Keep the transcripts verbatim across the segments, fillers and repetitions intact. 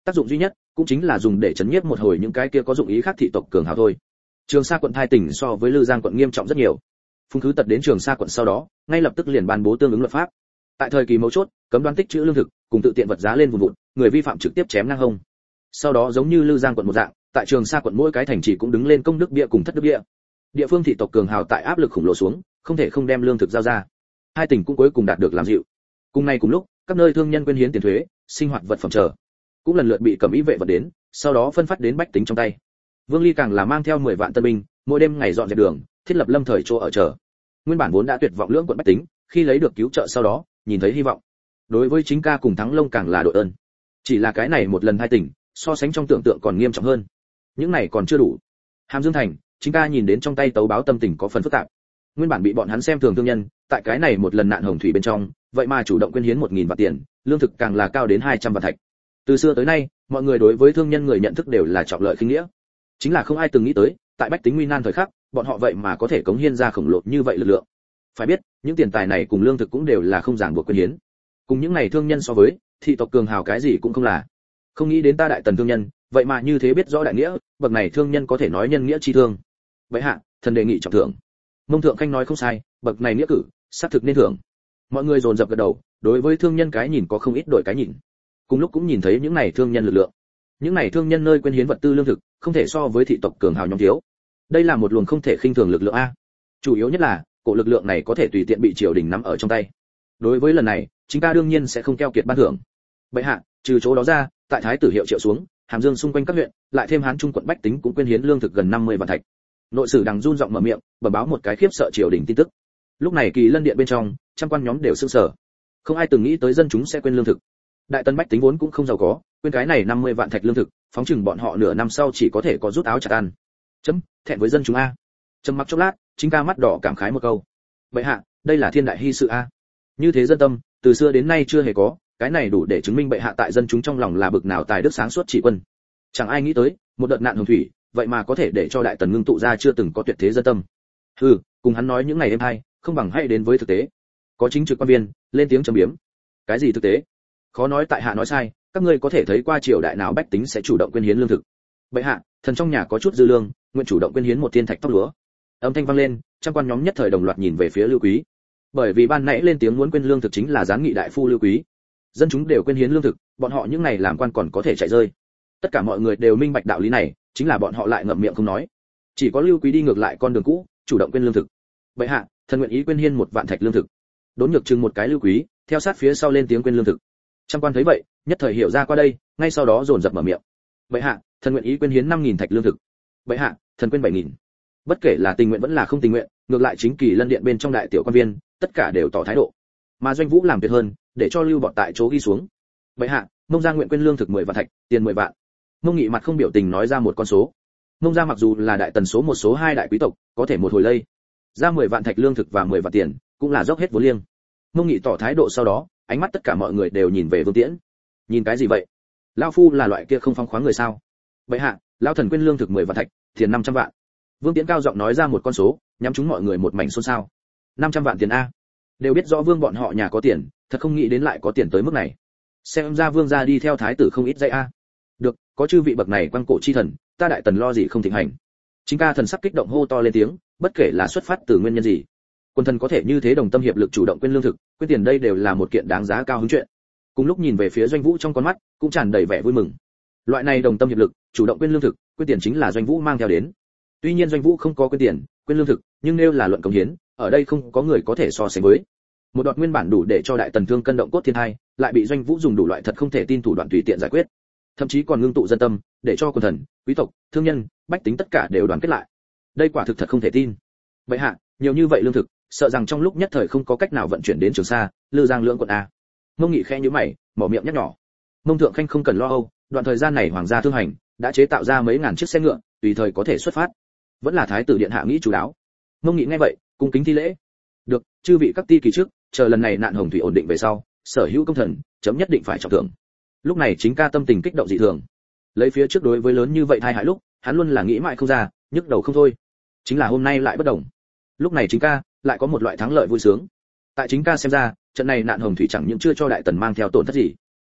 tác dụng duy nhất cũng chính là dùng để chấn nhiếp một hồi những cái kia có dụng ý khác thị tộc cường hào thôi. Trường Sa quận thai tỉnh so với Lư Giang quận nghiêm trọng rất nhiều. Phùng Khứ Tật đến Trường Sa quận sau đó, ngay lập tức liền ban bố tương ứng luật pháp. Tại thời kỳ mấu chốt, cấm đoán tích trữ lương thực, cùng tự tiện vật giá lên vùng vụn, người vi phạm trực tiếp chém ngang hông. Sau đó giống như Lư Giang quận một dạng, tại Trường Sa quận mỗi cái thành trì cũng đứng lên công đức bia cùng thất đức bia. Địa phương thị tộc cường hào tại áp lực khủng lồ xuống, không thể không đem lương thực giao ra. Hai tỉnh cũng cuối cùng đạt được làm dịu. Cùng ngày cùng lúc, các nơi thương nhân quyên hiến tiền thuế, sinh hoạt vật phẩm chờ, cũng lần lượt bị cẩm ý vệ vật đến, sau đó phân phát đến bách tính trong tay. Vương Ly càng là mang theo mười vạn tân binh, mỗi đêm ngày dọn dẹp đường, thiết lập lâm thời chỗ ở chờ. Nguyên bản vốn đã tuyệt vọng lưỡng quận bách tính, khi lấy được cứu trợ sau đó, nhìn thấy hy vọng. Đối với Chính Ca cùng Thắng Long càng là đội ơn. Chỉ là cái này một lần hai tỉnh, so sánh trong tưởng tượng còn nghiêm trọng hơn. Những này còn chưa đủ. Hàm Dương thành, Chính Ca nhìn đến trong tay tấu báo tâm tình có phần phức tạp. Nguyên bản bị bọn hắn xem thường thương nhân, tại cái này một lần nạn hồng thủy bên trong, vậy mà chủ động quyên hiến một nghìn vạn tiền, lương thực càng là cao đến hai trăm vạn thạch. Từ xưa tới nay, mọi người đối với thương nhân người nhận thức đều là trọng lợi khinh nghĩa. Chính là không ai từng nghĩ tới, tại bách tính nguy nan thời khắc, bọn họ vậy mà có thể cống hiến ra khổng lồ như vậy lực lượng. Phải biết, những tiền tài này cùng lương thực cũng đều là không ràng buộc quyên hiến. Cùng những này thương nhân so với, thị tộc cường hào cái gì cũng không là. Không nghĩ đến ta đại tần thương nhân, vậy mà như thế biết rõ đại nghĩa, bậc này thương nhân có thể nói nhân nghĩa chi thương. Vậy hạ, thần đề nghị trọng thưởng. Mông Thượng Khanh nói không sai, bậc này nghĩa cử, xác thực nên thưởng. Mọi người dồn dập gật đầu, đối với thương nhân cái nhìn có không ít đổi cái nhìn. Cùng lúc cũng nhìn thấy những này thương nhân lực lượng. Những này thương nhân nơi quyên hiến vật tư lương thực, không thể so với thị tộc cường hào nhóm thiếu. Đây là một luồng không thể khinh thường lực lượng a. Chủ yếu nhất là, cổ lực lượng này có thể tùy tiện bị triều đình nắm ở trong tay. Đối với lần này, Chính Ca đương nhiên sẽ không keo kiệt ban thưởng. Bệ hạ, trừ chỗ đó ra, tại thái tử hiệu triệu xuống, Hàm Dương xung quanh các huyện, lại thêm Hán Trung quận bách tính cũng quyên hiến lương thực gần năm mươi vạn thạch. Nội sử Đằng run giọng mở miệng, bẩm báo một cái khiếp sợ triều đình tin tức. Lúc này Kỳ Lân điện bên trong, trăm quan nhóm đều sửng sở. Không ai từng nghĩ tới dân chúng sẽ quên lương thực. Đại tần bách tính vốn cũng không giàu có, quên cái này năm mươi vạn thạch lương thực, phóng chừng bọn họ nửa năm sau chỉ có thể có rút áo chặt ăn. Chấm, thẹn với dân chúng a. Trầm mặc chốc lát, Chính Ca mắt đỏ cảm khái một câu. Bệ hạ, đây là thiên đại hy sự a. Như thế dân tâm, từ xưa đến nay chưa hề có, cái này đủ để chứng minh bệ hạ tại dân chúng trong lòng là bực nào tài đức sáng suốt trị quân. Chẳng ai nghĩ tới, một đợt nạn hồng thủy, vậy mà có thể để cho đại tần ngưng tụ ra chưa từng có tuyệt thế dân tâm. Hừ, cùng hắn nói những ngày êm hay, không bằng hãy đến với thực tế. Có chính trực quan viên lên tiếng châm biếm. Cái gì thực tế? Khó nói tại hạ nói sai, các ngươi có thể thấy qua triều đại nào bách tính sẽ chủ động quyên hiến lương thực. Bệ hạ, thần trong nhà có chút dư lương, nguyện chủ động quyên hiến một thiên thạch tóc lúa. Âm thanh vang lên, trăm quan nhóm nhất thời đồng loạt nhìn về phía Lưu Quý. Bởi vì ban nãy lên tiếng muốn quyên lương thực chính là gián nghị đại phu Lưu Quý. Dân chúng đều quyên hiến lương thực, bọn họ những này làm quan còn có thể chạy rơi. Tất cả mọi người đều minh bạch đạo lý này, chính là bọn họ lại ngậm miệng không nói. Chỉ có Lưu Quý đi ngược lại con đường cũ, chủ động quyên lương thực. Bệ hạ, thần nguyện ý quyên hiến một vạn thạch lương thực. Đốn Nhược Trừng một cái Lưu Quý, theo sát phía sau lên tiếng quyên lương thực. Trăm quan thấy vậy, nhất thời hiểu ra qua đây, ngay sau đó dồn dập mở miệng. Bệ hạ, thần nguyện ý quyên hiến năm nghìn thạch lương thực. Bệ hạ, thần quyên bảy nghìn. Bất kể là tình nguyện vẫn là không tình nguyện, ngược lại chính Kỳ Lân điện bên trong đại tiểu quan viên, tất cả đều tỏ thái độ. Mà Doanh Vũ làm tuyệt hơn, để cho Lưu Bọt tại chỗ ghi xuống. Bệ hạ, Mông gia nguyện quyên lương thực mười vạn thạch, tiền mười vạn. Mông Nghị mặt không biểu tình nói ra một con số. Mông gia mặc dù là đại tần số một số hai đại quý tộc, có thể một hồi lây ra mười vạn thạch lương thực và mười vạn tiền, cũng là dốc hết vốn liêng. Mông Nghị tỏ thái độ sau đó, ánh mắt tất cả mọi người đều nhìn về Vương Tiễn. Nhìn cái gì vậy? Lão phu là loại kia không phóng khoáng người sao? Bệ hạ, lão thần quyên lương thực mười vạn thạch, tiền năm trăm vạn. Vương Tiễn cao giọng nói ra một con số, nhắm chúng mọi người một mảnh xôn xao. năm trăm vạn tiền a. Đều biết rõ Vương bọn họ nhà có tiền, thật không nghĩ đến lại có tiền tới mức này. Xem ra Vương gia đi theo thái tử không ít dây a. Được, có chư vị bậc này quang cổ chi thần, ta đại tần lo gì không thịnh hành. Chính Ca thần sắc kích động hô to lên tiếng, bất kể là xuất phát từ nguyên nhân gì, quân thần có thể như thế đồng tâm hiệp lực chủ động quyên lương thực, quyên tiền đây đều là một kiện đáng giá cao hứng chuyện. Cùng lúc nhìn về phía Doanh Vũ trong con mắt cũng tràn đầy vẻ vui mừng. Loại này đồng tâm hiệp lực, chủ động quyên lương thực, quyên tiền chính là Doanh Vũ mang theo đến. Tuy nhiên Doanh Vũ không có quyên tiền, quyên lương thực, nhưng nếu là luận công hiến, ở đây không có người có thể so sánh với. Một đoạn nguyên bản đủ để cho đại tần thương cân động cốt thiên hai, lại bị Doanh Vũ dùng đủ loại thật không thể tin thủ đoạn tùy tiện giải quyết. Thậm chí còn ngưng tụ dân tâm, để cho quân thần, quý tộc, thương nhân, bách tính tất cả đều đoàn kết lại. Đây quả thực thật không thể tin. Bệ hạ, nhiều như vậy lương thực, sợ rằng trong lúc nhất thời không có cách nào vận chuyển đến Trường Sa, Lư Giang lưỡng quận a. Mông Nghị khẽ nhíu mày, mở miệng nhắc nhỏ. Mông Thượng Khanh không cần lo âu, đoạn thời gian này hoàng gia thương hành đã chế tạo ra mấy ngàn chiếc xe ngựa, tùy thời có thể xuất phát. Vẫn là thái tử điện hạ nghĩ chú đáo. Mông Nghị nghe vậy, cung kính thi lễ. Được, chư vị các ti kỳ trước, chờ lần này nạn hồng thủy ổn định về sau, sở hữu công thần, chấm nhất định phải trọng thưởng. Lúc này Chính Ca tâm tình kích động dị thường. Lấy phía trước đối với lớn như vậy thai hại lúc, hắn luôn là nghĩ mãi không ra, nhức đầu không thôi. Chính là hôm nay lại bất đồng. Lúc này Chính Ca lại có một loại thắng lợi vui sướng. Tại Chính Ca xem ra, trận này nạn hồng thủy chẳng những chưa cho đại tần mang theo tổn thất gì,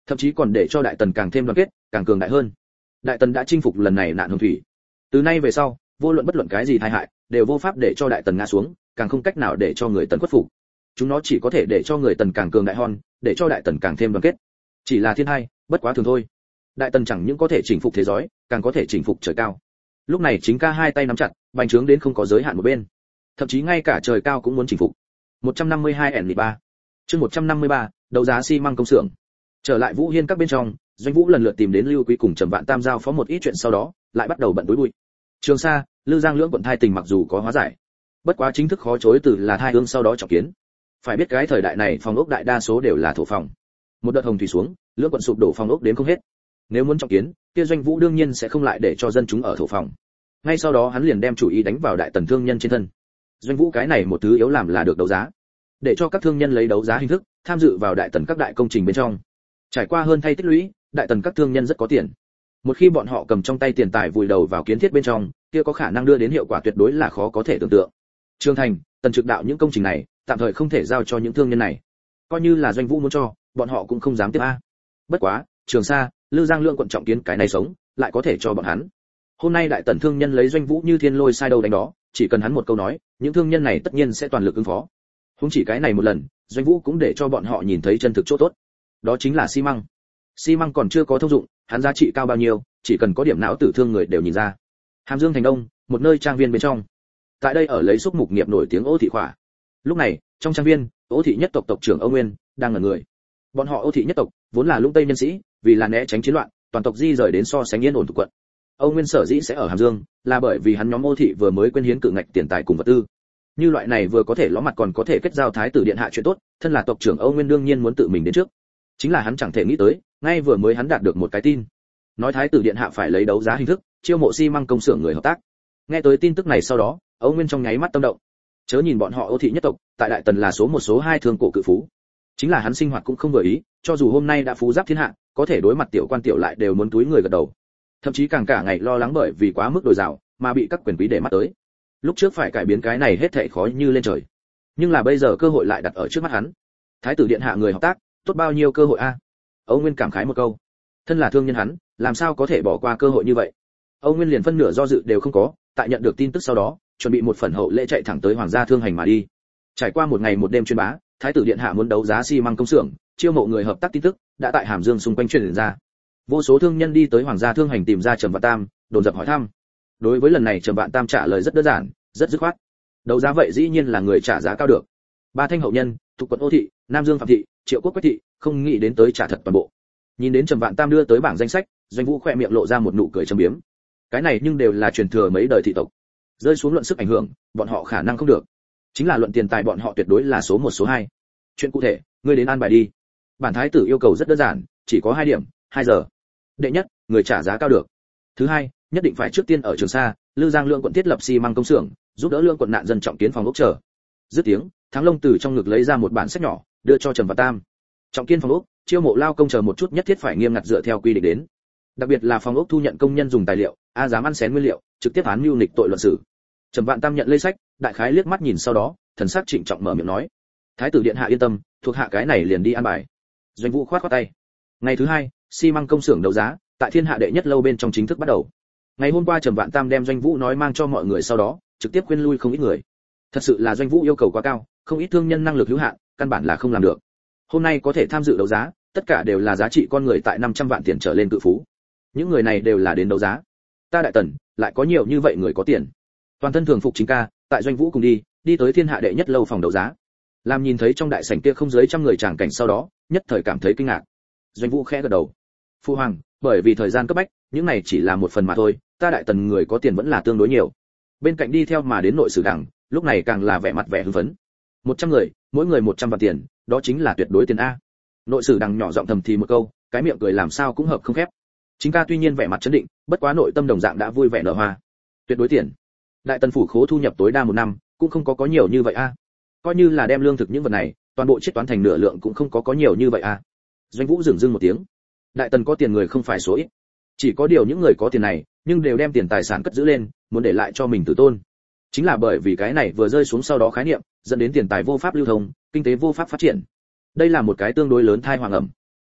thậm chí còn để cho đại tần càng thêm đoàn kết, càng cường đại hơn. Đại tần đã chinh phục lần này nạn hồng thủy. Từ nay về sau, vô luận bất luận cái gì tai hại, đều vô pháp để cho đại tần ngã xuống, càng không cách nào để cho người tần khuất phục. Chúng nó chỉ có thể để cho người tần càng cường đại hơn, để cho đại tần càng thêm đoàn kết. Chỉ là thiên hai, bất quá thường thôi. Đại tần chẳng những có thể chinh phục thế giới, càng có thể chinh phục trời cao. Lúc này chính ca hai tay nắm chặt, bành trướng đến không có giới hạn một bên. Thậm chí ngay cả trời cao cũng muốn chinh phục. một trăm năm mươi hai ẻn ba. Chương một trăm năm mươi ba, đấu giá xi măng công xưởng. Trở lại Vũ Hiên các bên trong, Doanh Vũ lần lượt tìm đến Lưu Quý cùng Trầm Vạn Tam giao phó một ít chuyện, sau đó lại bắt đầu bận đối bụi. Trường Sa, Lư Giang lưỡng quận thai tình mặc dù có hóa giải, bất quá chính thức khó chối từ là thai hương sau đó trọng kiến. Phải biết cái thời đại này phòng ốc đại đa số đều là thổ phòng. Một đợt hồng thủy xuống, lưỡng quận sụp đổ phòng ốc đến không hết. Nếu muốn trọng kiến, kia Doanh Vũ đương nhiên sẽ không lại để cho dân chúng ở thổ phòng. Ngay sau đó hắn liền đem chủ ý đánh vào đại tần thương nhân trên thân. Doanh Vũ cái này một thứ yếu làm là được đấu giá, để cho các thương nhân lấy đấu giá hình thức tham dự vào đại tần các đại công trình bên trong. Trải qua hơn thay tích lũy, đại tần các thương nhân rất có tiền. Một khi bọn họ cầm trong tay tiền tài vùi đầu vào kiến thiết bên trong, kia có khả năng đưa đến hiệu quả tuyệt đối là khó có thể tưởng tượng. Trương Thành, Tần Trực Đạo những công trình này, tạm thời không thể giao cho những thương nhân này. Coi như là Doanh Vũ muốn cho, bọn họ cũng không dám tiếp a. Bất quá, Trường Sa, Lư Giang lượng quận trọng kiến cái này sống, lại có thể cho bọn hắn. Hôm nay đại tần thương nhân lấy Doanh Vũ như thiên lôi sai đầu đánh đó, chỉ cần hắn một câu nói, những thương nhân này tất nhiên sẽ toàn lực ứng phó. Không chỉ cái này một lần, Doanh Vũ cũng để cho bọn họ nhìn thấy chân thực chỗ tốt. Đó chính là xi măng. Xi măng còn chưa có thông dụng, hắn giá trị cao bao nhiêu, chỉ cần có điểm não tử thương người đều nhìn ra. Hàm Dương thành Đông, một nơi trang viên bên trong. Tại đây ở lấy xúc mục nghiệp nổi tiếng Ô thị khỏa. Lúc này, trong trang viên, Ô thị nhất tộc tộc trưởng Âu Nguyên đang ngẩn người. Bọn họ Ô thị nhất tộc vốn là lũng tây nhân sĩ, vì là né tránh chiến loạn, toàn tộc di rời đến so sánh yên ổn thuộc quận. Âu Nguyên sở dĩ sẽ ở Hàm Dương, là bởi vì hắn nhóm Ô thị vừa mới quên hiến cự ngạch tiền tài cùng vật tư. Như loại này vừa có thể ló mặt còn có thể kết giao thái tử điện hạ chuyện tốt, thân là tộc trưởng Âu Nguyên đương nhiên muốn tự mình đến trước. Chính là hắn chẳng thể nghĩ tới, ngay vừa mới hắn đạt được một cái tin, nói thái tử điện hạ phải lấy đấu giá hình thức chiêu mộ xi măng công xưởng người hợp tác. Nghe tới tin tức này sau đó, Âu Nguyên trong nháy mắt tâm động. Chớ nhìn bọn họ Ô thị nhất tộc, tại đại tần là số một số hai thương cổ cự phú. Chính là hắn sinh hoạt cũng không vừa ý, cho dù hôm nay đã phú giáp thiên hạ, có thể đối mặt tiểu quan tiểu lại đều muốn túi người gật đầu. Thậm chí càng cả ngày lo lắng bởi vì quá mức dồi dào, mà bị các quyền quý để mắt tới. Lúc trước phải cải biến cái này hết thảy khó như lên trời. Nhưng là bây giờ cơ hội lại đặt ở trước mắt hắn. Thái tử điện hạ người hợp tác, tốt bao nhiêu cơ hội a. Âu Nguyên cảm khái một câu. Thân là thương nhân hắn, làm sao có thể bỏ qua cơ hội như vậy. Âu Nguyên liền phân nửa do dự đều không có, tại nhận được tin tức sau đó, chuẩn bị một phần hậu lễ chạy thẳng tới hoàng gia thương hành mà đi. Trải qua một ngày một đêm truyền bá, thái tử điện hạ muốn đấu giá xi măng công xưởng, chiêu mộ người hợp tác tin tức đã tại Hàm Dương xung quanh truyền ra. Vô số thương nhân đi tới hoàng gia thương hành tìm ra Trầm Vạn Tam, đồn dập hỏi thăm. Đối với lần này Trầm Vạn Tam trả lời rất đơn giản, rất dứt khoát. Đấu giá vậy dĩ nhiên là người trả giá cao được. Ba thanh hậu nhân, thuộc quận Ô thị, Nam Dương Phạm thị, Triệu Quốc Quách thị, không nghĩ đến tới trả thật toàn bộ. Nhìn đến Trầm Vạn Tam đưa tới bảng danh sách, Doanh Vũ khẽ miệng lộ ra một nụ cười châm biếm. Cái này nhưng đều là truyền thừa mấy đời thị tộc. Rơi xuống luận sức ảnh hưởng, bọn họ khả năng không được. Chính là luận tiền tài bọn họ tuyệt đối là số một số hai. Chuyện cụ thể, ngươi đến an bài đi. Bản thái tử yêu cầu rất đơn giản, chỉ có hai điểm, hai giờ. Đệ nhất, người trả giá cao được. Thứ hai, nhất định phải trước tiên ở Trường Sa, Lư Giang lượng quận thiết lập xi măng công xưởng, giúp đỡ lượng quận nạn dân trọng kiến phòng ốc chờ. Dứt tiếng, Thắng Long từ trong ngực lấy ra một bản sách nhỏ, đưa cho Trầm Vạn Tam. Trọng kiến phòng ốc, chiêu mộ lao công chờ một chút nhất thiết phải nghiêm ngặt dựa theo quy định đến. Đặc biệt là phòng ốc thu nhận công nhân dùng tài liệu, a dám ăn xén nguyên liệu, trực tiếp án mưu nghịch tội luận xử. Trầm Vạn Tam nhận lấy sách, đại khái liếc mắt nhìn sau đó, thần sắc trịnh trọng mở miệng nói: "Thái tử điện hạ yên tâm, thuộc hạ cái này liền đi an bài." Doanh Vũ khoát khoát tay. Ngày thứ hai, xi măng công xưởng đấu giá, tại Thiên Hạ đệ nhất lâu bên trong chính thức bắt đầu. Ngày hôm qua Trầm Vạn Tam đem Doanh Vũ nói mang cho mọi người sau đó, trực tiếp khuyên lui không ít người. Thật sự là Doanh Vũ yêu cầu quá cao, không ít thương nhân năng lực hữu hạn, căn bản là không làm được. Hôm nay có thể tham dự đấu giá, tất cả đều là giá trị con người tại năm trăm vạn tiền trở lên cự phú. Những người này đều là đến đấu giá. Ta đại tần, lại có nhiều như vậy người có tiền. Toàn thân thường phục chính ca, tại Doanh Vũ cùng đi, đi tới Thiên Hạ đệ nhất lâu phòng đấu giá. Làm nhìn thấy trong đại sảnh kia không dưới trăm người tràng cảnh sau đó, nhất thời cảm thấy kinh ngạc. Doanh Vũ khẽ gật đầu. Phu hoàng, bởi vì thời gian cấp bách, những này chỉ là một phần mà thôi, ta đại tần người có tiền vẫn là tương đối nhiều. Bên cạnh đi theo mà đến nội sử đảng, lúc này càng là vẻ mặt vẻ hưng phấn. một trăm người, mỗi người một trăm vạn tiền, đó chính là tuyệt đối tiền a. Nội sử đằng nhỏ giọng thầm thì một câu, cái miệng cười làm sao cũng hợp không khép. Chính ca tuy nhiên vẻ mặt chấn định, bất quá nội tâm đồng dạng đã vui vẻ nở hoa. Tuyệt đối tiền. Đại tần phủ khố thu nhập tối đa một năm, cũng không có có nhiều như vậy a. Coi như là đem lương thực những vật này, toàn bộ chiết toán thành nửa lượng cũng không có có nhiều như vậy a. Doanh Vũ dừng dưng một tiếng. Đại tần có tiền người không phải số ít. Chỉ có điều những người có tiền này, nhưng đều đem tiền tài sản cất giữ lên, muốn để lại cho mình tử tôn. Chính là bởi vì cái này vừa rơi xuống sau đó khái niệm, dẫn đến tiền tài vô pháp lưu thông, kinh tế vô pháp phát triển. Đây là một cái tương đối lớn thai hoàng ẩm.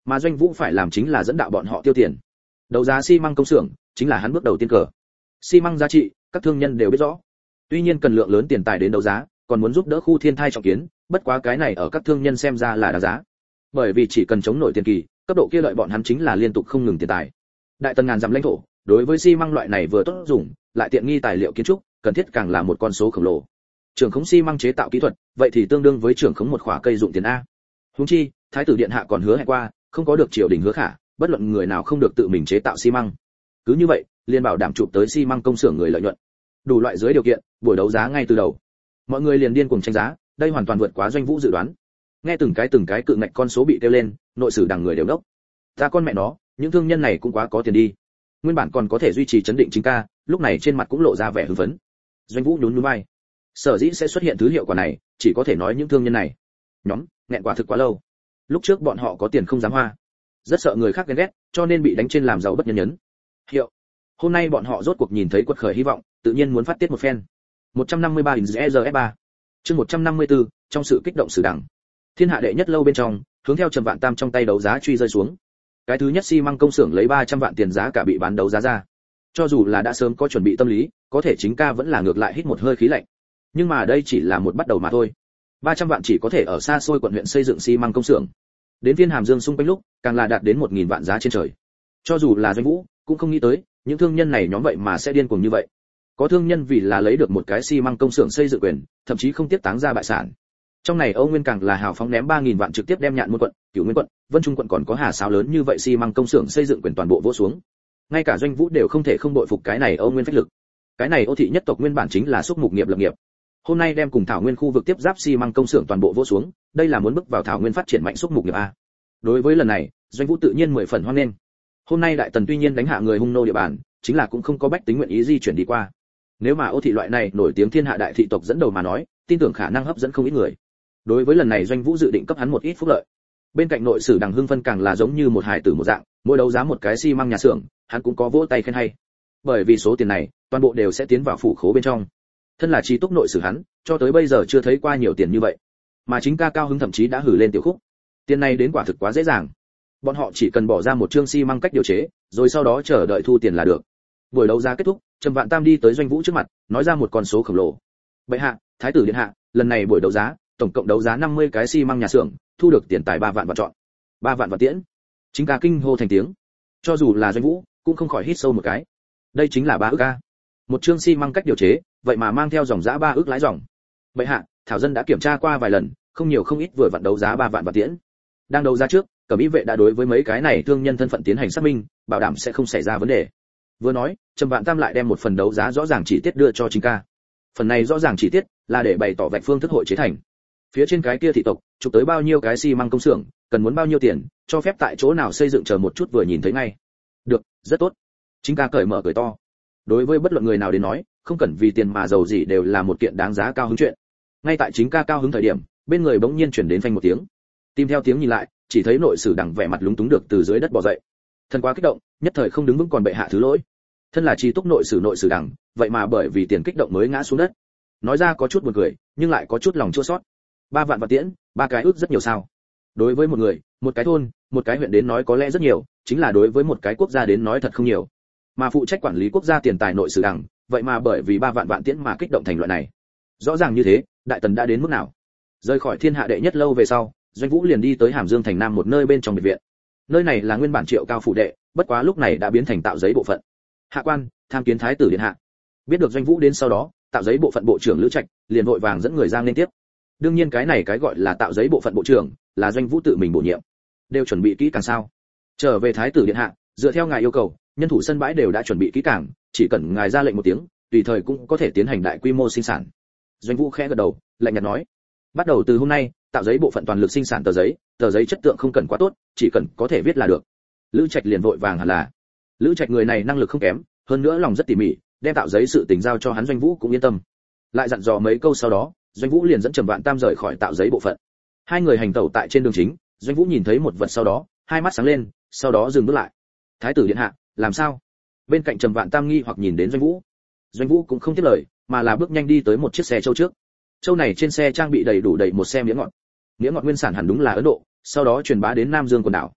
mà Doanh Vũ phải làm chính là dẫn đạo bọn họ tiêu tiền. Đấu giá xi măng công xưởng chính là hắn bước đầu tiên cờ. Xi măng giá trị, các thương nhân đều biết rõ. Tuy nhiên cần lượng lớn tiền tài đến đấu giá, còn muốn giúp đỡ khu thiên thai trọng kiến, bất quá cái này ở các thương nhân xem ra là đáng giá. Bởi vì chỉ cần chống nổi tiền kỳ, cấp độ kia lợi bọn hắn chính là liên tục không ngừng tiền tài. Đại tần ngàn dặm lãnh thổ, đối với xi măng loại này vừa tốt dùng, lại tiện nghi tài liệu kiến trúc, cần thiết càng là một con số khổng lồ. Trưởng khống xi măng chế tạo kỹ thuật, vậy thì tương đương với trưởng khống một khỏa cây dụng tiền a. Huống chi, thái tử điện hạ còn hứa hẹn qua, không có được triều đình hứa khả, bất luận người nào không được tự mình chế tạo xi măng. Cứ như vậy, liền bảo đảm chụp tới xi măng công xưởng người lợi nhuận. Đủ loại dưới điều kiện, buổi đấu giá ngay từ đầu. Mọi người liền điên cuồng tranh giá, đây hoàn toàn vượt quá Doanh Vũ dự đoán. Nghe từng cái từng cái cự ngạch con số bị tiêu lên, nội sử đằng người đều đốc. Ta con mẹ nó, những thương nhân này cũng quá có tiền đi. Nguyên bản còn có thể duy trì chấn định chính ca, lúc này trên mặt cũng lộ ra vẻ hưng phấn. Doanh Vũ nhún nhún vai. Sở dĩ sẽ xuất hiện thứ hiệu quả này, chỉ có thể nói những thương nhân này, nhóm, nghẹn quả thực quá lâu. Lúc trước bọn họ có tiền không dám hoa, rất sợ người khác ghen ghét, cho nên bị đánh trên làm giàu bất nhân nhấn. Hiệu. Hôm nay bọn họ rốt cuộc nhìn thấy quật khởi hy vọng, tự nhiên muốn phát tiết một phen. một trăm năm mươi ba inch E R F ba. Chương một trăm năm mươi tư, trong sự kích động sử đẳng. Thiên hạ đệ nhất lâu bên trong, hướng theo Trầm Vạn Tam trong tay đấu giá truy rơi xuống. Cái thứ nhất xi măng công xưởng lấy ba trăm vạn tiền giá cả bị bán đấu giá ra. Cho dù là đã sớm có chuẩn bị tâm lý, có thể chính ca vẫn là ngược lại hít một hơi khí lạnh. Nhưng mà đây chỉ là một bắt đầu mà thôi. ba trăm vạn chỉ có thể ở xa xôi quận huyện xây dựng xi măng công xưởng. Đến phiên Hàm Dương xung quanh lúc, càng là đạt đến một nghìn vạn giá trên trời. Cho dù là Doanh Vũ, cũng không nghĩ tới, những thương nhân này nhóm vậy mà sẽ điên cuồng như vậy. Có thương nhân vì là lấy được một cái xi măng công xưởng xây dựng quyền, thậm chí không tiếc táng ra bại sản. Trong này Âu Nguyên càng là hào phóng ném ba nghìn vạn trực tiếp đem Nhạn Môn quận, Cửu Nguyên quận, Vân Trung quận còn có Hà Sáo lớn như vậy xi măng công xưởng xây dựng quyền toàn bộ vỗ xuống. Ngay cả Doanh Vũ đều không thể không bội phục cái này Âu Nguyên phách lực. Cái này Âu thị nhất tộc nguyên bản chính là xúc mục nghiệp lập nghiệp. Hôm nay đem cùng Thảo Nguyên khu vực tiếp giáp xi măng công xưởng toàn bộ vỗ xuống, đây là muốn bước vào Thảo Nguyên phát triển mạnh xúc mục nghiệp a. Đối với lần này, Doanh Vũ tự nhiên mười phần hoan nghênh. Hôm nay Đại Tần tuy nhiên đánh hạ người hung nô địa bàn, chính là cũng không có bách tính nguyện ý di chuyển đi qua. Nếu mà Âu thị loại này nổi tiếng thiên hạ đại thị tộc dẫn đầu mà nói, tin tưởng khả năng hấp dẫn không ít người. Đối với lần này Doanh Vũ dự định cấp hắn một ít phúc lợi. Bên cạnh nội sử đằng Hưng Phân càng là giống như một hài tử một dạng, mỗi đấu giá một cái xi măng nhà xưởng, hắn cũng có vỗ tay khen hay. Bởi vì số tiền này, toàn bộ đều sẽ tiến vào phủ khố bên trong. Thân là trí túc nội sử hắn, cho tới bây giờ chưa thấy qua nhiều tiền như vậy. Mà chính ca Cao Hứng thậm chí đã hử lên tiểu khúc. Tiền này đến quả thực quá dễ dàng. Bọn họ chỉ cần bỏ ra một chương xi măng cách điều chế, rồi sau đó chờ đợi thu tiền là được. Buổi đấu giá kết thúc, Trầm Vạn Tam đi tới Doanh Vũ trước mặt, nói ra một con số khổng lồ. "Bệ hạ, thái tử điện hạ, lần này buổi đấu giá, tổng cộng đấu giá năm mươi cái xi măng nhà xưởng, thu được tiền tài ba vạn vạn chọn." ba vạn vạn tiễn. Chính ca kinh hô thành tiếng. Cho dù là Doanh Vũ, cũng không khỏi hít sâu một cái. Đây chính là ba ức a. Một chương xi măng cách điều chế, vậy mà mang theo dòng giá ba ức lãi dòng. Bệ hạ, thảo dân đã kiểm tra qua vài lần, không nhiều không ít vừa vặn đấu giá ba vạn vạn tiễn. Đang đấu giá trước, Cẩm Y vệ đã đối với mấy cái này thương nhân thân phận tiến hành xác minh, bảo đảm sẽ không xảy ra vấn đề. Vừa nói, Trầm Vạn Tam lại đem một phần đấu giá rõ ràng chỉ tiết đưa cho chính ca. Phần này rõ ràng chỉ tiết là để bày tỏ vạch phương thức hội chế thành. Phía trên cái kia thị tộc, chụp tới bao nhiêu cái xi măng công xưởng, cần muốn bao nhiêu tiền, cho phép tại chỗ nào xây dựng chờ một chút vừa nhìn thấy ngay. Được, rất tốt. Chính ca cởi mở cười to. Đối với bất luận người nào đến nói, không cần vì tiền mà giàu gì đều là một kiện đáng giá cao hứng chuyện. Ngay tại chính ca cao hứng thời điểm, bên người bỗng nhiên chuyển đến phanh một tiếng. Tìm theo tiếng nhìn lại, chỉ thấy nội sử đằng vẻ mặt lúng túng được từ dưới đất bò dậy. Thân quá kích động, nhất thời không đứng vững còn bệ hạ thứ lỗi. Thân là trí túc nội sử nội sử đằng, vậy mà bởi vì tiền kích động mới ngã xuống đất. Nói ra có chút buồn cười, nhưng lại có chút lòng chua xót. Ba vạn vạn tiễn, ba cái ước rất nhiều sao? Đối với một người, một cái thôn, một cái huyện đến nói có lẽ rất nhiều, chính là đối với một cái quốc gia đến nói thật không nhiều. Mà phụ trách quản lý quốc gia tiền tài nội sử đằng, vậy mà bởi vì ba vạn vạn tiễn mà kích động thành loại này. Rõ ràng như thế, Đại Tần đã đến mức nào? Rời khỏi thiên hạ đệ nhất lâu về sau, Doanh Vũ liền đi tới Hàm Dương thành Nam một nơi bên trong biệt viện. Nơi này là nguyên bản Triệu Cao phủ đệ, bất quá lúc này đã biến thành tạo giấy bộ phận. Hạ quan, tham kiến thái tử điện hạ. Biết được Doanh Vũ đến sau đó, tạo giấy bộ phận bộ trưởng Lữ Trạch liền vội vàng dẫn người ra lên tiếp. Đương nhiên cái này cái gọi là tạo giấy bộ phận bộ trưởng, là Doanh Vũ tự mình bổ nhiệm. Đều chuẩn bị kỹ càng sao? Trở về thái tử điện hạ, dựa theo ngài yêu cầu, nhân thủ sân bãi đều đã chuẩn bị kỹ càng, chỉ cần ngài ra lệnh một tiếng, tùy thời cũng có thể tiến hành đại quy mô sinh sản. Doanh Vũ khẽ gật đầu, lạnh nhạt nói: bắt đầu từ hôm nay, tạo giấy bộ phận toàn lực sinh sản tờ giấy, tờ giấy chất lượng không cần quá tốt, chỉ cần có thể viết là được. Lữ Trạch liền vội vàng hẳn là. Lữ Trạch người này năng lực không kém, hơn nữa lòng rất tỉ mỉ, đem tạo giấy sự tình giao cho hắn Doanh Vũ cũng yên tâm. Lại dặn dò mấy câu sau đó, Doanh Vũ liền dẫn Trầm Vạn Tam rời khỏi tạo giấy bộ phận. Hai người hành tẩu tại trên đường chính, Doanh Vũ nhìn thấy một vật sau đó, hai mắt sáng lên, sau đó dừng bước lại. Thái tử điện hạ, làm sao? Bên cạnh Trầm Vạn Tam nghi hoặc nhìn đến Doanh Vũ. Doanh Vũ cũng không tiếp lời, mà là bước nhanh đi tới một chiếc xe châu trước. Châu này trên xe trang bị đầy đủ đầy một xe mía ngọt. Mía ngọt nguyên sản hẳn đúng là Ấn Độ, sau đó truyền bá đến Nam Dương quần đảo.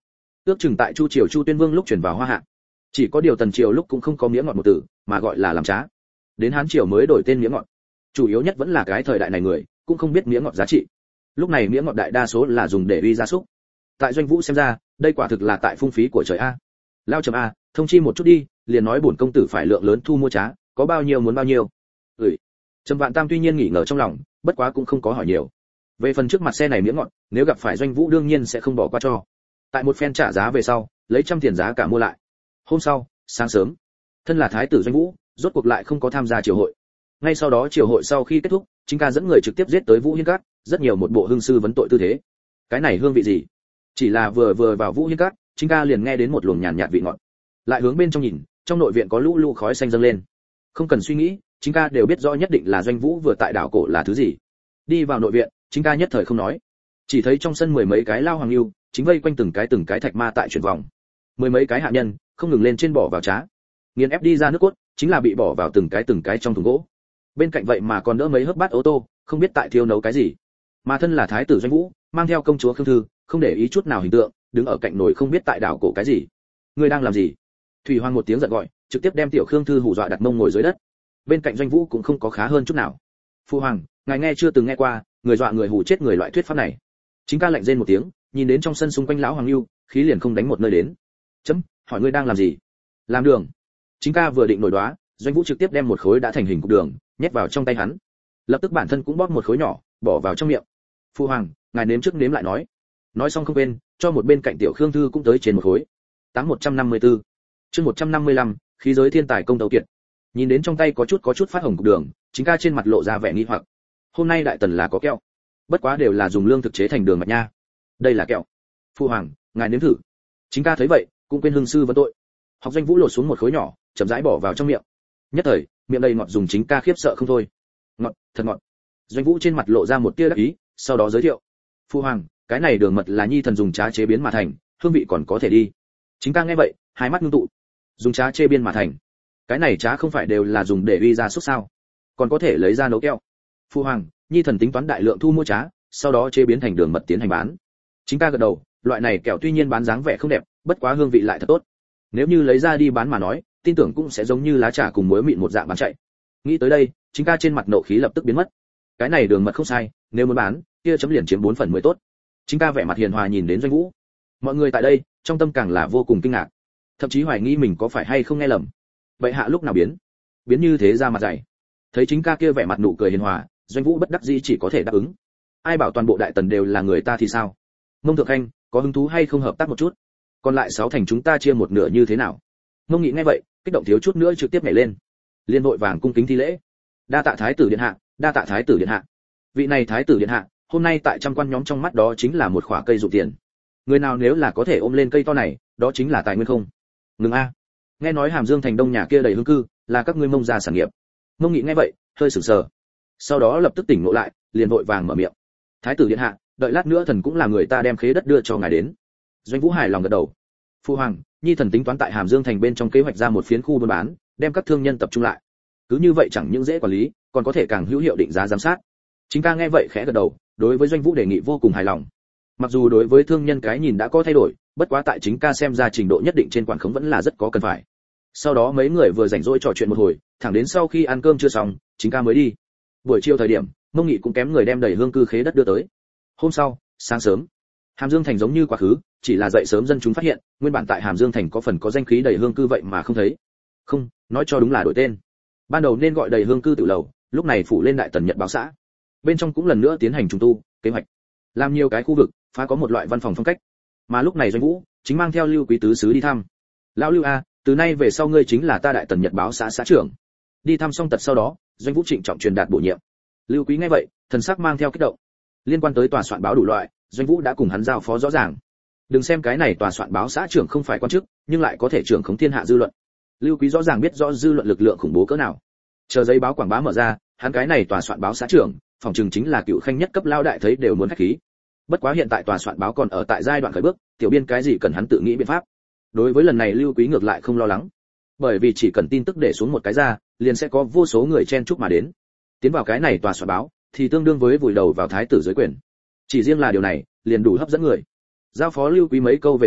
ước chừng tại chu triều chu tuyên vương lúc chuyển vào hoa hạ. Chỉ có điều tần triều lúc cũng không có miếng ngọt một từ, mà gọi là làm trá. Đến hán triều mới đổi tên miếng ngọt. Chủ yếu nhất vẫn là cái thời đại này người cũng không biết miếng ngọt giá trị. Lúc này miếng ngọt đại đa số là dùng để uy gia súc. Tại Doanh Vũ xem ra, đây quả thực là tại phung phí của trời a. Lao chấm a, thông chi một chút đi, liền nói bổn công tử phải lượng lớn thu mua trá, có bao nhiêu muốn bao nhiêu. Ừ. Trầm Vạn Tam tuy nhiên nghỉ ngờ trong lòng, bất quá cũng không có hỏi nhiều. Về phần trước mặt xe này miếng ngọt, nếu gặp phải Doanh Vũ đương nhiên sẽ không bỏ qua cho. Tại một phen trả giá về sau, lấy trăm tiền giá cả mua lại. Hôm sau, sáng sớm, thân là thái tử Doanh Vũ, rốt cuộc lại không có tham gia triều hội. Ngay sau đó triều hội sau khi kết thúc, Chính Ca dẫn người trực tiếp giết tới Vũ Hiên Các, rất nhiều một bộ hương sư vấn tội tư thế. Cái này hương vị gì? Chỉ là vừa vừa vào Vũ Hiên Các, Chính Ca liền nghe đến một luồng nhàn nhạt vị ngọt. Lại hướng bên trong nhìn, trong nội viện có lũ lũ khói xanh dâng lên. Không cần suy nghĩ, Chính Ca đều biết rõ nhất định là Doanh Vũ vừa tại đảo cổ là thứ gì. Đi vào nội viện, Chính Ca nhất thời không nói, chỉ thấy trong sân mười mấy cái lao hoàng lưu, chính vây quanh từng cái từng cái thạch ma tại chuyển vòng. Mười mấy cái hạ nhân, không ngừng lên trên bỏ vào trá. Nghiền ép đi ra nước cốt, chính là bị bỏ vào từng cái từng cái trong thùng gỗ. Bên cạnh vậy mà còn đỡ mấy hớp bát ô tô, không biết tại thiêu nấu cái gì. Mà thân là thái tử Doanh Vũ, mang theo công chúa Khương Thư, không để ý chút nào hình tượng, đứng ở cạnh nồi không biết tại đảo cổ cái gì. Ngươi đang làm gì? Thủy Hoàng một tiếng giận gọi, trực tiếp đem tiểu Khương Thư hù dọa đặt mông ngồi dưới đất. Bên cạnh Doanh Vũ cũng không có khá hơn chút nào. Phu hoàng, ngài nghe chưa từng nghe qua, người dọa người hù chết người loại thuyết pháp này. Chính Ca lạnh rên một tiếng, nhìn đến trong sân xung quanh lão hoàng lưu, khí liền không đánh một nơi đến. Chấm, hỏi ngươi đang làm gì? Làm đường. Chính Ca vừa định nổi đoá, Doanh Vũ trực tiếp đem một khối đã thành hình cục đường nhét vào trong tay hắn. Lập tức bản thân cũng bóp một khối nhỏ, bỏ vào trong miệng. Phu hoàng, ngài nếm trước nếm lại nói. Nói xong không quên, cho một bên cạnh tiểu Khương Thư cũng tới trên một khối. Tám một trăm năm mươi tư. Chương một trăm năm mươi lăm, khí giới thiên tài công tấu kiệt. Nhìn đến trong tay có chút có chút phát hồng cục đường, Chính Ca trên mặt lộ ra vẻ nghi hoặc. Hôm nay đại tần là có kẹo, bất quá đều là dùng lương thực chế thành đường mạch nha. Đây là kẹo. Phu hoàng, ngài nếm thử. Chính Ca thấy vậy, cũng quên hương sư vấn tội. Học Doanh Vũ lột xuống một khối nhỏ, chậm rãi bỏ vào trong miệng. Nhất thời, miệng đầy ngọt dùng Chính Ca khiếp sợ không thôi. Ngọt, thật ngọt. Doanh Vũ trên mặt lộ ra một tia đắc ý, sau đó giới thiệu. Phu hoàng, cái này đường mật là nhi thần dùng trá chế biến mà thành, hương vị còn có thể đi. Chính Ca nghe vậy, hai mắt ngưng tụ. Dùng trá chế biến mà thành. Cái này trá không phải đều là dùng để uy ra súc sao? Còn có thể lấy ra nấu kẹo. Phu hoàng, nhi thần tính toán đại lượng thu mua trá, sau đó chế biến thành đường mật tiến hành bán. Chính Ca gật đầu, loại này kẹo tuy nhiên bán dáng vẻ không đẹp, bất quá hương vị lại thật tốt. Nếu như lấy ra đi bán mà nói, tin tưởng cũng sẽ giống như lá trà cùng muối mịn một dạng bán chạy. Nghĩ tới đây, Chính Ca trên mặt nộ khí lập tức biến mất. Cái này đường mật không sai, nếu muốn bán, kia chấm liền chiếm bốn phần mới tốt. Chính Ca vẻ mặt hiền hòa nhìn đến Doanh Vũ. Mọi người tại đây, trong tâm càng là vô cùng kinh ngạc, thậm chí hoài nghi mình có phải hay không nghe lầm. Vậy hạ lúc nào biến? Biến như thế ra mặt dày. Thấy Chính Ca kia vẻ mặt nụ cười hiền hòa, Doanh Vũ bất đắc dĩ chỉ có thể đáp ứng. Ai bảo toàn bộ đại tần đều là người ta thì sao? Mông Thượng Khanh, có hứng thú hay không hợp tác một chút? Còn lại sáu thành chúng ta chia một nửa như thế nào? Mông Nghị nghe vậy, kích động thiếu chút nữa trực tiếp nhảy lên. Liên vội vàng cung kính thi lễ. Đa tạ thái tử điện hạ, đa tạ thái tử điện hạ. Vị này thái tử điện hạ, hôm nay tại trăm quan nhóm trong mắt đó chính là một khỏa cây dụng tiền. Người nào nếu là có thể ôm lên cây to này, đó chính là tài nguyên không. Ngừng a. Nghe nói Hàm Dương thành đông nhà kia đầy hương cư, là các ngươi Mông gia sản nghiệp. Mông Nghị nghe vậy, hơi sửng sờ. Sau đó lập tức tỉnh ngộ lại, liền vội vàng mở miệng. Thái tử điện hạ, đợi lát nữa thần cũng là người ta đem khế đất đưa cho ngài đến. Doanh Vũ hài lòng gật đầu. Phu hoàng, nhi thần tính toán tại Hàm Dương thành bên trong kế hoạch ra một phiến khu buôn bán, đem các thương nhân tập trung lại. Cứ như vậy chẳng những dễ quản lý, còn có thể càng hữu hiệu định giá giám sát. Chính Ca nghe vậy khẽ gật đầu, đối với Doanh Vũ đề nghị vô cùng hài lòng. Mặc dù đối với thương nhân cái nhìn đã có thay đổi, bất quá tại Chính Ca xem ra trình độ nhất định trên quản khống vẫn là rất có cần phải. Sau đó mấy người vừa rảnh rỗi trò chuyện một hồi, thẳng đến sau khi ăn cơm chưa xong, Chính Ca mới đi. Buổi chiều thời điểm, Mông Nghị cũng kém người đem đầy hương cư khế đất đưa tới. Hôm sau, sáng sớm, Hàm Dương thành giống như quá khứ, chỉ là dậy sớm dân chúng phát hiện, nguyên bản tại Hàm Dương thành có phần có danh khí đầy hương cư vậy mà không thấy. Không, nói cho đúng là đổi tên. Ban đầu nên gọi đầy hương cư tự lầu, lúc này phủ lên đại tần Nhật báo xã. Bên trong cũng lần nữa tiến hành trùng tu, kế hoạch, làm nhiều cái khu vực, phá có một loại văn phòng phong cách. Mà lúc này Doanh Vũ chính mang theo Lưu Quý tứ sứ đi thăm. Lão Lưu a, từ nay về sau ngươi chính là ta đại tần Nhật báo xã xã trưởng. Đi thăm xong tật sau đó, Doanh Vũ trịnh trọng truyền đạt bổ nhiệm. Lưu Quý nghe vậy, thần sắc mang theo kích động. Liên quan tới tòa soạn báo đủ loại, Doanh Vũ đã cùng hắn giao phó rõ ràng. Đừng xem cái này tòa soạn báo xã trưởng không phải quan chức, nhưng lại có thể trưởng khống thiên hạ dư luận. Lưu Quý rõ ràng biết rõ dư luận lực lượng khủng bố cỡ nào. Chờ giấy báo quảng bá mở ra, hắn cái này tòa soạn báo xã trưởng, phòng trường chính là cựu khanh nhất cấp lao đại thấy đều muốn khách khí. Bất quá hiện tại tòa soạn báo còn ở tại giai đoạn khởi bước, tiểu biên cái gì cần hắn tự nghĩ biện pháp. Đối với lần này Lưu Quý ngược lại không lo lắng, bởi vì chỉ cần tin tức để xuống một cái ra, liền sẽ có vô số người chen chúc mà đến. Tiến vào cái này tòa soạn báo, thì tương đương với vùi đầu vào thái tử dưới quyền. Chỉ riêng là điều này, liền đủ hấp dẫn người. Giao phó Lưu Quý mấy câu về sau,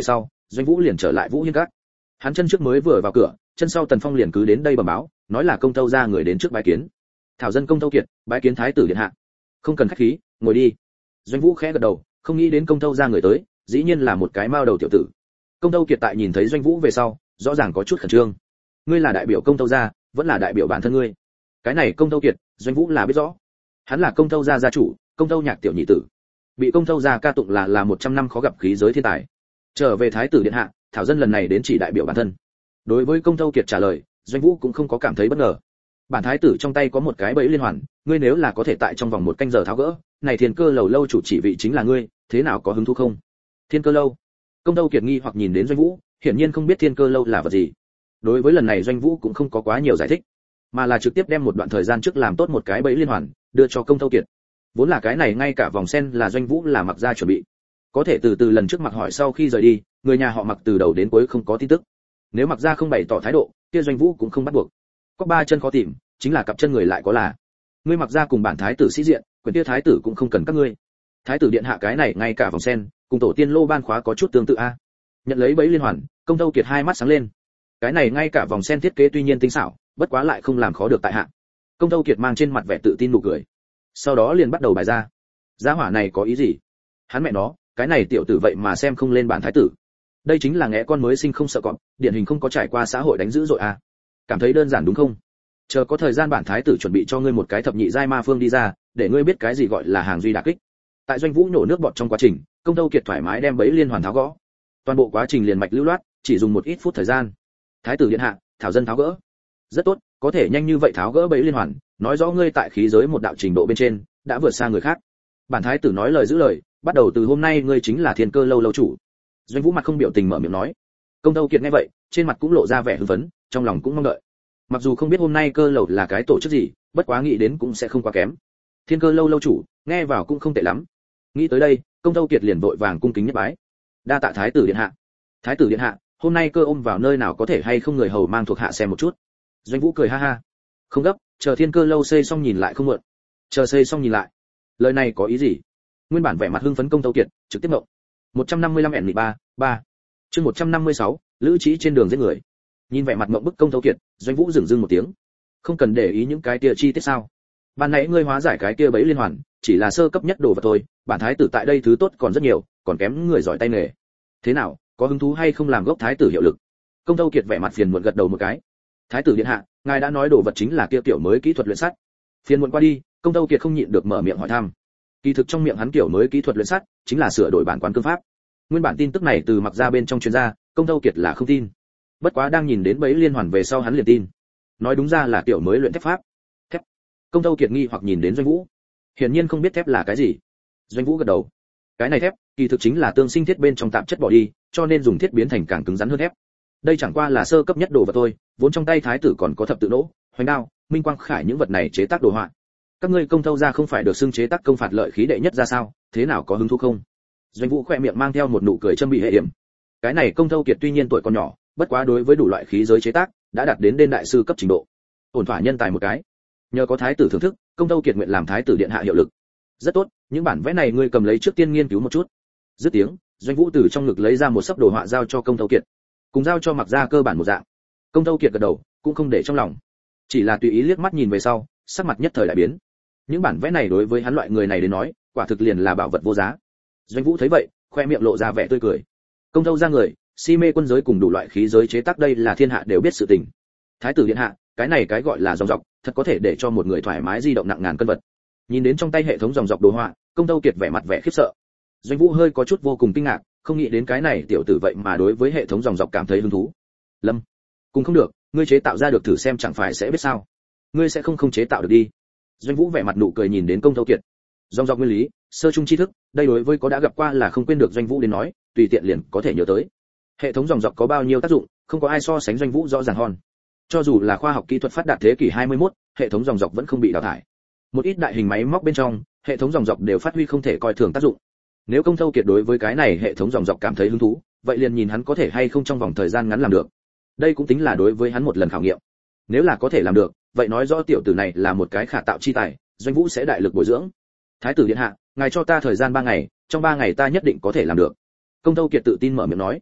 Doanh Vũ liền trở lại Vũ Hiên Các. Hắn chân trước mới vừa vào cửa, chân sau Tần Phong liền cứ đến đây bẩm báo, nói là công tâu ra người đến trước bái kiến. Thảo dân công tâu kiệt, bái kiến thái tử điện hạ. Không cần khách khí, ngồi đi. Doanh Vũ khẽ gật đầu, không nghĩ đến công tâu ra người tới, dĩ nhiên là một cái mao đầu tiểu tử. Công tâu kiệt tại nhìn thấy Doanh Vũ về sau, rõ ràng có chút khẩn trương. Ngươi là đại biểu công tâu gia, vẫn là đại biểu bản thân ngươi? Cái này công tâu kiệt, Doanh Vũ là biết rõ. Hắn là công tâu gia gia chủ, công tâu nhạc tiểu nhị tử, bị công tâu gia ca tụng là là một trăm năm khó gặp khí giới thiên tài. Trở về thái tử điện hạ, thảo dân lần này đến chỉ đại biểu bản thân. Đối với công tâu kiệt trả lời, Doanh Vũ cũng không có cảm thấy bất ngờ. Bản thái tử trong tay có một cái bẫy liên hoàn, ngươi nếu là có thể tại trong vòng một canh giờ tháo gỡ, này Thiên Cơ Lầu lâu chủ chỉ vị chính là ngươi, thế nào có hứng thú không? Thiên Cơ Lâu? Công tâu kiệt nghi hoặc nhìn đến Doanh Vũ, hiển nhiên không biết Thiên Cơ Lâu là vật gì. Đối với lần này Doanh Vũ cũng không có quá nhiều giải thích, mà là trực tiếp đem một đoạn thời gian trước làm tốt một cái bẫy liên hoàn đưa cho công tâu kiệt. Vốn là cái này ngay cả vòng sen là Doanh Vũ là mặc ra chuẩn bị, có thể từ từ lần trước mặc hỏi sau khi rời đi, người nhà họ mặc từ đầu đến cuối không có tin tức. Nếu mặc ra không bày tỏ thái độ, kia Doanh Vũ cũng không bắt buộc. Có ba chân khó tìm, chính là cặp chân người lại có là. Ngươi mặc ra cùng bản thái tử sĩ diện, quyền kia thái tử cũng không cần các ngươi. Thái tử điện hạ cái này ngay cả vòng sen, cùng tổ tiên lô ban khóa có chút tương tự a. Nhận lấy bẫy liên hoàn, công tâu kiệt hai mắt sáng lên. Cái này ngay cả vòng sen thiết kế tuy nhiên tinh xảo, bất quá lại không làm khó được tại hạ. Công tâu kiệt mang trên mặt vẻ tự tin nụ cười, sau đó liền bắt đầu bài ra. Giá hỏa này có ý gì? Hắn mẹ nó, cái này tiểu tử vậy mà xem không lên bản thái tử. Đây chính là ngẽ con mới sinh không sợ cọp, điển hình không có trải qua xã hội đánh dữ dội à? Cảm thấy đơn giản đúng không? Chờ có thời gian bản thái tử chuẩn bị cho ngươi một cái thập nhị giai ma phương đi ra, để ngươi biết cái gì gọi là hàng duy đả kích. Tại Doanh Vũ nhổ nước bọt trong quá trình, công tâu kiệt thoải mái đem bẫy liên hoàn tháo gõ. Toàn bộ quá trình liền mạch lưu loát, chỉ dùng một ít phút thời gian. Thái tử điện hạ, thảo dân tháo gỡ. Rất tốt, có thể nhanh như vậy tháo gỡ bẫy liên hoàn, nói rõ ngươi tại khí giới một đạo trình độ bên trên đã vượt xa người khác. Bản thái tử nói lời giữ lời, bắt đầu từ hôm nay ngươi chính là Thiên Cơ Lâu lâu chủ. Doanh Vũ mặt không biểu tình mở miệng nói. Công tâu kiệt nghe vậy, trên mặt cũng lộ ra vẻ hưng phấn, trong lòng cũng mong đợi. Mặc dù không biết hôm nay Cơ Lầu là cái tổ chức gì, bất quá nghĩ đến cũng sẽ không quá kém. Thiên Cơ Lâu lâu chủ, nghe vào cũng không tệ lắm. Nghĩ tới đây, công tâu kiệt liền vội vàng cung kính nhất bái. Đa tạ thái tử điện hạ. Thái tử điện hạ, hôm nay Cơ ôm vào nơi nào có thể hay không người hầu mang thuộc hạ xem một chút. Doanh Vũ cười ha ha. Không gấp, chờ Thiên Cơ Lâu xây xong nhìn lại không muộn. Chờ xây xong nhìn lại. Lời này có ý gì? Nguyên bản vẻ mặt hưng phấn công tâu kiệt, trực tiếp ngộng. một trăm năm mươi lăm ẻn mười ba, ba. Chương một trăm năm mươi sáu, Lữ Trí trên đường giết người. Nhìn vẻ mặt ngộng bức công tâu kiệt, Doanh Vũ dừng dưng một tiếng. Không cần để ý những cái kia chi tiết sao? Ban nãy ngươi hóa giải cái kia bẫy liên hoàn, chỉ là sơ cấp nhất đồ vật thôi, bản thái tử tại đây thứ tốt còn rất nhiều, còn kém người giỏi tay nghề. Thế nào, có hứng thú hay không làm gốc thái tử hiệu lực? Công tâu kiệt vẻ mặt phiền muộn gật đầu một cái. Thái tử điện hạ, ngài đã nói đồ vật chính là kia kiểu mới kỹ thuật luyện sắt. Phiền muộn qua đi, công tâu kiệt không nhịn được mở miệng hỏi thăm. Kỳ thực trong miệng hắn kiểu mới kỹ thuật luyện sắt chính là sửa đổi bản quán cương pháp. Nguyên bản tin tức này từ mặc ra bên trong chuyên gia, công tâu kiệt là không tin. Bất quá đang nhìn đến bẫy liên hoàn về sau hắn liền tin. Nói đúng ra là kiểu mới luyện thép pháp. Thép. Công tâu kiệt nghi hoặc nhìn đến Doanh Vũ. Hiển nhiên không biết thép là cái gì. Doanh Vũ gật đầu. Cái này thép, kỳ thực chính là tương sinh thiết bên trong tạp chất bỏ đi, cho nên dùng thiết biến thành càng cứng rắn hơn thép. Đây chẳng qua là sơ cấp nhất đồ vật thôi, vốn trong tay thái tử còn có thập tự nỗ, hoành đao, minh quang khải những vật này chế tác đồ họa. Các ngươi công tâu ra không phải được xưng chế tác công phạt lợi khí đệ nhất ra sao, thế nào có hứng thú không? Doanh Vũ khỏe miệng mang theo một nụ cười châm bị hệ hiểm. Cái này công tâu kiệt tuy nhiên tuổi còn nhỏ, bất quá đối với đủ loại khí giới chế tác đã đạt đến đến đại sư cấp trình độ, ổn thỏa nhân tài một cái. Nhờ có thái tử thưởng thức, công tâu kiệt nguyện làm thái tử điện hạ hiệu lực. Rất tốt, những bản vẽ này ngươi cầm lấy trước tiên nghiên cứu một chút. Dứt tiếng, Doanh Vũ từ trong ngực lấy ra một sấp đồ họa giao cho công tâu kiệt, cùng giao cho mặc ra cơ bản một dạng. Công tâu kiệt gật đầu, cũng không để trong lòng, chỉ là tùy ý liếc mắt nhìn về sau, sắc mặt nhất thời đại biến. Những bản vẽ này đối với hắn loại người này đến nói, quả thực liền là bảo vật vô giá. Doanh Vũ thấy vậy, khoe miệng lộ ra vẻ tươi cười. Công tâu ra người, si mê quân giới cùng đủ loại khí giới chế tác đây là thiên hạ đều biết sự tình. Thái tử điện hạ, cái này cái gọi là dòng dọc, thật có thể để cho một người thoải mái di động nặng ngàn cân vật. Nhìn đến trong tay hệ thống dòng dọc đồ họa, công tâu kiệt vẻ mặt vẻ khiếp sợ. Doanh Vũ hơi có chút vô cùng kinh ngạc, không nghĩ đến cái này tiểu tử vậy mà đối với hệ thống dòng dọc cảm thấy hứng thú. Lâm, cùng không được, ngươi chế tạo ra được thử xem chẳng phải sẽ biết sao? Ngươi sẽ không không chế tạo được đi. Doanh Vũ vẻ mặt nụ cười nhìn đến công tâu kiệt. Dòng dọc nguyên lý, sơ trung tri thức, đây đối với có đã gặp qua là không quên được Doanh Vũ đến nói, tùy tiện liền có thể nhớ tới. Hệ thống dòng dọc có bao nhiêu tác dụng, không có ai so sánh Doanh Vũ rõ ràng hơn. Cho dù là khoa học kỹ thuật phát đạt thế kỷ hai mươi mốt, hệ thống dòng dọc vẫn không bị đào thải. Một ít đại hình máy móc bên trong, hệ thống dòng dọc đều phát huy không thể coi thường tác dụng. Nếu công tâu kiệt đối với cái này hệ thống dòng dọc cảm thấy hứng thú, vậy liền nhìn hắn có thể hay không trong vòng thời gian ngắn làm được. Đây cũng tính là đối với hắn một lần khảo nghiệm. Nếu là có thể làm được, vậy nói rõ tiểu tử này là một cái khả tạo chi tài, Doanh Vũ sẽ đại lực bồi dưỡng. Thái tử điện hạ, ngài cho ta thời gian ba ngày, trong ba ngày ta nhất định có thể làm được. Công tâu kiệt tự tin mở miệng nói.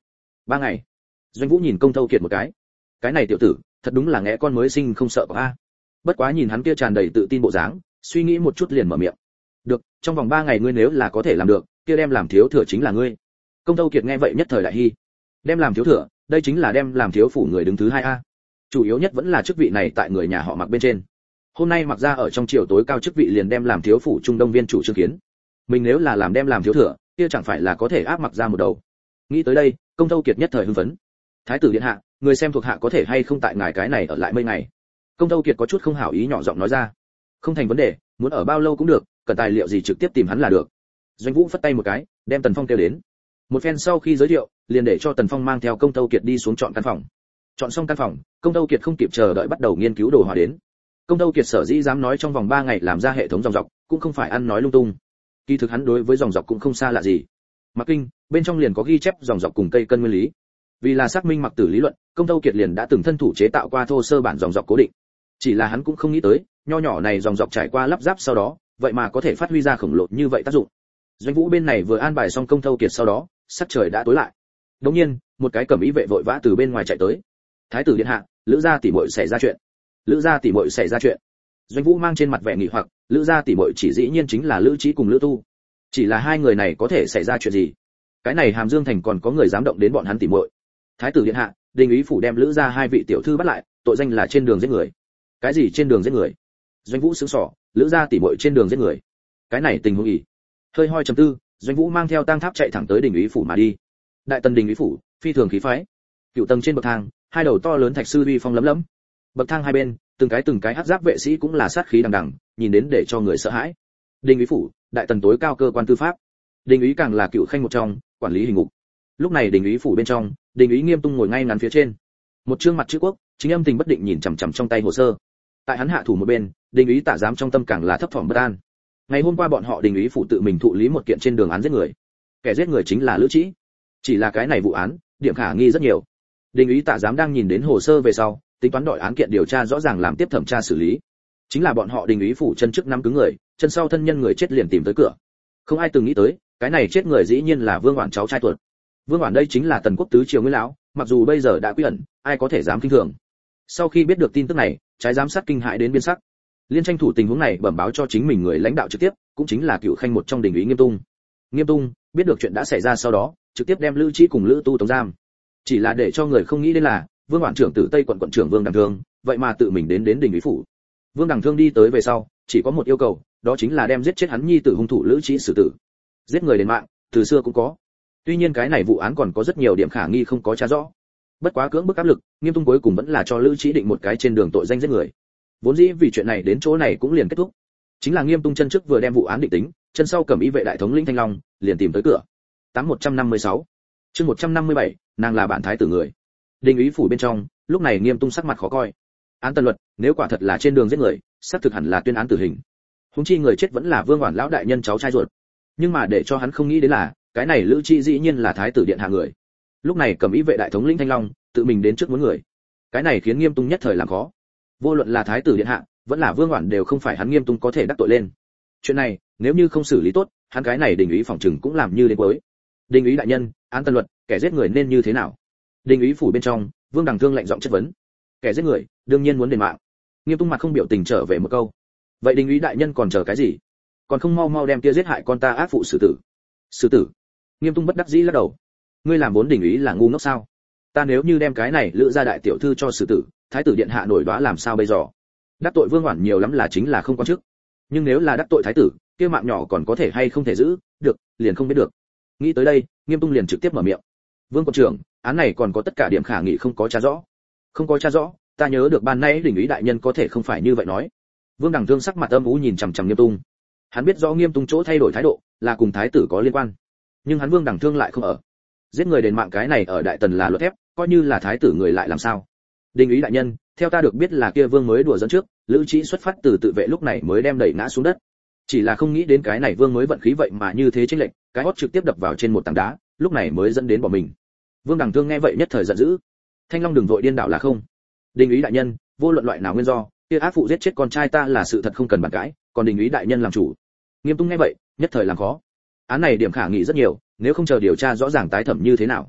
ba ngày. Doanh Vũ nhìn Công Thâu Kiệt một cái. Cái này tiểu tử, thật đúng là ngẽ con mới sinh không sợ a. Bất quá nhìn hắn kia tràn đầy tự tin bộ dáng, suy nghĩ một chút liền mở miệng. Được, trong vòng ba ngày ngươi nếu là có thể làm được, kia đem làm thiếu thừa chính là ngươi. Công Thâu Kiệt nghe vậy nhất thời đại hi. Đem làm thiếu thừa, đây chính là đem làm thiếu phủ người đứng thứ hai a. Chủ yếu nhất vẫn là chức vị này tại người nhà họ Mặc bên trên. Hôm nay Mặc gia ở trong triều tối cao chức vị liền đem làm thiếu phủ trung đông viên chủ Trương Kiến. Mình nếu là làm đem làm thiếu thừa, kia chẳng phải là có thể áp Mặc gia một đầu. Nghĩ tới đây, Công Thâu Kiệt nhất thời hưng phấn. Thái tử điện hạ, người xem thuộc hạ có thể hay không tại ngài cái này ở lại mấy ngày. Công Thâu Kiệt có chút không hảo ý nhỏ giọng nói ra. Không thành vấn đề, muốn ở bao lâu cũng được, cần tài liệu gì trực tiếp tìm hắn là được. Doanh Vũ phất tay một cái, đem Tần Phong kêu đến. Một phen sau khi giới thiệu, liền để cho Tần Phong mang theo Công Thâu Kiệt đi xuống chọn căn phòng. Chọn xong căn phòng, Công Thâu Kiệt không kịp chờ đợi bắt đầu nghiên cứu đồ họa đến. Công Thâu Kiệt sở dĩ dám nói trong vòng ba ngày làm ra hệ thống dòng dọc, cũng không phải ăn nói lung tung. Kỳ thực hắn đối với dòng dọc cũng không xa lạ gì. Mặc Kinh, bên trong liền có ghi chép dòng dọc cùng cây cân nguyên lý. Vì là xác minh Mặc Tử lý luận, Công Thâu Kiệt liền đã từng thân thủ chế tạo qua thô sơ bản dòng dọc cố định. Chỉ là hắn cũng không nghĩ tới, nho nhỏ này dòng dọc trải qua lắp ráp sau đó, vậy mà có thể phát huy ra khổng lồ như vậy tác dụng. Doanh Vũ bên này vừa an bài xong Công Thâu Kiệt sau đó, sắc trời đã tối lại. Đột nhiên, một cái cẩm y vệ vội vã từ bên ngoài chạy tới. Thái tử điện hạ, Lữ gia tỷ muội xảy ra chuyện. Lữ gia tỷ muội xảy ra chuyện. Doanh Vũ mang trên mặt vẻ nghi hoặc, Lữ gia tỷ muội chỉ dĩ nhiên chính là Lữ Trí cùng Lữ Tu. Chỉ là hai người này có thể xảy ra chuyện gì? Cái này Hàm Dương thành còn có người dám động đến bọn hắn tỷ muội. Thái tử điện hạ, Đình ý phủ đem Lữ gia hai vị tiểu thư bắt lại, tội danh là trên đường giết người. Cái gì trên đường giết người? Doanh Vũ sững sờ, Lữ gia tỷ muội trên đường giết người. Cái này tình huống gì? Hơi hoi trầm tư, Doanh Vũ mang theo tang tháp chạy thẳng tới Đình ý phủ mà đi. Đại tần Đình ý phủ, phi thường khí phái. Cựu tầng trên bậc thang, hai đầu to lớn thạch sư uy phong lấm lấm. Bậc thang hai bên, từng cái từng cái hắc giáp vệ sĩ cũng là sát khí đằng đằng, nhìn đến để cho người sợ hãi. Đình ý phủ, đại tần tối cao cơ quan tư pháp. Đình ý càng là cựu khanh một trong, quản lý hình ngục. Lúc này Đình ý phủ bên trong, Đình ý Nghiêm Tung ngồi ngay ngắn phía trên. Một trương mặt chữ quốc, chính âm tình bất định nhìn chằm chằm trong tay hồ sơ. Tại hắn hạ thủ một bên, Đình ý Tạ giám trong tâm càng là thấp thỏm bất an. Ngày hôm qua bọn họ Đình ý phủ tự mình thụ lý một kiện trên đường án giết người. Kẻ giết người chính là Lữ Trĩ. Chỉ là cái này vụ án, điểm khả nghi rất nhiều. Đình ý Tạ giám đang nhìn đến hồ sơ về sau, tính toán đội án kiện điều tra rõ ràng làm tiếp thẩm tra xử lý. Chính là bọn họ Đình ý phủ chân trước năm cứng người, chân sau thân nhân người chết liền tìm tới cửa. Không ai từng nghĩ tới, cái này chết người dĩ nhiên là Vương Oản cháu trai tuột. Vương Oản đây chính là tần quốc tứ triều nguyên lão, mặc dù bây giờ đã quy ẩn, ai có thể dám kinh thường. Sau khi biết được tin tức này, trái giám sát kinh hãi đến biến sắc. Liên tranh thủ tình huống này bẩm báo cho chính mình người lãnh đạo trực tiếp, cũng chính là cựu khanh một trong Đình ý Nghiêm Tung. Nghiêm Tung biết được chuyện đã xảy ra sau đó, trực tiếp đem Lữ Trĩ cùng Lữ Tu tống giam. Chỉ là để cho người không nghĩ đến là, Vương Oản trưởng tử Tây quận quận trưởng Vương Đằng Thương, vậy mà tự mình đến đến Đình ý phủ. Vương Đằng Thương đi tới về sau, chỉ có một yêu cầu, đó chính là đem giết chết hắn nhi tử hung thủ Lữ Trĩ xử tử. Giết người đến mạng, từ xưa cũng có. Tuy nhiên cái này vụ án còn có rất nhiều điểm khả nghi không có tra rõ. Bất quá cưỡng bức áp lực, Nghiêm Tung cuối cùng vẫn là cho Lữ Trĩ định một cái trên đường tội danh giết người. Vốn dĩ vì chuyện này đến chỗ này cũng liền kết thúc. Chính là Nghiêm Tung chân trước vừa đem vụ án định tính, chân sau cầm ý vệ đại thống lĩnh Thanh Long, liền tìm tới cửa. Tám một trăm năm mươi sáu, chương một trăm năm mươi bảy, nàng là bạn thái tử người. Đình ý phủ bên trong, lúc này Nghiêm Tung sắc mặt khó coi. Án tân luật, nếu quả thật là trên đường giết người, xác thực hẳn là tuyên án tử hình. Huống chi người chết vẫn là Vương Oản lão đại nhân cháu trai ruột. Nhưng mà để cho hắn không nghĩ đến là, cái này Lữ Trĩ dĩ nhiên là thái tử điện hạ người. Lúc này cầm ý vệ đại thống lĩnh Thanh Long, tự mình đến trước muốn người. Cái này khiến Nghiêm Tung nhất thời làm khó. Vô luận là thái tử điện hạ, vẫn là Vương Oản đều không phải hắn Nghiêm Tung có thể đắc tội lên. Chuyện này, nếu như không xử lý tốt, hắn cái này Đình ý phòng trừng cũng làm như đến cuối. Đình ý đại nhân, án tân luật, kẻ giết người nên như thế nào? Đình ý phủ bên trong, Vương Đằng Thương lạnh giọng chất vấn. Kẻ giết người, đương nhiên muốn đền mạng. Nghiêm Tung mặt không biểu tình trở về một câu. Vậy Đình ý đại nhân còn chờ cái gì? Còn không mau mau đem kia giết hại con ta ác phụ xử tử. Xử tử? Nghiêm Tung bất đắc dĩ lắc đầu. Ngươi làm vốn Đình ý là ngu ngốc sao? Ta nếu như đem cái này Lữ gia đại tiểu thư cho xử tử, thái tử điện hạ nổi đoá làm sao bây giờ? Đắc tội Vương Oản nhiều lắm là chính là không quan chức. Nhưng nếu là đắc tội thái tử, kia mạng nhỏ còn có thể hay không thể giữ, được, liền không biết được. Nghĩ tới đây, Nghiêm Tung liền trực tiếp mở miệng. Vương quận trưởng, án này còn có tất cả điểm khả nghị không có tra rõ. Không có tra rõ, ta nhớ được ban nãy Đình ý đại nhân có thể không phải như vậy nói. Vương Đằng Thương sắc mặt âm u nhìn chằm chằm Nghiêm Tung. Hắn biết rõ Nghiêm Tung chỗ thay đổi thái độ là cùng thái tử có liên quan, nhưng hắn Vương Đằng Thương lại không ở. Giết người đền mạng cái này ở đại tần là luật thép, coi như là thái tử người lại làm sao? Đình ý đại nhân, theo ta được biết là kia Vương mới đùa dẫn trước, Lữ Trĩ xuất phát từ tự vệ lúc này mới đem đẩy ngã xuống đất. Chỉ là không nghĩ đến cái này Vương mới vận khí vậy mà như thế chênh lệch, cái hót trực tiếp đập vào trên một tảng đá, lúc này mới dẫn đến bỏ mình. Vương Đằng Thương nghe vậy nhất thời giận dữ. Thanh Long đừng vội điên đảo là không. Đình ý đại nhân, vô luận loại nào nguyên do, kia ác phụ giết chết con trai ta là sự thật không cần bàn cãi, còn Đình ý đại nhân làm chủ. Nghiêm Tung nghe vậy, nhất thời làm khó. Án này điểm khả nghị rất nhiều, nếu không chờ điều tra rõ ràng tái thẩm như thế nào?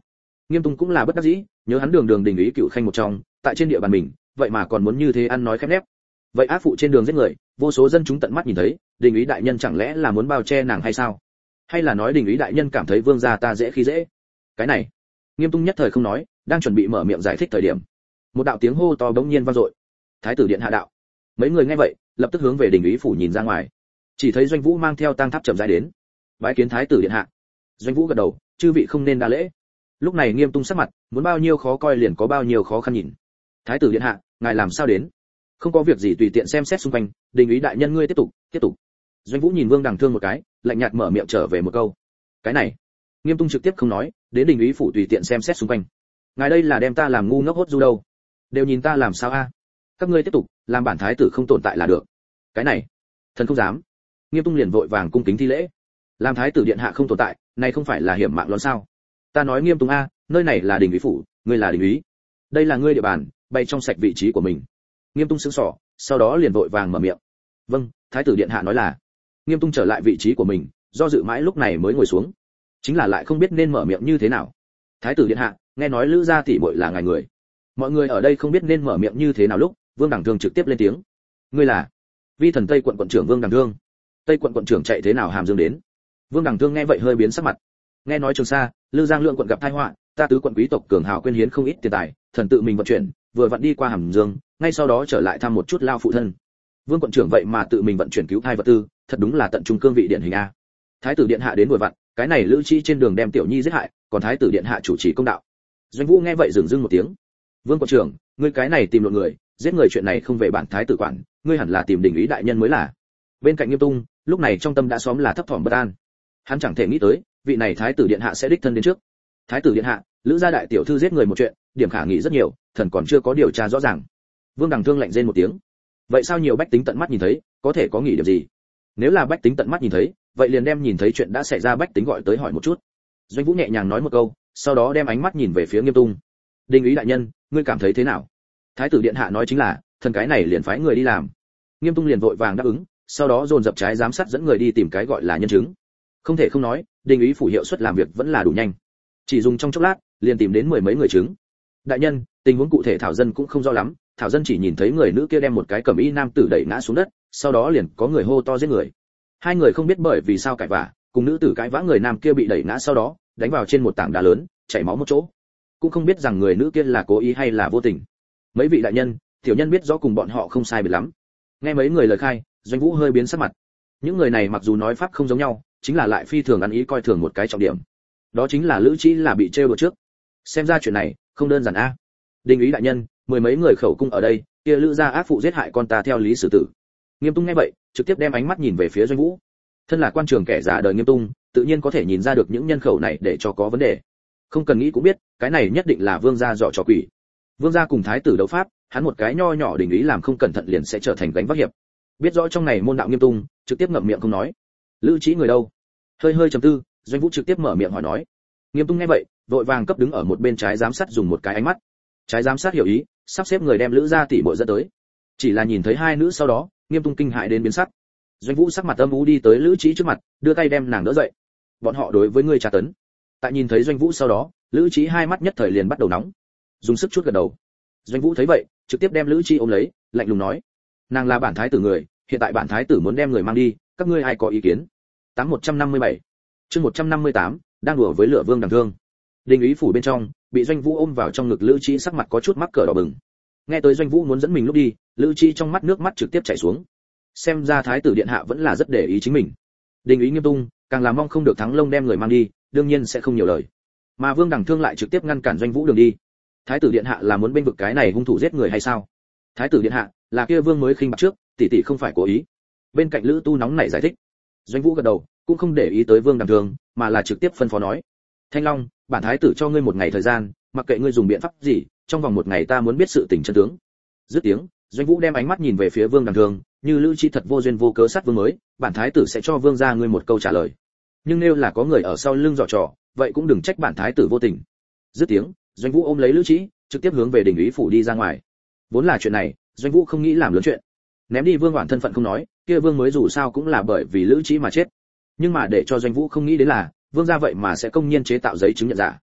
Nghiêm Tung cũng là bất đắc dĩ, nhớ hắn đường đường đình ý cựu khanh một trong, tại trên địa bàn mình, vậy mà còn muốn như thế ăn nói khép nép. Vậy ác phụ trên đường giết người, vô số dân chúng tận mắt nhìn thấy, đình ý đại nhân chẳng lẽ là muốn bao che nàng hay sao? Hay là nói đình ý đại nhân cảm thấy vương gia ta dễ khi dễ? Cái này, Nghiêm Tung nhất thời không nói, đang chuẩn bị mở miệng giải thích thời điểm, một đạo tiếng hô to bỗng nhiên vang dội. Thái tử điện hạ đạo. Mấy người nghe vậy, lập tức hướng về đình ý phủ nhìn ra ngoài. Chỉ thấy Doanh Vũ mang theo tang tháp chậm rãi đến. Bái kiến thái tử điện hạ. Doanh Vũ gật đầu, chư vị không nên đa lễ. Lúc này Nghiêm Tung sắc mặt, muốn bao nhiêu khó coi liền có bao nhiêu khó khăn nhìn. Thái tử điện hạ, ngài làm sao đến? Không có việc gì tùy tiện xem xét xung quanh, đình ý đại nhân ngươi tiếp tục, tiếp tục. Doanh Vũ nhìn Vương Đằng Thương một cái, lạnh nhạt mở miệng trở về một câu. Cái này, Nghiêm Tung trực tiếp không nói, đến đình ý phủ tùy tiện xem xét xung quanh. Ngài đây là đem ta làm ngu ngốc hốt du đâu? Đều nhìn ta làm sao a? Các ngươi tiếp tục, làm bản thái tử không tồn tại là được. Cái này, thần không dám. Nghiêm Tung liền vội vàng cung kính thi lễ. Làm thái tử điện hạ không tồn tại, này không phải là hiểm mạng lắm sao? Ta nói Nghiêm Tung a, nơi này là đình ý phủ, ngươi là đình ý. Đây là ngươi địa bàn, bay trong sạch vị trí của mình. Nghiêm Tung sững sờ, sau đó liền vội vàng mở miệng. Vâng, thái tử điện hạ nói là. Nghiêm Tung trở lại vị trí của mình, do dự mãi lúc này mới ngồi xuống. Chính là lại không biết nên mở miệng như thế nào. Thái tử điện hạ, nghe nói Lữ gia tỷ muội là ngài người. Mọi người ở đây không biết nên mở miệng như thế nào lúc, Vương Đằng Thương trực tiếp lên tiếng. Ngươi là Vi thần Tây quận quận trưởng Vương Đằng Thương. Tây quận quận trưởng chạy thế nào Hàm Dương đến? Vương Đằng Thương nghe vậy hơi biến sắc mặt. Nghe nói Trường Sa, Lư Giang lượng quận gặp tai họa, ta tứ quận quý tộc cường hào quyên hiến không ít tiền tài, thần tự mình vận chuyển, vừa vặn đi qua Hàm Dương, ngay sau đó trở lại thăm một chút lao phụ thân. Vương quận trưởng vậy mà tự mình vận chuyển cứu thai vật tư, thật đúng là tận trung cương vị điển hình a. Thái tử điện hạ đến vừa vặn, cái này Lữ Chi trên đường đem tiểu nhi giết hại, còn thái tử điện hạ chủ trì công đạo. Doanh Vũ nghe vậy dừng dưng một tiếng. Vương quận trưởng, ngươi cái này tìm lộn người, giết người chuyện này không về bản thái tử quản, ngươi hẳn là tìm đình ý đại nhân mới là. Bên cạnh Nghiêm Tung, lúc này trong tâm đã xóm là thấp thỏm bất an. Hắn chẳng thể nghĩ tới, vị này thái tử điện hạ sẽ đích thân đến trước. Thái tử điện hạ, Lữ gia đại tiểu thư giết người một chuyện, điểm khả nghị rất nhiều, thần còn chưa có điều tra rõ ràng. Vương Đằng Thương lạnh rên một tiếng. Vậy sao nhiều bách tính tận mắt nhìn thấy, có thể có nghĩ điểm gì? Nếu là bách tính tận mắt nhìn thấy, vậy liền đem nhìn thấy chuyện đã xảy ra bách tính gọi tới hỏi một chút. Doanh Vũ nhẹ nhàng nói một câu, sau đó đem ánh mắt nhìn về phía Nghiêm Tung. Đình ý đại nhân, ngươi cảm thấy thế nào? Thái tử điện hạ nói chính là, thần cái này liền phái người đi làm. Nghiêm Tung liền vội vàng đáp ứng, sau đó dồn dập trái giám sát dẫn người đi tìm cái gọi là nhân chứng. Không thể không nói, đình ý phủ hiệu suất làm việc vẫn là đủ nhanh. Chỉ dùng trong chốc lát, liền tìm đến mười mấy người chứng. Đại nhân, tình huống cụ thể thảo dân cũng không rõ lắm, thảo dân chỉ nhìn thấy người nữ kia đem một cái cẩm y nam tử đẩy ngã xuống đất, sau đó liền có người hô to giết người. Hai người không biết bởi vì sao cãi vã, cùng nữ tử cãi vã người nam kia bị đẩy ngã sau đó đánh vào trên một tảng đá lớn, chảy máu một chỗ. Cũng không biết rằng người nữ kia là cố ý hay là vô tình. Mấy vị đại nhân, tiểu nhân biết rõ cùng bọn họ không sai biệt lắm. Nghe mấy người lời khai, Doanh Vũ hơi biến sắc mặt. Những người này mặc dù nói pháp không giống nhau, chính là lại phi thường ăn ý coi thường một cái trọng điểm. Đó chính là Lữ Chí là bị trêu đùa trước. Xem ra chuyện này không đơn giản a. Đình ý đại nhân, mười mấy người khẩu cung ở đây, kia Lữ gia ác phụ giết hại con ta theo lý xử tử. Nghiêm Tung nghe vậy, trực tiếp đem ánh mắt nhìn về phía Doanh Vũ. Thân là quan trường kẻ già đời Nghiêm Tung, tự nhiên có thể nhìn ra được những nhân khẩu này để cho có vấn đề. Không cần nghĩ cũng biết, cái này nhất định là vương gia dọ trò quỷ. Vương gia cùng thái tử đấu pháp, hắn một cái nho nhỏ đình ý làm không cẩn thận liền sẽ trở thành gánh vác hiệp. Biết rõ trong này môn đạo Nghiêm Tung, trực tiếp ngậm miệng không nói. Lữ Chí người đâu? Hơi hơi trầm tư, Doanh Vũ trực tiếp mở miệng hỏi nói. Nghiêm Tung nghe vậy, vội vàng cấp đứng ở một bên trái giám sát dùng một cái ánh mắt. Trái giám sát hiểu ý, sắp xếp người đem Lữ gia tỷ muội dẫn tới. Chỉ là nhìn thấy hai nữ sau đó, Nghiêm Tung kinh hãi đến biến sắc. Doanh Vũ sắc mặt âm u đi tới Lữ Chí trước mặt, đưa tay đem nàng đỡ dậy. Bọn họ đối với ngươi tra tấn. Tại nhìn thấy Doanh Vũ sau đó, Lữ Chí hai mắt nhất thời liền bắt đầu nóng, dùng sức chút gật đầu. Doanh Vũ thấy vậy, trực tiếp đem Lữ Chí ôm lấy, lạnh lùng nói: nàng là bản thái tử người, hiện tại bản thái tử muốn đem người mang đi, các ngươi ai có ý kiến? Tám một trăm năm mươi bảy, chương một trăm năm mươi tám, đang đùa với lửa Vương Đằng Thương. Đình ý phủ bên trong, bị Doanh Vũ ôm vào trong ngực Lữ Chí sắc mặt có chút mắc cỡ đỏ bừng. Nghe tới Doanh Vũ muốn dẫn mình lúc đi, Lữ Chí trong mắt nước mắt trực tiếp chảy xuống. Xem ra thái tử điện hạ vẫn là rất để ý chính mình. Đình ý Nghiêm Tung, càng là mong không được Thắng Long đem người mang đi, đương nhiên sẽ không nhiều lời. Mà Vương Đằng Thương lại trực tiếp ngăn cản Doanh Vũ đường đi. Thái tử điện hạ là muốn bênh vực cái này hung thủ giết người hay sao? Thái tử điện hạ, là kia Vương mới khinh bạc trước, tỷ tỷ không phải cố ý. Bên cạnh Lữ Tu nóng nảy giải thích. Doanh Vũ gật đầu, cũng không để ý tới Vương Đằng Thương, mà là trực tiếp phân phó nói: Thanh Long, bản thái tử cho ngươi một ngày thời gian, mặc kệ ngươi dùng biện pháp gì, trong vòng một ngày ta muốn biết sự tình chân tướng. Dứt tiếng, Doanh Vũ đem ánh mắt nhìn về phía Vương Đằng Thương, như Lữ Chi thật vô duyên vô cớ sát vương mới, bản thái tử sẽ cho vương gia ngươi một câu trả lời. Nhưng nếu là có người ở sau lưng dọ trò, vậy cũng đừng trách bản thái tử vô tình. Dứt tiếng, Doanh Vũ ôm lấy Lữ Chi, trực tiếp hướng về đình ý phủ đi ra ngoài. Vốn là chuyện này, Doanh Vũ không nghĩ làm lớn chuyện. Ném đi Vương Hoản thân phận không nói, kia Vương mới dù sao cũng là bởi vì Lữ Chi mà chết. Nhưng mà để cho Doanh Vũ không nghĩ đến là, Vương gia vậy mà sẽ công nhiên chế tạo giấy chứng nhận giả.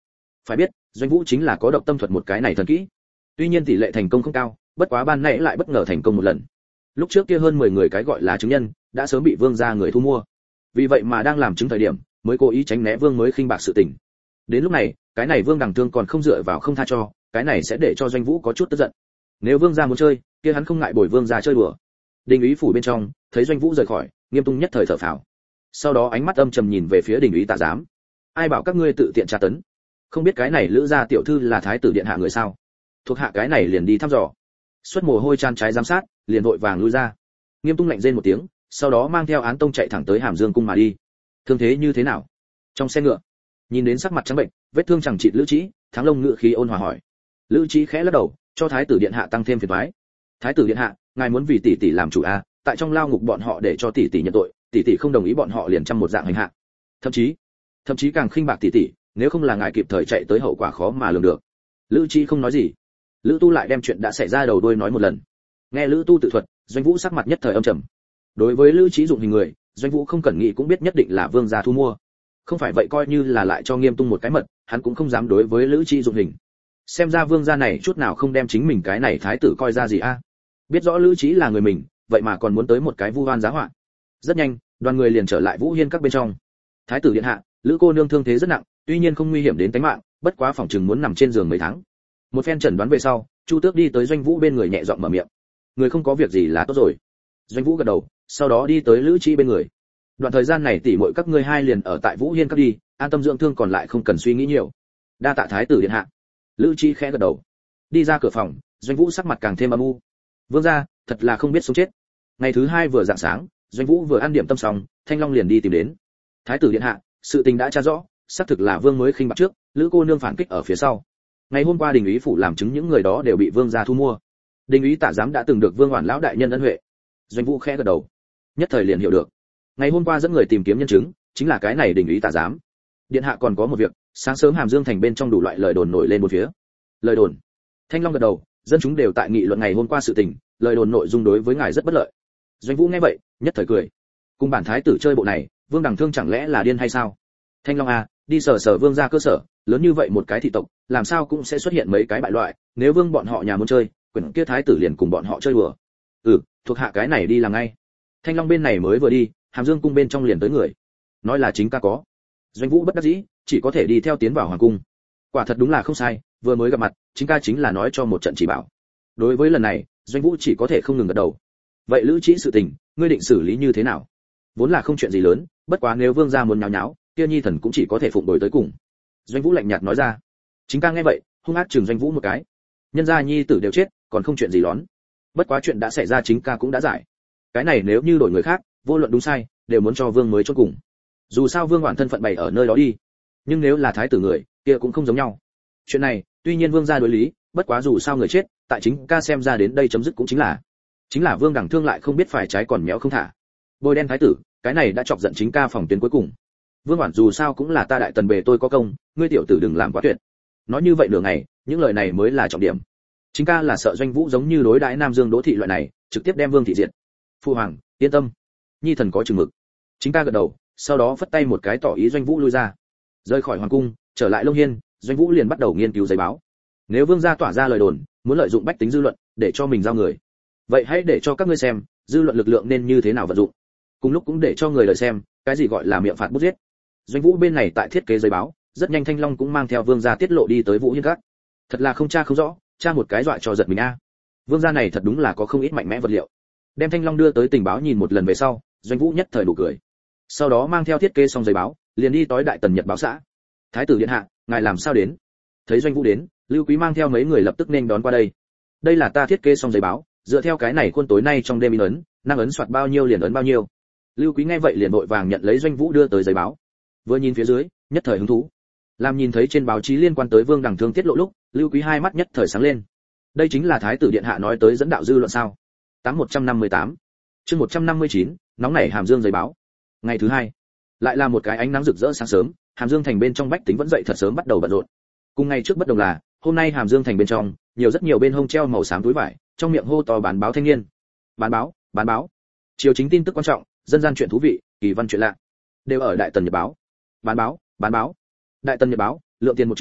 Phải biết, Doanh Vũ chính là có độc tâm thuật một cái này thần kỹ. Tuy nhiên tỷ lệ thành công không cao, bất quá ban nãy lại bất ngờ thành công một lần. Lúc trước kia hơn mười người cái gọi là chứng nhân, đã sớm bị Vương gia người thu mua. Vì vậy mà đang làm chứng thời điểm, mới cố ý tránh né Vương mới khinh bạc sự tình. Đến lúc này, cái này Vương Đằng Thương còn không dựa vào không tha cho, cái này sẽ để cho Doanh Vũ có chút tức giận. Nếu Vương gia muốn chơi, kia hắn không ngại bồi Vương gia chơi đùa. Đình úy phủ bên trong, thấy Doanh Vũ rời khỏi, Nghiêm Tung nhất thời thở phào. Sau đó ánh mắt âm trầm nhìn về phía Đình úy Tạ Giám. Ai bảo các ngươi tự tiện tra tấn? Không biết cái này Lữ gia tiểu thư là thái tử điện hạ người sao? Thuộc hạ cái này liền đi thăm dò. Xuất mồ hôi chan trái giám sát, liền vội vàng lui ra. Nghiêm Tung lạnh rên một tiếng, sau đó mang theo Án Tông chạy thẳng tới Hàm Dương cung mà đi. Thương thế như thế nào? Trong xe ngựa, nhìn đến sắc mặt trắng bệnh, vết thương chẳng chịt Lữ Trí, Thắng Long ngựa khí ôn hòa hỏi. Lữ Trí khẽ lắc đầu, cho thái tử điện hạ tăng thêm phiền toái. Thái tử điện hạ, ngài muốn vì tỷ tỷ làm chủ à? Tại trong lao ngục bọn họ để cho tỷ tỷ nhận tội, tỷ tỷ không đồng ý bọn họ liền trăm một dạng hành hạ. Thậm chí, thậm chí càng khinh bạc tỷ tỷ, nếu không là ngài kịp thời chạy tới hậu quả khó mà lường được. Lữ Trí không nói gì. Lữ Tu lại đem chuyện đã xảy ra đầu đuôi nói một lần. Nghe Lữ Tu tự thuật, Doanh Vũ sắc mặt nhất thời âm trầm. Đối với Lữ Trí dụng hình người, Doanh Vũ không cần nghĩ cũng biết nhất định là Vương gia thu mua. Không phải vậy coi như là lại cho Nghiêm Tung một cái mật, hắn cũng không dám đối với Lữ Trí dụng hình. Xem ra Vương gia này chút nào không đem chính mình cái này thái tử coi ra gì a. Biết rõ Lữ Trí là người mình, vậy mà còn muốn tới một cái vu oan giá họa. Rất nhanh, đoàn người liền trở lại Vũ Hiên các bên trong. Thái tử điện hạ, Lữ cô nương thương thế rất nặng, tuy nhiên không nguy hiểm đến tính mạng, bất quá phòng chừng muốn nằm trên giường mấy tháng. Một phen chẩn đoán về sau, Chu Tước đi tới Doanh Vũ bên người nhẹ giọng mở miệng. Người không có việc gì là tốt rồi. Doanh Vũ gật đầu, sau đó đi tới Lữ Trí bên người. Đoạn thời gian này tỷ muội các ngươi hai liền ở tại Vũ Hiên các đi, an tâm dưỡng thương còn lại không cần suy nghĩ nhiều. Đa tạ thái tử điện hạ. Lữ Trí khẽ gật đầu. Đi ra cửa phòng, Doanh Vũ sắc mặt càng thêm âm u. Vương gia, thật là không biết sống chết. Ngày thứ hai vừa rạng sáng, Doanh Vũ vừa ăn điểm tâm xong, Thanh Long liền đi tìm đến. Thái tử điện hạ, sự tình đã tra rõ, xác thực là Vương mới khinh bạc trước, Lữ cô nương phản kích ở phía sau. Ngày hôm qua Đình úy phủ làm chứng những người đó đều bị Vương gia thu mua. Đình úy Tạ Giám đã từng được Vương Hoản lão đại nhân ân huệ. Doanh Vũ khẽ gật đầu, nhất thời liền hiểu được. Ngày hôm qua dẫn người tìm kiếm nhân chứng, chính là cái này Đình úy Tạ Giám. Điện hạ còn có một việc, sáng sớm Hàm Dương thành bên trong đủ loại lời đồn nổi lên một phía. Lời đồn? Thanh Long gật đầu, dân chúng đều tại nghị luận ngày hôm qua sự tình, lời đồn nội dung đối với ngài rất bất lợi. Doanh Vũ nghe vậy, nhất thời cười. Cùng bản thái tử chơi bộ này, Vương Đằng Thương chẳng lẽ là điên hay sao? Thanh Long à, đi sở sở Vương gia cơ sở, lớn như vậy một cái thị tộc, làm sao cũng sẽ xuất hiện mấy cái bại loại, nếu Vương bọn họ nhà muốn chơi, quyền kia thái tử liền cùng bọn họ chơi đùa. Ừ, thuộc hạ cái này đi làm ngay. Thanh Long bên này mới vừa đi, Hàm Dương cung bên trong liền tới người. Nói là chính ca có. Doanh Vũ bất đắc dĩ, chỉ có thể đi theo tiến vào hoàng cung. Quả thật đúng là không sai, vừa mới gặp mặt, chính ca chính là nói cho một trận chỉ bảo. Đối với lần này, Doanh Vũ chỉ có thể không ngừng gật đầu. Vậy Lữ Trí sự tình, ngươi định xử lý như thế nào? Vốn là không chuyện gì lớn, bất quá nếu Vương gia muốn nháo nháo, kia Nhi thần cũng chỉ có thể phụng đổi tới cùng. Doanh Vũ lạnh nhạt nói ra. Chính ca nghe vậy, hung ác chừng Doanh Vũ một cái. Nhân gia nhi tử đều chết, còn không chuyện gì lón. Bất quá chuyện đã xảy ra chính ca cũng đã giải. Cái này nếu như đổi người khác, vô luận đúng sai, đều muốn cho Vương mới chốt cùng. Dù sao Vương Hoản thân phận bày ở nơi đó đi. Nhưng nếu là thái tử người, kia cũng không giống nhau. Chuyện này, tuy nhiên Vương gia đối lý, bất quá dù sao người chết, tại chính ca xem ra đến đây chấm dứt cũng chính là chính là Vương Đằng Thương lại không biết phải trái còn méo không thả. Bôi đen thái tử, cái này đã chọc giận chính ca phòng tuyến cuối cùng. Vương Hoản dù sao cũng là ta đại tần bề tôi có công, ngươi tiểu tử đừng làm quá tuyệt. Nói như vậy nửa ngày, những lời này mới là trọng điểm. Chính ca là sợ Doanh Vũ giống như đối đãi Nam Dương Đỗ thị loại này, trực tiếp đem Vương thị diệt. Phu hoàng, yên tâm, nhi thần có chừng mực. Chính ca gật đầu, sau đó phất tay một cái tỏ ý Doanh Vũ lui ra. Rời khỏi hoàng cung, trở lại Long Hiên, Doanh Vũ liền bắt đầu nghiên cứu giấy báo. Nếu Vương gia tỏa ra lời đồn, muốn lợi dụng bách tính dư luận để cho mình giao người, vậy hãy để cho các ngươi xem, dư luận lực lượng nên như thế nào vận dụng. Cùng lúc cũng để cho người đời xem, cái gì gọi là miệng phạt bút giết. Doanh Vũ bên này tại thiết kế giấy báo, rất nhanh Thanh Long cũng mang theo Vương gia tiết lộ đi tới Vũ Hiên Các. Thật là không tra không rõ, tra một cái dọa cho giật mình a. Vương gia này thật đúng là có không ít mạnh mẽ vật liệu. Đem Thanh Long đưa tới tình báo nhìn một lần về sau, Doanh Vũ nhất thời đủ cười. Sau đó mang theo thiết kế xong giấy báo, liền đi tới Đại Tần Nhật báo xã. Thái tử điện hạ, ngài làm sao đến? Thấy Doanh Vũ đến, Lưu Quý mang theo mấy người lập tức nên đón qua đây. Đây là ta thiết kế xong giấy báo, dựa theo cái này khuôn tối nay trong đêm in ấn, năng ấn soạt bao nhiêu liền ấn bao nhiêu. Lưu Quý nghe vậy liền vội vàng nhận lấy Doanh Vũ đưa tới giấy báo. Vừa nhìn phía dưới, nhất thời hứng thú. Làm nhìn thấy trên báo chí liên quan tới Vương Đằng Thương tiết lộ lúc, Lưu Quý hai mắt nhất thời sáng lên. Đây chính là thái tử điện hạ nói tới dẫn đạo dư luận sao? Tám một trăm năm mươi tám. Chương một trăm năm mươi chín, nóng nảy Hàm Dương giấy báo. Ngày thứ hai, lại là một cái ánh nắng rực rỡ sáng sớm, Hàm Dương thành bên trong bách tính vẫn dậy thật sớm bắt đầu bận rộn. Cùng ngày trước bất đồng là, hôm nay Hàm Dương thành bên trong, nhiều rất nhiều bên hông treo màu xám túi vải, trong miệng hô to bán báo thanh niên. Bán báo, bán báo. Chiều chính tin tức quan trọng, dân gian chuyện thú vị, kỳ văn chuyện lạ, đều ở Đại Tần Nhật báo. Bán báo, bán báo. Đại Tần Nhật báo, lượng tiền một chương,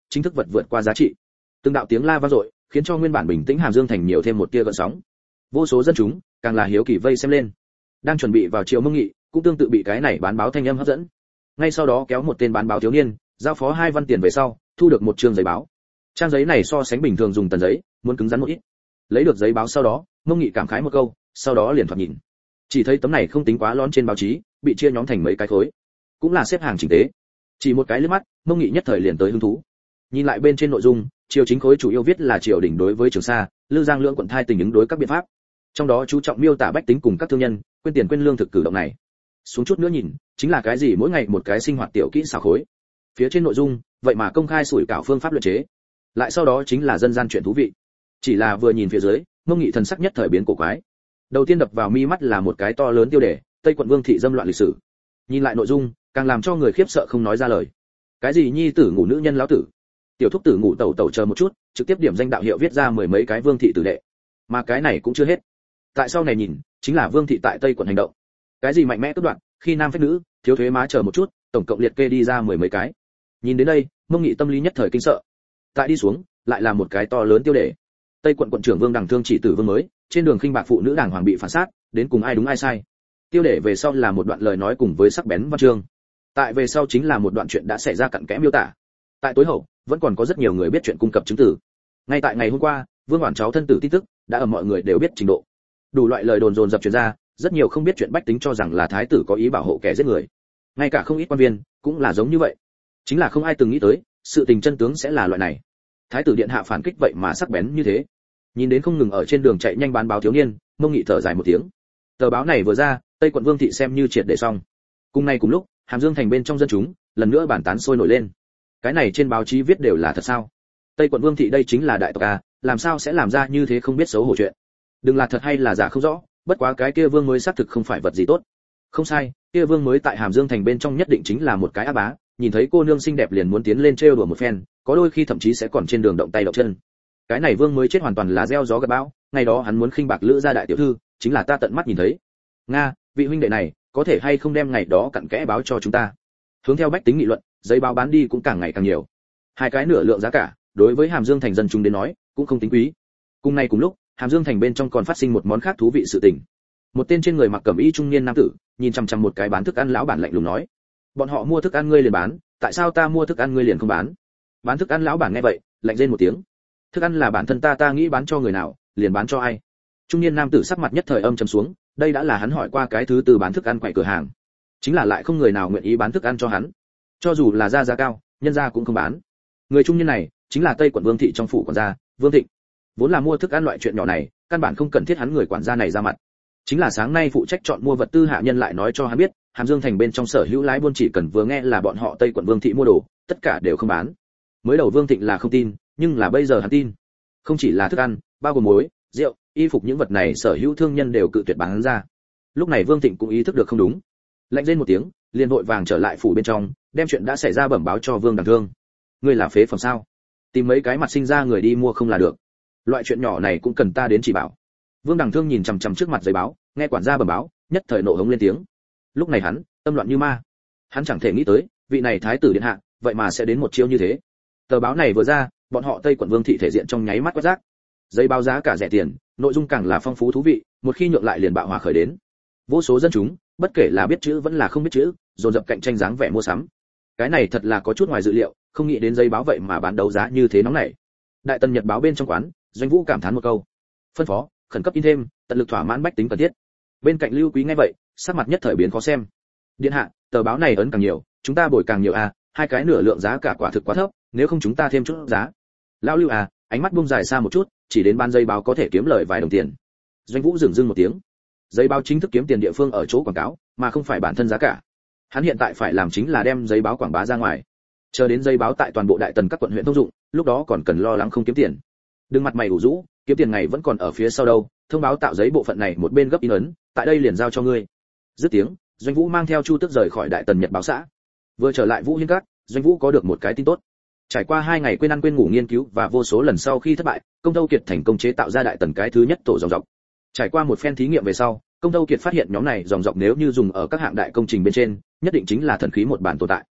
chính thức vật vượt qua giá trị. Từng đạo tiếng la vang dội, khiến cho nguyên bản bình tĩnh Hàm Dương thành nhiều thêm một tia gợn sóng. Vô số dân chúng càng là hiếu kỳ vây xem lên. Đang chuẩn bị vào chiều mông nghị, cũng tương tự bị cái này bán báo thanh âm hấp dẫn. Ngay sau đó kéo một tên bán báo thiếu niên, giao phó hai văn tiền về sau, thu được một trương giấy báo. Trang giấy này so sánh bình thường dùng tờ giấy, muốn cứng rắn một ít. Lấy được giấy báo sau đó, mông nghị cảm khái một câu, sau đó liền thoạt nhìn. Chỉ thấy tấm này không tính quá lón trên báo chí, bị chia nhóm thành mấy cái khối, cũng là xếp hàng chỉnh tề. Chỉ một cái liếc mắt, mông nghị nhất thời liền tới hứng thú. Nhìn lại bên trên nội dung, triều chính khối chủ yếu viết là triều đình đối với Trường Sa, Lư Giang lưỡng quận thai tình ứng đối các biện pháp. Trong đó chú trọng miêu tả bách tính cùng các thương nhân, quên tiền quên lương thực cử động này. Xuống chút nữa nhìn, chính là cái gì mỗi ngày một cái sinh hoạt tiểu kỹ xảo khối. Phía trên nội dung, vậy mà công khai sủi cảo phương pháp luyện chế. Lại sau đó chính là dân gian chuyện thú vị. Chỉ là vừa nhìn phía dưới, mông nghị thần sắc nhất thời biến cổ quái. Đầu tiên đập vào mi mắt là một cái to lớn tiêu đề, Tây quận Vương thị dâm loạn lịch sử. Nhìn lại nội dung, càng làm cho người khiếp sợ không nói ra lời. Cái gì nhi tử ngủ nữ nhân lão tử, tiểu thúc tử ngủ tẩu tẩu chờ một chút, trực tiếp điểm danh đạo hiệu viết ra mười mấy cái vương thị tử đệ. Mà cái này cũng chưa hết. Tại sau này nhìn, chính là vương thị tại Tây quận hành động. Cái gì mạnh mẽ cướp đoạt, khi nam phách nữ, thiếu thuế má chờ một chút, tổng cộng liệt kê đi ra mười mấy cái. Nhìn đến đây, mông nghị tâm lý nhất thời kinh sợ. Tại đi xuống, lại là một cái to lớn tiêu đề. Tây quận quận trưởng Vương Đằng Thương chỉ tử vương mới, trên đường khinh bạc phụ nữ đảng hoàng bị phản sát, đến cùng ai đúng ai sai. Tiêu đề về sau là một đoạn lời nói cùng với sắc bén văn chương. Tại về sau chính là một đoạn chuyện đã xảy ra cặn kẽ miêu tả. Tại tối hậu, vẫn còn có rất nhiều người biết chuyện cung cấp chứng tử. Ngay tại ngày hôm qua, Vương Hoàn cháu thân tử tin tức đã ở mọi người đều biết trình độ. Đủ loại lời đồn dồn dập truyền ra, rất nhiều không biết chuyện bách tính cho rằng là thái tử có ý bảo hộ kẻ giết người. Ngay cả không ít quan viên cũng là giống như vậy. Chính là không ai từng nghĩ tới, sự tình chân tướng sẽ là loại này. Thái tử điện hạ phản kích vậy mà sắc bén như thế. Nhìn đến không ngừng ở trên đường chạy nhanh bán báo thiếu niên, mông nghị thở dài một tiếng. Tờ báo này vừa ra, Tây quận Vương thị xem như triệt để xong. Cùng ngày cùng lúc, Hàm Dương thành bên trong dân chúng lần nữa bàn tán sôi nổi lên. Cái này trên báo chí viết đều là thật sao? Tây quận Vương thị đây chính là đại tộc à, làm sao sẽ làm ra như thế không biết xấu hổ chuyện? Đừng là thật hay là giả không rõ, bất quá cái kia Vương mới xác thực không phải vật gì tốt. Không sai, kia Vương mới tại Hàm Dương thành bên trong nhất định chính là một cái á bá, nhìn thấy cô nương xinh đẹp liền muốn tiến lên trêu đùa một phen, có đôi khi thậm chí sẽ còn trên đường động tay động chân. Cái này Vương mới chết hoàn toàn là gieo gió gặt bão, ngày đó hắn muốn khinh bạc Lữ gia đại tiểu thư, chính là ta tận mắt nhìn thấy. Nga, vị huynh đệ này, có thể hay không đem ngày đó cặn kẽ báo cho chúng ta? Hướng theo bách tính nghị luận, giấy báo bán đi cũng càng ngày càng nhiều. Hai cái nửa lượng giá cả, đối với Hàm Dương thành dân chúng đến nói, cũng không tính quý. Cùng ngày cùng lúc, Hàm Dương thành bên trong còn phát sinh một món khác thú vị sự tình. Một tên trên người mặc cẩm y trung niên nam tử, nhìn chằm chằm một cái bán thức ăn lão bản lạnh lùng nói: "Bọn họ mua thức ăn ngươi liền bán, tại sao ta mua thức ăn ngươi liền không bán?" Bán thức ăn lão bản nghe vậy, lạnh rên một tiếng. Thức ăn là bản thân ta ta nghĩ bán cho người nào, liền bán cho ai. Trung niên nam tử sắc mặt nhất thời âm trầm xuống, đây đã là hắn hỏi qua cái thứ từ bán thức ăn quậy cửa hàng, chính là lại không người nào nguyện ý bán thức ăn cho hắn, cho dù là ra giá cao, nhân gia cũng không bán. Người trung niên này chính là Tây quận Vương thị trong phủ quản gia Vương Thịnh. Vốn là mua thức ăn loại chuyện nhỏ này, căn bản không cần thiết hắn người quản gia này ra mặt. Chính là sáng nay phụ trách chọn mua vật tư hạ nhân lại nói cho hắn biết, Hàm Dương thành bên trong sở hữu lái buôn chỉ cần vừa nghe là bọn họ Tây quận Vương thị mua đồ, tất cả đều không bán. Mới đầu Vương Thịnh là không tin, nhưng là bây giờ hắn tin. Không chỉ là thức ăn, bao gồm muối, rượu, y phục những vật này sở hữu thương nhân đều cự tuyệt bán ra. Lúc này Vương Thịnh cũng ý thức được không đúng, lạnh rên một tiếng, liền vội vàng trở lại phủ bên trong, đem chuyện đã xảy ra bẩm báo cho Vương Đằng Thương. Ngươi là phế phẩm sao? Tìm mấy cái mặt sinh ra người đi mua không là được, loại chuyện nhỏ này cũng cần ta đến chỉ bảo. Vương Đằng Thương nhìn chằm chằm trước mặt giấy báo, nghe quản gia bẩm báo, nhất thời nộ hống lên tiếng. Lúc này hắn tâm loạn như ma, hắn chẳng thể nghĩ tới vị này thái tử điện hạ vậy mà sẽ đến một chiêu như thế. Tờ báo này vừa ra, bọn họ Tây quận Vương thị thể diện trong nháy mắt quét rác. Giấy báo giá cả rẻ tiền, nội dung càng là phong phú thú vị, một khi nhượng lại liền bạo hòa khởi đến. Vô số dân chúng, bất kể là biết chữ vẫn là không biết chữ, dồn dập cạnh tranh dáng vẻ mua sắm. Cái này thật là có chút ngoài dự liệu, không nghĩ đến giấy báo vậy mà bán đấu giá như thế nóng này. Đại Tần Nhật báo bên trong quán, Doanh Vũ cảm thán một câu: phân phó, khẩn cấp in thêm, tận lực thỏa mãn bách tính cần thiết. Bên cạnh Lưu Quý nghe vậy, sắc mặt nhất thời biến khó xem. Điện hạ, tờ báo này ấn càng nhiều, chúng ta bồi càng nhiều à, hai cái nửa lượng giá cả quả thực quá thấp, nếu không chúng ta thêm chút giá. Lão Lưu à, ánh mắt buông dài xa một chút, chỉ đến ban giấy báo có thể kiếm lời vài đồng tiền. Doanh Vũ dừng dưng một tiếng. Giấy báo chính thức kiếm tiền địa phương ở chỗ quảng cáo, mà không phải bản thân giá cả. Hắn hiện tại phải làm chính là đem giấy báo quảng bá ra ngoài. Chờ đến giấy báo tại toàn bộ Đại Tần các quận huyện thông dụng, lúc đó còn cần lo lắng không kiếm tiền. Đừng mặt mày ủ rũ, kiếm tiền ngày vẫn còn ở phía sau đâu, thông báo tạo giấy bộ phận này một bên gấp in ấn, tại đây liền giao cho ngươi. Dứt tiếng, Doanh Vũ mang theo Chu Tước rời khỏi Đại Tần Nhật báo xã. Vừa trở lại Vũ Hiên Các, Doanh Vũ có được một cái tin tốt. Trải qua hai ngày quên ăn quên ngủ nghiên cứu và vô số lần sau khi thất bại, Công Thâu Kiệt thành công chế tạo ra Đại Tần cái thứ nhất tổ dòng dọc. Trải qua một phen thí nghiệm về sau, Công Thâu Kiệt phát hiện nhóm này dòng dọc nếu như dùng ở các hạng đại công trình bên trên, nhất định chính là thần khí một bản tồn tại.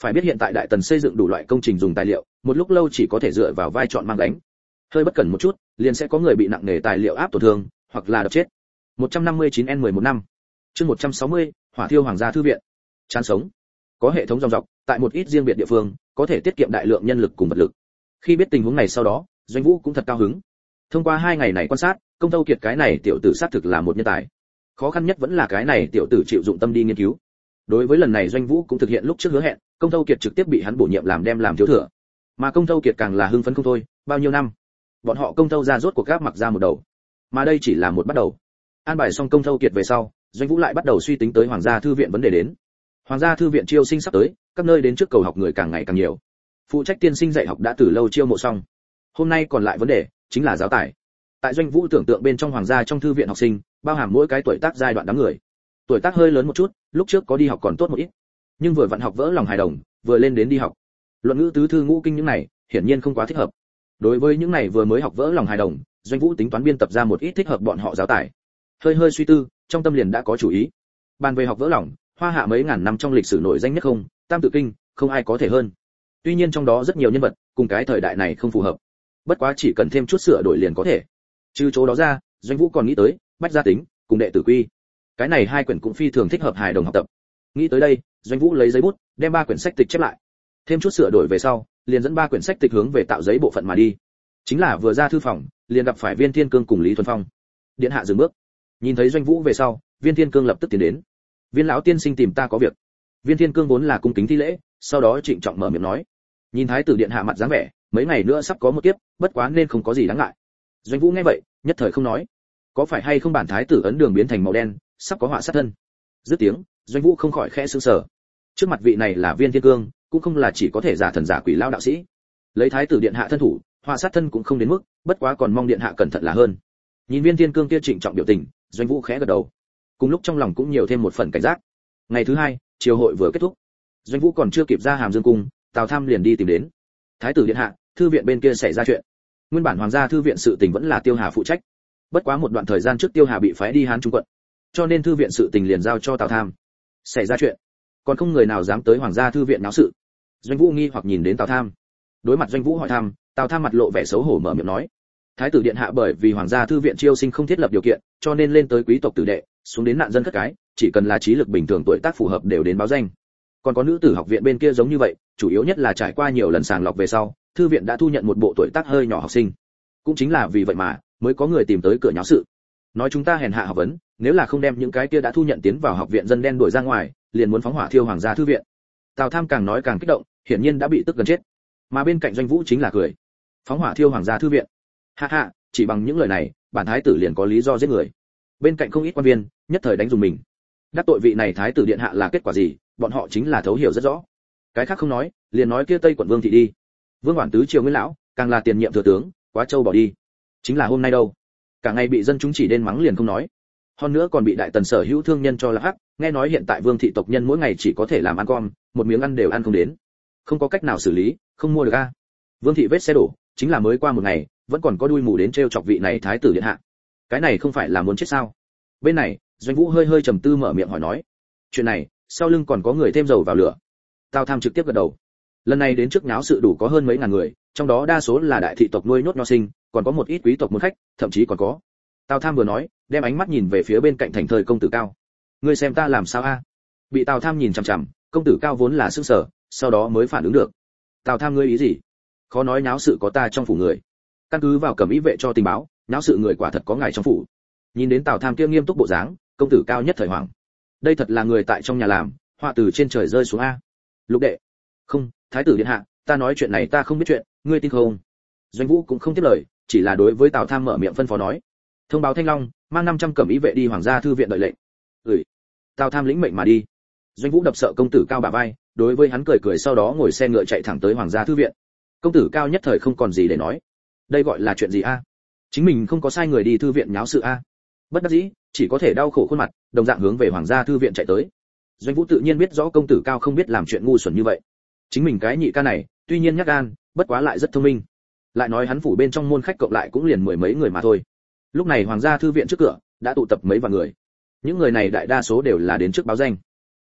Phải biết hiện tại đại tần xây dựng đủ loại công trình dùng tài liệu, một lúc lâu chỉ có thể dựa vào vai chọn mang đánh. Hơi bất cẩn một chút, liền sẽ có người bị nặng nề tài liệu áp tổn thương, hoặc là đập chết. một trăm năm mươi chín N mười một năm. Chương một trăm sáu mươi, Hỏa thiêu Hoàng gia thư viện. Chán sống. Có hệ thống dòng dọc, tại một ít riêng biệt địa phương, có thể tiết kiệm đại lượng nhân lực cùng vật lực. Khi biết tình huống này sau đó, Doanh Vũ cũng thật cao hứng. Thông qua hai ngày này quan sát, Công Thâu Kiệt cái này tiểu tử xác thực là một nhân tài. Khó khăn nhất vẫn là cái này tiểu tử chịu dụng tâm đi nghiên cứu. Đối với lần này Doanh Vũ cũng thực hiện lúc trước hứa hẹn, Công Thâu Kiệt trực tiếp bị hắn bổ nhiệm làm đem làm thiếu thừa. Mà Công Thâu Kiệt càng là hưng phấn không thôi, bao nhiêu năm, bọn họ Công Thâu ra rốt cuộc gáp mặc ra một đầu. Mà đây chỉ là một bắt đầu. An bài xong Công Thâu Kiệt về sau, Doanh Vũ lại bắt đầu suy tính tới Hoàng gia thư viện vấn đề đến. Hoàng gia thư viện chiêu sinh sắp tới, các nơi đến trước cầu học người càng ngày càng nhiều. Phụ trách tiên sinh dạy học đã từ lâu chiêu mộ xong. Hôm nay còn lại vấn đề chính là giáo tài. Tại Doanh Vũ tưởng tượng bên trong Hoàng gia trong thư viện học sinh, bao hàm mỗi cái tuổi tác giai đoạn đám người. Tuổi tác hơi lớn một chút, lúc trước có đi học còn tốt một ít. Nhưng vừa vặn học vỡ lòng hài đồng, vừa lên đến đi học. Luận ngữ tứ thư ngũ kinh những này, hiển nhiên không quá thích hợp. Đối với những này vừa mới học vỡ lòng hài đồng, Doanh Vũ tính toán biên tập ra một ít thích hợp bọn họ giáo tài. Hơi hơi suy tư, trong tâm liền đã có chủ ý. Bàn về học vỡ lòng, Hoa Hạ mấy ngàn năm trong lịch sử nổi danh nhất không, Tam tự kinh, không ai có thể hơn. Tuy nhiên trong đó rất nhiều nhân vật, cùng cái thời đại này không phù hợp. Bất quá chỉ cần thêm chút sửa đổi liền có thể. Trừ chỗ đó ra, Doanh Vũ còn nghĩ tới Bách gia tính cùng Đệ tử quy. Cái này hai quyển cũng phi thường thích hợp hài đồng học tập. Nghĩ tới đây, Doanh Vũ lấy giấy bút, đem ba quyển sách tịch chép lại. Thêm chút sửa đổi về sau, liền dẫn ba quyển sách tịch hướng về tạo giấy bộ phận mà đi. Chính là vừa ra thư phòng, liền gặp phải Viên Thiên Cương cùng Lý Thuần Phong. Điện hạ dừng bước. Nhìn thấy Doanh Vũ về sau, Viên Thiên Cương lập tức tiến đến. Viên lão tiên sinh tìm ta có việc. Viên Thiên Cương vốn là cung kính thi lễ, sau đó trịnh trọng mở miệng nói. Nhìn thái tử điện hạ mặt dáng vẻ, mấy ngày nữa sắp có một kiếp, bất quá nên không có gì đáng ngại. Doanh Vũ nghe vậy, nhất thời không nói. Có phải hay không bản thái tử ấn đường biến thành màu đen, sắp có họa sát thân. Dứt tiếng, Doanh Vũ không khỏi khẽ sửng sở. Trước mặt vị này là Viên Thiên Cương, cũng không là chỉ có thể giả thần giả quỷ lao đạo sĩ. Lấy thái tử điện hạ thân thủ, họa sát thân cũng không đến mức, bất quá còn mong điện hạ cẩn thận là hơn. Nhìn Viên Thiên Cương kia trịnh trọng biểu tình, Doanh Vũ khẽ gật đầu. Cùng lúc trong lòng cũng nhiều thêm một phần cảnh giác. Ngày thứ hai, triều hội vừa kết thúc. Doanh Vũ còn chưa kịp ra Hàm Dương cung, Tào Tham liền đi tìm đến. Thái tử điện hạ, thư viện bên kia xảy ra chuyện. Nguyên bản Hoàng gia thư viện sự tình vẫn là Tiêu Hà phụ trách. Bất quá một đoạn thời gian trước Tiêu Hà bị phái đi Hán Trung quận, cho nên thư viện sự tình liền giao cho Tào Tham. Xảy ra chuyện, còn không người nào dám tới Hoàng gia thư viện náo sự. Doanh Vũ nghi hoặc nhìn đến Tào Tham. Đối mặt Doanh Vũ hỏi thăm, Tào Tham mặt lộ vẻ xấu hổ mở miệng nói: Thái tử điện hạ bởi vì Hoàng gia thư viện chiêu sinh không thiết lập điều kiện, cho nên lên tới quý tộc tử đệ, xuống đến nạn dân cất cái, chỉ cần là trí lực bình thường tuổi tác phù hợp đều đến báo danh. Còn có nữ tử học viện bên kia giống như vậy, chủ yếu nhất là trải qua nhiều lần sàng lọc về sau, thư viện đã thu nhận một bộ tuổi tác hơi nhỏ học sinh. Cũng chính là vì vậy mà mới có người tìm tới cửa nháo sự. Nói chúng ta hèn hạ học vấn, nếu là không đem những cái kia đã thu nhận tiến vào học viện dân đen đuổi ra ngoài, liền muốn phóng hỏa thiêu Hoàng gia thư viện. Tào Tham càng nói càng kích động, hiển nhiên đã bị tức gần chết. Mà bên cạnh Doanh Vũ chính là cười. Phóng hỏa thiêu Hoàng gia thư viện. Ha ha, chỉ bằng những lời này, bản thái tử liền có lý do giết người. Bên cạnh không ít quan viên, nhất thời đánh dùng mình. Đắc tội vị này thái tử điện hạ là kết quả gì, bọn họ chính là thấu hiểu rất rõ. Cái khác không nói, liền nói kia Tây quận Vương thị đi. Vương Hoản tứ triều Nguyên lão, càng là tiền nhiệm thừa tướng, quá châu bỏ đi. Chính là hôm nay đâu, cả ngày bị dân chúng chỉ đến mắng liền không nói. Hơn nữa còn bị đại tần sở hữu thương nhân cho là hắc, nghe nói hiện tại Vương thị tộc nhân mỗi ngày chỉ có thể làm ăn con, một miếng ăn đều ăn không đến. Không có cách nào xử lý, không mua được a. Vương thị vết xe đổ, chính là mới qua một ngày, vẫn còn có đuôi mù đến trêu chọc vị này thái tử điện hạ. Cái này không phải là muốn chết sao? Bên này, Doanh Vũ hơi hơi trầm tư mở miệng hỏi nói. Chuyện này, sau lưng còn có người thêm dầu vào lửa. Tào Tham trực tiếp gật đầu. Lần này đến trước nháo sự đủ có hơn mấy ngàn người, trong đó đa số là đại thị tộc nuôi nhốt nho sinh, còn có một ít quý tộc muốn khách, thậm chí còn có. Tào Tham vừa nói, đem ánh mắt nhìn về phía bên cạnh thành thời công tử Cao. Ngươi xem ta làm sao a? Bị Tào Tham nhìn chằm chằm, công tử Cao vốn là sững sờ, sau đó mới phản ứng được. Tào Tham ngươi ý gì? Khó nói nháo sự có ta trong phủ người. Căn cứ vào cẩm ý vệ cho tình báo, nháo sự người quả thật có ngài trong phủ. Nhìn đến Tào Tham kia nghiêm túc bộ dáng, công tử Cao nhất thời hoảng. Đây thật là người tại trong nhà làm, họa từ trên trời rơi xuống a. Lục đệ. Không, thái tử điện hạ, ta nói chuyện này ta không biết chuyện, ngươi tin không? Doanh Vũ cũng không tiếp lời, chỉ là đối với Tào Tham mở miệng phân phó nói. Thông báo Thanh Long, mang năm trăm cẩm ý vệ đi Hoàng gia thư viện đợi lệnh. Ừ. Tào Tham lĩnh mệnh mà đi. Doanh Vũ đập sợ công tử Cao bả vai, đối với hắn cười cười sau đó ngồi xe ngựa chạy thẳng tới Hoàng gia thư viện. Công tử Cao nhất thời không còn gì để nói. Đây gọi là chuyện gì a? Chính mình không có sai người đi thư viện nháo sự a. Bất đắc dĩ, chỉ có thể đau khổ khuôn mặt, đồng dạng hướng về Hoàng gia thư viện chạy tới. Doanh Vũ tự nhiên biết rõ công tử Cao không biết làm chuyện ngu xuẩn như vậy. Chính mình cái nhị ca này, tuy nhiên nhát gan, bất quá lại rất thông minh. Lại nói hắn phủ bên trong môn khách cộng lại cũng liền mười mấy người mà thôi. Lúc này Hoàng gia thư viện trước cửa đã tụ tập mấy vạn người. Những người này đại đa số đều là đến trước báo danh.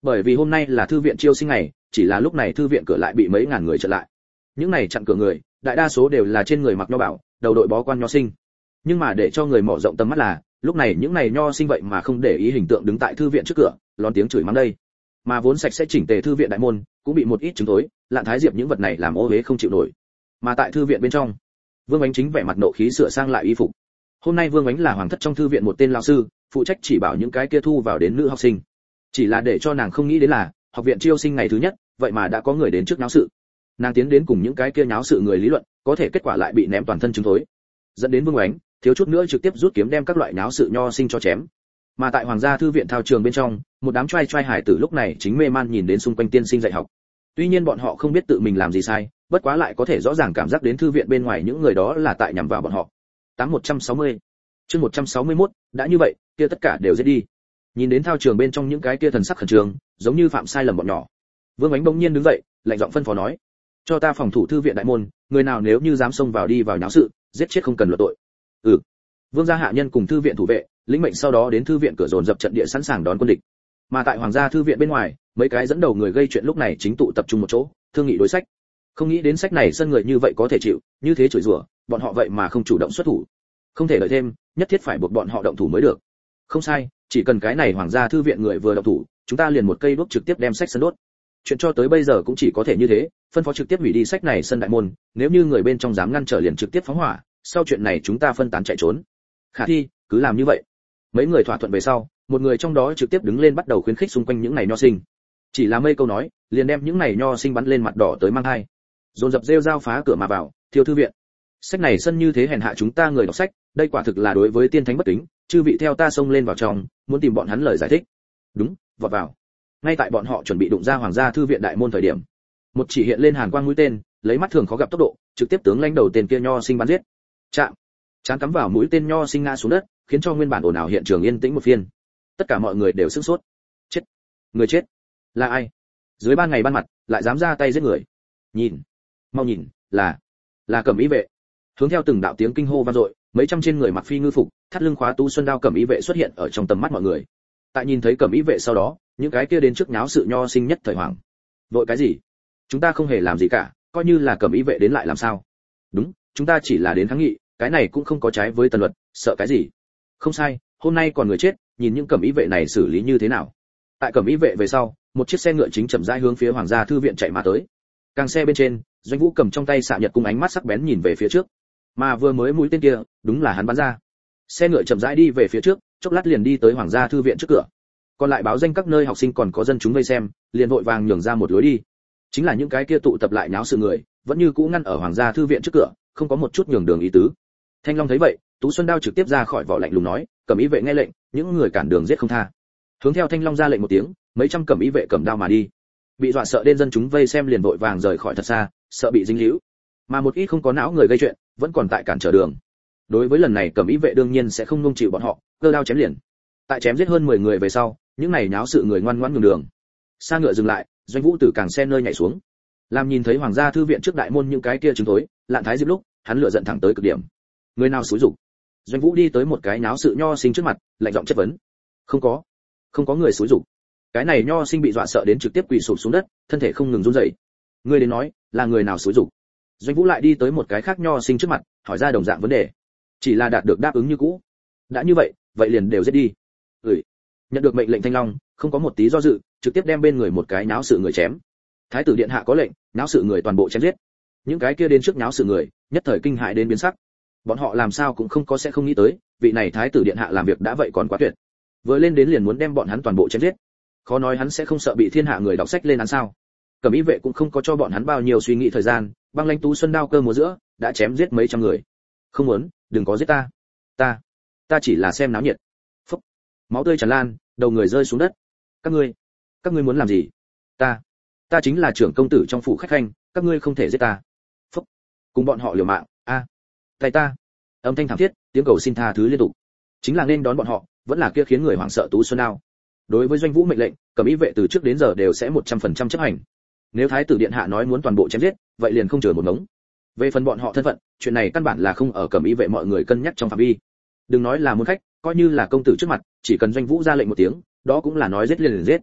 Bởi vì hôm nay là thư viện chiêu sinh ngày, chỉ là lúc này thư viện cửa lại bị mấy ngàn người chặn lại. Những này chặn cửa người, đại đa số đều là trên người mặc nho bảo, đầu đội bó quan nho sinh. Nhưng mà để cho người mở rộng tầm mắt là, lúc này những này nho sinh vậy mà không để ý hình tượng đứng tại thư viện trước cửa, lón tiếng chửi mắng đây. Mà vốn sạch sẽ chỉnh tề thư viện đại môn, cũng bị một ít chứng tối, Lạn Thái Diệp những vật này làm ô uế không chịu nổi. Mà tại thư viện bên trong, Vương Ánh chính vẻ mặt nộ khí sửa sang lại y phục. Hôm nay Vương Ánh là hoàng thất trong thư viện một tên lão sư, phụ trách chỉ bảo những cái kia thu vào đến nữ học sinh. Chỉ là để cho nàng không nghĩ đến là, học viện chiêu sinh ngày thứ nhất, vậy mà đã có người đến trước náo sự. Nàng tiến đến cùng những cái kia nháo sự người lý luận, có thể kết quả lại bị ném toàn thân chứng thối, dẫn đến Vương Ánh thiếu chút nữa trực tiếp rút kiếm đem các loại nháo sự nho sinh cho chém. Mà tại hoàng gia thư viện thao trường bên trong, một đám trai trai hải tử lúc này chính mê man nhìn đến xung quanh tiên sinh dạy học. Tuy nhiên bọn họ không biết tự mình làm gì sai, bất quá lại có thể rõ ràng cảm giác đến thư viện bên ngoài những người đó là tại nhằm vào bọn họ. Tám một trăm sáu mươi, chương một trăm sáu mươi mốt, đã như vậy, kia tất cả đều giết đi. Nhìn đến thao trường bên trong những cái kia thần sắc khẩn trương, giống như phạm sai lầm bọn nhỏ. Vương Ánh bỗng nhiên đứng dậy, lạnh giọng phân phó nói: "Cho ta phòng thủ thư viện đại môn, người nào nếu như dám xông vào đi vào nháo sự, giết chết không cần luận tội." Ừ. Vương gia hạ nhân cùng thư viện thủ vệ, lĩnh mệnh sau đó đến thư viện cửa dồn dập trận địa sẵn sàng đón quân địch. Mà tại hoàng gia thư viện bên ngoài, mấy cái dẫn đầu người gây chuyện lúc này chính tụ tập trung một chỗ, thương nghị đối sách. Không nghĩ đến sách này sân người như vậy có thể chịu, như thế chửi rủa, bọn họ vậy mà không chủ động xuất thủ. Không thể đợi thêm, nhất thiết phải buộc bọn họ động thủ mới được. Không sai, chỉ cần cái này hoàng gia thư viện người vừa động thủ, chúng ta liền một cây đuốc trực tiếp đem sách sân đốt. Chuyện cho tới bây giờ cũng chỉ có thể như thế, phân phó trực tiếp hủy đi sách này sân đại môn, nếu như người bên trong dám ngăn trở liền trực tiếp phóng hỏa, sau chuyện này chúng ta phân tán chạy trốn. Khả thi, cứ làm như vậy. Mấy người thỏa thuận về sau, một người trong đó trực tiếp đứng lên bắt đầu khuyến khích xung quanh những này nho sinh. Chỉ là mấy câu nói, liền đem những này nho sinh bắn lên mặt đỏ tới mang hai. Dồn dập rêu rao phá cửa mà vào, thiêu thư viện. Sách này sân như thế hèn hạ chúng ta người đọc sách, đây quả thực là đối với tiên thánh bất kính, chư vị theo ta xông lên vào trong, muốn tìm bọn hắn lời giải thích. Đúng, vọt vào. Ngay tại bọn họ chuẩn bị đụng ra hoàng gia thư viện đại môn thời điểm, một chỉ hiện lên hàn quang mũi tên, lấy mắt thường khó gặp tốc độ, trực tiếp tướng lãnh đầu tên kia nho sinh bắn giết. Chạm. Chán cắm vào mũi tên nho sinh ngã xuống đất, khiến cho nguyên bản ồn ào hiện trường yên tĩnh một phiên. Tất cả mọi người đều sửng sốt. Chết. Người chết. Là ai? Dưới ban ngày ban mặt, lại dám ra tay giết người. Nhìn. Mau nhìn, là là Cẩm Ý vệ. Hướng theo từng đạo tiếng kinh hô vang dội, mấy trăm trên người mặc phi ngư phục, thắt lưng khóa tú xuân đao Cẩm Ý vệ xuất hiện ở trong tầm mắt mọi người. Tại nhìn thấy Cẩm Ý vệ sau đó, những cái kia đến trước nháo sự nho sinh nhất thời hoảng. Vội cái gì? Chúng ta không hề làm gì cả, coi như là Cẩm Ý vệ đến lại làm sao? Đúng, chúng ta chỉ là đến kháng nghị, cái này cũng không có trái với tần luật, sợ cái gì? Không sai, hôm nay còn người chết, nhìn những Cẩm Ý vệ này xử lý như thế nào. Tại Cẩm Ý vệ về sau, một chiếc xe ngựa chính chậm rãi hướng phía hoàng gia thư viện chạy mà tới. Càng xe bên trên, Doanh Vũ cầm trong tay xạ nhật cung ánh mắt sắc bén nhìn về phía trước. Mà vừa mới mũi tên kia, đúng là hắn bắn ra. Xe ngựa chậm rãi đi về phía trước, chốc lát liền đi tới hoàng gia thư viện trước cửa. Còn lại báo danh các nơi học sinh còn có dân chúng vây xem, liền vội vàng nhường ra một lối đi. Chính là những cái kia tụ tập lại nháo sự người, vẫn như cũ ngăn ở hoàng gia thư viện trước cửa, không có một chút nhường đường ý tứ. Thanh Long thấy vậy, Tú Xuân đao trực tiếp ra khỏi vỏ lạnh lùng nói, Cẩm Ý vệ nghe lệnh, những người cản đường giết không tha. Hướng theo Thanh Long ra lệnh một tiếng, mấy trăm Cẩm Ý vệ cầm đao mà đi. Bị dọa sợ đến dân chúng vây xem liền vội vàng rời khỏi thật xa, sợ bị dính líu. Mà một ít không có não người gây chuyện, vẫn còn tại cản trở đường. Đối với lần này Cẩm Ý vệ đương nhiên sẽ không nung chịu bọn họ, cơ đao chém liền. Tại chém giết hơn mười người về sau, những này nháo sự người ngoan ngoãn nhường đường. Xa ngựa dừng lại, Doanh Vũ từ càng xe nơi nhảy xuống. Làm nhìn thấy hoàng gia thư viện trước đại môn những cái kia chứng thối, Lạn Thái Diệp lúc, hắn lửa giận thẳng tới cực điểm. Người nào xúi dục? Doanh Vũ đi tới một cái nháo sự nho sinh trước mặt, lạnh giọng chất vấn. Không có, không có người xúi dục. Cái này nho sinh bị dọa sợ đến trực tiếp quỳ sụp xuống đất, thân thể không ngừng run rẩy. Người đến nói, là người nào xúi dục? Doanh Vũ lại đi tới một cái khác nho sinh trước mặt, hỏi ra đồng dạng vấn đề. Chỉ là đạt được đáp ứng như cũ. Đã như vậy, vậy liền đều giết đi. Ừ. Nhận được mệnh lệnh Thanh Long, không có một tí do dự, trực tiếp đem bên người một cái náo sự người chém. Thái tử điện hạ có lệnh, náo sự người toàn bộ chém giết. Những cái kia đến trước náo sự người, nhất thời kinh hãi đến biến sắc. Bọn họ làm sao cũng không có sẽ không nghĩ tới, vị này thái tử điện hạ làm việc đã vậy còn quá tuyệt. Vừa lên đến liền muốn đem bọn hắn toàn bộ chém giết. Khó nói hắn sẽ không sợ bị thiên hạ người đọc sách lên án sao? Cẩm Ý vệ cũng không có cho bọn hắn bao nhiêu suy nghĩ thời gian, băng lãnh Tú Xuân đao cơ múa giữa, đã chém giết mấy trăm người. Không muốn, đừng có giết ta. Ta, ta chỉ là xem náo nhiệt. Phốc. Máu tươi tràn lan, đầu người rơi xuống đất. Các ngươi, các ngươi muốn làm gì? Ta, ta chính là trưởng công tử trong phủ khách khanh, các ngươi không thể giết ta. Phốc. Cùng bọn họ liều mạng, a. À. Tay ta. Âm thanh thảm thiết, tiếng cầu xin tha thứ liên tục. Chính là nên đón bọn họ, vẫn là kia khiến người hoảng sợ Tú Xuân đao. Đối với Doanh Vũ mệnh lệnh, Cẩm Ý vệ từ trước đến giờ đều sẽ một trăm phần trăm chấp hành. Nếu thái tử điện hạ nói muốn toàn bộ chém giết, vậy liền không chừa một ngống. Về phần bọn họ thân phận, chuyện này căn bản là không ở Cẩm Ý vệ mọi người cân nhắc trong phạm vi. Đừng nói là muốn khách, coi như là công tử trước mặt, chỉ cần Doanh Vũ ra lệnh một tiếng, đó cũng là nói giết liền liền giết.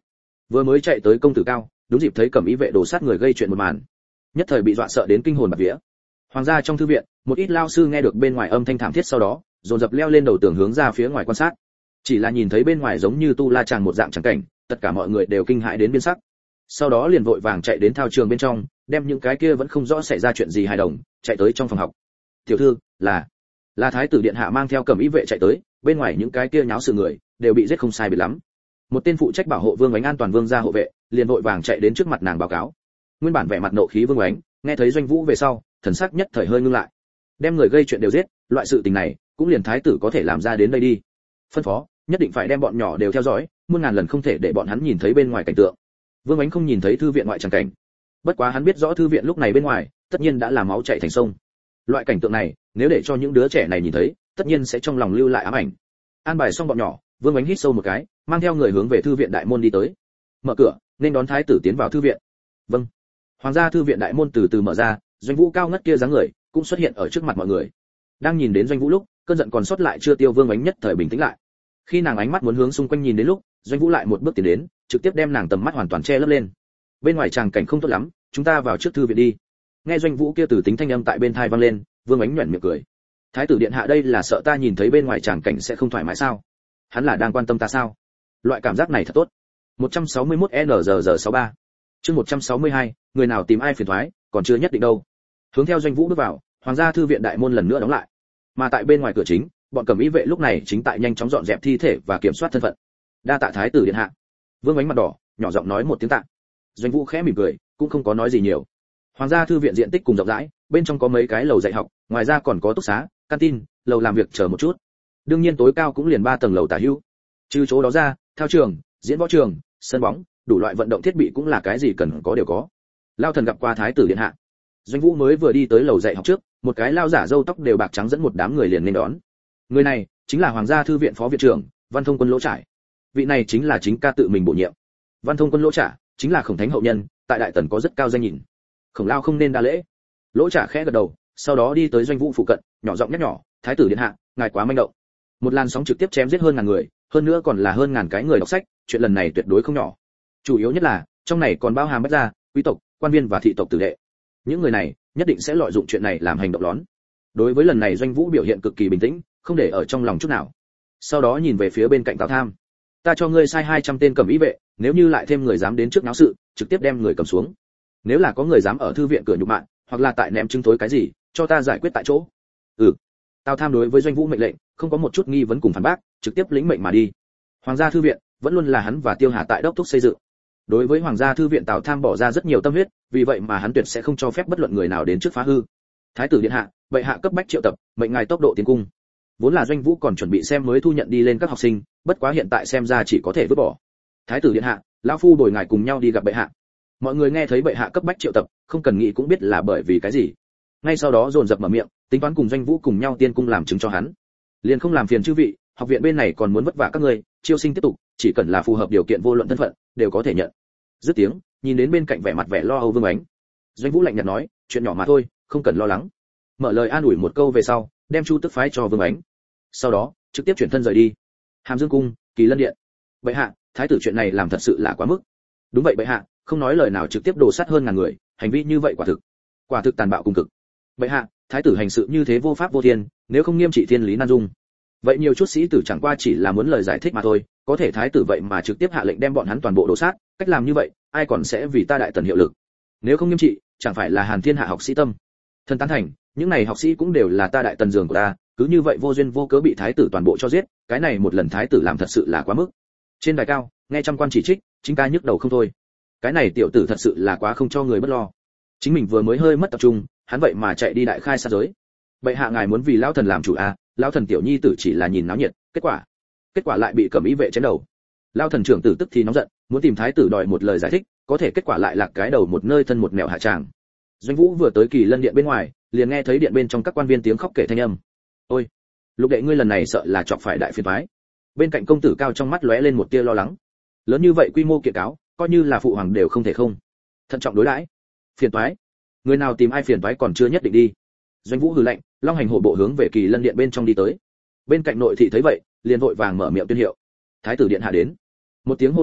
Vừa mới chạy tới công tử cao, đúng dịp thấy cẩm y vệ đổ sát người gây chuyện một màn, nhất thời bị dọa sợ đến kinh hồn bạt vía. Hoàng gia trong thư viện, một ít lao sư nghe được bên ngoài âm thanh thảm thiết sau đó, dồn dập leo lên đầu tường hướng ra phía ngoài quan sát. Chỉ là nhìn thấy bên ngoài giống như tu la chàng một dạng chẳng cảnh, tất cả mọi người đều kinh hãi đến biến sắc. Sau đó liền vội vàng chạy đến thao trường bên trong, đem những cái kia vẫn không rõ xảy ra chuyện gì hài đồng, chạy tới trong phòng học. Tiểu thư, là là thái tử điện hạ mang theo cẩm y vệ chạy tới, bên ngoài những cái kia nháo sự người đều bị giết không sai biệt lắm. Một tên phụ trách bảo hộ Vương Ánh an toàn vương gia hộ vệ, liền vội vàng chạy đến trước mặt nàng báo cáo. Nguyên bản vẻ mặt nộ khí Vương Ánh, nghe thấy Doanh Vũ về sau, thần sắc nhất thời hơi ngưng lại. Đem người gây chuyện đều giết, loại sự tình này, cũng liền thái tử có thể làm ra đến đây đi. Phân phó, nhất định phải đem bọn nhỏ đều theo dõi, muôn ngàn lần không thể để bọn hắn nhìn thấy bên ngoài cảnh tượng. Vương Ánh không nhìn thấy thư viện ngoại tràng cảnh, bất quá hắn biết rõ thư viện lúc này bên ngoài, tất nhiên đã là máu chảy thành sông. Loại cảnh tượng này, nếu để cho những đứa trẻ này nhìn thấy, tất nhiên sẽ trong lòng lưu lại ám ảnh. An bài xong bọn nhỏ, Vương Ánh hít sâu một cái, mang theo người hướng về thư viện đại môn đi tới. Mở cửa, nên đón thái tử tiến vào thư viện. Vâng. Hoàng gia thư viện đại môn từ từ mở ra, Doanh Vũ cao ngất kia dáng người cũng xuất hiện ở trước mặt mọi người. Đang nhìn đến Doanh Vũ lúc, cơn giận còn sót lại chưa tiêu, Vương Ánh nhất thời bình tĩnh lại. Khi nàng ánh mắt muốn hướng xung quanh nhìn đến lúc, Doanh Vũ lại một bước tiến đến, trực tiếp đem nàng tầm mắt hoàn toàn che lấp lên. Bên ngoài tràng cảnh không tốt lắm, chúng ta vào trước thư viện đi. Nghe Doanh Vũ kia từ tính thanh âm tại bên tai vang lên, Vương Ánh nhuyễn miệng cười. Thái tử điện hạ đây là sợ ta nhìn thấy bên ngoài tràng cảnh sẽ không thoải mái sao? Hắn là đang quan tâm ta sao? Loại cảm giác này thật tốt. một trăm sáu mươi mốt N G G sáu ba. Chương một trăm sáu mươi hai, người nào tìm ai phiền toái, còn chưa nhất định đâu. Hướng theo Doanh Vũ bước vào, Hoàng gia thư viện đại môn lần nữa đóng lại. Mà tại bên ngoài cửa chính, bọn cẩm y vệ lúc này chính tại nhanh chóng dọn dẹp thi thể và kiểm soát thân phận. Đa tạ thái tử điện hạ. Vương Ánh mặt đỏ, nhỏ giọng nói một tiếng tạ. Doanh Vũ khẽ mỉm cười, cũng không có nói gì nhiều. Hoàng gia thư viện diện tích cùng rộng rãi, bên trong có mấy cái lầu dạy học, ngoài ra còn có túc xá, canteen, lầu làm việc chờ một chút. Đương nhiên tối cao cũng liền ba tầng lầu tả hữu. Trừ chỗ đó ra, thao trường, diễn võ trường, sân bóng, đủ loại vận động thiết bị cũng là cái gì cần có đều có. Lao thần gặp qua thái tử điện hạ. Doanh Vũ mới vừa đi tới lầu dạy học trước, một cái lao giả râu tóc đều bạc trắng dẫn một đám người liền nên đón. Người này chính là Hoàng gia thư viện phó viện trưởng, Văn Thông Quân Lỗ Trải. Vị này chính là chính ca tự mình bổ nhiệm. Văn Thông Quân Lỗ Trải chính là Khổng Thánh hậu nhân, tại đại tần có rất cao danh nhìn. Khổng lao không nên đa lễ. Lỗ Trải khẽ gật đầu, sau đó đi tới Doanh Vũ phụ cận, nhỏ giọng nhắc nhỏ, thái tử điện hạ, ngài quá manh động. Một làn sóng trực tiếp chém giết hơn ngàn người, hơn nữa còn là hơn ngàn cái người đọc sách, chuyện lần này tuyệt đối không nhỏ. Chủ yếu nhất là, trong này còn bao hàm bách gia, quý tộc, quan viên và thị tộc tử đệ. Những người này nhất định sẽ lợi dụng chuyện này làm hành động lón. Đối với lần này Doanh Vũ biểu hiện cực kỳ bình tĩnh, không để ở trong lòng chút nào. Sau đó nhìn về phía bên cạnh Tào Tham, ta cho ngươi sai hai trăm tên cẩm y vệ, nếu như lại thêm người dám đến trước náo sự, trực tiếp đem người cầm xuống. Nếu là có người dám ở thư viện cửa nhục mạ, hoặc là tại ném chứng tối cái gì, cho ta giải quyết tại chỗ. Ừ. Tào Tham đối với Doanh Vũ mệnh lệnh, không có một chút nghi vấn cùng phản bác, trực tiếp lĩnh mệnh mà đi. Hoàng gia thư viện vẫn luôn là hắn và Tiêu Hà tại đốc thúc xây dựng. Đối với Hoàng gia thư viện Tào Tham bỏ ra rất nhiều tâm huyết, vì vậy mà hắn tuyệt sẽ không cho phép bất luận người nào đến trước phá hư. Thái tử điện hạ, bệ hạ cấp bách triệu tập, mệnh ngài tốc độ tiến cung. Vốn là Doanh Vũ còn chuẩn bị xem mới thu nhận đi lên các học sinh, bất quá hiện tại xem ra chỉ có thể vứt bỏ. Thái tử điện hạ, lão phu bồi ngài cùng nhau đi gặp bệ hạ. Mọi người nghe thấy bệ hạ cấp bách triệu tập, không cần nghĩ cũng biết là bởi vì cái gì. Ngay sau đó dồn dập mở miệng, tính toán cùng Doanh Vũ cùng nhau tiên cung làm chứng cho hắn. Liền không làm phiền chư vị, học viện bên này còn muốn vất vả các ngươi, chiêu sinh tiếp tục, chỉ cần là phù hợp điều kiện vô luận thân phận, đều có thể nhận. Dứt tiếng, nhìn đến bên cạnh vẻ mặt vẻ lo âu Vương Ánh, Doanh Vũ lạnh nhạt nói, chuyện nhỏ mà thôi, không cần lo lắng. Mở lời an ủi một câu về sau, đem Chu Tức phái cho Vương Ánh. Sau đó, trực tiếp chuyển thân rời đi. Hàm Dương cung, Kỳ Lân điện. Bệ hạ, thái tử chuyện này làm thật sự là quá mức. Đúng vậy bệ hạ, không nói lời nào trực tiếp đổ sát hơn ngàn người, hành vi như vậy quả thực, quả thực tàn bạo cùng cực. Bệ hạ, thái tử hành sự như thế vô pháp vô thiên, nếu không nghiêm trị thiên lý nan dung. Vậy nhiều chút sĩ tử chẳng qua chỉ là muốn lời giải thích mà thôi, có thể thái tử vậy mà trực tiếp hạ lệnh đem bọn hắn toàn bộ đổ sát, cách làm như vậy, ai còn sẽ vì ta đại tần hiệu lực? Nếu không nghiêm trị, chẳng phải là Hàn Thiên hạ học sĩ tâm? Thần tán thành, những này học sĩ cũng đều là ta đại tần giường của ta, cứ như vậy vô duyên vô cớ bị thái tử toàn bộ cho giết, cái này một lần thái tử làm thật sự là quá mức. Trên đài cao, nghe trăm quan chỉ trích, chính ca nhức đầu không thôi. Cái này tiểu tử thật sự là quá không cho người bất lo. Chính mình vừa mới hơi mất tập trung, hắn vậy mà chạy đi đại khai sát giới. Bệ hạ ngài muốn vì lão thần làm chủ à? Lão thần tiểu nhi tử chỉ là nhìn náo nhiệt, kết quả, kết quả lại bị cẩm y vệ chém đầu. Lão thần trưởng tử tức thì nóng giận, muốn tìm thái tử đòi một lời giải thích, có thể kết quả lại lạc cái đầu một nơi thân một nẻo hạ tràng. Doanh Vũ vừa tới Kỳ Lân điện bên ngoài, liền nghe thấy điện bên trong các quan viên tiếng khóc kể thanh âm. Ôi, Lục đệ ngươi lần này sợ là chọc phải đại phiền toái. Bên cạnh công tử cao trong mắt lóe lên một tia lo lắng. Lớn như vậy quy mô kiện cáo, coi như là phụ hoàng đều không thể không. Thận trọng đối đãi. Phiền toái? Người nào tìm ai phiền toái còn chưa nhất định đi. Doanh Vũ hừ lạnh, long hành hổ bộ hướng về Kỳ Lân điện bên trong đi tới. Bên cạnh nội thị thấy vậy, liền vội vàng mở miệng tuyên hiệu. Thái tử điện hạ đến. Một tiếng hô lớn,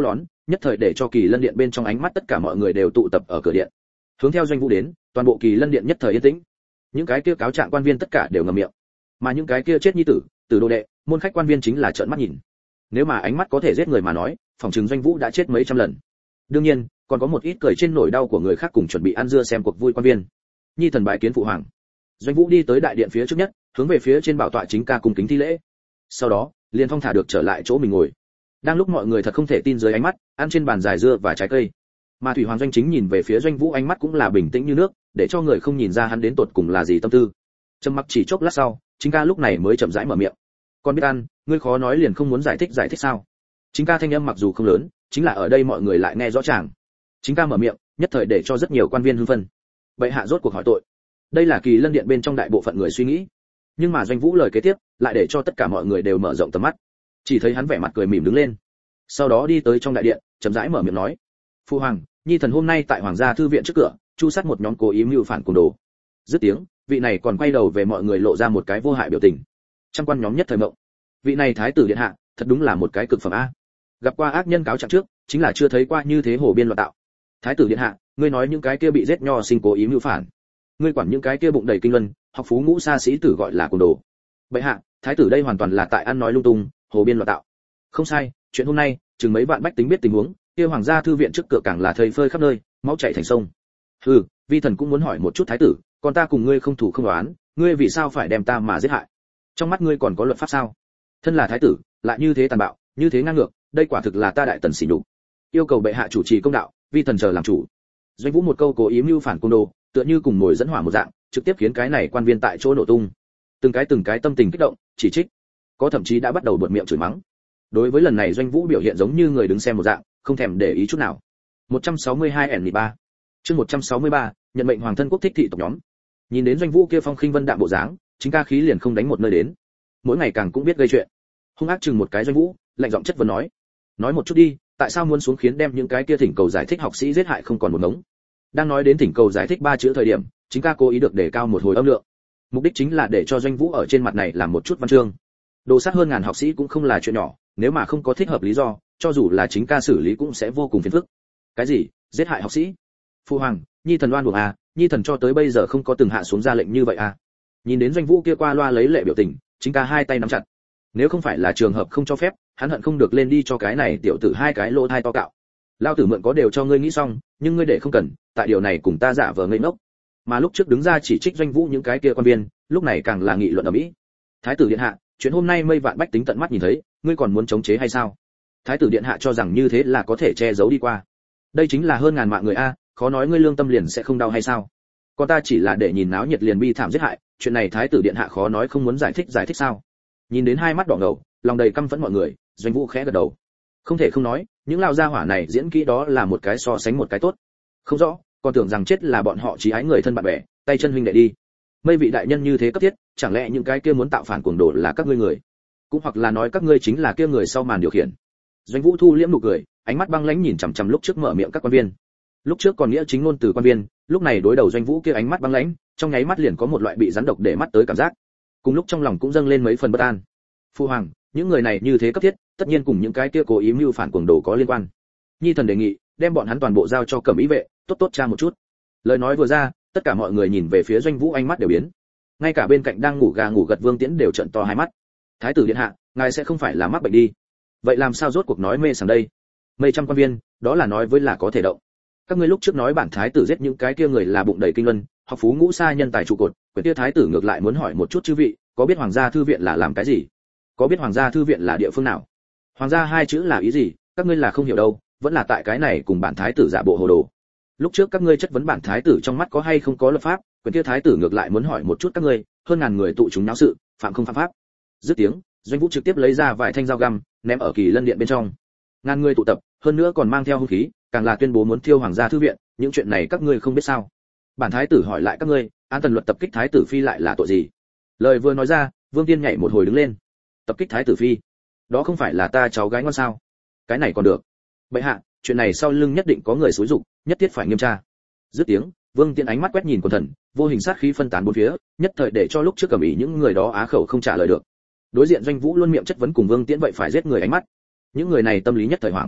nhất thời để cho Kỳ Lân Điện bên trong ánh mắt tất cả mọi người đều tụ tập ở cửa điện. Hướng theo Doanh Vũ đến, toàn bộ Kỳ Lân Điện nhất thời yên tĩnh. Những cái kia cáo trạng quan viên tất cả đều ngậm miệng, mà những cái kia chết nhi tử, tử đồ đệ, môn khách quan viên chính là trợn mắt nhìn. Nếu mà ánh mắt có thể giết người mà nói, phòng trừng Doanh Vũ đã chết mấy trăm lần. Đương nhiên, còn có một ít cười trên nỗi đau của người khác cùng chuẩn bị ăn dưa xem cuộc vui quan viên. Nhi thần bái kiến phụ hoàng. Doanh Vũ đi tới đại điện phía trước nhất, hướng về phía trên bảo tọa chính ca cung kính thi lễ. Sau đó, liền thong thả được trở lại chỗ mình ngồi. Đang lúc mọi người thật không thể tin dưới ánh mắt, ăn trên bàn dài dưa và trái cây. Mà Thủy Hoàng Doanh Chính nhìn về phía Doanh Vũ ánh mắt cũng là bình tĩnh như nước, để cho người không nhìn ra hắn đến tột cùng là gì tâm tư. Trầm mặc chỉ chốc lát sau, chính ca lúc này mới chậm rãi mở miệng. Con biết ăn, ngươi khó nói liền không muốn giải thích giải thích sao? Chính ca thanh âm mặc dù không lớn, chính là ở đây mọi người lại nghe rõ ràng. Chính ca mở miệng, nhất thời để cho rất nhiều quan viên hưng phân. Bệ hạ rốt cuộc hỏi tội. Đây là Kỳ Lân Điện bên trong đại bộ phận người suy nghĩ. Nhưng mà Doanh Vũ lời kế tiếp, lại để cho tất cả mọi người đều mở rộng tầm mắt. Chỉ thấy hắn vẻ mặt cười mỉm đứng lên. Sau đó đi tới trong đại điện, chậm rãi mở miệng nói: "Phu hoàng, nhi thần hôm nay tại hoàng gia thư viện trước cửa, chu sát một nhóm cố ý mưu phản cùng đồ." Dứt tiếng, vị này còn quay đầu về mọi người lộ ra một cái vô hại biểu tình. Trăm quan nhóm nhất thời mộng. Vị này thái tử điện hạ, thật đúng là một cái cực phẩm a. Gặp qua ác nhân cáo trạng trước, chính là chưa thấy qua như thế hồ biên loạn tạo. Thái tử điện hạ, ngươi nói những cái kia bị giết nho sinh cố ý mưu phản, ngươi quản những cái kia bụng đầy kinh luân, học phú ngũ xa sĩ tử gọi là cùng đồ. Bệ hạ, thái tử đây hoàn toàn là tại ăn nói lung tung, hồ biên loạn tạo. Không sai, chuyện hôm nay, chừng mấy vạn bách tính biết tình huống, kia hoàng gia thư viện trước cửa càng là thây phơi khắp nơi, máu chảy thành sông. Hừ, vi thần cũng muốn hỏi một chút thái tử, còn ta cùng ngươi không thủ không đoán, ngươi vì sao phải đem ta mà giết hại? Trong mắt ngươi còn có luật pháp sao? Thân là thái tử, lại như thế tàn bạo, như thế ngang ngược, đây quả thực là ta đại tần sỉ nhục. Yêu cầu bệ hạ chủ trì công đạo, vi thần chờ làm chủ. Doanh Vũ một câu cố ý mưu phản côn đồ, tựa như cùng mồi dẫn hỏa một dạng, trực tiếp khiến cái này quan viên tại chỗ nổ tung. Từng cái từng cái tâm tình kích động, chỉ trích, có thậm chí đã bắt đầu buột miệng chửi mắng. Đối với lần này Doanh Vũ biểu hiện giống như người đứng xem một dạng, không thèm để ý chút nào. một trăm sáu mươi hai ẻn ba. Chương một trăm sáu mươi ba, nhận mệnh hoàng thân quốc thích thị tộc nhóm. Nhìn đến Doanh Vũ kia phong khinh vân đạm bộ dáng, chính ca khí liền không đánh một nơi đến. Mỗi ngày càng cũng biết gây chuyện. Hung ác chừng một cái Doanh Vũ, lạnh giọng chất vấn nói: "Nói một chút đi, tại sao muốn xuống khiến đem những cái kia thỉnh cầu giải thích học sĩ giết hại không còn một ngống?" Đang nói đến thỉnh cầu giải thích ba chữ thời điểm, chính ca cố ý được đề cao một hồi âm lượng. Mục đích chính là để cho Doanh Vũ ở trên mặt này làm một chút văn chương. Đồ sát hơn ngàn học sĩ cũng không là chuyện nhỏ, nếu mà không có thích hợp lý do, cho dù là chính ca xử lý cũng sẽ vô cùng phiền phức. Cái gì? Giết hại học sĩ? Phu hoàng, nhi thần oan uổng à, nhi thần cho tới bây giờ không có từng hạ xuống ra lệnh như vậy à? Nhìn đến Doanh Vũ kia qua loa lấy lệ biểu tình, chính ca hai tay nắm chặt. Nếu không phải là trường hợp không cho phép, hắn hận không được lên đi cho cái này tiểu tử hai cái lỗ thai to cạo. Lao tử mượn có đều cho ngươi nghĩ xong, nhưng ngươi để không cần, tại điều này cùng ta giả vờ ngây ngốc. Mà lúc trước đứng ra chỉ trích Doanh Vũ những cái kia quan viên, lúc này càng là nghị luận ầm ĩ. Thái tử điện hạ, chuyện hôm nay mây vạn bách tính tận mắt nhìn thấy, ngươi còn muốn chống chế hay sao? Thái tử điện hạ cho rằng như thế là có thể che giấu đi qua. Đây chính là hơn ngàn mạng người a, khó nói ngươi lương tâm liền sẽ không đau hay sao? Còn ta chỉ là để nhìn náo nhiệt liền bi thảm giết hại, chuyện này thái tử điện hạ khó nói không muốn giải thích giải thích sao? Nhìn đến hai mắt đỏ ngầu, lòng đầy căm phẫn mọi người, Doanh Vũ khẽ gật đầu. Không thể không nói, những lao gia hỏa này diễn kỹ đó là một cái so sánh một cái tốt. Không rõ, còn tưởng rằng chết là bọn họ chí ái người thân bạn bè, tay chân huynh đệ đi. Mây vị đại nhân như thế cấp thiết, chẳng lẽ những cái kia muốn tạo phản cuồng đồ là các ngươi người? Cũng hoặc là nói các ngươi chính là kia người sau màn điều khiển. Doanh Vũ thu liễm nụ cười, ánh mắt băng lãnh nhìn chằm chằm lúc trước mở miệng các quan viên. Lúc trước còn nghĩa chính ngôn từ quan viên, lúc này đối đầu Doanh Vũ kia ánh mắt băng lãnh, trong nháy mắt liền có một loại bị rắn độc để mắt tới cảm giác. Cùng lúc trong lòng cũng dâng lên mấy phần bất an. Phu hoàng, những người này như thế cấp thiết, tất nhiên cùng những cái kia cố ý mưu phản cuồng đồ có liên quan. Nhi thần đề nghị, đem bọn hắn toàn bộ giao cho Cẩm Ý vệ, tốt tốt tra một chút. Lời nói vừa ra, tất cả mọi người nhìn về phía Doanh Vũ ánh mắt đều biến. Ngay cả bên cạnh đang ngủ gà ngủ gật Vương Tiễn đều trợn to hai mắt. Thái tử điện hạ, ngài sẽ không phải là mắc bệnh đi? Vậy làm sao rốt cuộc nói mê sảng đây? Mấy trăm quan viên, đó là nói với là có thể động. Các ngươi lúc trước nói bản thái tử giết những cái kia người là bụng đầy kinh luân, học phú ngũ xa nhân tài trụ cột, quyền kia thái tử ngược lại muốn hỏi một chút chư vị, có biết hoàng gia thư viện là làm cái gì? Có biết hoàng gia thư viện là địa phương nào? Hoàng gia hai chữ là ý gì, các ngươi là không hiểu đâu, vẫn là tại cái này cùng bản thái tử giả bộ hồ đồ. Lúc trước các ngươi chất vấn bản thái tử trong mắt có hay không có luật pháp, quyền kia thái tử ngược lại muốn hỏi một chút các ngươi, hơn ngàn người tụ chúng náo sự, phạm không phạm pháp. Dứt tiếng, Doanh Vũ trực tiếp lấy ra vài thanh dao găm, ném ở Kỳ Lân Điện bên trong. Ngàn người tụ tập, hơn nữa còn mang theo hung khí, càng là tuyên bố muốn thiêu hoàng gia thư viện, những chuyện này các ngươi không biết sao? Bản thái tử hỏi lại các ngươi, án tần luật tập kích thái tử phi lại là tội gì? Lời vừa nói ra, Vương Tiên nhảy một hồi đứng lên. Tập kích thái tử phi? Đó không phải là ta cháu gái ngoan sao? Cái này còn được. Bệ hạ, chuyện này sau lưng nhất định có người xúi dục, nhất thiết phải nghiêm tra. Dứt tiếng, Vương Tiên ánh mắt quét nhìn quần thần, vô hình sát khí phân tán bốn phía, nhất thời để cho lúc trước cầm ý những người đó á khẩu không trả lời được. Đối diện Doanh Vũ luôn miệng chất vấn cùng Vương Tiễn vậy phải giết người ánh mắt. Những người này tâm lý nhất thời hoảng.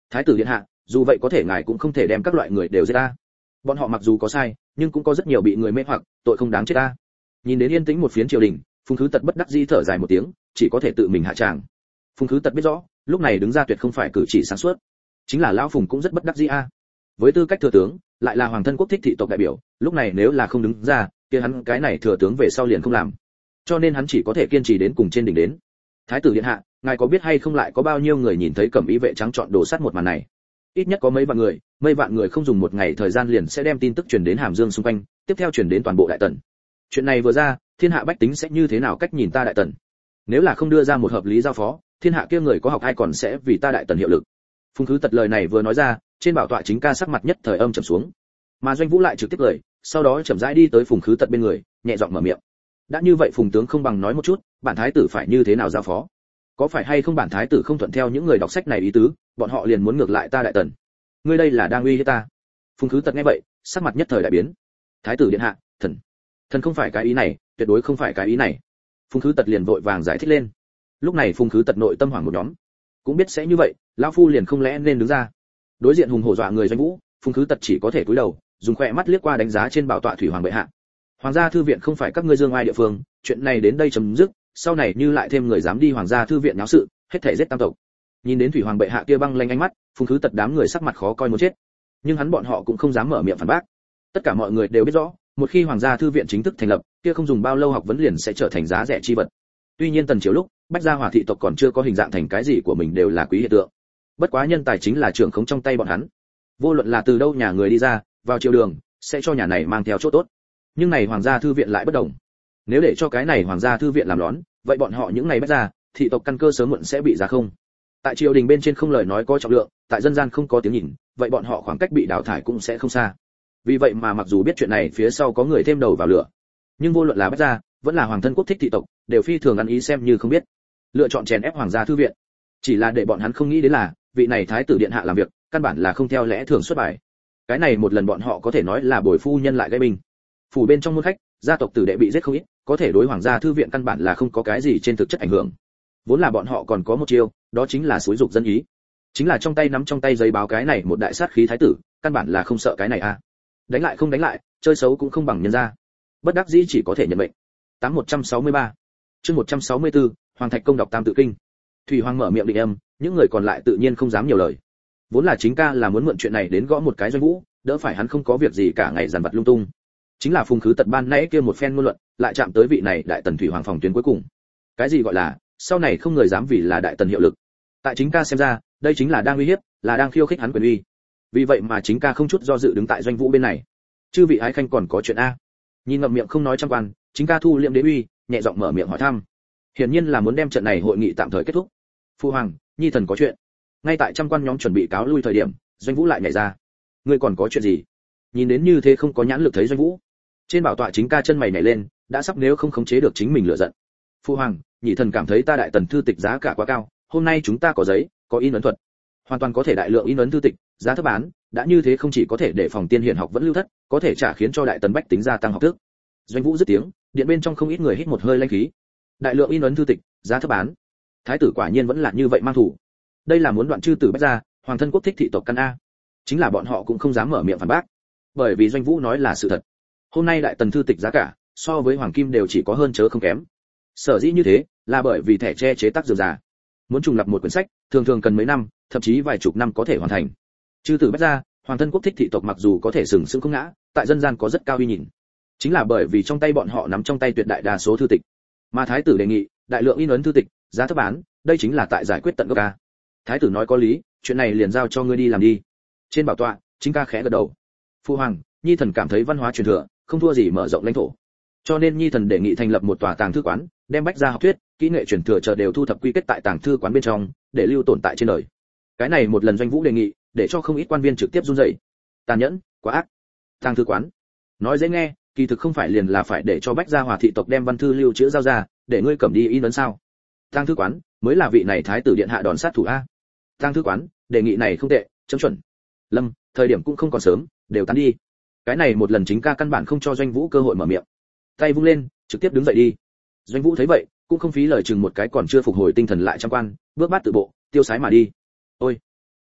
Thái tử điện hạ, dù vậy có thể ngài cũng không thể đem các loại người đều giết ta. Bọn họ mặc dù có sai, nhưng cũng có rất nhiều bị người mê hoặc, tội không đáng chết ta. Nhìn đến yên tĩnh một phiến triều đình, Phùng Khứ Tật bất đắc dĩ thở dài một tiếng, chỉ có thể tự mình hạ tràng. Phùng Khứ Tật biết rõ, lúc này đứng ra tuyệt không phải cử chỉ sáng suốt. Chính là lão Phùng cũng rất bất đắc dĩ a. Với tư cách thừa tướng, lại là hoàng thân quốc thích thị tộc đại biểu, lúc này nếu là không đứng ra, kia hắn cái này thừa tướng về sau liền không làm. Cho nên hắn chỉ có thể kiên trì đến cùng trên đỉnh đến. Thái tử điện hạ, ngài có biết hay không lại có bao nhiêu người nhìn thấy cẩm y vệ trắng chọn đồ sát một màn này? Ít nhất có mấy vạn người, mấy vạn người không dùng một ngày thời gian liền sẽ đem tin tức truyền đến Hàm Dương xung quanh, tiếp theo truyền đến toàn bộ đại tần. Chuyện này vừa ra, thiên hạ bách tính sẽ như thế nào cách nhìn ta đại tần? Nếu là không đưa ra một hợp lý giao phó, thiên hạ kia người có học ai còn sẽ vì ta đại tần hiệu lực. Phùng Khứ Tật lời này vừa nói ra, trên bảo tọa chính ca sắc mặt nhất thời âm trầm xuống. Mà Doanh Vũ lại trực tiếp cười, sau đó chậm rãi đi tới Phùng Khứ Tật bên người, nhẹ giọng mở miệng. Đã như vậy Phùng tướng không bằng nói một chút, bản thái tử phải như thế nào giao phó? Có phải hay không bản thái tử không thuận theo những người đọc sách này ý tứ, bọn họ liền muốn ngược lại ta đại tần? Ngươi đây là đang uy hiếp ta. Phùng Khứ Tật nghe vậy, sắc mặt nhất thời đại biến. Thái tử điện hạ, thần, thần không phải cái ý này, tuyệt đối không phải cái ý này. Phùng Khứ Tật liền vội vàng giải thích lên. Lúc này Phùng Khứ Tật nội tâm hoảng một nhóm, cũng biết sẽ như vậy, lão phu liền không lẽ nên đứng ra. Đối diện hùng hổ dọa người Doanh Vũ, Phùng Khứ Tật chỉ có thể cúi đầu, dùng khỏe mắt liếc qua đánh giá trên bảo tọa thủy hoàng bệ hạ. Hoàng gia thư viện không phải các ngươi dương ai địa phương, chuyện này đến đây chấm dứt, sau này như lại thêm người dám đi hoàng gia thư viện náo sự, hết thảy giết tam tộc. Nhìn đến thủy hoàng bệ hạ kia băng lanh ánh mắt, Phùng Khứ Tật đám người sắc mặt khó coi muốn chết. Nhưng hắn bọn họ cũng không dám mở miệng phản bác. Tất cả mọi người đều biết rõ, một khi hoàng gia thư viện chính thức thành lập, kia không dùng bao lâu học vấn liền sẽ trở thành giá rẻ chi vật. Tuy nhiên tần triều lúc, bách gia hòa thị tộc còn chưa có hình dạng thành cái gì của mình đều là quý hiện tượng. Bất quá nhân tài chính là trưởng khống trong tay bọn hắn. Vô luận là từ đâu nhà người đi ra, vào triều đường, sẽ cho nhà này mang theo chỗ tốt. Nhưng này hoàng gia thư viện lại bất đồng. Nếu để cho cái này hoàng gia thư viện làm lón, vậy bọn họ những ngày bách gia, thị tộc căn cơ sớm muộn sẽ bị giá không. Tại triều đình bên trên không lời nói có trọng lượng, tại dân gian không có tiếng nhìn, vậy bọn họ khoảng cách bị đào thải cũng sẽ không xa. Vì vậy mà mặc dù biết chuyện này phía sau có người thêm đầu vào lửa, nhưng vô luận là bách gia, vẫn là hoàng thân quốc thích thị tộc, đều phi thường ăn ý xem như không biết. Lựa chọn chèn ép hoàng gia thư viện, chỉ là để bọn hắn không nghĩ đến là, vị này thái tử điện hạ làm việc, căn bản là không theo lẽ thường xuất bài. Cái này một lần bọn họ có thể nói là bồi phu nhân lại gây binh. Phủ bên trong môn khách, gia tộc tử đệ bị giết không ít, có thể đối hoàng gia thư viện căn bản là không có cái gì trên thực chất ảnh hưởng. Vốn là bọn họ còn có một chiêu, đó chính là xúi dục dân ý. Chính là trong tay nắm trong tay giấy báo cái này một đại sát khí thái tử, căn bản là không sợ cái này a. À. Đánh lại không đánh lại, chơi xấu cũng không bằng nhân ra. Bất đắc dĩ chỉ có thể nhận mệnh. Tám một trăm sáu mươi ba, chương một trăm sáu mươi tư, Hoàng Thạch Công đọc Tam Tự Kinh. Thủy Hoàng mở miệng định âm, những người còn lại tự nhiên không dám nhiều lời. Vốn là chính ca là muốn mượn chuyện này đến gõ một cái Doanh Vũ, đỡ phải hắn không có việc gì cả ngày dằn vặt lung tung. Chính là Phùng Khứ Tật ban nãy kia một phen ngôn luận, lại chạm tới vị này đại tần Thủy Hoàng phòng tuyến cuối cùng. Cái gì gọi là, sau này không người dám vì là đại tần hiệu lực. Tại chính ca xem ra, đây chính là đang uy hiếp, là đang khiêu khích hắn quyền uy. Vì vậy mà chính ca không chút do dự đứng tại Doanh Vũ bên này. Chư vị ái khanh còn có chuyện a? Nhìn ngậm miệng không nói trăm quan, chính ca thu liệm đế uy, nhẹ giọng mở miệng hỏi thăm. Hiển nhiên là muốn đem trận này hội nghị tạm thời kết thúc. Phu hoàng, nhi thần có chuyện. Ngay tại trăm quan nhóm chuẩn bị cáo lui thời điểm, Doanh Vũ lại nhảy ra. Ngươi còn có chuyện gì? Nhìn đến như thế không có nhãn lực thấy Doanh Vũ. Trên bảo tọa chính ca chân mày nhảy lên, đã sắp nếu không khống chế được chính mình lửa giận. Phu hoàng, nhị thần cảm thấy ta đại tần thư tịch giá cả quá cao, hôm nay chúng ta có giấy, có in ấn thuật, hoàn toàn có thể đại lượng in ấn thư tịch, giá thấp bán, đã như thế không chỉ có thể để phòng tiên hiển học vẫn lưu thất, có thể trả khiến cho đại tần bách tính gia tăng học thức. Doanh Vũ dứt tiếng, điện bên trong không ít người hít một hơi lãnh khí. Đại lượng in ấn thư tịch, giá thấp bán. Thái tử quả nhiên vẫn là như vậy mang thủ. Đây là muốn đoạn chư tử bách gia, hoàng thân quốc thích thị tộc căn a. Chính là bọn họ cũng không dám mở miệng phản bác, bởi vì Doanh Vũ nói là sự thật. Hôm nay đại tần thư tịch giá cả, so với hoàng kim đều chỉ có hơn chớ không kém. Sở dĩ như thế, là bởi vì thẻ tre chế tác dườm già. Muốn trùng lập một quyển sách, thường thường cần mấy năm, thậm chí vài chục năm có thể hoàn thành. Chư tử bách gia, hoàng thân quốc thích thị tộc mặc dù có thể sừng sững không ngã, tại dân gian có rất cao uy nhìn. Chính là bởi vì trong tay bọn họ nắm trong tay tuyệt đại đa số thư tịch. Mà thái tử đề nghị, đại lượng in ấn thư tịch, giá thấp bán, đây chính là tại giải quyết tận gốc ca. Thái tử nói có lý, chuyện này liền giao cho ngươi đi làm đi. Trên bảo tọa, chính ca khẽ gật đầu. Phu hoàng, nhi thần cảm thấy văn hóa truyền thừa, không thua gì mở rộng lãnh thổ. Cho nên nhi thần đề nghị thành lập một tòa tàng thư quán, đem bách gia học thuyết, kỹ nghệ truyền thừa chờ đều thu thập quy kết tại tàng thư quán bên trong, để lưu tồn tại trên đời. Cái này một lần Doanh Vũ đề nghị, để cho không ít quan viên trực tiếp run rẩy. Tàn nhẫn, quá ác. Tàng thư quán, nói dễ nghe, kỳ thực không phải liền là phải để cho bách gia hòa thị tộc đem văn thư lưu trữ giao ra, để ngươi cầm đi in ấn sao? Tàng thư quán, mới là vị này thái tử điện hạ đòn sát thủ a. Tàng thư quán, đề nghị này không tệ, chấm chuẩn. Lâm, thời điểm cũng không còn sớm, đều tán đi. Cái này một lần chính ca căn bản không cho Doanh Vũ cơ hội mở miệng. Tay vung lên, trực tiếp đứng dậy đi. Doanh Vũ thấy vậy, cũng không phí lời chừng một cái còn chưa phục hồi tinh thần lại trăm quan, bước bát tự bộ, tiêu sái mà đi. Ôi,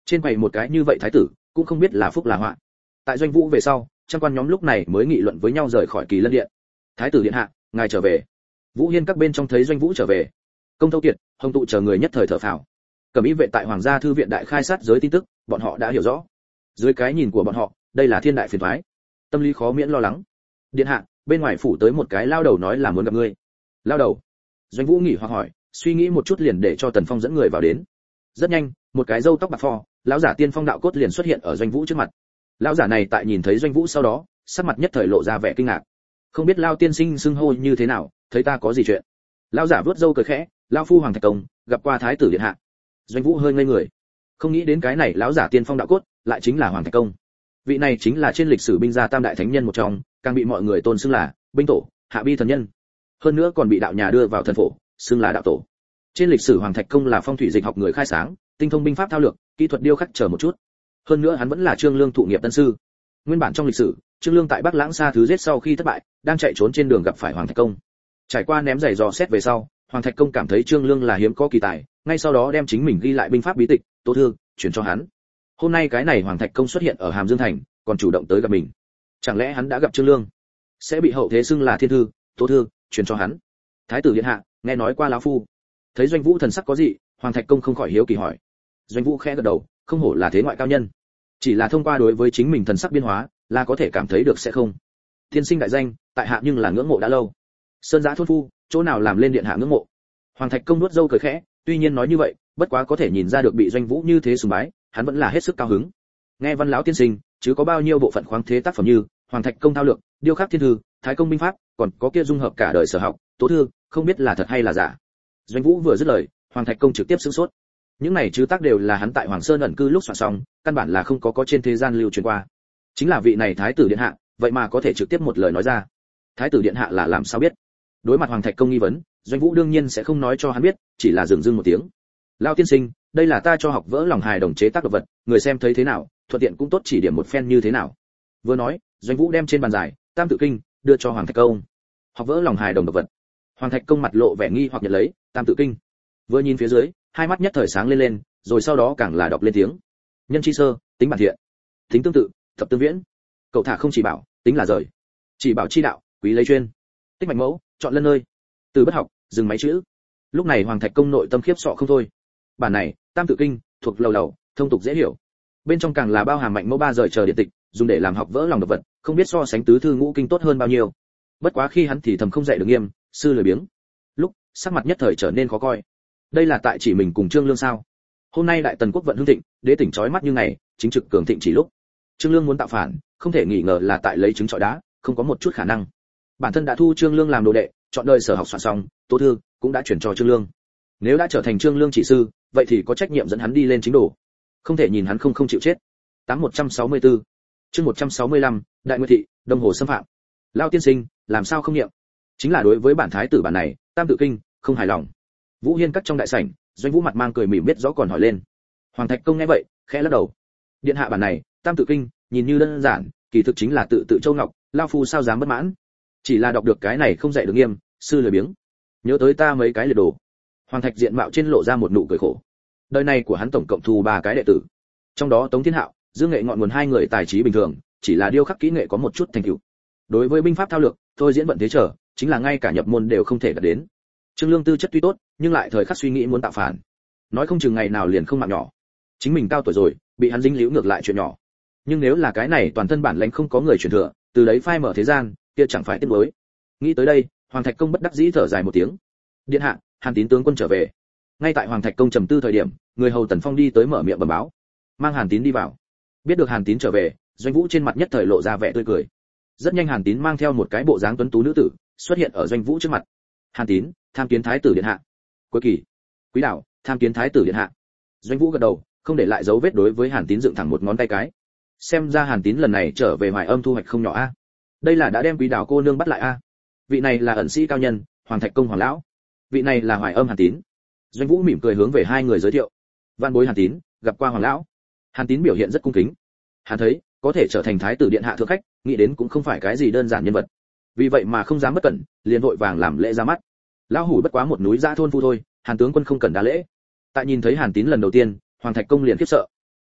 Trên quầy một cái như vậy thái tử, cũng không biết là phúc là họa. Tại doanh vũ về sau, trăm quan nhóm lúc này mới nghị luận với nhau rời khỏi Kỳ Lân điện. Thái tử điện hạ, ngài trở về. Vũ Hiên các bên trong thấy doanh vũ trở về, Công Thâu Kiệt, Hồng Tụ chờ người nhất thời thở phào. Cẩm Y vệ tại Hoàng gia thư viện đại khai sát giới tin tức, bọn họ đã hiểu rõ. Dưới cái nhìn của bọn họ, đây là thiên đại phiền toái. Tâm lý khó miễn lo lắng. Điện hạ, bên ngoài phủ tới một cái lao đầu nói là muốn gặp ngươi. Lao đầu? Doanh Vũ nghỉ hoặc hỏi, suy nghĩ một chút liền để cho Tần Phong dẫn người vào đến. Rất nhanh, một cái râu tóc bạc phò, lão giả tiên phong đạo cốt liền xuất hiện ở Doanh Vũ trước mặt. Lão giả này tại nhìn thấy Doanh Vũ sau đó, sắc mặt nhất thời lộ ra vẻ kinh ngạc. Không biết Lao tiên sinh xưng hô như thế nào, thấy ta có gì chuyện? Lão giả vuốt râu cười khẽ, lão phu Hoàng Thạch Công, gặp qua thái tử điện hạ. Doanh Vũ hơi ngây người, không nghĩ đến cái này lão giả tiên phong đạo cốt, lại chính là Hoàng Thạch Công. Vị này chính là trên lịch sử binh gia tam đại thánh nhân một trong, càng bị mọi người tôn xưng là binh tổ, hạ bi thần nhân. Hơn nữa còn bị đạo nhà đưa vào thần phổ, xưng là đạo tổ. Trên lịch sử Hoàng Thạch Công là phong thủy dịch học người khai sáng, tinh thông binh pháp thao lược, kỹ thuật điêu khắc chờ một chút. Hơn nữa hắn vẫn là Trương Lương thụ nghiệp tân sư. Nguyên bản trong lịch sử, Trương Lương tại Bắc Lãng Sa thứ giết sau khi thất bại, đang chạy trốn trên đường gặp phải Hoàng Thạch Công. Trải qua ném giày dò xét về sau, Hoàng Thạch Công cảm thấy Trương Lương là hiếm có kỳ tài, ngay sau đó đem chính mình ghi lại binh pháp bí tịch, Tố Thư, chuyển cho hắn. Hôm nay cái này Hoàng Thạch Công xuất hiện ở Hàm Dương thành, còn chủ động tới gặp mình. Chẳng lẽ hắn đã gặp Trương Lương, sẽ bị hậu thế xưng là Thiên Thư, Tố Thư, chuyển cho hắn. Thái tử điện hạ, nghe nói qua lão phu. Thấy Doanh Vũ thần sắc có gì, Hoàng Thạch Công không khỏi hiếu kỳ hỏi. Doanh Vũ khẽ gật đầu, không hổ là thế ngoại cao nhân, chỉ là thông qua đối với chính mình thần sắc biến hóa, là có thể cảm thấy được sẽ không. Thiên sinh đại danh, tại hạ nhưng là ngưỡng mộ đã lâu. Sơn Giã thôn phu, chỗ nào làm lên điện hạ ngưỡng mộ. Hoàng Thạch Công nuốt râu cười khẽ, tuy nhiên nói như vậy, bất quá có thể nhìn ra được bị Doanh Vũ như thế sùng bái, hắn vẫn là hết sức cao hứng. Nghe Văn lão tiên sinh, chứ có bao nhiêu bộ phận khoáng thế tác phẩm như Hoàng Thạch Công thao lược, điêu khắc thiên thư, thái công binh pháp, còn có kia dung hợp cả đời sở học, Tố Thư, không biết là thật hay là giả. Doanh Vũ vừa dứt lời, Hoàng Thạch Công trực tiếp sửng sốt. Những này chứ tác đều là hắn tại Hoàng Sơn ẩn cư lúc soạn xong, căn bản là không có có trên thế gian lưu truyền qua. Chính là vị này thái tử điện hạ, vậy mà có thể trực tiếp một lời nói ra. Thái tử điện hạ là làm sao biết? Đối mặt Hoàng Thạch Công nghi vấn, Doanh Vũ đương nhiên sẽ không nói cho hắn biết, chỉ là dừng dưng một tiếng. Lão tiên sinh, đây là ta cho học vỡ lòng hài đồng chế tác đồ vật, người xem thấy thế nào, thuận tiện cũng tốt chỉ điểm một phen như thế nào. Vừa nói, Doanh Vũ đem trên bàn giải Tam Tự Kinh đưa cho Hoàng Thạch Công. Học vỡ lòng hài đồng đồ vật. Hoàng Thạch Công mặt lộ vẻ nghi hoặc nhận lấy Tam Tự Kinh, vừa nhìn phía dưới, hai mắt nhất thời sáng lên lên, rồi sau đó càng là đọc lên tiếng. Nhân chi sơ, tính bản thiện, tính tương tự, thập tương viễn. Cậu thả không chỉ bảo, tính là rời. Chỉ bảo chi đạo, quý lấy chuyên. Tích mạch mẫu, chọn lân nơi. Từ bất học, dừng máy chữ. Lúc này Hoàng Thạch Công nội tâm khiếp sợ không thôi. Bản này, Tam Tự Kinh, thuộc lầu lầu, thông tục dễ hiểu. Bên trong càng là bao hàm mạnh mẫu ba rời chờ điện tịch, dùng để làm học vỡ lòng độc vật, không biết so sánh tứ thư ngũ kinh tốt hơn bao nhiêu. Bất quá khi hắn thì thầm không dạy được nghiêm, sư lười biếng. Lúc, sắc mặt nhất thời trở nên khó coi. Đây là tại chỉ mình cùng Trương Lương sao? Hôm nay đại tần quốc vận hưng thịnh, đế tỉnh chói mắt như ngày, chính trực cường thịnh chỉ lúc. Trương Lương muốn tạo phản, không thể nghi ngờ là tại lấy trứng trọi đá, không có một chút khả năng. Bản thân đã thu Trương Lương làm đồ đệ, chọn đời sở học soạn xong, Tố Thư cũng đã chuyển cho Trương Lương. Nếu đã trở thành Trương Lương chỉ sư, vậy thì có trách nhiệm dẫn hắn đi lên chính đồ. Không thể nhìn hắn không không chịu chết. Tám một trăm sáu mươi tư, chương một trăm sáu mươi lăm, Đại Nguyệt thị, Đông Hồ xâm phạm. Lao tiên sinh, làm sao không niệm? Chính là đối với bản thái tử bản này, Tam Tự Kinh, không hài lòng. Vũ Hiên cắt trong đại sảnh, Doanh Vũ mặt mang cười mỉm biết rõ còn hỏi lên. Hoàng Thạch Công nghe vậy, khẽ lắc đầu. Điện hạ bản này, Tam Tự Kinh, nhìn như đơn giản, kỳ thực chính là tự tự châu ngọc, lao phu sao dám bất mãn. Chỉ là đọc được cái này không dạy được nghiêm, sư lười biếng. Nhớ tới ta mấy cái liệt đồ. Hoàng Thạch diện mạo trên lộ ra một nụ cười khổ. Đời này của hắn tổng cộng thu ba cái đệ tử. Trong đó Tống Thiên Hạo, Dương Nghệ ngọn nguồn hai người tài trí bình thường, chỉ là điêu khắc kỹ nghệ có một chút thành tựu. Đối với binh pháp thao lược, thôi diễn vận thế trở, chính là ngay cả nhập môn đều không thể đạt đến. Trương Lương tư chất tuy tốt, nhưng lại thời khắc suy nghĩ muốn tạo phản. Nói không chừng ngày nào liền không mạng nhỏ. Chính mình cao tuổi rồi, bị hắn dính líu ngược lại chuyện nhỏ. Nhưng nếu là cái này toàn thân bản lãnh không có người truyền thừa, từ đấy phai mở thế gian, kia chẳng phải tiếc nuối. Nghĩ tới đây, Hoàng Thạch Công bất đắc dĩ thở dài một tiếng. Điện hạ, Hàn Tín tướng quân trở về. Ngay tại Hoàng Thạch Công trầm tư thời điểm, người hầu Tần Phong đi tới mở miệng bẩm báo, mang Hàn Tín đi vào. Biết được Hàn Tín trở về, Doanh Vũ trên mặt nhất thời lộ ra vẻ tươi cười. Rất nhanh Hàn Tín mang theo một cái bộ dáng tuấn tú nữ tử, xuất hiện ở Doanh Vũ trước mặt. Hàn Tín, tham kiến thái tử điện hạ. Cuối kỳ, Quý đạo, tham kiến thái tử điện hạ. Doanh Vũ gật đầu, không để lại dấu vết đối với Hàn Tín dựng thẳng một ngón tay cái. Xem ra Hàn Tín lần này trở về Hoài Âm thu hoạch không nhỏ a. Đây là đã đem Quý đạo cô nương bắt lại a. Vị này là ẩn sĩ cao nhân, Hoàng Thạch Công Hoàng lão. Vị này là Hoài Âm Hàn Tín. Doanh Vũ mỉm cười hướng về hai người giới thiệu. Văn bối Hàn Tín, gặp qua Hoàng lão. Hàn Tín biểu hiện rất cung kính. Hắn thấy, có thể trở thành thái tử điện hạ thượng khách, nghĩ đến cũng không phải cái gì đơn giản nhân vật. Vì vậy mà không dám bất cẩn, liền vội vàng làm lễ ra mắt. Lão hủ bất quá một núi dã thôn phu thôi, Hàn tướng quân không cần đa lễ. Tại nhìn thấy Hàn Tín lần đầu tiên, Hoàng Thạch Công liền khiếp sợ.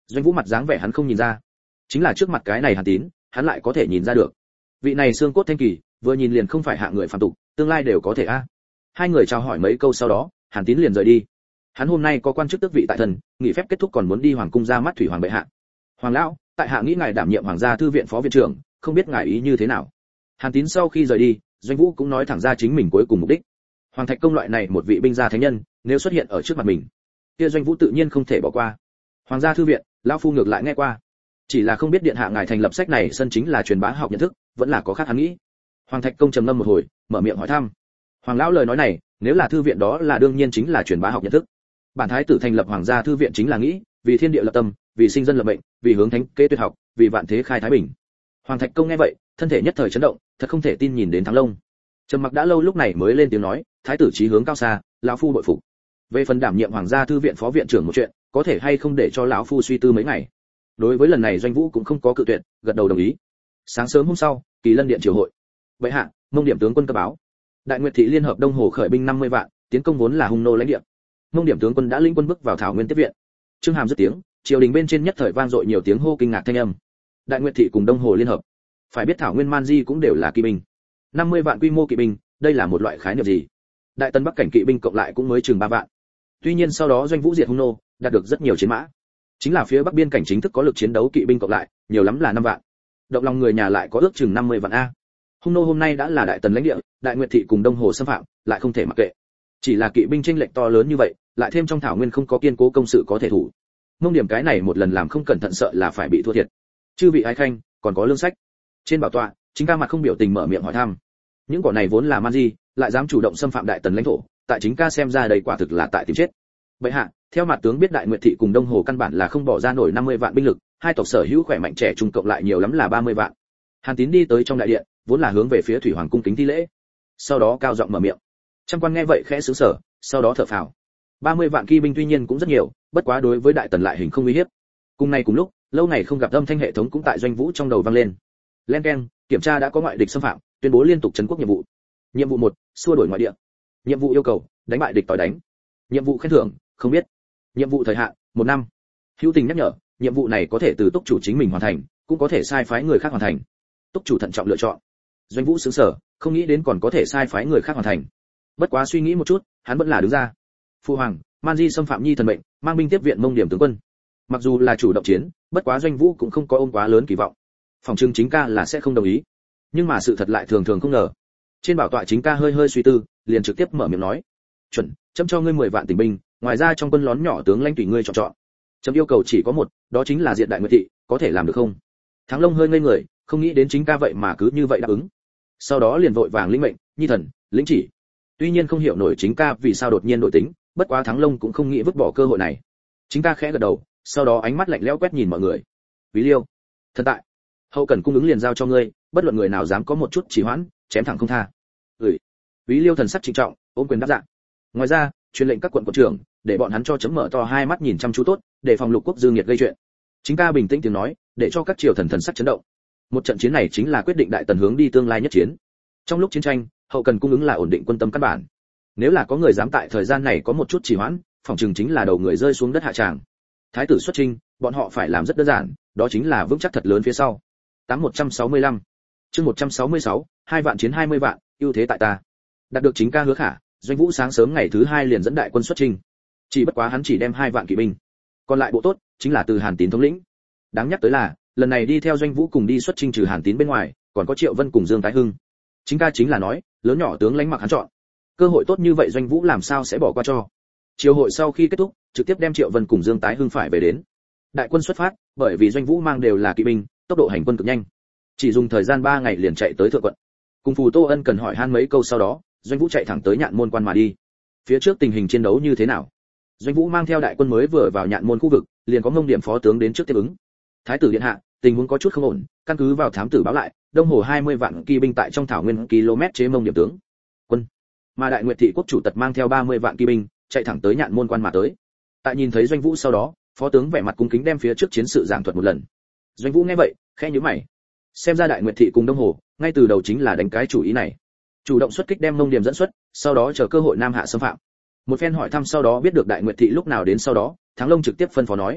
Doanh Vũ mặt dáng vẻ hắn không nhìn ra, chính là trước mặt cái này Hàn Tín, hắn lại có thể nhìn ra được. Vị này xương cốt thanh kỳ, vừa nhìn liền không phải hạ người phàm tục, tương lai đều có thể a. Hai người chào hỏi mấy câu sau đó, Hàn Tín liền rời đi. Hắn hôm nay có quan chức tước vị tại thần, nghỉ phép kết thúc còn muốn đi hoàng cung ra mắt thủy hoàng bệ hạ. Hoàng lão, tại hạ nghĩ ngài đảm nhiệm hoàng gia thư viện phó viện trưởng, không biết ngài ý như thế nào. Hàn Tín sau khi rời đi, Doanh Vũ cũng nói thẳng ra chính mình cuối cùng mục đích. Hoàng Thạch Công loại này một vị binh gia thánh nhân, nếu xuất hiện ở trước mặt mình, kia Doanh Vũ tự nhiên không thể bỏ qua. Hoàng gia thư viện, lão phu ngược lại nghe qua, chỉ là không biết điện hạ ngài thành lập sách này sân chính là truyền bá học nhận thức, vẫn là có khác hắn nghĩ. Hoàng Thạch Công trầm ngâm một hồi, mở miệng hỏi thăm. Hoàng lão lời nói này, nếu là thư viện đó là đương nhiên chính là truyền bá học nhận thức. Bản thái tử thành lập hoàng gia thư viện chính là nghĩ, vì thiên địa lập tâm, vì sinh dân lập mệnh, vì hướng thánh kế tuyệt học, vì vạn thế khai thái bình. Hoàng Thạch Công nghe vậy, thân thể nhất thời chấn động, thật không thể tin nhìn đến Thắng Long. Trầm mặc đã lâu lúc này mới lên tiếng nói, thái tử chí hướng cao xa, lão phu bội phục. Về phần đảm nhiệm hoàng gia thư viện phó viện trưởng một chuyện, có thể hay không để cho lão phu suy tư mấy ngày. Đối với lần này Doanh Vũ cũng không có cự tuyệt, gật đầu đồng ý. Sáng sớm hôm sau, Kỳ Lân điện triều hội. Bệ hạ, Mông Điểm tướng quân cấp báo. Đại Nguyệt thị liên hợp Đông Hồ khởi binh năm mươi vạn, tiến công vốn là hung nô lãnh địa. Mông Điểm tướng quân đã lĩnh quân bước vào Thảo Nguyên tiếp viện. Trương Hàm dứt tiếng, triều đình bên trên nhất thời vang dội nhiều tiếng hô kinh ngạc thanh âm. Đại Nguyệt thị cùng Đông Hồ liên hợp. Phải biết Thảo Nguyên Man Di cũng đều là kỵ binh. năm mươi vạn quy mô kỵ binh, đây là một loại khái niệm gì? Đại Tân Bắc cảnh kỵ binh cộng lại cũng mới chừng ba vạn. Tuy nhiên sau đó Doanh Vũ diệt hung nô, đạt được rất nhiều chiến mã. Chính là phía Bắc biên cảnh chính thức có lực chiến đấu kỵ binh cộng lại, nhiều lắm là năm vạn. Động lòng người nhà lại có ước chừng năm mươi vạn a. Hung nô hôm nay đã là Đại Tần lãnh địa, Đại Nguyệt thị cùng Đông Hồ xâm phạm, lại không thể mặc kệ. Chỉ là kỵ binh chênh lệch to lớn như vậy, lại thêm trong Thảo Nguyên không có kiên cố công sự có thể thủ. Mông Điểm cái này một lần làm không cẩn thận sợ là phải bị thua thiệt. Chư vị ái khanh, còn có lương sách. Trên bảo tọa, chính ca mặt không biểu tình mở miệng hỏi thăm. Những cỏ này vốn là man di, lại dám chủ động xâm phạm Đại Tần lãnh thổ, tại chính ca xem ra đây quả thực là tại tìm chết. Bệ hạ, theo mặt tướng biết Đại Nguyệt thị cùng Đông Hồ căn bản là không bỏ ra nổi năm mươi vạn binh lực, hai tộc sở hữu khỏe mạnh trẻ trung cộng lại nhiều lắm là ba mươi vạn. Hàn Tín đi tới trong đại điện, vốn là hướng về phía thủy hoàng cung kính thi lễ, sau đó cao giọng mở miệng. Trăm quan nghe vậy khẽ sửng sở, sau đó thở phào. ba mươi vạn kỵ binh tuy nhiên cũng rất nhiều, bất quá đối với Đại Tần lại hình không uy hiếp. Cùng ngày cùng lúc, lâu ngày không gặp âm thanh hệ thống cũng tại Doanh Vũ trong đầu vang lên. Len keng, kiểm tra đã có ngoại địch xâm phạm, tuyên bố liên tục trấn quốc nhiệm vụ. Nhiệm vụ một, xua đuổi ngoại địa. Nhiệm vụ yêu cầu, đánh bại địch tỏi đánh. Nhiệm vụ khen thưởng, không biết. Nhiệm vụ thời hạn, một năm. Hữu tình nhắc nhở, nhiệm vụ này có thể từ túc chủ chính mình hoàn thành, cũng có thể sai phái người khác hoàn thành. Túc chủ thận trọng lựa chọn. Doanh Vũ sững sờ, không nghĩ đến còn có thể sai phái người khác hoàn thành. Bất quá suy nghĩ một chút, hắn vẫn là đứng ra. Phu hoàng, Man Di xâm phạm nhi thần mệnh, mang binh tiếp viện Mông Điểm tướng quân. Mặc dù là chủ động chiến, bất quá Doanh Vũ cũng không có ôm quá lớn kỳ vọng. Phòng trưng chính ca là sẽ không đồng ý. Nhưng mà sự thật lại thường thường không ngờ. Trên bảo tọa chính ca hơi hơi suy tư, liền trực tiếp mở miệng nói: "Chuẩn, chấm cho ngươi mười vạn tình binh, ngoài ra trong quân lón nhỏ tướng lãnh tùy ngươi chọn chọn. Chấm yêu cầu chỉ có một, đó chính là diệt Đại Nguyệt thị, có thể làm được không?" Thắng Long hơi ngây người, không nghĩ đến chính ca vậy mà cứ như vậy đáp ứng. Sau đó liền vội vàng lĩnh mệnh, nhi thần, lĩnh chỉ. Tuy nhiên không hiểu nổi chính ca vì sao đột nhiên đổi tính, bất quá Thắng Long cũng không nghĩ vứt bỏ cơ hội này. Chính ca khẽ gật đầu, sau đó ánh mắt lạnh lẽo quét nhìn mọi người. "Ví Liêu, thần tại, hậu cần cung ứng liền giao cho ngươi, bất luận người nào dám có một chút trì hoãn, chém thẳng không tha." "Ừ." Ví Liêu thần sắc trịnh trọng, ôm quyền đáp dạ. Ngoài ra, truyền lệnh các quận quận trưởng, để bọn hắn cho chấm mở to hai mắt nhìn chăm chú tốt, để phòng Lục Quốc Dương Nghiệt gây chuyện. Chính ca bình tĩnh tiếng nói, để cho các triều thần thần sắc chấn động. Một trận chiến này chính là quyết định Đại Tần hướng đi tương lai nhất chiến. Trong lúc chiến tranh, hậu cần cung ứng là ổn định quân tâm căn bản. Nếu là có người dám tại thời gian này có một chút trì hoãn, phòng trường chính là đầu người rơi xuống đất hạ tràng. Thái tử xuất chinh, bọn họ phải làm rất đơn giản, đó chính là vững chắc thật lớn phía sau. Tám một trăm sáu mươi lăm, chương một trăm sáu mươi sáu, hai vạn chiến hai mươi vạn, ưu thế tại ta. Đạt được chính ca hứa khả, Doanh Vũ sáng sớm ngày thứ hai liền dẫn đại quân xuất chinh. Chỉ bất quá hắn chỉ đem hai vạn kỵ binh, còn lại bộ tốt chính là từ Hàn Tín thống lĩnh. Đáng nhắc tới là, lần này đi theo Doanh Vũ cùng đi xuất chinh trừ Hàn Tín bên ngoài, còn có Triệu Vân cùng Dương Tái Hưng. Chính ca chính là nói, lớn nhỏ tướng lãnh mặc hắn chọn. Cơ hội tốt như vậy Doanh Vũ làm sao sẽ bỏ qua cho. Chiều hội sau khi kết thúc, trực tiếp đem Triệu Vân cùng Dương Tái Hưng phải về đến. Đại quân xuất phát, bởi vì Doanh Vũ mang đều là kỵ binh, tốc độ hành quân cực nhanh. Chỉ dùng thời gian ba ngày liền chạy tới thượng quận. Cùng Phù Tô Ân cần hỏi han mấy câu sau đó, Doanh Vũ chạy thẳng tới Nhạn Môn quan mà đi. Phía trước tình hình chiến đấu như thế nào? Doanh Vũ mang theo đại quân mới vừa vào Nhạn Môn khu vực, liền có Mông Điểm phó tướng đến trước tiếp ứng. Thái tử điện hạ, tình huống có chút không ổn, căn cứ vào thám tử báo lại, Đông Hồ hai mươi vạn kỵ binh tại trong thảo nguyên km chế Mông Điểm tướng quân. Mà Đại Nguyệt thị quốc chủ tật mang theo ba mươi vạn kỵ binh, chạy thẳng tới Nhạn Môn quan mà tới. Tại nhìn thấy Doanh Vũ sau đó, phó tướng vẻ mặt cung kính đem phía trước chiến sự giảng thuật một lần. Doanh Vũ nghe vậy, khẽ nhíu mày. Xem ra Đại Nguyệt thị cùng Đông Hồ, ngay từ đầu chính là đánh cái chủ ý này. Chủ động xuất kích đem Mông Điểm dẫn xuất, sau đó chờ cơ hội nam hạ xâm phạm. Một phen hỏi thăm sau đó biết được Đại Nguyệt thị lúc nào đến sau đó, Thắng Long trực tiếp phân phó nói: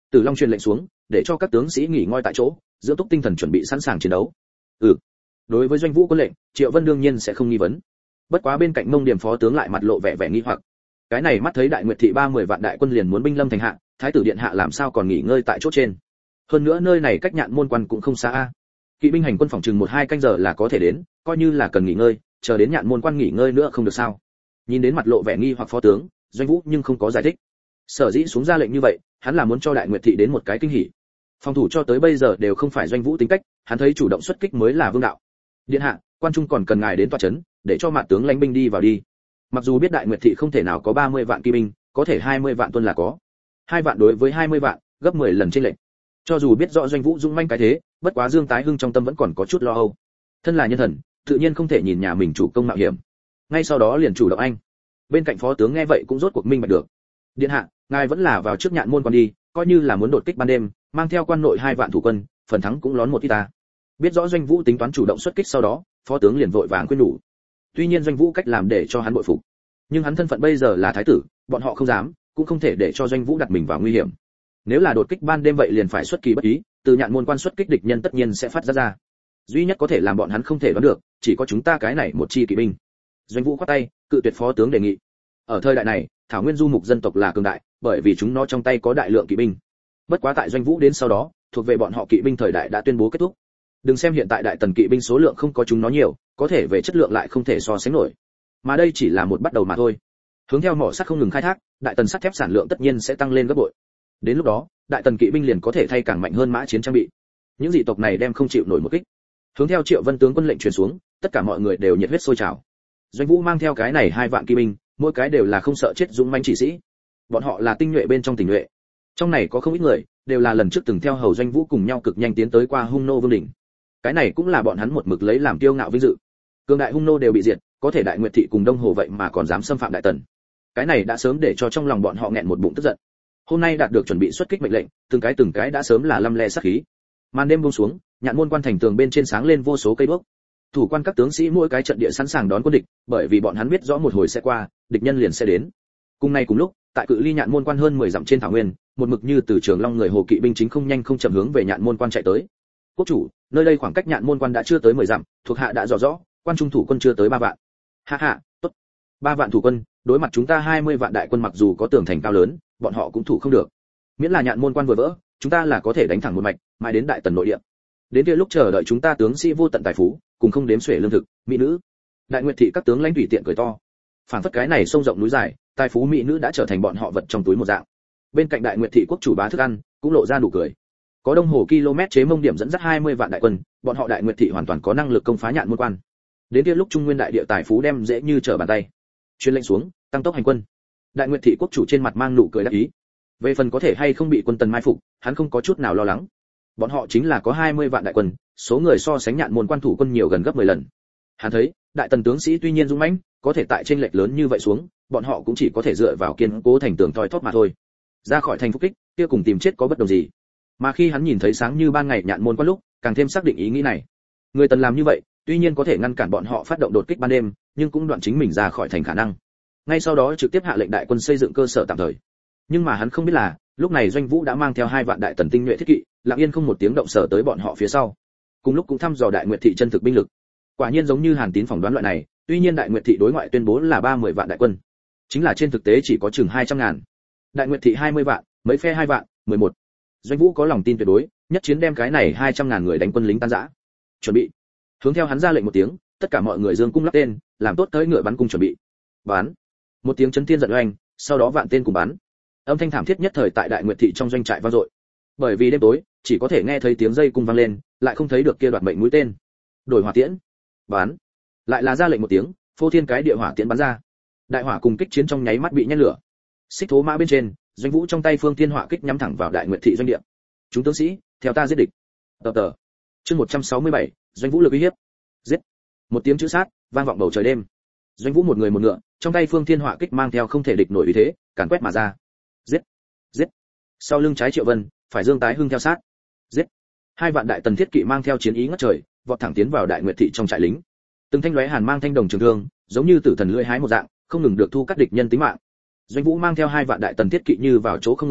Tử Long truyền lệnh xuống, để cho các tướng sĩ nghỉ ngơi tại chỗ, dưỡng túc tinh thần chuẩn bị sẵn sàng chiến đấu. Ừ. Đối với Doanh Vũ quân lệnh, Triệu Vân đương nhiên sẽ không nghi vấn. Bất quá bên cạnh Mông Điểm phó tướng lại mặt lộ vẻ vẻ nghi hoặc. Cái này mắt thấy Đại Nguyệt thị ba mươi vạn đại quân liền muốn binh lâm thành hạ, thái tử điện hạ làm sao còn nghỉ ngơi tại chỗ trên? Hơn nữa nơi này cách Nhạn Môn quan cũng không xa a. Kỵ binh hành quân phòng chừng một hai canh giờ là có thể đến, coi như là cần nghỉ ngơi, chờ đến Nhạn Môn quan nghỉ ngơi nữa không được sao? Nhìn đến mặt lộ vẻ nghi hoặc phó tướng, Doanh Vũ nhưng không có giải thích. Sở dĩ xuống ra lệnh như vậy, hắn là muốn cho Đại Nguyệt thị đến một cái kinh hỉ. Phòng thủ cho tới bây giờ đều không phải Doanh Vũ tính cách, hắn thấy chủ động xuất kích mới là vương đạo. Điện hạ, quan trung còn cần ngài đến tọa trấn, để cho mạn tướng lãnh binh đi vào đi. Mặc dù biết Đại Nguyệt thị không thể nào có ba mươi vạn kỵ binh, có thể hai mươi vạn tuân là có. Hai vạn đối với hai mươi vạn, gấp mười lần trên lệnh. Cho dù biết rõ Doanh Vũ dũng manh cái thế, bất quá Dương Tái Hưng trong tâm vẫn còn có chút lo âu. Thân là nhân thần, tự nhiên không thể nhìn nhà mình chủ công mạo hiểm. Ngay sau đó liền chủ động anh. Bên cạnh phó tướng nghe vậy cũng rốt cuộc minh bạch được. Điện hạ, ngài vẫn là vào trước Nhạn Môn quan đi, coi như là muốn đột kích ban đêm, mang theo quan nội hai vạn thủ quân, phần thắng cũng lón một ít ta. Biết rõ Doanh Vũ tính toán chủ động xuất kích sau đó, phó tướng liền vội vàng khuyên nhủ. Tuy nhiên Doanh Vũ cách làm để cho hắn bội phục, nhưng hắn thân phận bây giờ là thái tử, bọn họ không dám, cũng không thể để cho Doanh Vũ đặt mình vào nguy hiểm. Nếu là đột kích ban đêm vậy liền phải xuất kỳ bất ý, từ Nhạn Môn quan xuất kích địch nhân tất nhiên sẽ phát ra ra. Duy nhất có thể làm bọn hắn không thể đoán được, chỉ có chúng ta cái này một chi kỵ binh. Doanh Vũ khoát tay, cự tuyệt phó tướng đề nghị. Ở thời đại này, thảo nguyên du mục dân tộc là cường đại, bởi vì chúng nó trong tay có đại lượng kỵ binh. Bất quá tại Doanh Vũ đến sau đó, thuộc về bọn họ kỵ binh thời đại đã tuyên bố kết thúc. Đừng xem hiện tại đại tần kỵ binh số lượng không có chúng nó nhiều, có thể về chất lượng lại không thể so sánh nổi. Mà đây chỉ là một bắt đầu mà thôi. Hướng theo mỏ sắt không ngừng khai thác, đại tần sắt thép sản lượng tất nhiên sẽ tăng lên gấp bội. Đến lúc đó, đại tần kỵ binh liền có thể thay càng mạnh hơn mã chiến trang bị. Những dị tộc này đem không chịu nổi một kích. Hướng theo Triệu Vân tướng quân lệnh truyền xuống, tất cả mọi người đều nhiệt huyết sôi trào. Doanh Vũ mang theo cái này hai vạn kỵ binh, mỗi cái đều là không sợ chết dũng mãnh chỉ sĩ. Bọn họ là tinh nhuệ bên trong tinh nhuệ. Trong này có không ít người, đều là lần trước từng theo hầu Doanh Vũ cùng nhau cực nhanh tiến tới qua Hung Nô Vương đỉnh. Cái này cũng là bọn hắn một mực lấy làm kiêu ngạo vinh dự. Cường đại Hung Nô đều bị diệt, có thể Đại Nguyệt thị cùng Đông Hồ vậy mà còn dám xâm phạm đại tần. Cái này đã sớm để cho trong lòng bọn họ nghẹn một bụng tức giận. Hôm nay đạt được chuẩn bị xuất kích mệnh lệnh, từng cái từng cái đã sớm là lâm le sát khí. Màn đêm buông xuống, Nhạn Môn quan thành tường bên trên sáng lên vô số cây đuốc. Thủ quan các tướng sĩ mỗi cái trận địa sẵn sàng đón quân địch, bởi vì bọn hắn biết rõ một hồi sẽ qua, địch nhân liền sẽ đến. Cùng ngày cùng lúc, tại cự ly Nhạn Môn quan hơn mười dặm trên thảo nguyên, một mực như từ Trường Long người Hồ kỵ binh chính không nhanh không chậm hướng về Nhạn Môn quan chạy tới. Quốc chủ, nơi đây khoảng cách Nhạn Môn quan đã chưa tới mười dặm, thuộc hạ đã rõ rõ, quan trung thủ quân chưa tới ba vạn. Ha ha, tốt. ba vạn thủ quân, đối mặt chúng ta hai mươi vạn đại quân, mặc dù có tường thành cao lớn, bọn họ cũng thủ không được. Miễn là Nhạn Môn quan vừa vỡ, chúng ta là có thể đánh thẳng một mạch, mãi đến đại tần nội địa. Đến kia lúc chờ đợi chúng ta tướng sĩ vô tận tài phú, cùng không đếm xuể lương thực, mỹ nữ. Đại Nguyệt thị các tướng lãnh tùy tiện cười to. Phản phất cái này sông rộng núi dài, tài phú mỹ nữ đã trở thành bọn họ vật trong túi một dạng. Bên cạnh Đại Nguyệt thị quốc chủ bá thức ăn, cũng lộ ra nụ cười. Có Đông Hồ km chế Mông Điểm dẫn dắt hai mươi vạn đại quân, bọn họ Đại Nguyệt thị hoàn toàn có năng lực công phá Nhạn Môn quan. Đến kia lúc Trung Nguyên đại địa tài phú đem dễ như trở bàn tay. Truyền lệnh xuống, tăng tốc hành quân. Đại Nguyệt thị quốc chủ trên mặt mang nụ cười đắc ý. Về phần có thể hay không bị quân tần mai phục, hắn không có chút nào lo lắng. Bọn họ chính là có hai mươi vạn đại quân, số người so sánh Nhạn Môn quan thủ quân nhiều gần gấp mười lần. Hắn thấy, đại tần tướng sĩ tuy nhiên dũng mãnh, có thể tại trên lệch lớn như vậy xuống, bọn họ cũng chỉ có thể dựa vào kiên cố thành tường thoi thóp mà thôi. Ra khỏi thành phục kích, kia cùng tìm chết có bất đồng gì. Mà khi hắn nhìn thấy sáng như ban ngày Nhạn Môn quan lúc, càng thêm xác định ý nghĩ này. Người tần làm như vậy, tuy nhiên có thể ngăn cản bọn họ phát động đột kích ban đêm, nhưng cũng đoạn chính mình ra khỏi thành khả năng. Ngay sau đó trực tiếp hạ lệnh đại quân xây dựng cơ sở tạm thời. Nhưng mà hắn không biết là, lúc này Doanh Vũ đã mang theo hai vạn đại tần tinh nhuệ thiết kỵ, lặng yên không một tiếng động sở tới bọn họ phía sau. Cùng lúc cũng thăm dò Đại Nguyệt thị chân thực binh lực. Quả nhiên giống như Hàn Tín phỏng đoán loại này, tuy nhiên Đại Nguyệt thị đối ngoại tuyên bố là ba mươi vạn đại quân, chính là trên thực tế chỉ có chừng hai trăm ngàn. Đại Nguyệt thị hai mươi vạn, mấy phe hai vạn, mười một. Doanh Vũ có lòng tin tuyệt đối, nhất chiến đem cái này hai trăm ngàn người đánh quân lính tan rã. Chuẩn bị. Hướng theo hắn ra lệnh một tiếng, tất cả mọi người dương cung lắp tên, làm tốt tới ngựa bắn cung chuẩn bị. Bắn. Một tiếng chấn thiên giận oanh, sau đó vạn tên cùng bắn. Âm thanh thảm thiết nhất thời tại Đại Nguyệt thị trong doanh trại vang dội. Bởi vì đêm tối, chỉ có thể nghe thấy tiếng dây cung vang lên, lại không thấy được kia đoạt mệnh mũi tên. Đổi hỏa tiễn. Bắn. Lại là ra lệnh một tiếng, phô thiên cái địa hỏa tiễn bắn ra. Đại hỏa cùng kích chiến trong nháy mắt bị nhét lửa. Xích thố mã bên trên, Doanh Vũ trong tay phương thiên hỏa kích nhắm thẳng vào Đại Nguyệt thị doanh địa. Chúng tướng sĩ, theo ta giết địch. Tờ tờ. Chương một trăm sáu mươi bảy, Doanh Vũ lực uy hiếp. Giết. Một tiếng chữ sát, vang vọng bầu trời đêm. Doanh Vũ một người một ngựa, trong tay phương thiên hỏa kích mang theo không thể địch nổi uy thế, càn quét mà ra. Giết. Giết. Sau lưng trái Triệu Vân, phải Dương Tái Hưng theo sát. Giết. Hai vạn đại tần thiết kỵ mang theo chiến ý ngất trời, vọt thẳng tiến vào Đại Nguyệt thị trong trại lính. Từng thanh lóe hàn mang thanh đồng trường thương, giống như tử thần lưỡi hái một dạng, không ngừng được thu cắt địch nhân tính mạng. Doanh Vũ mang theo hai vạn đại tần thiết kỵ như vào chỗ không người,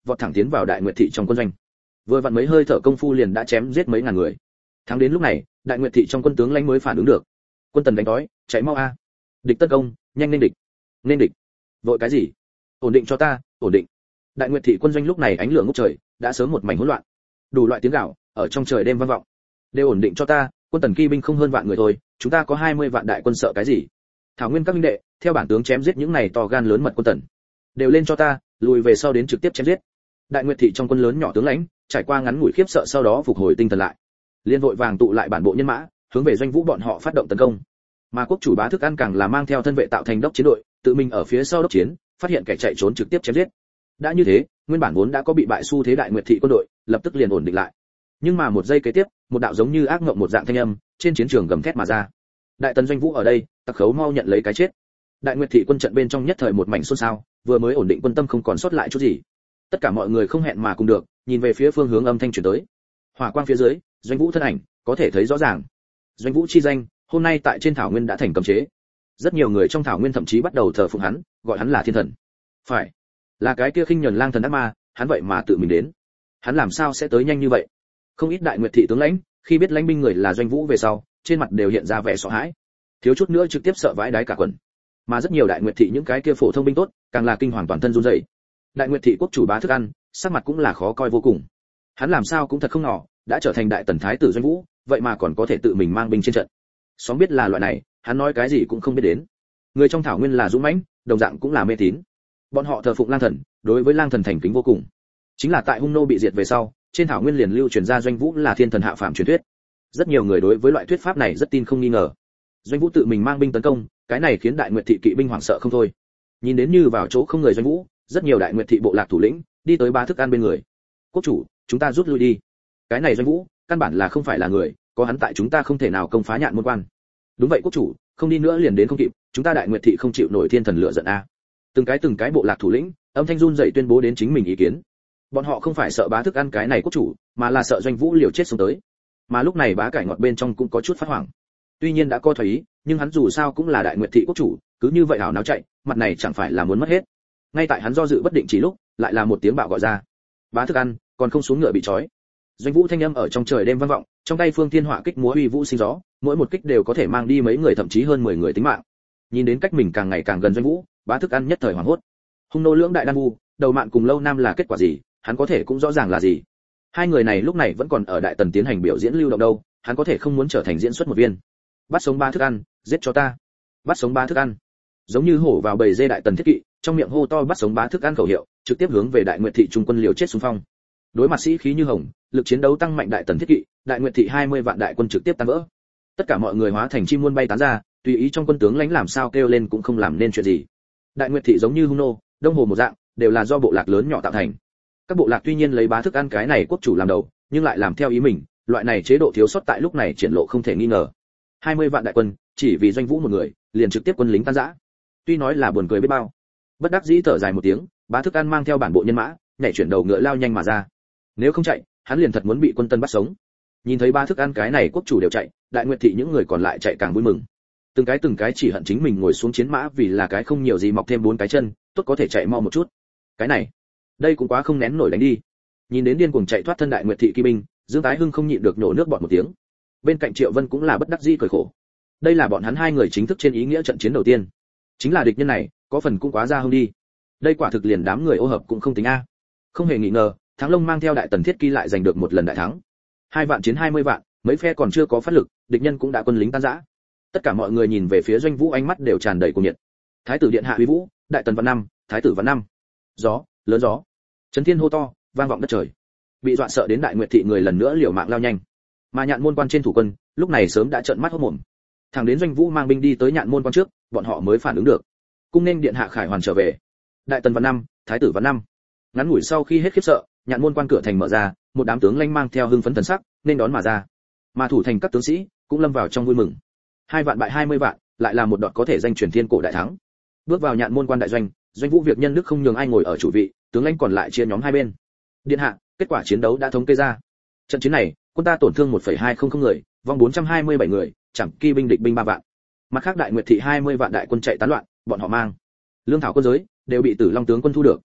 vọt thẳng tiến vào Đại Nguyệt thị trong quân doanh. Vừa vặn mấy hơi thở công phu liền đã chém giết mấy ngàn người. Thắng đến lúc này, Đại Nguyệt thị trong quân tướng lãnh mới phản ứng được. Quân Tần đánh đói, chạy mau a. Địch tấn công, nhanh lên địch. Nên địch. Vội cái gì? Ổn định cho ta, ổn định. Đại Nguyệt thị quân doanh lúc này ánh lửa ngút trời, đã sớm một mảnh hỗn loạn. Đủ loại tiếng gào ở trong trời đêm vang vọng. Đều ổn định cho ta, quân Tần kỵ binh không hơn vạn người thôi, chúng ta có hai mươi vạn đại quân sợ cái gì? Thảo Nguyên các minh đệ, theo bản tướng chém giết những này to gan lớn mật quân Tần. Đều lên cho ta, lùi về sau đến trực tiếp chém giết. Đại Nguyệt thị trong quân lớn nhỏ tướng lãnh, trải qua ngắn ngủi khiếp sợ sau đó phục hồi tinh thần lại. Liên vội vàng tụ lại bản bộ nhân mã, hướng về doanh vũ bọn họ phát động tấn công. Mà quốc chủ Bá Thức Ăn càng là mang theo thân vệ tạo thành đốc chiến đội, tự mình ở phía sau đốc chiến, phát hiện kẻ chạy trốn trực tiếp chém giết. Đã như thế, nguyên bản vốn đã có bị bại xu thế Đại Nguyệt thị quân đội, lập tức liền ổn định lại. Nhưng mà một giây kế tiếp, một đạo giống như ác ngộng một dạng thanh âm, trên chiến trường gầm thét mà ra. Đại tần doanh vũ ở đây, tặc khấu mau nhận lấy cái chết. Đại Nguyệt thị quân trận bên trong nhất thời một mảnh xôn xao, vừa mới ổn định quân tâm không còn sót lại chút gì. Tất cả mọi người không hẹn mà cùng được, nhìn về phía phương hướng âm thanh truyền tới. Hỏa quang phía dưới, doanh vũ thân ảnh có thể thấy rõ ràng. Doanh vũ chi danh, hôm nay tại trên thảo nguyên đã thành cấm chế. Rất nhiều người trong thảo nguyên thậm chí bắt đầu thờ phụng hắn, gọi hắn là thiên thần. Phải, là cái kia khinh nhẫn lang thần ác ma, hắn vậy mà tự mình đến. Hắn làm sao sẽ tới nhanh như vậy? Không ít Đại Nguyệt thị tướng lãnh, khi biết lãnh binh người là doanh vũ về sau, trên mặt đều hiện ra vẻ sợ hãi. Thiếu chút nữa trực tiếp sợ vãi đái cả quần. Mà rất nhiều Đại Nguyệt thị những cái kia phổ thông binh tốt, càng là kinh hoàng toàn thân run rẩy. Đại Nguyệt thị quốc chủ Bá Thức Ăn, sắc mặt cũng là khó coi vô cùng. Hắn làm sao cũng thật không ngờ, đã trở thành đại tần thái tử doanh vũ, vậy mà còn có thể tự mình mang binh trên trận. Xóm biết là loại này, hắn nói cái gì cũng không biết đến. Người trong thảo nguyên là dũng mãnh, đồng dạng cũng là mê tín. Bọn họ thờ phụng lang thần, đối với lang thần thành kính vô cùng. Chính là tại Hung Nô bị diệt về sau, trên thảo nguyên liền lưu truyền ra doanh vũ là thiên thần hạ phàm truyền thuyết. Rất nhiều người đối với loại thuyết pháp này rất tin không nghi ngờ. Doanh vũ tự mình mang binh tấn công, cái này khiến Đại Nguyệt thị kỵ binh hoảng sợ không thôi. Nhìn đến như vào chỗ không người doanh vũ, rất nhiều Đại Nguyệt thị bộ lạc thủ lĩnh đi tới Bá Thức Ăn bên người. Quốc chủ, chúng ta rút lui đi. Cái này doanh vũ, căn bản là không phải là người, có hắn tại chúng ta không thể nào công phá Nhạn môn quan. Đúng vậy quốc chủ, không đi nữa liền đến không kịp, chúng ta Đại Nguyệt thị không chịu nổi thiên thần lửa giận a. Từng cái từng cái bộ lạc thủ lĩnh, âm thanh run rẩy tuyên bố đến chính mình ý kiến. Bọn họ không phải sợ Bá Thức Ăn cái này quốc chủ, mà là sợ doanh vũ liều chết xuống tới. Mà lúc này Bá Cải Ngọt bên trong cũng có chút phát hoảng. Tuy nhiên đã co thoái ý, nhưng hắn dù sao cũng là Đại Nguyệt thị quốc chủ, cứ như vậy hảo náo chạy, mặt này chẳng phải là muốn mất hết. Ngay tại hắn do dự bất định chỉ lúc, lại là một tiếng bạo gọi ra. Bá Thức Ăn, còn không xuống ngựa bị trói. Doanh vũ thanh âm ở trong trời đêm vang vọng, trong tay Phương Thiên Hỏa kích múa uy vũ sinh gió, mỗi một kích đều có thể mang đi mấy người thậm chí hơn mười người tính mạng. Nhìn đến cách mình càng ngày càng gần Doanh vũ, Bá Thức Ăn nhất thời hoảng hốt. Hung Nô lưỡng đại đan vu, đầu mạn cùng Lâu Nam là kết quả gì, hắn có thể cũng rõ ràng là gì. Hai người này lúc này vẫn còn ở Đại Tần tiến hành biểu diễn lưu động đâu, hắn có thể không muốn trở thành diễn xuất một viên. Bắt sống Bá Thức Ăn, giết cho ta. Bắt sống Bá Thức Ăn. Giống như hổ vào bầy dê Đại Tần thiết kỵ, trong miệng hô to bắt sống Bá Thức Ăn khẩu hiệu, trực tiếp hướng về Đại Nguyệt thị trung quân liều chết xung phong. Đối mặt sĩ khí như hồng, lực chiến đấu tăng mạnh Đại Tần thiết kỵ, Đại Nguyệt thị hai mươi vạn đại quân trực tiếp tan vỡ. Tất cả mọi người hóa thành chim muôn bay tán ra, tùy ý trong quân tướng lãnh làm sao kêu lên cũng không làm nên chuyện gì. Đại Nguyệt thị giống như Hung Nô, Đông Hồ một dạng, đều là do bộ lạc lớn nhỏ tạo thành. Các bộ lạc tuy nhiên lấy Bá Thức Ăn cái này quốc chủ làm đầu, nhưng lại làm theo ý mình, loại này chế độ thiếu sót tại lúc này triển lộ không thể nghi ngờ. hai mươi vạn đại quân, chỉ vì doanh vũ một người, liền trực tiếp quân lính tan rã. Tuy nói là buồn cười biết bao. Bất đắc dĩ thở dài một tiếng, Bá Thức Ăn mang theo bản bộ nhân mã, nhảy chuyển đầu ngựa lao nhanh mà ra. Nếu không chạy, hắn liền thật muốn bị quân Tân bắt sống. Nhìn thấy Bá Thức Ăn cái này quốc chủ đều chạy, Đại Nguyệt thị những người còn lại chạy càng vui mừng. Từng cái từng cái chỉ hận chính mình ngồi xuống chiến mã vì là cái không nhiều gì mọc thêm bốn cái chân, tốt có thể chạy mau một chút. Cái này, đây cũng quá không nén nổi đánh đi. Nhìn đến điên cuồng chạy thoát thân Đại Nguyệt thị kỵ binh, Dương Tái Hưng không nhịn được nhổ nước bọt một tiếng. Bên cạnh Triệu Vân cũng là bất đắc dĩ cười khổ. Đây là bọn hắn hai người chính thức trên ý nghĩa trận chiến đầu tiên. Chính là địch nhân này, có phần cũng quá ra hông đi. Đây quả thực liền đám người ô hợp cũng không tính a. Không hề nghi ngờ, Thắng Long mang theo Đại Tần thiết kỵ lại giành được một lần đại thắng. Hai vạn chiến hai mươi vạn, mấy phe còn chưa có phát lực, địch nhân cũng đã quân lính tan rã. Tất cả mọi người nhìn về phía Doanh Vũ ánh mắt đều tràn đầy cuồng nhiệt. Thái tử điện hạ uy vũ, Đại Tần vạn năm, thái tử vạn năm. Gió, lớn gió. Chấn thiên hô to, vang vọng đất trời. Bị dọa sợ đến Đại Nguyệt thị người lần nữa liều mạng lao nhanh. Mà Nhạn môn quan trên thủ quân, lúc này sớm đã trợn mắt hốt mồm. Thẳng đến Doanh Vũ mang binh đi tới Nhạn môn quan trước, bọn họ mới phản ứng được. Cung nên điện hạ khải hoàn trở về. Đại Tần vạn năm, thái tử vạn năm. Ngắn ngủi sau khi hết khiếp sợ, Nhạn môn quan cửa thành mở ra, một đám tướng lãnh mang theo hưng phấn thần sắc, nên đón mà ra. Mà thủ thành các tướng sĩ cũng lâm vào trong vui mừng. Hai vạn bại hai mươi vạn, lại là một đoạn có thể danh truyền thiên cổ đại thắng. Bước vào Nhạn môn quan đại doanh, Doanh Vũ việc nhân đức không nhường ai ngồi ở chủ vị, tướng lãnh còn lại chia nhóm hai bên. Điện hạ, kết quả chiến đấu đã thống kê ra. Trận chiến này, quân ta tổn thương một phẩy hai không không người, vong bốn trăm hai mươi bảy người, chẳng kỳ binh địch binh ba vạn. Mặt khác Đại Nguyệt thị hai mươi vạn đại quân chạy tán loạn, bọn họ mang lương thảo quân giới đều bị Tử Long tướng quân thu được.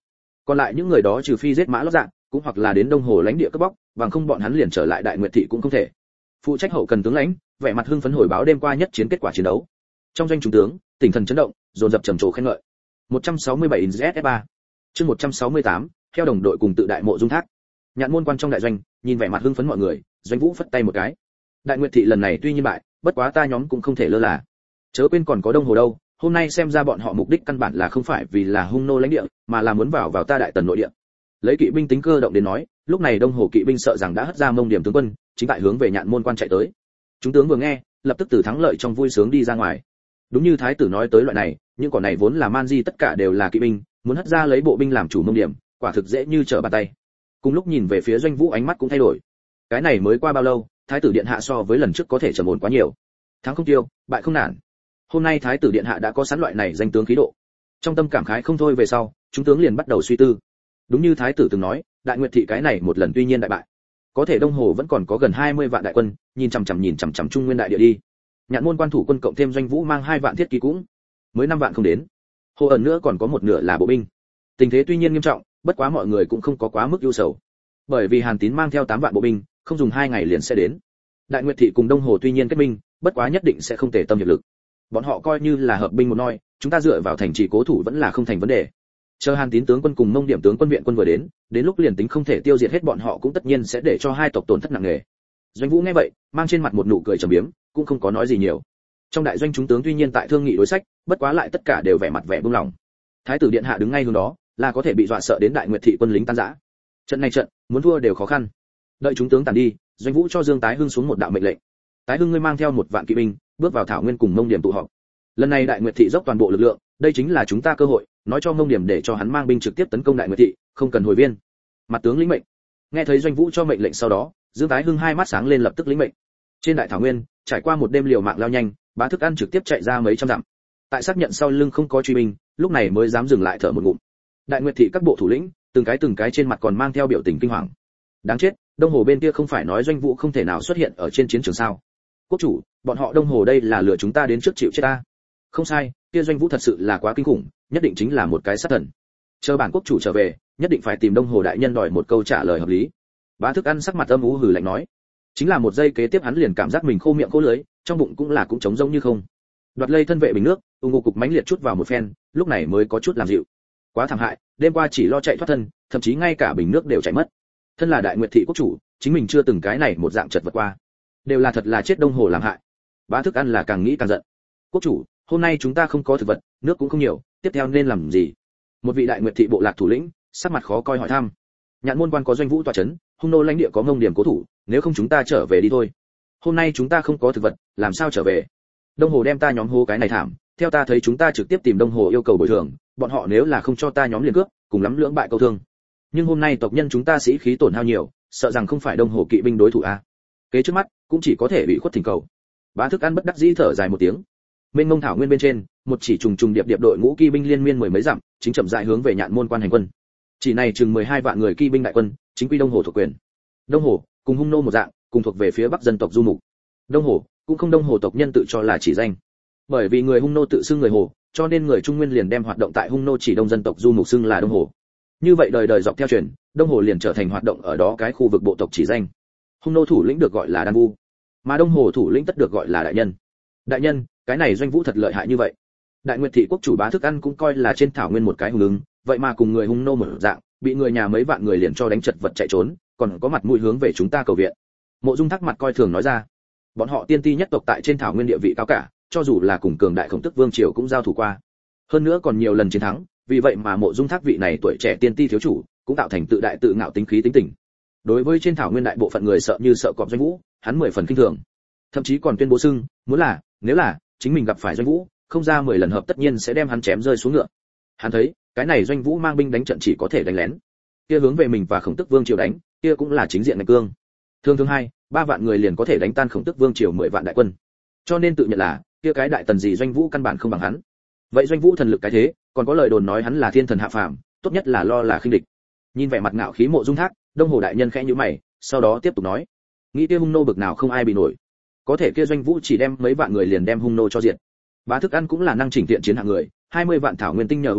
Còn lại những người đó trừ phi giết mã lót dạng, cũng hoặc là đến đông hồ lãnh địa cướp bóc, bằng không bọn hắn liền trở lại Đại Nguyệt thị cũng không thể. Phụ trách hậu cần tướng lãnh, vẻ mặt hưng phấn hồi báo đêm qua nhất chiến kết quả chiến đấu. Trong doanh chúng tướng, tinh thần chấn động, dồn dập trầm trồ khen ngợi. một trăm sáu mươi bảy Z S ba. Chương một trăm sáu mươi tám, theo đồng đội cùng tự đại mộ dung thác. Nhạn môn quan trong đại doanh, nhìn vẻ mặt hưng phấn mọi người, Doanh Vũ phất tay một cái. Đại Nguyệt thị lần này tuy nhiên bại, bất quá ta nhóm cũng không thể lơ là. Chớ quên còn có đông hồ đâu, hôm nay xem ra bọn họ mục đích căn bản là không phải vì là hung nô lãnh địa, mà là muốn vào vào ta Đại Tần nội địa. Lấy kỵ binh tính cơ động đến nói, lúc này đông hồ kỵ binh sợ rằng đã hất ra mông điểm tướng quân, chính tại hướng về Nhạn môn quan chạy tới. Chúng tướng vừa nghe, lập tức từ thắng lợi trong vui sướng đi ra ngoài. Đúng như thái tử nói tới loại này, những quả này vốn là man di tất cả đều là kỵ binh, muốn hất ra lấy bộ binh làm chủ mông điểm, quả thực dễ như trở bàn tay. Cùng lúc nhìn về phía Doanh Vũ ánh mắt cũng thay đổi. Cái này mới qua bao lâu, thái tử điện hạ so với lần trước có thể trầm ổn quá nhiều. Thắng không tiêu, bại không nản. Hôm nay thái tử điện hạ đã có sẵn loại này danh tướng khí độ. Trong tâm cảm khái không thôi về sau, chúng tướng liền bắt đầu suy tư. Đúng như thái tử từng nói, Đại Nguyệt thị cái này một lần tuy nhiên đại bại, có thể đông hồ vẫn còn có gần hai mươi vạn đại quân, nhìn chằm chằm nhìn chằm chằm trung nguyên đại địa đi. Nhạn môn quan thủ quân cộng thêm Doanh Vũ mang hai vạn thiết kỵ cũng mới năm vạn không đến. Hồ ẩn nữa còn có một nửa là bộ binh. Tình thế tuy nhiên nghiêm trọng, bất quá mọi người cũng không có quá mức ưu sầu. Bởi vì Hàn Tín mang theo tám vạn bộ binh, không dùng hai ngày liền sẽ đến. Đại Nguyệt thị cùng đông hồ tuy nhiên kết minh, bất quá nhất định sẽ không tề tâm hiệp lực. Bọn họ coi như là hợp binh một noi, chúng ta dựa vào thành trì cố thủ vẫn là không thành vấn đề. Chờ Hàn Tín tướng quân cùng Mông Điểm tướng quân viện quân vừa đến, đến lúc liền tính không thể tiêu diệt hết bọn họ cũng tất nhiên sẽ để cho hai tộc tổn thất nặng nề. Doanh Vũ nghe vậy, mang trên mặt một nụ cười trầm biếm, cũng không có nói gì nhiều. Trong đại doanh chúng tướng tuy nhiên tại thương nghị đối sách, bất quá lại tất cả đều vẻ mặt vẻ buông lòng. Thái tử điện hạ đứng ngay hướng đó, là có thể bị dọa sợ đến Đại Nguyệt thị quân lính tan rã. Trận này trận, muốn thua đều khó khăn. Đợi chúng tướng tàn đi, Doanh Vũ cho Dương Tái Hưng xuống một đạo mệnh lệnh. Tái Hưng ngươi mang theo một vạn kỵ binh, bước vào Thảo Nguyên cùng Mông Điểm tụ họp. Lần này Đại Nguyệt thị dốc toàn bộ lực lượng, đây chính là chúng ta cơ hội, nói cho Mông Điểm để cho hắn mang binh trực tiếp tấn công Đại Nguyệt thị, không cần hồi viên. Mặt tướng lĩnh mệnh. Nghe thấy Doanh Vũ cho mệnh lệnh sau đó, Dương Tái Hưng hai mắt sáng lên lập tức lĩnh mệnh. Trên đại thảo nguyên, trải qua một đêm liều mạng lao nhanh, Bá Thức Ăn trực tiếp chạy ra mấy trăm dặm. Tại xác nhận sau lưng không có truy binh, lúc này mới dám dừng lại thở một ngụm. Đại Nguyệt thị các bộ thủ lĩnh, từng cái từng cái trên mặt còn mang theo biểu tình kinh hoàng. Đáng chết, đông hồ bên kia không phải nói Doanh Vũ không thể nào xuất hiện ở trên chiến trường sao? Quốc chủ, bọn họ đông hồ đây là lừa chúng ta đến trước chịu chết ta. Không sai, kia Doanh Vũ thật sự là quá kinh khủng, nhất định chính là một cái sát thần. Chờ bản quốc chủ trở về, nhất định phải tìm đông hồ đại nhân đòi một câu trả lời hợp lý. Bá Thức Ăn sắc mặt âm u hừ lạnh nói. Chính là một giây kế tiếp hắn liền cảm giác mình khô miệng khô lưỡi, trong bụng cũng là cũng trống rỗng như không. Đoạt lây thân vệ bình nước, ung ngục cục mánh liệt chút vào một phen, lúc này mới có chút làm dịu. Quá thảm hại, đêm qua chỉ lo chạy thoát thân, thậm chí ngay cả bình nước đều chạy mất. Thân là Đại Nguyệt thị quốc chủ, chính mình chưa từng cái này một dạng chật vật qua, đều là thật là chết đông hồ làm hại. Bá Thức Ăn là càng nghĩ càng giận. Quốc chủ, hôm nay chúng ta không có thực vật, nước cũng không nhiều, tiếp theo nên làm gì? Một vị Đại Nguyệt thị bộ lạc thủ lĩnh, sắc mặt khó coi hỏi thăm. Nhạn môn quan có Doanh Vũ tọa chấn, hung nô lãnh địa có Mông Điểm cố thủ, nếu không chúng ta trở về đi thôi. Hôm nay chúng ta không có thực vật, làm sao trở về? Đông hồ đem ta nhóm hô cái này thảm, theo ta thấy chúng ta trực tiếp tìm đông hồ yêu cầu bồi thường, bọn họ nếu là không cho ta nhóm liền cướp, cùng lắm lưỡng bại câu thương. Nhưng hôm nay tộc nhân chúng ta sĩ khí tổn hao nhiều, sợ rằng không phải đông hồ kỵ binh đối thủ a. Kế trước mắt, cũng chỉ có thể bị khuất thỉnh cầu. Bá Thức Ăn bất đắc dĩ thở dài một tiếng. Mênh mông thảo nguyên bên trên, một chỉ trùng trùng điệp điệp đội ngũ kỵ binh liên miên mười mấy dặm, chính chậm rãi hướng về Nhạn môn quan hành quân. Chỉ này chừng mười hai vạn người kỵ binh đại quân, chính quy đông hồ thuộc quyền. Đông hồ, cùng hung nô một dạng, cùng thuộc về phía bắc dân tộc du mục. Đông hồ, cũng không đông hồ tộc nhân tự cho là chỉ danh. Bởi vì người hung nô tự xưng người hồ, cho nên người trung nguyên liền đem hoạt động tại hung nô chỉ đông dân tộc du mục xưng là đông hồ. Như vậy đời đời dọc theo truyền, đông hồ liền trở thành hoạt động ở đó cái khu vực bộ tộc chỉ danh. Hung nô thủ lĩnh được gọi là đan vu, mà đông hồ thủ lĩnh tất được gọi là đại nhân. Đại nhân, cái này Doanh Vũ thật lợi hại như vậy. Đại Nguyệt thị quốc chủ Bá Thức Ăn cũng coi là trên thảo nguyên một cái hùng ứng, vậy mà cùng người hung nô một dạng, bị người nhà mấy vạn người liền cho đánh chật vật chạy trốn, còn có mặt mũi hướng về chúng ta cầu viện. Mộ Dung Thác mặt coi thường nói ra, bọn họ tiên ti nhất tộc tại trên thảo nguyên địa vị cao cả, cho dù là cùng cường đại Khổng Tức vương triều cũng giao thủ qua, hơn nữa còn nhiều lần chiến thắng, vì vậy mà Mộ Dung Thác vị này tuổi trẻ tiên ti thiếu chủ, cũng tạo thành tự đại tự ngạo tính khí tính tình. Đối với trên thảo nguyên đại bộ phận người sợ như sợ cọp Doanh Vũ, hắn mười phần kinh thường, thậm chí còn tuyên bố xưng, muốn là, nếu là chính mình gặp phải Doanh Vũ, không ra mười lần hợp tất nhiên sẽ đem hắn chém rơi xuống ngựa. Hắn thấy, cái này Doanh Vũ mang binh đánh trận chỉ có thể đánh lén, kia hướng về mình và Khổng Tức vương triều đánh, kia cũng là chính diện đánh cương. Thường thường hai, ba vạn người liền có thể đánh tan Khổng Tức vương triều mười vạn đại quân. Cho nên tự nhận là, kia cái đại tần gì Doanh Vũ căn bản không bằng hắn. Vậy Doanh Vũ thần lực cái thế, còn có lời đồn nói hắn là thiên thần hạ phàm, tốt nhất là lo là khinh địch. Nhìn vẻ mặt ngạo khí Mộ Dung Thác, đông hồ đại nhân khẽ nhíu mày, sau đó tiếp tục nói, nghĩ kia hung nô bực nào không ai bị nổi, có thể kia Doanh Vũ chỉ đem mấy vạn người liền đem hung nô cho diệt. Bá Thức Ăn cũng là năng chỉnh tiện chiến hạng người, hai mươi vạn thảo nguyên tinh nhờ hồi,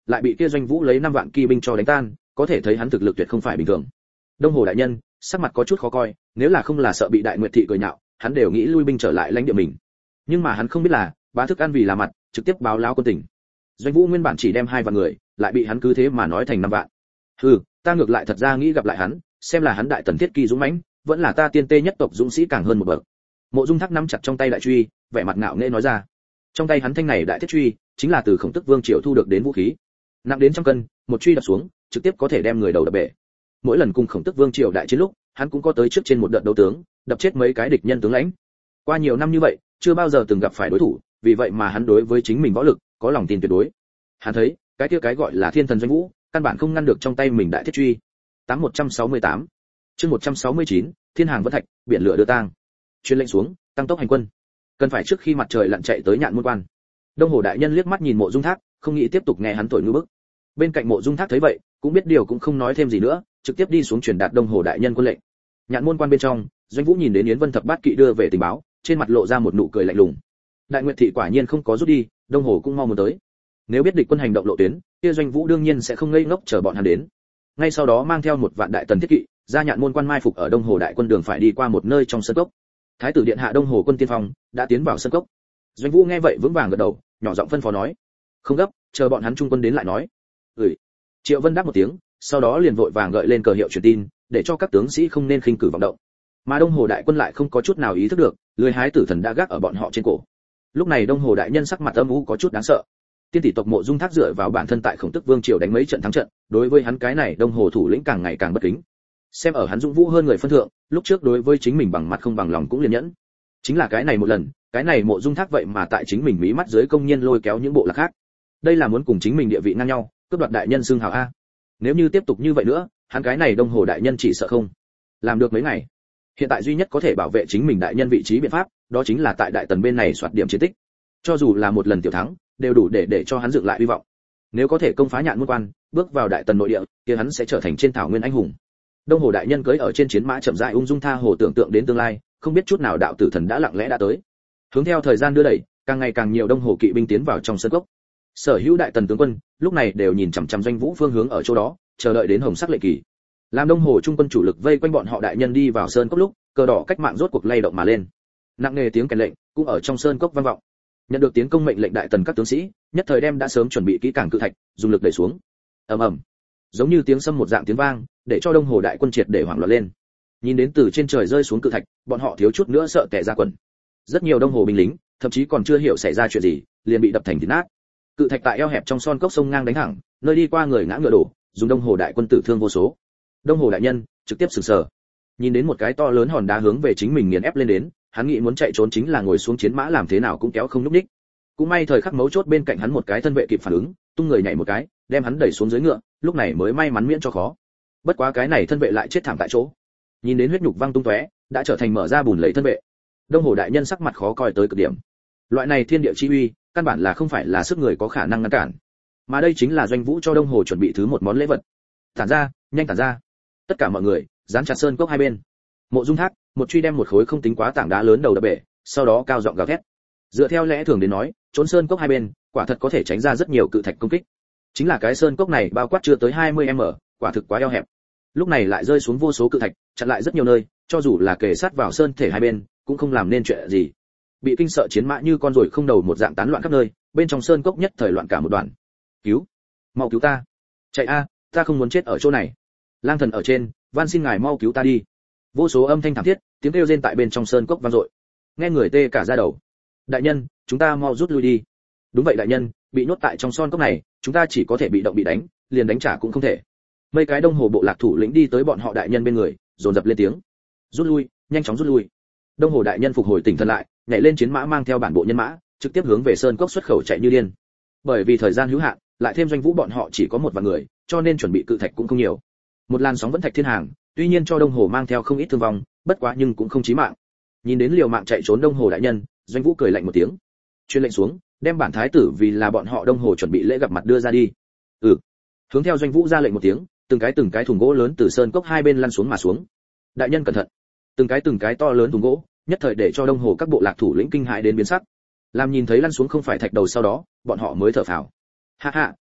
lại bị kia Doanh Vũ lấy năm vạn kỵ binh cho đánh tan, có thể thấy hắn thực lực tuyệt không phải bình thường. Đông Hồ đại nhân sắc mặt có chút khó coi, nếu là không là sợ bị Đại Nguyệt thị cười nhạo, hắn đều nghĩ lui binh trở lại lãnh địa mình. Nhưng mà hắn không biết là, bá thức ăn vì là mặt, trực tiếp báo lão quân tỉnh. Doanh Vũ nguyên bản chỉ đem hai vạn người, lại bị hắn cứ thế mà nói thành năm vạn. Hừ, ta ngược lại thật ra nghĩ gặp lại hắn, xem là hắn đại tần thiết kỳ dũng mãnh, vẫn là ta tiên tê nhất tộc dũng sĩ càng hơn một bậc. Mộ Dung Thác nắm chặt trong tay đại truy, vẻ mặt ngạo nghễ nói ra. Trong tay hắn thanh này đại thiết truy, chính là từ Khổng Tức Vương triều thu được đến vũ khí, nặng đến trăm cân, một truy đập xuống, trực tiếp có thể đem người đầu đập bể. Mỗi lần cùng Khổng Tức Vương triều đại chiến lúc, hắn cũng có tới trước trên một đợt đấu tướng, đập chết mấy cái địch nhân tướng lãnh. Qua nhiều năm như vậy, chưa bao giờ từng gặp phải đối thủ, vì vậy mà hắn đối với chính mình võ lực có lòng tin tuyệt đối. Hắn thấy, cái kia cái gọi là Thiên Thần Doanh Vũ, căn bản không ngăn được trong tay mình đại thiết truy. Tám một trăm sáu mươi tám, chương một trăm sáu mươi chín, Thiên Hàng Vân Thạch, biển lửa đưa tang. Truyền lệnh xuống, tăng tốc hành quân. Cần phải trước khi mặt trời lặn chạy tới Nhạn Môn Quan. Đông Hồ đại nhân liếc mắt nhìn Mộ Dung Thác, không nghĩ tiếp tục nghe hắn thổi ngư bức. Bên cạnh Mộ Dung Thác thấy vậy, cũng biết điều cũng không nói thêm gì nữa, trực tiếp đi xuống truyền đạt Đông Hồ đại nhân quân lệnh. Nhạn Môn Quan bên trong, Doanh Vũ nhìn đến Yến Vân Thập Bát Kỵ đưa về tình báo, trên mặt lộ ra một nụ cười lạnh lùng. Đại Nguyệt thị quả nhiên không có rút đi, Đông Hồ cũng mau muốn tới. Nếu biết địch quân hành động lộ tuyến, kia Doanh Vũ đương nhiên sẽ không ngây ngốc chờ bọn hắn đến. Ngay sau đó mang theo một vạn đại tần thiết kỵ, ra Nhạn Môn Quan mai phục ở Đông Hồ đại quân đường phải đi qua một nơi trong sân cốc. Thái tử điện hạ Đông Hồ quân tiên phong đã tiến vào sân cốc. Doanh Vũ nghe vậy vững vàng gật đầu, nhỏ giọng phân phó nói: "Không gấp, chờ bọn hắn trung quân đến lại nói." "Ừ." Triệu Vân đáp một tiếng, sau đó liền vội vàng gợi lên cờ hiệu truyền tin, để cho các tướng sĩ không nên khinh cử vọng động. Mà Đông Hồ đại quân lại không có chút nào ý thức được, lưỡi hái tử thần đã gác ở bọn họ trên cổ. Lúc này Đông Hồ đại nhân sắc mặt âm u có chút đáng sợ. Tiên tỷ tộc Mộ Dung Thác dựa vào bản thân tại Khổng Tức Vương triều đánh mấy trận thắng trận, đối với hắn cái này Đông Hồ thủ lĩnh càng ngày càng bất kính. Xem ở hắn dũng vũ hơn người phân thượng, lúc trước đối với chính mình bằng mặt không bằng lòng cũng liền nhẫn. Chính là cái này một lần, cái này Mộ Dung Thác vậy mà tại chính mình mí mắt dưới công nhiên lôi kéo những bộ lạc khác. Đây là muốn cùng chính mình địa vị ngang nhau, cướp đoạt đại nhân xưng hào a. Nếu như tiếp tục như vậy nữa, hắn cái này Đông Hồ đại nhân chỉ sợ không làm được mấy ngày. Hiện tại duy nhất có thể bảo vệ chính mình đại nhân vị trí biện pháp, đó chính là tại đại tần bên này soạt điểm chiến tích. Cho dù là một lần tiểu thắng, đều đủ để để cho hắn dựng lại hy vọng. Nếu có thể công phá Nhạn Môn Quan, bước vào đại tần nội địa, kia hắn sẽ trở thành trên thảo nguyên anh hùng. Đông Hồ đại nhân cưỡi ở trên chiến mã chậm rãi ung dung tha hồ tưởng tượng đến tương lai, không biết chút nào đạo tử thần đã lặng lẽ đã tới. Hướng theo thời gian đưa đẩy, càng ngày càng nhiều Đông Hồ kỵ binh tiến vào trong sân cốc. Sở hữu đại tần tướng quân lúc này đều nhìn chằm chằm Doanh Vũ phương hướng ở chỗ đó, chờ đợi đến hồng sắc lệnh kỳ. Làm Đông Hồ trung quân chủ lực vây quanh bọn họ đại nhân đi vào sơn cốc lúc, cờ đỏ cách mạng rốt cuộc lay động mà lên. Nặng nề tiếng kèn lệnh cũng ở trong sơn cốc vang vọng. Nhận được tiến công mệnh lệnh đại tần các tướng sĩ, nhất thời đem đã sớm chuẩn bị kỹ càng cự thạch, dùng lực đẩy xuống. Ầm ầm. Giống như tiếng sấm một dạng tiếng vang, để cho Đông Hồ đại quân triệt để hoảng loạn lên. Nhìn đến từ trên trời rơi xuống cự thạch, bọn họ thiếu chút nữa sợ tè ra quần. Rất nhiều Đông Hồ binh lính, thậm chí còn chưa hiểu xảy ra chuyện gì, liền bị đập thành thịt nát. Cự thạch tại eo hẹp trong son cốc sông ngang đánh thẳng, nơi đi qua người ngã ngựa đổ, dùng Đông Hồ đại quân tử thương vô số. Đông Hồ đại nhân trực tiếp sửng sờ. Nhìn đến một cái to lớn hòn đá hướng về chính mình nghiền ép lên đến, hắn nghĩ muốn chạy trốn chính là ngồi xuống chiến mã làm thế nào cũng kéo không lúc ních. Cũng may thời khắc mấu chốt bên cạnh hắn một cái thân vệ kịp phản ứng, tung người nhảy một cái, đem hắn đẩy xuống dưới ngựa, lúc này mới may mắn miễn cho khó. Bất quá cái này thân vệ lại chết thảm tại chỗ. Nhìn đến huyết nhục văng tung tóe, đã trở thành mở ra bùn lầy thân vệ. Đông Hồ đại nhân sắc mặt khó coi tới cực điểm. Loại này thiên địa chi uy, căn bản là không phải là sức người có khả năng ngăn cản. Mà đây chính là Doanh Vũ cho Đông Hồ chuẩn bị thứ một món lễ vật. Tản ra, nhanh tản ra. Tất cả mọi người, dán chặt sơn cốc hai bên. Mộ Dung Thác, một truy đem một khối không tính quá tảng đá lớn đầu đập bể, sau đó cao giọng gào thét. Dựa theo lẽ thường đến nói, trốn sơn cốc hai bên, quả thật có thể tránh ra rất nhiều cự thạch công kích. Chính là cái sơn cốc này bao quát chưa tới hai mươi mét, quả thực quá eo hẹp. Lúc này lại rơi xuống vô số cự thạch, chặn lại rất nhiều nơi, cho dù là kề sát vào sơn thể hai bên, cũng không làm nên chuyện gì. Bị kinh sợ chiến mã như con ruồi không đầu một dạng tán loạn khắp nơi, bên trong sơn cốc nhất thời loạn cả một đoạn. Cứu, mau cứu ta! Chạy a, ta không muốn chết ở chỗ này. Lang thần ở trên, van xin ngài mau cứu ta đi. Vô số âm thanh thảm thiết, tiếng kêu rên tại bên trong sơn cốc vang dội. Nghe người tê cả da đầu. Đại nhân, chúng ta mau rút lui đi. Đúng vậy đại nhân, bị nhốt tại trong son cốc này, chúng ta chỉ có thể bị động bị đánh, liền đánh trả cũng không thể. Mấy cái Đông Hồ bộ lạc thủ lĩnh đi tới bọn họ đại nhân bên người, dồn dập lên tiếng. Rút lui, nhanh chóng rút lui. Đông Hồ đại nhân phục hồi tỉnh thần lại, nhảy lên chiến mã mang theo bản bộ nhân mã, trực tiếp hướng về sơn cốc xuất khẩu chạy như điên. Bởi vì thời gian hữu hạn, lại thêm Doanh Vũ bọn họ chỉ có một vài người, cho nên chuẩn bị cự thạch cũng không nhiều. Một làn sóng vẫn thạch thiên hàng, tuy nhiên cho Đông Hồ mang theo không ít thương vong, bất quá nhưng cũng không chí mạng. Nhìn đến liều mạng chạy trốn Đông Hồ đại nhân, Doanh Vũ cười lạnh một tiếng, truyền lệnh xuống, đem bản thái tử vì là bọn họ Đông Hồ chuẩn bị lễ gặp mặt đưa ra đi. Ừ. Hướng theo Doanh Vũ ra lệnh một tiếng, từng cái từng cái thùng gỗ lớn từ sơn cốc hai bên lăn xuống mà xuống. Đại nhân cẩn thận. Từng cái từng cái to lớn thùng gỗ, nhất thời để cho Đông Hồ các bộ lạc thủ lĩnh kinh hãi đến biến sắc. Làm nhìn thấy lăn xuống không phải thạch đầu sau đó, bọn họ mới thở phào. Ha ha,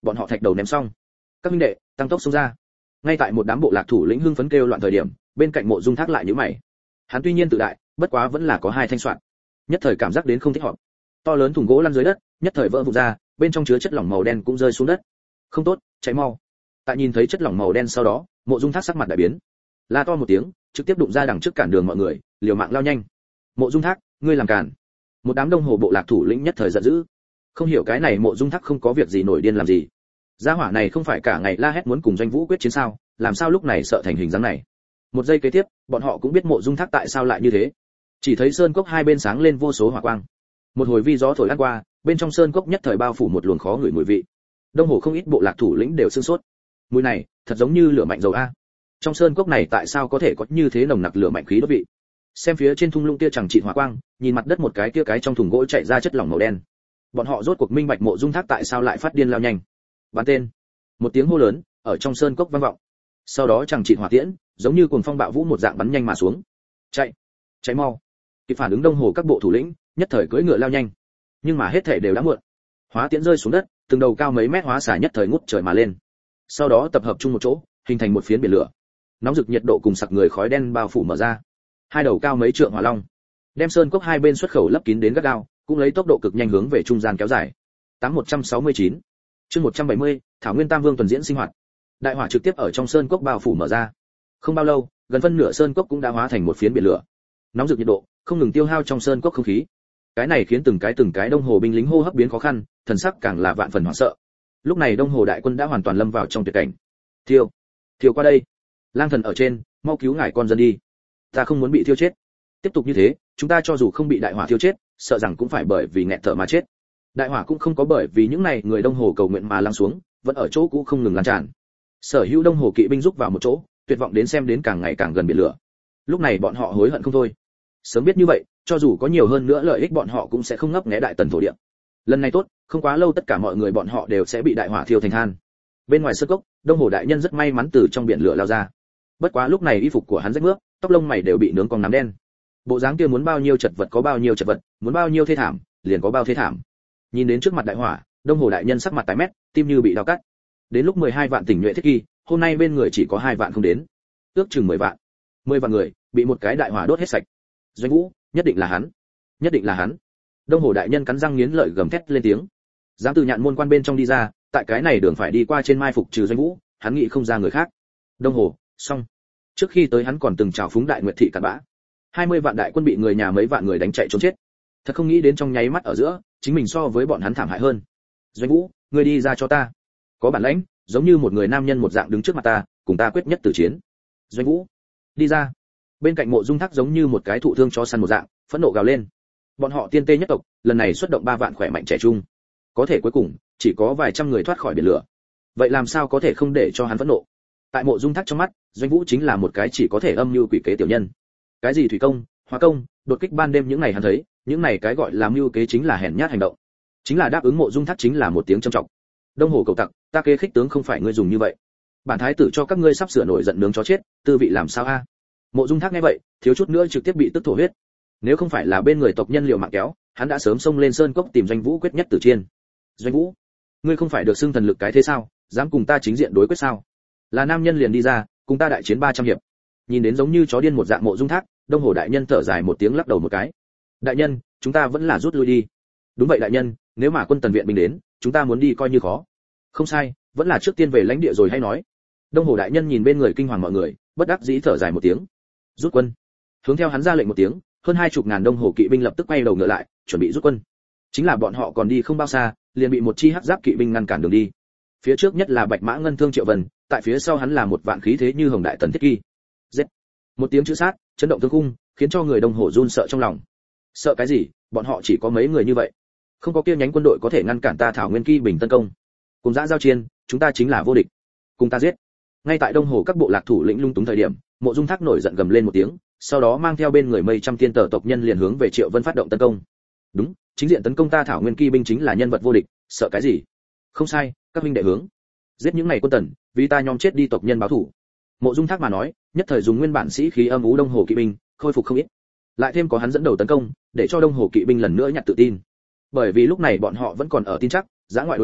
bọn họ thạch đầu ném xong. Các huynh đệ, tăng tốc xông ra. Ngay tại một đám bộ lạc thủ lĩnh hưng phấn kêu loạn thời điểm, bên cạnh Mộ Dung Thác lại nhíu mày. Hắn tuy nhiên tự đại, bất quá vẫn là có hai thanh soạn. Nhất thời cảm giác đến không thích hợp. To lớn thùng gỗ lăn dưới đất, nhất thời vỡ vụn ra, bên trong chứa chất lỏng màu đen cũng rơi xuống đất. Không tốt, cháy mau. Tại nhìn thấy chất lỏng màu đen sau đó, Mộ Dung Thác sắc mặt đại biến. La to một tiếng, trực tiếp đụng ra đằng trước cản đường mọi người, liều mạng lao nhanh. Mộ Dung Thác, ngươi làm cản. Một đám đông hồ bộ lạc thủ lĩnh nhất thời giận dữ. Không hiểu cái này Mộ Dung Thác không có việc gì nổi điên làm gì. Gia hỏa này không phải cả ngày la hét muốn cùng Doanh Vũ quyết chiến sao, làm sao lúc này sợ thành hình dáng này. Một giây kế tiếp, bọn họ cũng biết Mộ Dung Thác tại sao lại như thế. Chỉ thấy sơn cốc hai bên sáng lên vô số hỏa quang. Một hồi vi gió thổi lướt qua, bên trong sơn cốc nhất thời bao phủ một luồng khó ngửi mùi vị. Đông hồ không ít bộ lạc thủ lĩnh đều sửng sốt. Mùi này, thật giống như lửa mạnh dầu a. Trong sơn cốc này tại sao có thể có như thế nồng nặc lửa mạnh khí đốt vị? Xem phía trên thung lũng kia chẳng trị hỏa quang, nhìn mặt đất một cái kia cái trong thùng gỗ chạy ra chất lỏng màu đen. Bọn họ rốt cuộc minh bạch Mộ Dung Thác tại sao lại phát điên lao nhanh. Bắn tên. Một tiếng hô lớn ở trong sơn cốc vang vọng. Sau đó chẳng trị hỏa tiễn, giống như cuồng phong bạo vũ một dạng bắn nhanh mà xuống. Chạy, chạy mau. Kịp phản ứng đông hồ các bộ thủ lĩnh, nhất thời cưỡi ngựa lao nhanh. Nhưng mà hết thảy đều đã muộn. Hóa tiễn rơi xuống đất, từng đầu cao mấy mét hóa xả nhất thời ngút trời mà lên. Sau đó tập hợp chung một chỗ, hình thành một phiến biển lửa. Nóng rực nhiệt độ cùng sặc người khói đen bao phủ mở ra. Hai đầu cao mấy trượng hỏa long, đem sơn cốc hai bên xuất khẩu lấp kín đến gắt gao, cũng lấy tốc độ cực nhanh hướng về trung gian kéo dài. Tám một trăm sáu mươi chín, chương một trăm bảy mươi, Thảo Nguyên Tam Vương tuần diễn sinh hoạt. Đại hỏa trực tiếp ở trong sơn cốc bao phủ mở ra. Không bao lâu, gần phân nửa sơn cốc cũng đã hóa thành một phiến biển lửa. Nóng rực nhiệt độ không ngừng tiêu hao trong sơn cốc không khí. Cái này khiến từng cái từng cái đông hồ binh lính hô hấp biến khó khăn, thần sắc càng là vạn phần hoảng sợ. Lúc này đông hồ đại quân đã hoàn toàn lâm vào trong tuyệt cảnh. Thiêu, thiêu qua đây. Lang thần ở trên, mau cứu ngài con dân đi. Ta không muốn bị thiêu chết. Tiếp tục như thế, chúng ta cho dù không bị đại hỏa thiêu chết, sợ rằng cũng phải bởi vì nghẹt thở mà chết. Đại hỏa cũng không có bởi vì những này người đông hồ cầu nguyện mà lắng xuống, vẫn ở chỗ cũ không ngừng lan tràn. Sở hữu đông hồ kỵ binh rúc vào một chỗ, tuyệt vọng đến xem đến càng ngày càng gần biển lửa. Lúc này bọn họ hối hận không thôi. Sớm biết như vậy, cho dù có nhiều hơn nữa lợi ích bọn họ cũng sẽ không ngấp nghé đại tần thổ địa. Lần này tốt, không quá lâu tất cả mọi người bọn họ đều sẽ bị đại hỏa thiêu thành than. Bên ngoài sơn cốc, đông hồ đại nhân rất may mắn từ trong biển lửa lao ra. Bất quá lúc này y phục của hắn rách mướp, tóc lông mày đều bị nướng còn nám đen. Bộ dáng kia muốn bao nhiêu chật vật có bao nhiêu chật vật, muốn bao nhiêu thê thảm, liền có bao thê thảm. Nhìn đến trước mặt đại hỏa, đông hồ đại nhân sắc mặt tái mét, tim như bị đau cắt. Đến lúc mười hai vạn tỉnh nhuệ thiết kỳ, hôm nay bên người chỉ có hai vạn không đến, ước chừng mười vạn. mười vạn người bị một cái đại hỏa đốt hết sạch. Doanh Vũ, nhất định là hắn, nhất định là hắn. Đông hồ đại nhân cắn răng nghiến lợi gầm thét lên tiếng. Dám từ nhạn môn quan bên trong đi ra, tại cái này đường phải đi qua trên mai phục trừ Doanh Vũ, hắn nghĩ không ra người khác. Đông hồ, xong. Trước khi tới hắn còn từng trào phúng đại nguyệt thị cặn bã. hai mươi vạn đại quân bị người nhà mấy vạn người đánh chạy trốn chết. Thật không nghĩ đến trong nháy mắt ở giữa, chính mình so với bọn hắn thảm hại hơn. Doanh Vũ, ngươi đi ra cho ta. Có bản lãnh, giống như một người nam nhân một dạng đứng trước mặt ta, cùng ta quyết nhất tử chiến. Doanh Vũ, đi ra. Bên cạnh Mộ Dung Thác giống như một cái thụ thương chó săn một dạng, phẫn nộ gào lên. Bọn họ tiên tê nhất tộc, lần này xuất động ba vạn khỏe mạnh trẻ trung. Có thể cuối cùng, chỉ có vài trăm người thoát khỏi biển lửa. Vậy làm sao có thể không để cho hắn phẫn nộ? Tại Mộ Dung Thác trong mắt, Doanh Vũ chính là một cái chỉ có thể âm mưu quỷ kế tiểu nhân. Cái gì thủy công, hóa công, đột kích ban đêm những ngày hắn thấy, những này cái gọi là mưu kế chính là hèn nhát hành động. Chính là đáp ứng Mộ Dung Thác chính là một tiếng trầm trọng. Đông hồ cầu tặc, ta kế khích tướng không phải ngươi dùng như vậy. Bản thái tử cho các ngươi sắp sửa nổi giận nướng chó chết, tư vị làm sao a? Mộ Dung Thác nghe vậy, thiếu chút nữa trực tiếp bị tức thổ huyết. Nếu không phải là bên người tộc nhân liều mạng kéo, hắn đã sớm xông lên sơn cốc tìm Doanh Vũ quyết nhất tử chiên. Doanh Vũ, ngươi không phải được xưng thần lực cái thế sao, dám cùng ta chính diện đối quyết sao? Là nam nhân liền đi ra, cùng ta đại chiến ba trăm hiệp. Nhìn đến giống như chó điên một dạng Mộ Dung Thác, đông hồ đại nhân thở dài một tiếng lắc đầu một cái. Đại nhân, chúng ta vẫn là rút lui đi. Đúng vậy đại nhân, nếu mà quân tần viện binh đến, chúng ta muốn đi coi như khó. Không sai, vẫn là trước tiên về lãnh địa rồi hay nói. Đông hồ đại nhân nhìn bên người kinh hoàng mọi người, bất đắc dĩ thở dài một tiếng. Rút quân. Hướng theo hắn ra lệnh một tiếng, hơn hai chục ngàn đông hồ kỵ binh lập tức quay đầu ngựa lại, chuẩn bị rút quân. Chính là bọn họ còn đi không bao xa, liền bị một chi hắc giáp kỵ binh ngăn cản đường đi. Phía trước nhất là Bạch Mã Ngân Thương Triệu Vân, tại phía sau hắn là một vạn khí thế như hồng đại tần thiết kỳ. Giết. Một tiếng chữ sát, chấn động thương khung, khiến cho người đông hồ run sợ trong lòng. Sợ cái gì, bọn họ chỉ có mấy người như vậy. Không có kia nhánh quân đội có thể ngăn cản ta Thảo Nguyên Kỳ bình tấn công. Cùng dã giao chiến, chúng ta chính là vô địch. Cùng ta giết. Ngay tại đông hồ các bộ lạc thủ lĩnh lung túng thời điểm, Mộ Dung Thác nổi giận gầm lên một tiếng, sau đó mang theo bên người mấy trăm tiên tờ tộc nhân liền hướng về Triệu Vân phát động tấn công. Đúng, chính diện tấn công ta Thảo Nguyên Kỳ binh chính là nhân vật vô địch, sợ cái gì? Không sai, các huynh đệ hướng. Giết những này quân tần, vì ta nhóm chết đi tộc nhân báo thù. Mộ Dung Thác mà nói, nhất thời dùng nguyên bản sĩ khí âm u đông hồ kỵ binh, khôi phục không ít. Lại thêm có hắn dẫn đầu tấn công, để cho đông hồ kỵ binh lần nữa nhặt tự tin. Bởi vì lúc này bọn họ vẫn còn ở tin chắc, giã ngoại đối chiến,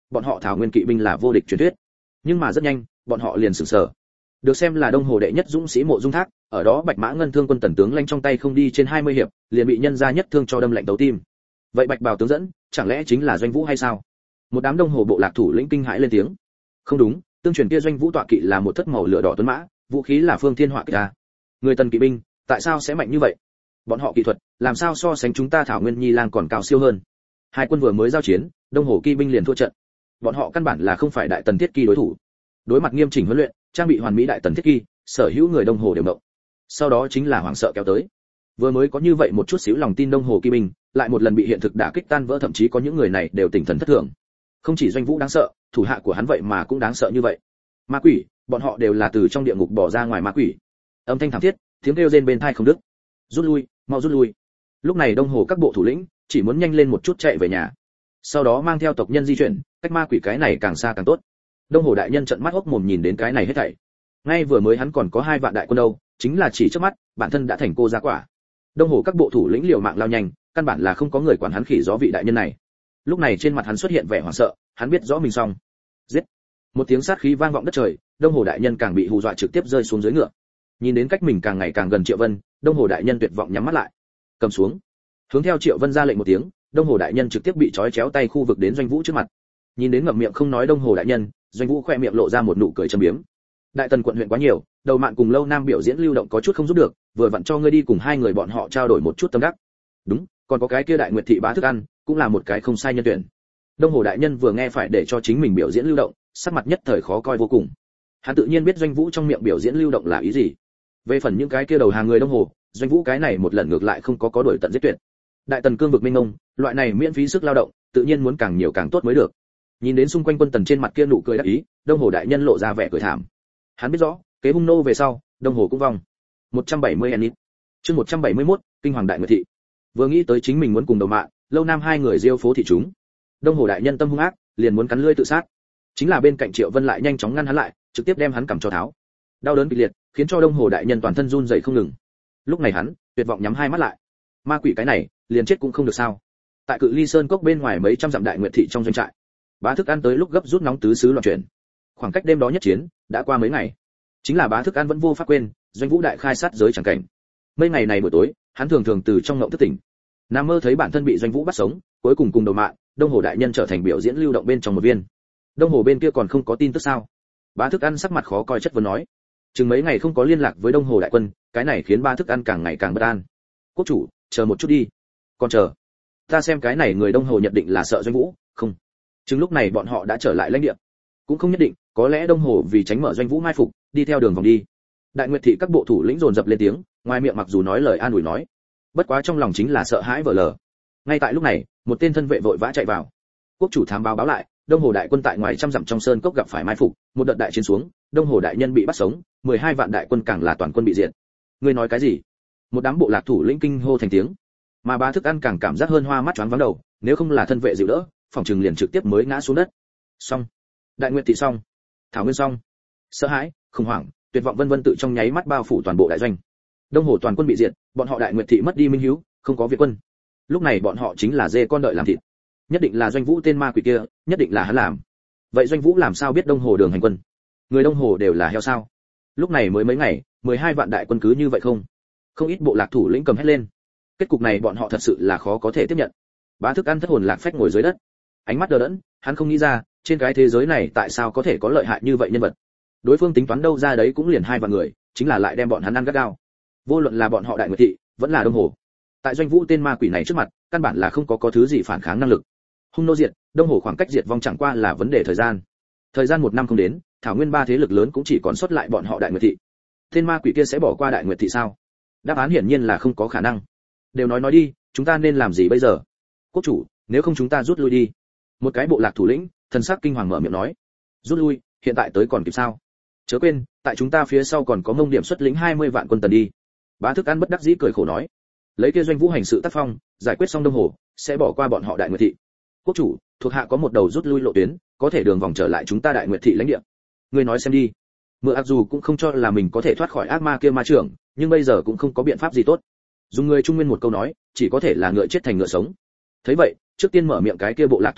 bọn họ thảo nguyên kỵ binh là vô địch truyền thuyết. Nhưng mà rất nhanh, bọn họ liền sửng sở. Được xem là Đông Hồ đệ nhất dũng sĩ Mộ Dung Thác, ở đó Bạch Mã Ngân Thương quân tần tướng lãnh trong tay không đi trên hai mươi hiệp, liền bị nhân gia nhất thương cho đâm lạnh tấu tim. Vậy Bạch Bào tướng dẫn, chẳng lẽ chính là Doanh Vũ hay sao? Một đám Đông Hồ bộ lạc thủ lĩnh kinh hãi lên tiếng. Không đúng, tương truyền kia Doanh Vũ tọa kỵ là một thất màu lửa đỏ tuấn mã, vũ khí là Phương Thiên Họa kỵ a. Người tần kỵ binh, tại sao sẽ mạnh như vậy? Bọn họ kỹ thuật, làm sao so sánh chúng ta Thảo Nguyên Nhi Lang còn cao siêu hơn? Hai quân vừa mới giao chiến, Đông Hồ kỵ binh liền thua trận. Bọn họ căn bản là không phải đại tần thiết kỵ đối thủ. Đối mặt nghiêm chỉnh huấn luyện, trang bị hoàn mỹ đại tần thiết kỵ, sở hữu người Đông Hồ đều động. Sau đó chính là hoảng sợ kéo tới. Vừa mới có như vậy một chút xíu lòng tin Đông Hồ kỵ binh, lại một lần bị hiện thực đả kích tan vỡ, thậm chí có những người này đều tỉnh thần thất thường. Không chỉ Doanh Vũ đáng sợ, thủ hạ của hắn vậy mà cũng đáng sợ như vậy. Ma quỷ, bọn họ đều là từ trong địa ngục bỏ ra ngoài ma quỷ. Âm thanh thảm thiết, tiếng kêu rên bên tai không đứt. Rút lui, mau rút lui. Lúc này Đông Hồ các bộ thủ lĩnh chỉ muốn nhanh lên một chút chạy về nhà. Sau đó mang theo tộc nhân di chuyển, cách ma quỷ cái này càng xa càng tốt. Đông Hồ đại nhân trợn mắt hốc mồm nhìn đến cái này hết thảy. Ngay vừa mới hắn còn có hai vạn đại quân đâu, chính là chỉ trước mắt, bản thân đã thành cô ra quả. Đông Hồ các bộ thủ lĩnh liều mạng lao nhanh, căn bản là không có người quản hắn khỉ gió vị đại nhân này. Lúc này trên mặt hắn xuất hiện vẻ hoảng sợ, hắn biết rõ mình xong. Giết! Một tiếng sát khí vang vọng đất trời, Đông Hồ đại nhân càng bị hù dọa trực tiếp rơi xuống dưới ngựa. Nhìn đến cách mình càng ngày càng gần Triệu Vân, Đông Hồ đại nhân tuyệt vọng nhắm mắt lại. Cầm xuống. Hướng theo Triệu Vân ra lệnh một tiếng, Đông Hồ đại nhân trực tiếp bị trói chéo tay khu vực đến Doanh Vũ trước mặt. Nhìn đến ngậm miệng không nói Đông Hồ đại nhân, Doanh Vũ khoe miệng lộ ra một nụ cười châm biếm. Đại tần quận huyện quá nhiều, đầu mạn cùng Lâu Nam biểu diễn lưu động có chút không giúp được, vừa vặn cho ngươi đi cùng hai người bọn họ trao đổi một chút tâm đắc. Đúng, còn có cái kia Đại Nguyệt thị bá thức ăn, cũng là một cái không sai nhân tuyển. Đông Hồ đại nhân vừa nghe phải để cho chính mình biểu diễn lưu động, sắc mặt nhất thời khó coi vô cùng. Hắn tự nhiên biết Doanh Vũ trong miệng biểu diễn lưu động là ý gì. Về phần những cái kia đầu hàng người Đông Hồ, Doanh Vũ cái này một lần ngược lại không có có đổi tận giết tuyệt. Đại tần cương vực minh ngông, loại này miễn phí sức lao động, tự nhiên muốn càng nhiều càng tốt mới được. Nhìn đến xung quanh quân tần trên mặt kia nụ cười đắc ý, Đông Hồ đại nhân lộ ra vẻ cười thảm. Hắn biết rõ, kế hung nô về sau, Đông Hồ cũng vong. một trăm bảy mươi Enit. Chương một trăm bảy mươi mốt, kinh hoàng đại nguyệt thị. Vừa nghĩ tới chính mình muốn cùng đầu mạng, Lâu Nam hai người diêu phố thị chúng. Đông Hồ đại nhân tâm hung ác, liền muốn cắn lưỡi tự sát. Chính là bên cạnh Triệu Vân lại nhanh chóng ngăn hắn lại, trực tiếp đem hắn cầm cho tháo. Đau đớn kịch liệt, khiến cho Đông Hồ đại nhân toàn thân run rẩy không ngừng. Lúc này hắn, tuyệt vọng nhắm hai mắt lại. Ma quỷ cái này, liền chết cũng không được sao? Tại cự ly sơn cốc bên ngoài mấy trăm dặm đại nguyệt thị trong doanh trại, bá thức ăn tới lúc gấp rút nóng tứ xứ loạn chuyển. Khoảng cách đêm đó nhất chiến, đã qua mấy ngày. Chính là bá thức ăn vẫn vô pháp quên, Doanh Vũ đại khai sát giới chẳng cảnh. Mấy ngày này buổi tối, hắn thường thường từ trong ngộng thức tỉnh, nằm mơ thấy bản thân bị Doanh Vũ bắt sống, cuối cùng cùng đầu mạng, Đông Hồ đại nhân trở thành biểu diễn lưu động bên trong một viên. Đông Hồ bên kia còn không có tin tức sao? Bá thức ăn sắc mặt khó coi chất vấn nói. Chừng mấy ngày không có liên lạc với Đông Hồ đại quân, cái này khiến Bá thức ăn càng ngày càng bất an. Quốc chủ, chờ một chút đi. Còn chờ. Ta xem cái này người Đông Hồ nhận định là sợ Doanh Vũ, không. Chừng lúc này bọn họ đã trở lại lãnh địa. Cũng không nhất định, có lẽ Đông Hồ vì tránh mở Doanh Vũ mai phục, đi theo đường vòng đi. Đại Nguyệt thị các bộ thủ lĩnh dồn dập lên tiếng, ngoài miệng mặc dù nói lời an ủi nói, bất quá trong lòng chính là sợ hãi vờ lờ. Ngay tại lúc này, một tên thân vệ vội vã chạy vào. Quốc chủ thám báo báo lại, Đông Hồ đại quân tại ngoài trăm dặm trong sơn cốc gặp phải mai phục, một đợt đại chiến xuống, Đông Hồ đại nhân bị bắt sống, mười hai vạn đại quân càng là toàn quân bị diệt. Ngươi nói cái gì? Một đám bộ lạc thủ lĩnh kinh hô thành tiếng. Mà Bá thức ăn càng cảm giác hơn hoa mắt choáng váng đầu, nếu không là thân vệ dịu đỡ, phòng trừng liền trực tiếp mới ngã xuống đất. Xong, Đại Nguyệt thị xong, Thảo Nguyên xong. Sợ hãi, khủng hoảng, tuyệt vọng vân vân tự trong nháy mắt bao phủ toàn bộ đại doanh. Đông Hồ toàn quân bị diệt, bọn họ Đại Nguyệt thị mất đi minh hiếu, không có việt quân. Lúc này bọn họ chính là dê con đợi làm thịt. Nhất định là Doanh Vũ tên ma quỷ kia, nhất định là hắn làm. Vậy Doanh Vũ làm sao biết Đông Hồ đường hành quân? Người Đông Hồ đều là heo sao? Lúc này mới mấy ngày, mười hai vạn đại quân cứ như vậy không? Không ít bộ lạc thủ lĩnh cầm hết lên. Kết cục này bọn họ thật sự là khó có thể tiếp nhận. Bá thức ăn thất hồn lạc phách ngồi dưới đất, ánh mắt đờ đẫn, hắn không nghĩ ra, trên cái thế giới này tại sao có thể có lợi hại như vậy nhân vật. Đối phương tính toán đâu ra đấy cũng liền hai vạn người, chính là lại đem bọn hắn ăn gắt gao. Vô luận là bọn họ Đại Nguyệt thị, vẫn là Đông Hồ. Tại Doanh Vũ tên ma quỷ này trước mặt, căn bản là không có có thứ gì phản kháng năng lực. Hung nô diệt, Đông Hồ khoảng cách diệt vong chẳng qua là vấn đề thời gian. Thời gian một năm không đến, Thảo Nguyên ba thế lực lớn cũng chỉ còn sót lại bọn họ Đại Nguyệt thị. Tên ma quỷ kia sẽ bỏ qua Đại Nguyệt thị sao? Đáp án hiển nhiên là không có khả năng. Đều nói nói đi, chúng ta nên làm gì bây giờ? Quốc chủ, nếu không chúng ta rút lui đi. Một cái bộ lạc thủ lĩnh, thần sắc kinh hoàng mở miệng nói. Rút lui, hiện tại tới còn kịp sao? Chớ quên, tại chúng ta phía sau còn có Mông Điểm xuất lĩnh hai mươi vạn quân tần đi. Bá thức ăn bất đắc dĩ cười khổ nói. Lấy kia Doanh Vũ hành sự tác phong, giải quyết xong Đông Hồ, sẽ bỏ qua bọn họ Đại Nguyệt thị. Quốc chủ, thuộc hạ có một đầu rút lui lộ tuyến, có thể đường vòng trở lại chúng ta Đại Nguyệt thị lãnh địa. Ngươi nói xem đi. Mưa Ác dù cũng không cho là mình có thể thoát khỏi ác ma kia ma trưởng, nhưng bây giờ cũng không có biện pháp gì tốt. Dùng người Trung Nguyên một câu nói, chỉ có thể là ngựa chết thành ngựa sống. Thấy vậy, trước tiên mở miệng cái kia bộ lạc thủ lĩnh,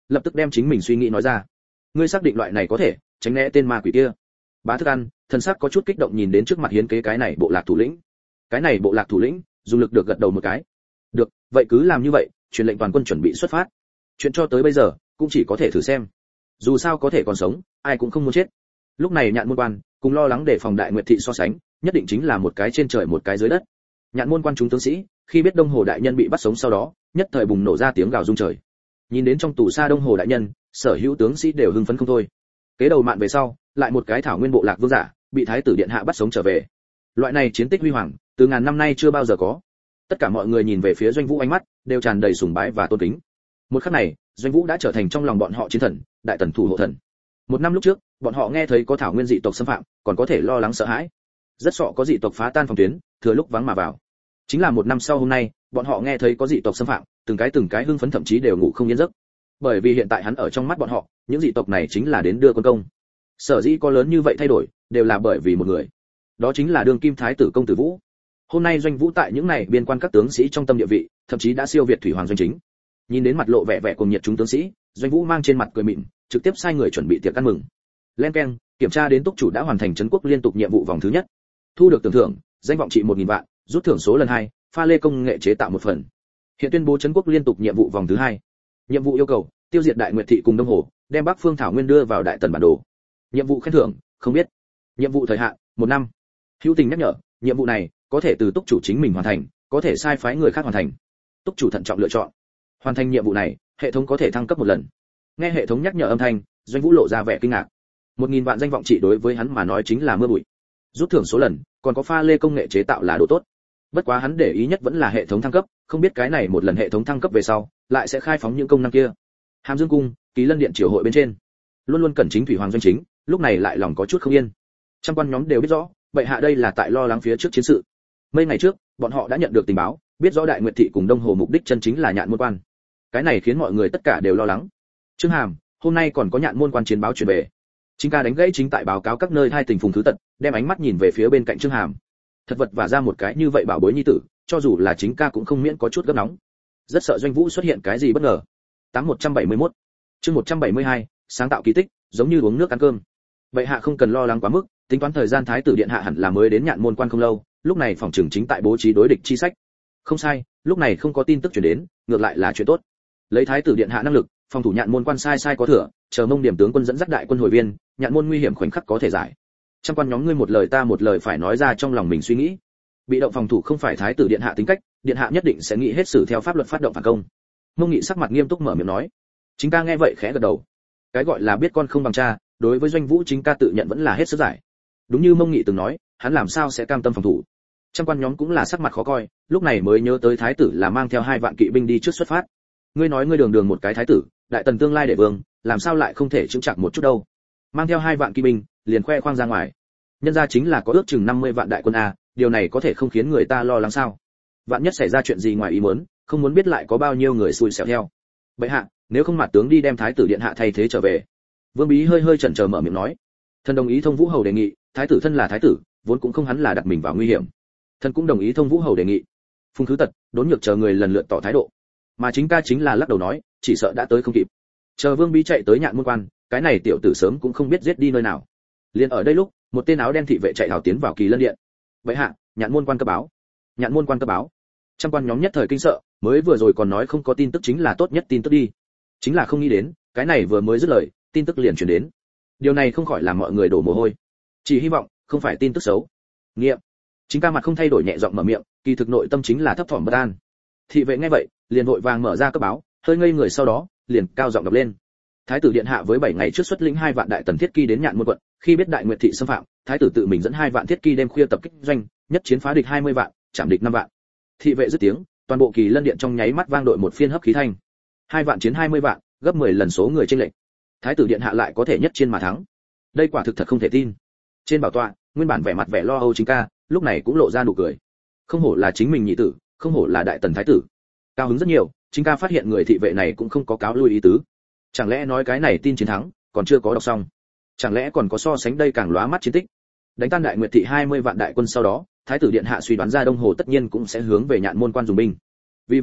lập tức đem chính mình suy nghĩ nói ra. Ngươi xác định loại này có thể tránh né tên ma quỷ kia? Bá Thức Ăn, thần sắc có chút kích động nhìn đến trước mặt hiến kế cái này bộ lạc thủ lĩnh. Cái này bộ lạc thủ lĩnh, dùng lực được gật đầu một cái. Được, vậy cứ làm như vậy, truyền lệnh toàn quân chuẩn bị xuất phát. Chuyện cho tới bây giờ, cũng chỉ có thể thử xem. Dù sao có thể còn sống, ai cũng không muốn chết. Lúc này Nhạn Môn Quan, cùng lo lắng để phòng Đại Nguyệt thị so sánh, nhất định chính là một cái trên trời một cái dưới đất. Nhạn Môn Quan chúng tướng sĩ, khi biết Đông Hồ đại nhân bị bắt sống sau đó, nhất thời bùng nổ ra tiếng gào rung trời. Nhìn đến trong tù xa Đông Hồ đại nhân, sở hữu tướng sĩ đều hưng phấn không thôi. Kế đầu mạn về sau, lại một cái thảo nguyên bộ lạc vương giả, bị thái tử điện hạ bắt sống trở về. Loại này chiến tích huy hoàng, từ ngàn năm nay chưa bao giờ có. Tất cả mọi người nhìn về phía Doanh Vũ ánh mắt đều tràn đầy sùng bái và tôn kính. Một khắc này, Doanh Vũ đã trở thành trong lòng bọn họ chiến thần, đại tần thủ hộ thần. Một năm lúc trước, bọn họ nghe thấy có thảo nguyên dị tộc xâm phạm, còn có thể lo lắng sợ hãi. Rất sợ có dị tộc phá tan phòng tuyến, thừa lúc vắng mà vào. Chính là một năm sau hôm nay, bọn họ nghe thấy có dị tộc xâm phạm, từng cái từng cái hưng phấn thậm chí đều ngủ không yên giấc. Bởi vì hiện tại hắn ở trong mắt bọn họ, những dị tộc này chính là đến đưa quân công. Sở dĩ có lớn như vậy thay đổi, đều là bởi vì một người. Đó chính là đương kim thái tử công tử Vũ. Hôm nay Doanh Vũ tại những này biên quan các tướng sĩ trong tâm địa vị, thậm chí đã siêu việt thủy hoàng doanh chính. Nhìn đến mặt lộ vẻ vẻ cùng nhiệt chúng tướng sĩ, Doanh Vũ mang trên mặt cười mỉm, trực tiếp sai người chuẩn bị tiệc ăn mừng. Lên keng, kiểm tra đến túc chủ đã hoàn thành trấn quốc liên tục nhiệm vụ vòng thứ nhất. Thu được tưởng thưởng, danh vọng trị một nghìn vạn, rút thưởng số lần hai, pha lê công nghệ chế tạo một phần. Hiện tuyên bố trấn quốc liên tục nhiệm vụ vòng thứ hai. Nhiệm vụ yêu cầu, tiêu diệt Đại Nguyệt thị cùng Đông Hồ, đem Bắc Phương Thảo Nguyên đưa vào Đại Tần bản đồ. Nhiệm vụ khen thưởng, không biết. Nhiệm vụ thời hạn, một năm. Hữu tình nhắc nhở, nhiệm vụ này có thể từ túc chủ chính mình hoàn thành, có thể sai phái người khác hoàn thành. Túc chủ thận trọng lựa chọn. Hoàn thành nhiệm vụ này, hệ thống có thể thăng cấp một lần. Nghe hệ thống nhắc nhở âm thanh, Doanh Vũ lộ ra vẻ kinh ngạc. Một nghìn vạn danh vọng trị đối với hắn mà nói chính là mưa bụi. Rút thưởng số lần, còn có pha lê công nghệ chế tạo là đồ tốt. Bất quá hắn để ý nhất vẫn là hệ thống thăng cấp, không biết cái này một lần hệ thống thăng cấp về sau, lại sẽ khai phóng những công năng kia. Hàm Dương cung, Kỳ Lân điện triều hội bên trên, luôn luôn cẩn chính thủy hoàng doanh chính, lúc này lại lòng có chút không yên. Trăm quan nhóm đều biết rõ, bệ hạ đây là tại lo lắng phía trước chiến sự. Mấy ngày trước, bọn họ đã nhận được tình báo, biết rõ Đại Nguyệt thị cùng Đông Hồ mục đích chân chính là Nhạn Môn Quan. Cái này khiến mọi người tất cả đều lo lắng. Trương Hàm, hôm nay còn có Nhạn Môn Quan chiến báo truyền về. Chính ca đánh gãy chính tại báo cáo các nơi hai tình phùng thứ tật, đem ánh mắt nhìn về phía bên cạnh Trương Hàm. Thật vật và ra một cái như vậy bảo bối nhi tử, cho dù là chính ca cũng không miễn có chút gấp nóng. Rất sợ Doanh Vũ xuất hiện cái gì bất ngờ. Tám một trăm bảy mươi mốt, chương một trăm bảy mươi hai, sáng tạo kỳ tích, giống như uống nước ăn cơm. Bệ hạ không cần lo lắng quá mức, tính toán thời gian thái tử điện hạ hẳn là mới đến Nhạn Môn Quan không lâu, lúc này phòng trường chính tại bố trí đối địch chi sách. Không sai, lúc này không có tin tức truyền đến, ngược lại là chuyện tốt. Lấy thái tử điện hạ năng lực, phòng thủ Nhạn Môn Quan sai sai có thừa, chờ Mông Điểm tướng quân dẫn dắt đại quân hồi viên, Nhạn Môn nguy hiểm khoảnh khắc có thể giải. Trăm quan nhóm ngươi một lời ta một lời phải nói ra trong lòng mình suy nghĩ. Bị động phòng thủ không phải thái tử điện hạ tính cách, điện hạ nhất định sẽ nghĩ hết xử theo pháp luật phát động phản công. Mông Nghị sắc mặt nghiêm túc mở miệng nói. Chính ca nghe vậy khẽ gật đầu. Cái gọi là biết con không bằng cha, đối với Doanh Vũ chính ca tự nhận vẫn là hết sức giải. Đúng như Mông Nghị từng nói, hắn làm sao sẽ cam tâm phòng thủ. Trăm quan nhóm cũng là sắc mặt khó coi, lúc này mới nhớ tới thái tử là mang theo hai vạn kỵ binh đi trước xuất phát. Ngươi nói ngươi đường đường một cái thái tử, đại tần tương lai đệ vương, làm sao lại không thể chững chạc một chút đâu? Mang theo hai vạn kỵ binh, liền khoe khoang ra ngoài. Nhân ra chính là có ước chừng năm mươi vạn đại quân a, điều này có thể không khiến người ta lo lắng sao? Vạn nhất xảy ra chuyện gì ngoài ý muốn, không muốn biết lại có bao nhiêu người xui xẻo theo. Bệ hạ, nếu không mặt tướng đi đem thái tử điện hạ thay thế trở về. Vương Bí hơi hơi chần chờ mở miệng nói. Thần đồng ý Thông Vũ hầu đề nghị, thái tử thân là thái tử, vốn cũng không hắn là đặt mình vào nguy hiểm. Thần cũng đồng ý Thông Vũ hầu đề nghị. Phùng Khứ Tật, Đốn Nhược chờ người lần lượt tỏ thái độ. Mà chính ca chính là lắc đầu nói, chỉ sợ đã tới không kịp. Chờ Vương Bí chạy tới Nhạn Môn Quan, cái này tiểu tử sớm cũng không biết giết đi nơi nào. Liền ở đây lúc, một tên áo đen thị vệ chạy hào tiến vào Kỳ Lân điện. Bệ hạ, Nhạn Môn Quan cấp báo. Nhạn Môn Quan cấp báo. Trăm quan nhóm nhất thời kinh sợ, mới vừa rồi còn nói không có tin tức chính là tốt nhất tin tức đi. Chính là không nghĩ đến, cái này vừa mới dứt lời, tin tức liền truyền đến. Điều này không khỏi làm mọi người đổ mồ hôi. Chỉ hy vọng không phải tin tức xấu. Nghiệm. Chính ca mặt không thay đổi nhẹ giọng mở miệng, kỳ thực nội tâm chính là thấp thỏm bất an. Thị vệ nghe vậy, liền vội vàng mở ra cấp báo, hơi ngây người sau đó, liền cao giọng đọc lên. Thái tử điện hạ với bảy ngày trước xuất lĩnh hai vạn đại tần thiết kỳ đến Nhạn Môn quận, khi biết Đại Nguyệt thị xâm phạm, thái tử tự mình dẫn hai vạn thiết kỳ đêm khuya tập kích doanh, nhất chiến phá địch hai mươi vạn, chạm địch năm vạn. Thị vệ dứt tiếng, toàn bộ Kỳ Lân điện trong nháy mắt vang đội một phiên hấp khí thanh. Hai vạn chiến hai mươi vạn, gấp mười lần số người trên lệnh. Thái tử điện hạ lại có thể nhất chiến mà thắng. Đây quả thực thật không thể tin. Trên bảo tọa, nguyên bản vẻ mặt vẻ lo âu chính ca, lúc này cũng lộ ra nụ cười. Không hổ là chính mình nhị tử, không hổ là đại tần thái tử. Cao hứng rất nhiều, chính ca phát hiện người thị vệ này cũng không có cáo lui ý tứ. Chẳng lẽ nói cái này tin chiến thắng còn chưa có đọc xong? Chẳng lẽ còn có so sánh đây càng lóa mắt chiến tích? Đánh tan Đại Nguyệt thị hai mươi vạn đại quân sau đó, thái tử điện hạ suy đoán ra Đông Hồ tất nhiên cũng sẽ hướng về Nhạn Môn Quan dùng binh. Vì vậy mà,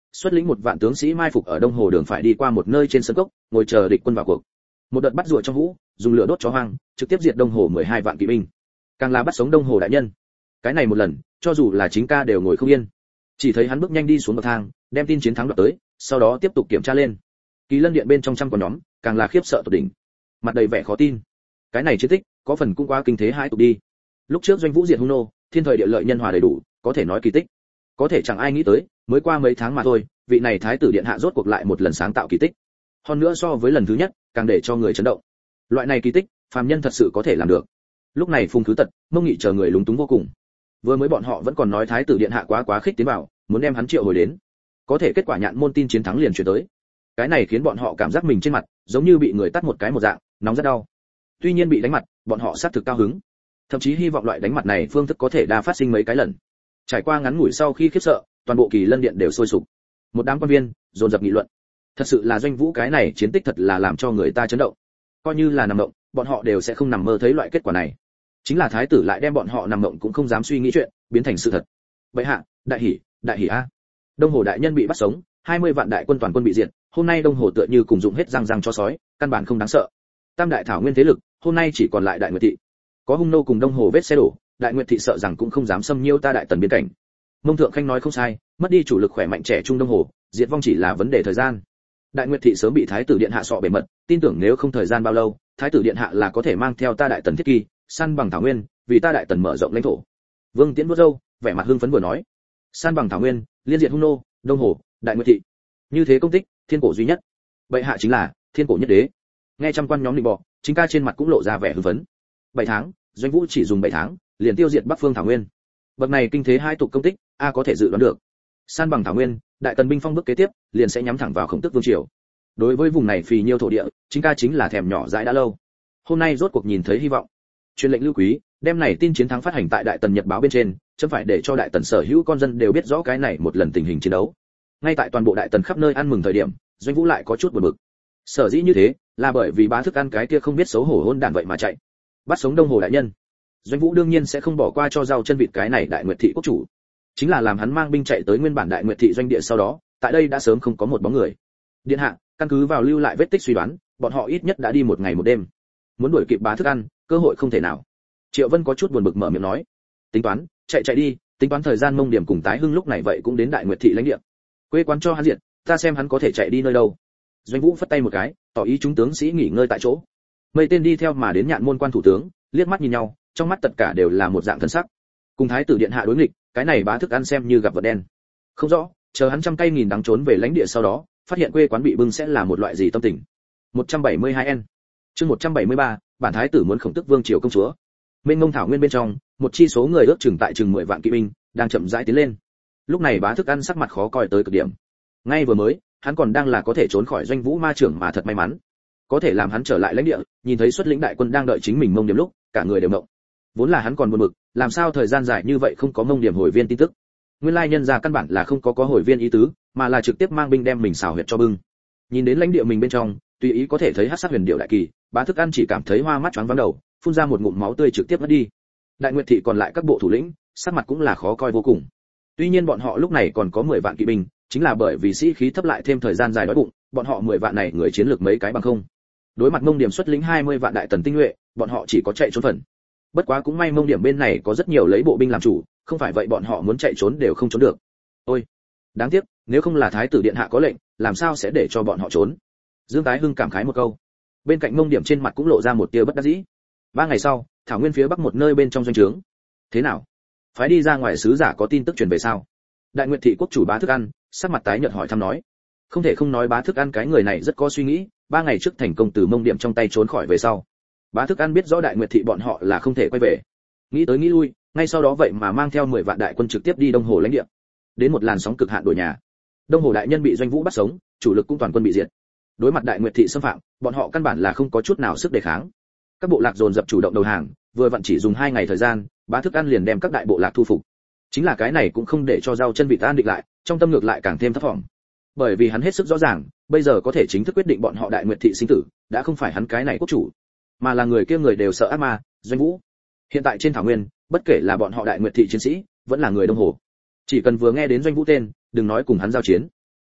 xuất lĩnh một vạn tướng sĩ mai phục ở đông hồ đường phải đi qua một nơi trên sân cốc, ngồi chờ địch quân vào cuộc. Một đợt bắt rùa trong hũ, dùng lửa đốt chó hoang, trực tiếp diệt đông hồ mười hai vạn kỵ binh. Càng là bắt sống đông hồ đại nhân. Cái này một lần, cho dù là chính ca đều ngồi không yên. Chỉ thấy hắn bước nhanh đi xuống bậc thang, đem tin chiến thắng đoạt tới, sau đó tiếp tục kiểm tra lên. Kỳ Lân điện bên trong trăm con nhóm, càng là khiếp sợ tột đỉnh. Mặt đầy vẻ khó tin. Cái này chiến tích, có phần cũng quá kinh thế hãi tục đi. Lúc trước doanh vũ diệt hung nô, thiên thời địa lợi nhân hòa đầy đủ, có thể nói kỳ tích. Có thể chẳng ai nghĩ tới, mới qua mấy tháng mà thôi, vị này thái tử điện hạ rốt cuộc lại một lần sáng tạo kỳ tích. Hơn nữa so với lần thứ nhất, càng để cho người chấn động. Loại này kỳ tích, phàm nhân thật sự có thể làm được. Lúc này Phùng Khứ Tật, Mông Nghị chờ người lúng túng vô cùng. Vừa mới bọn họ vẫn còn nói thái tử điện hạ quá quá khích tiến vào, muốn đem hắn triệu hồi đến. Có thể kết quả nhạn môn tin chiến thắng liền truyền tới. Cái này khiến bọn họ cảm giác mình trên mặt giống như bị người tát một cái một dạng, nóng rất đau. Tuy nhiên bị đánh mặt, bọn họ xác thực cao hứng. Thậm chí hy vọng loại đánh mặt này phương thức có thể đa phát sinh mấy cái lần. Trải qua ngắn ngủi sau khi khiếp sợ, toàn bộ Kỳ Lân điện đều sôi sục. Một đám quan viên dồn dập nghị luận. Thật sự là doanh vũ cái này chiến tích thật là làm cho người ta chấn động. Coi như là nằm mộng, bọn họ đều sẽ không nằm mơ thấy loại kết quả này. Chính là thái tử lại đem bọn họ nằm mộng cũng không dám suy nghĩ chuyện, biến thành sự thật. Bệ hạ, đại hỉ, đại hỉ a. Đông Hồ đại nhân bị bắt sống, hai mươi vạn đại quân toàn quân bị diệt, hôm nay Đông Hồ tựa như cùng dụng hết răng răng cho sói, căn bản không đáng sợ. Tam đại thảo nguyên thế lực, hôm nay chỉ còn lại Đại Nguyệt thị. Có hung nô cùng Đông Hồ vết xe đổ, Đại Nguyệt thị sợ rằng cũng không dám xâm nhiêu ta Đại Tần biên cảnh. Mông Thượng Khanh nói không sai, mất đi chủ lực khỏe mạnh trẻ trung Đông Hồ, diệt vong chỉ là vấn đề thời gian. Đại Nguyệt thị sớm bị thái tử điện hạ sọ bề mật, tin tưởng nếu không thời gian bao lâu, thái tử điện hạ là có thể mang theo ta Đại Tần thiết kỳ, săn bằng thảo nguyên, vì ta Đại Tần mở rộng lãnh thổ. Vương Tiễn vuốt râu, vẻ mặt hưng phấn vừa nói, san bằng thảo nguyên, liên diệt hung nô, Đông Hồ, Đại Nguyệt thị. Như thế công tích, thiên cổ duy nhất. Bệ hạ chính là thiên cổ nhất đế. Nghe trăm quan nhóm định bọ, chính ca trên mặt cũng lộ ra vẻ hưng phấn. Bảy tháng, doanh vũ chỉ dùng bảy tháng, liền tiêu diệt Bắc Phương thảo nguyên. Bậc này kinh thế hai tục công tích, a có thể dự đoán được. San bằng thảo nguyên, Đại Tần binh phong bước kế tiếp, liền sẽ nhắm thẳng vào Khổng Tước vương triều. Đối với vùng này phì nhiêu thổ địa, chính ca chính là thèm nhỏ dãi đã lâu. Hôm nay rốt cuộc nhìn thấy hy vọng. Truyền lệnh lưu quý, đem này tin chiến thắng phát hành tại Đại Tần Nhật báo bên trên, chấm phải để cho Đại Tần sở hữu con dân đều biết rõ cái này một lần tình hình chiến đấu. Ngay tại toàn bộ Đại Tần khắp nơi ăn mừng thời điểm, doanh vũ lại có chút buồn bực. Sở dĩ như thế, là bởi vì bá thức ăn cái kia không biết xấu hổ hôn đản vậy mà chạy, bắt sống Đông Hồ đại nhân. Doanh vũ đương nhiên sẽ không bỏ qua cho rau chân vịt cái này Đại Nguyệt thị quốc chủ, chính là làm hắn mang binh chạy tới nguyên bản Đại Nguyệt thị doanh địa sau đó, tại đây đã sớm không có một bóng người. Điện hạ, căn cứ vào lưu lại vết tích suy đoán, bọn họ ít nhất đã đi một ngày một đêm, muốn đuổi kịp bá thức ăn, cơ hội không thể nào. Triệu Vân có chút buồn bực mở miệng nói, tính toán, chạy chạy đi, tính toán thời gian Mông Điểm cùng Tái Hưng lúc này vậy cũng đến Đại Nguyệt thị lãnh địa. Quê quán cho hắn diệt, ta xem hắn có thể chạy đi nơi đâu. Doanh vũ phất tay một cái, tỏ ý chúng tướng sĩ nghỉ ngơi tại chỗ. Mây tên đi theo mà đến Nhạn môn quan thủ tướng, liếc mắt nhìn nhau, trong mắt tất cả đều là một dạng thần sắc. Cùng thái tử điện hạ đối nghịch, cái này bá thức ăn xem như gặp vật đen. Không rõ, chờ hắn trăm cây nghìn đắng trốn về lãnh địa sau đó, phát hiện quê quán bị bưng sẽ là một loại gì tâm tình. một trăm bảy mươi hai N. Chương một trăm bảy mươi ba, bản thái tử muốn Khổng Tước vương triều công chúa. Mênh mông thảo nguyên bên trong, một chi số người ước chừng tại chừng mười vạn kỵ binh, đang chậm rãi tiến lên. Lúc này bá thức ăn sắc mặt khó coi tới cực điểm. Ngay vừa mới, hắn còn đang là có thể trốn khỏi doanh vũ ma trưởng mà thật may mắn. Có thể làm hắn trở lại lãnh địa, nhìn thấy xuất lĩnh đại quân đang đợi chính mình Mông Điểm lúc, cả người đều ngộng. Vốn là hắn còn buồn bực, làm sao thời gian dài như vậy không có Mông Điểm hồi viên tin tức. Nguyên lai nhân gia căn bản là không có có hồi viên ý tứ, mà là trực tiếp mang binh đem mình xào huyệt cho bưng. Nhìn đến lãnh địa mình bên trong, tùy ý có thể thấy hắc sắc huyền điệu đại kỳ, bá thức ăn chỉ cảm thấy hoa mắt choáng váng đầu, phun ra một ngụm máu tươi trực tiếp mất đi. Đại Nguyệt thị còn lại các bộ thủ lĩnh, sắc mặt cũng là khó coi vô cùng. Tuy nhiên bọn họ lúc này còn có mười vạn kỵ binh, chính là bởi vì sĩ khí thấp lại thêm thời gian dài đói bụng, bọn họ mười vạn này người chiến lược mấy cái bằng không. Đối mặt Mông Điểm xuất lĩnh hai mươi vạn đại tần tinh nhuệ, bọn họ chỉ có chạy trốn phần. Bất quá cũng may Mông Điểm bên này có rất nhiều lấy bộ binh làm chủ, không phải vậy bọn họ muốn chạy trốn đều không trốn được. Ôi, đáng tiếc, nếu không là thái tử điện hạ có lệnh, làm sao sẽ để cho bọn họ trốn? Dương Tái Hưng cảm khái một câu. Bên cạnh Mông Điểm trên mặt cũng lộ ra một tia bất đắc dĩ. Ba ngày sau, thảo nguyên phía bắc một nơi bên trong doanh trướng. Thế nào? Phái đi ra ngoài sứ giả có tin tức truyền về sao? Đại Nguyệt thị quốc chủ Bá Thức Ăn, sắc mặt tái nhợt hỏi thăm nói. Không thể không nói Bá Thức Ăn cái người này rất có suy nghĩ, ba ngày trước thành công từ Mông Điểm trong tay trốn khỏi về sau. Bá Thức Ăn biết rõ Đại Nguyệt thị bọn họ là không thể quay về. Nghĩ tới nghĩ lui, ngay sau đó vậy mà mang theo mười vạn đại quân trực tiếp đi Đông Hồ lãnh địa. Đến một làn sóng cực hạn đổi nhà. Đông Hồ đại nhân bị doanh vũ bắt sống, chủ lực cũng toàn quân bị diệt. Đối mặt Đại Nguyệt thị xâm phạm, bọn họ căn bản là không có chút nào sức đề kháng. Các bộ lạc dồn dập chủ động đầu hàng, vừa vặn chỉ dùng hai ngày thời gian, Bá Thức Ăn liền đem các đại bộ lạc thu phục. Chính là cái này cũng không để cho rau chân vịt an định lại, trong tâm ngược lại càng thêm thấp vọng. Bởi vì hắn hết sức rõ ràng, bây giờ có thể chính thức quyết định bọn họ Đại Nguyệt thị sinh tử, đã không phải hắn cái này quốc chủ, mà là người kia người đều sợ ác ma, doanh vũ. Hiện tại trên thảo nguyên, bất kể là bọn họ Đại Nguyệt thị chiến sĩ, vẫn là người Đông Hồ, chỉ cần vừa nghe đến doanh vũ tên, đừng nói cùng hắn giao chiến,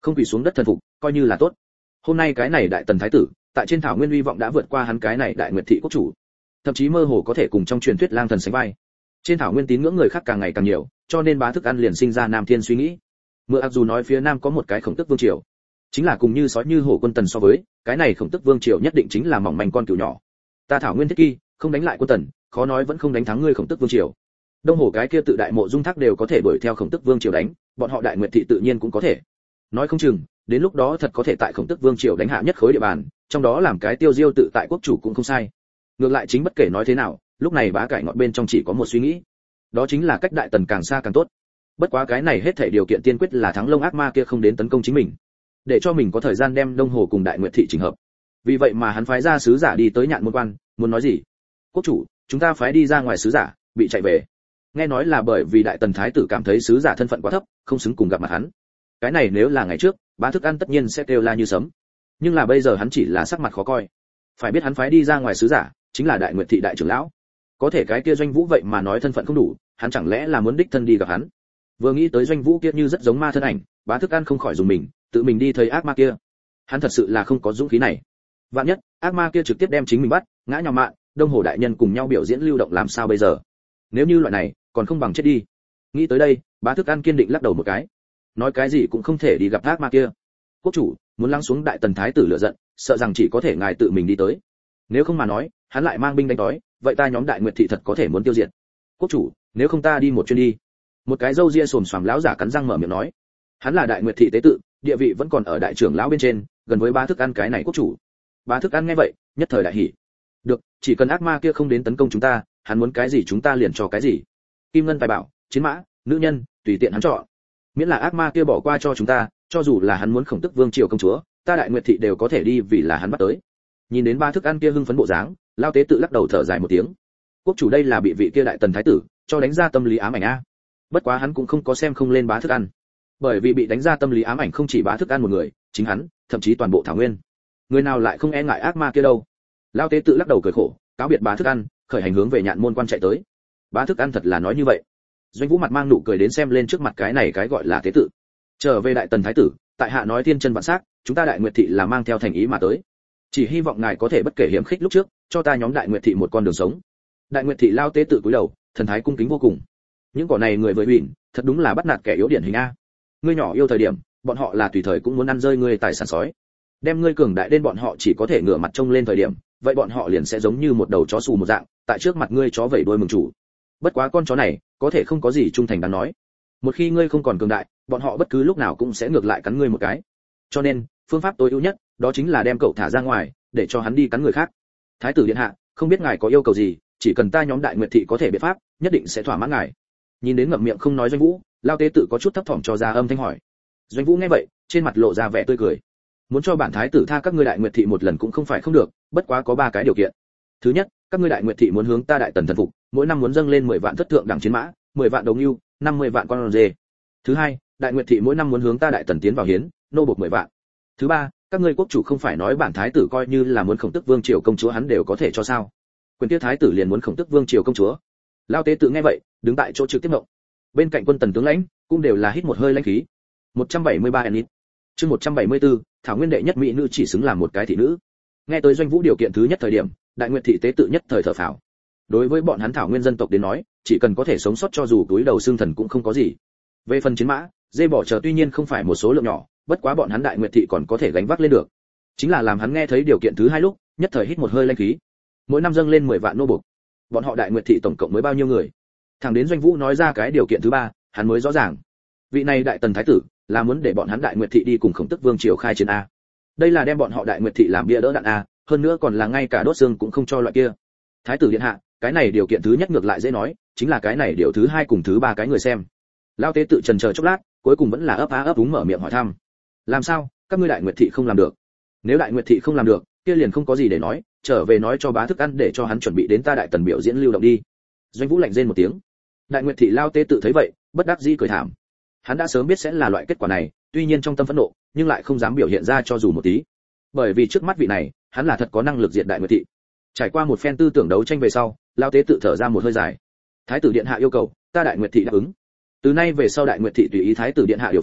không quỳ xuống đất thần phục, coi như là tốt. Hôm nay cái này đại tần thái tử, tại trên thảo nguyên uy vọng đã vượt qua hắn cái này đại nguyệt thị quốc chủ, thậm chí mơ hồ có thể cùng trong truyền thuyết lang thần sánh vai. Trên thảo nguyên tín ngưỡng người khác càng ngày càng nhiều, cho nên Bá Thức Ăn liền sinh ra Nam Thiên suy nghĩ. Mưa ác dù nói phía Nam có một cái Khổng Tức Vương triều, chính là cùng như sói như hổ quân Tần so với, cái này Khổng Tức Vương triều nhất định chính là mỏng manh con cừu nhỏ. Ta thảo nguyên thiết kỳ, không đánh lại quân Tần, khó nói vẫn không đánh thắng ngươi Khổng Tức Vương triều. Đông Hồ cái kia tự đại mộ dung thác đều có thể đuổi theo Khổng Tức Vương triều đánh, bọn họ đại nguyệt thị tự nhiên cũng có thể. Nói không chừng, đến lúc đó thật có thể tại Khổng Tức Vương triều đánh hạ nhất khối địa bàn, trong đó làm cái tiêu diêu tự tại quốc chủ cũng không sai. Ngược lại chính bất kể nói thế nào, lúc này Bá Cải ngọt bên trong chỉ có một suy nghĩ, đó chính là cách đại tần càng xa càng tốt. Bất quá cái này hết thảy điều kiện tiên quyết là thắng Long ác ma kia không đến tấn công chính mình, để cho mình có thời gian đem Đông Hồ cùng đại nguyệt thị chỉnh hợp. Vì vậy mà hắn phái ra sứ giả đi tới Nhạn Môn Quan, muốn nói gì? Quốc chủ, chúng ta phái đi ra ngoài sứ giả, bị chạy về. Nghe nói là bởi vì đại tần thái tử cảm thấy sứ giả thân phận quá thấp, không xứng cùng gặp mặt hắn. Cái này nếu là ngày trước, Bá Thức Ăn tất nhiên sẽ kêu la như sấm. Nhưng là bây giờ hắn chỉ là sắc mặt khó coi. Phải biết hắn phái đi ra ngoài sứ giả, chính là đại nguyệt thị đại trưởng lão. Có thể cái kia Doanh Vũ vậy mà nói thân phận không đủ, hắn chẳng lẽ là muốn đích thân đi gặp hắn? Vừa nghĩ tới Doanh Vũ kia như rất giống ma thân ảnh, Bá Thức Ăn không khỏi dùng mình, tự mình đi thấy ác ma kia. Hắn thật sự là không có dũng khí này. Vạn nhất, ác ma kia trực tiếp đem chính mình bắt, ngã nhào mạng, Đông Hồ đại nhân cùng nhau biểu diễn lưu động làm sao bây giờ? Nếu như loại này, còn không bằng chết đi. Nghĩ tới đây, Bá Thức Ăn kiên định lắc đầu một cái. Nói cái gì cũng không thể đi gặp ác ma kia. Quốc chủ, muốn lắng xuống đại tần thái tử lửa giận, sợ rằng chỉ có thể ngài tự mình đi tới. Nếu không mà nói, hắn lại mang binh đánh đói, vậy ta nhóm đại nguyệt thị thật có thể muốn tiêu diệt. Quốc chủ, nếu không ta đi một chuyến đi. Một cái râu ria xồm xoàm lão giả cắn răng mở miệng nói. Hắn là đại nguyệt thị tế tự, địa vị vẫn còn ở đại trưởng lão bên trên, gần với Bá Thức Ăn cái này quốc chủ. Bá Thức Ăn nghe vậy, nhất thời đại hỉ. Được, chỉ cần ác ma kia không đến tấn công chúng ta, hắn muốn cái gì chúng ta liền cho cái gì. Kim ngân tài bảo, chiến mã, nữ nhân, tùy tiện hắn chọn. Miễn là ác ma kia bỏ qua cho chúng ta, cho dù là hắn muốn Khổng Tức Vương triều công chúa, ta đại nguyệt thị đều có thể đi vì là hắn bắt tới. Nhìn đến Bá Thức Ăn kia hưng phấn bộ dáng, lao tế tự lắc đầu thở dài một tiếng. Quốc chủ đây là bị vị kia đại tần thái tử cho đánh ra tâm lý ám ảnh a. Bất quá hắn cũng không có xem không lên Bá Thức Ăn, bởi vì bị đánh ra tâm lý ám ảnh không chỉ Bá Thức Ăn một người, chính hắn, thậm chí toàn bộ thảo nguyên, người nào lại không e ngại ác ma kia đâu. Lao tế tự lắc đầu cười khổ, cáo biệt Bá Thức Ăn, khởi hành hướng về Nhạn Môn Quan chạy tới. Bá Thức Ăn thật là nói như vậy. Doanh Vũ mặt mang nụ cười đến xem lên trước mặt cái này cái gọi là tế tự. Trở về đại tần thái tử, tại hạ nói thiên chân vạn sắc, chúng ta đại nguyệt thị là mang theo thành ý mà tới, chỉ hy vọng ngài có thể bất kể hiểm khích lúc trước, cho ta nhóm đại nguyệt thị một con đường sống. Đại nguyệt thị lao tế tự cúi đầu, thần thái cung kính vô cùng. Những cỏ này người với huỳnh, thật đúng là bắt nạt kẻ yếu điển hình a. Ngươi nhỏ yêu thời điểm, bọn họ là tùy thời cũng muốn ăn rơi ngươi tài sản sói. Đem ngươi cường đại đến bọn họ chỉ có thể ngửa mặt trông lên thời điểm, vậy bọn họ liền sẽ giống như một đầu chó xù một dạng, tại trước mặt ngươi chó vẩy đuôi mừng chủ. Bất quá con chó này, có thể không có gì trung thành đáng nói. Một khi ngươi không còn cường đại, bọn họ bất cứ lúc nào cũng sẽ ngược lại cắn ngươi một cái. Cho nên, phương pháp tối ưu nhất, đó chính là đem cậu thả ra ngoài, để cho hắn đi cắn người khác. Thái tử điện hạ, không biết ngài có yêu cầu gì, chỉ cần ta nhóm đại nguyệt thị có thể biện pháp, nhất định sẽ thỏa mãn ngài. Nhìn đến ngậm miệng không nói Doanh Vũ, lao tế tự có chút thấp thỏm cho ra âm thanh hỏi. Doanh Vũ nghe vậy, trên mặt lộ ra vẻ tươi cười. Muốn cho bản thái tử tha các ngươi đại nguyệt thị một lần cũng không phải không được, bất quá có ba cái điều kiện. Thứ nhất, các ngươi đại nguyệt thị muốn hướng ta đại tần thần phục, mỗi năm muốn dâng lên mười vạn thất thượng đẳng chiến mã, mười vạn đồng ưu, năm mươi vạn con dê. Thứ hai, đại nguyệt thị mỗi năm muốn hướng ta đại tần tiến vào hiến, nô bộc mười vạn. Thứ ba, các ngươi quốc chủ không phải nói bản thái tử coi như là muốn Khổng Tức Vương triều công chúa hắn đều có thể cho sao? Quyền kia thái tử liền muốn Khổng Tức Vương triều công chúa. Lao tế tự nghe vậy, đứng tại chỗ trực tiếp ngộng. Bên cạnh quân tần tướng lãnh cũng đều là hít một hơi lãnh khí. một trăm bảy mươi ba enit. Chương một trăm bảy mươi tư, thảo nguyên đệ nhất mỹ nữ chỉ xứng làm một cái thị nữ. Nghe tới Doanh Vũ điều kiện thứ nhất thời điểm, đại nguyệt thị tế tự nhất thời thở phào. Đối với bọn hắn thảo nguyên dân tộc đến nói, chỉ cần có thể sống sót cho dù túi đầu xương thần cũng không có gì. Về phần chiến mã, dê bò chờ tuy nhiên không phải một số lượng nhỏ, bất quá bọn hắn đại nguyệt thị còn có thể gánh vác lên được. Chính là làm hắn nghe thấy điều kiện thứ hai lúc, nhất thời hít một hơi lãnh khí. Mỗi năm dâng lên mười vạn nô bộc. Bọn họ đại nguyệt thị tổng cộng mới bao nhiêu người? Thẳng đến Doanh Vũ nói ra cái điều kiện thứ ba, hắn mới rõ ràng. Vị này đại tần thái tử là muốn để bọn hắn đại nguyệt thị đi cùng Khổng Tức Vương triều khai chiến a. Đây là đem bọn họ đại nguyệt thị làm bia đỡ đạn a, hơn nữa còn là ngay cả đốt xương cũng không cho loại kia. Thái tử điện hạ, cái này điều kiện thứ nhất ngược lại dễ nói, chính là cái này điều thứ hai cùng thứ ba cái người xem. Lao tế tự trần chờ chốc lát, cuối cùng vẫn là ấp á ấp úng mở miệng hỏi thăm. Làm sao, các ngươi đại nguyệt thị không làm được? Nếu đại nguyệt thị không làm được, kia liền không có gì để nói, trở về nói cho Bá Thức Ăn để cho hắn chuẩn bị đến ta đại tần biểu diễn lưu động đi. Doanh Vũ lạnh rên một tiếng. Đại nguyệt thị lao tế tự thấy vậy, bất đắc dĩ cười thảm. Hắn đã sớm biết sẽ là loại kết quả này, tuy nhiên trong tâm phẫn nộ, nhưng lại không dám biểu hiện ra cho dù một tí. Bởi vì trước mắt vị này, hắn là thật có năng lực diệt đại nguyệt thị. Trải qua một phen tư tưởng đấu tranh về sau, lao tế tự thở ra một hơi dài. Thái tử điện hạ yêu cầu, ta đại nguyệt thị đáp ứng. Từ nay về sau đại nguyệt thị tùy ý thái tử điện hạ điều phái,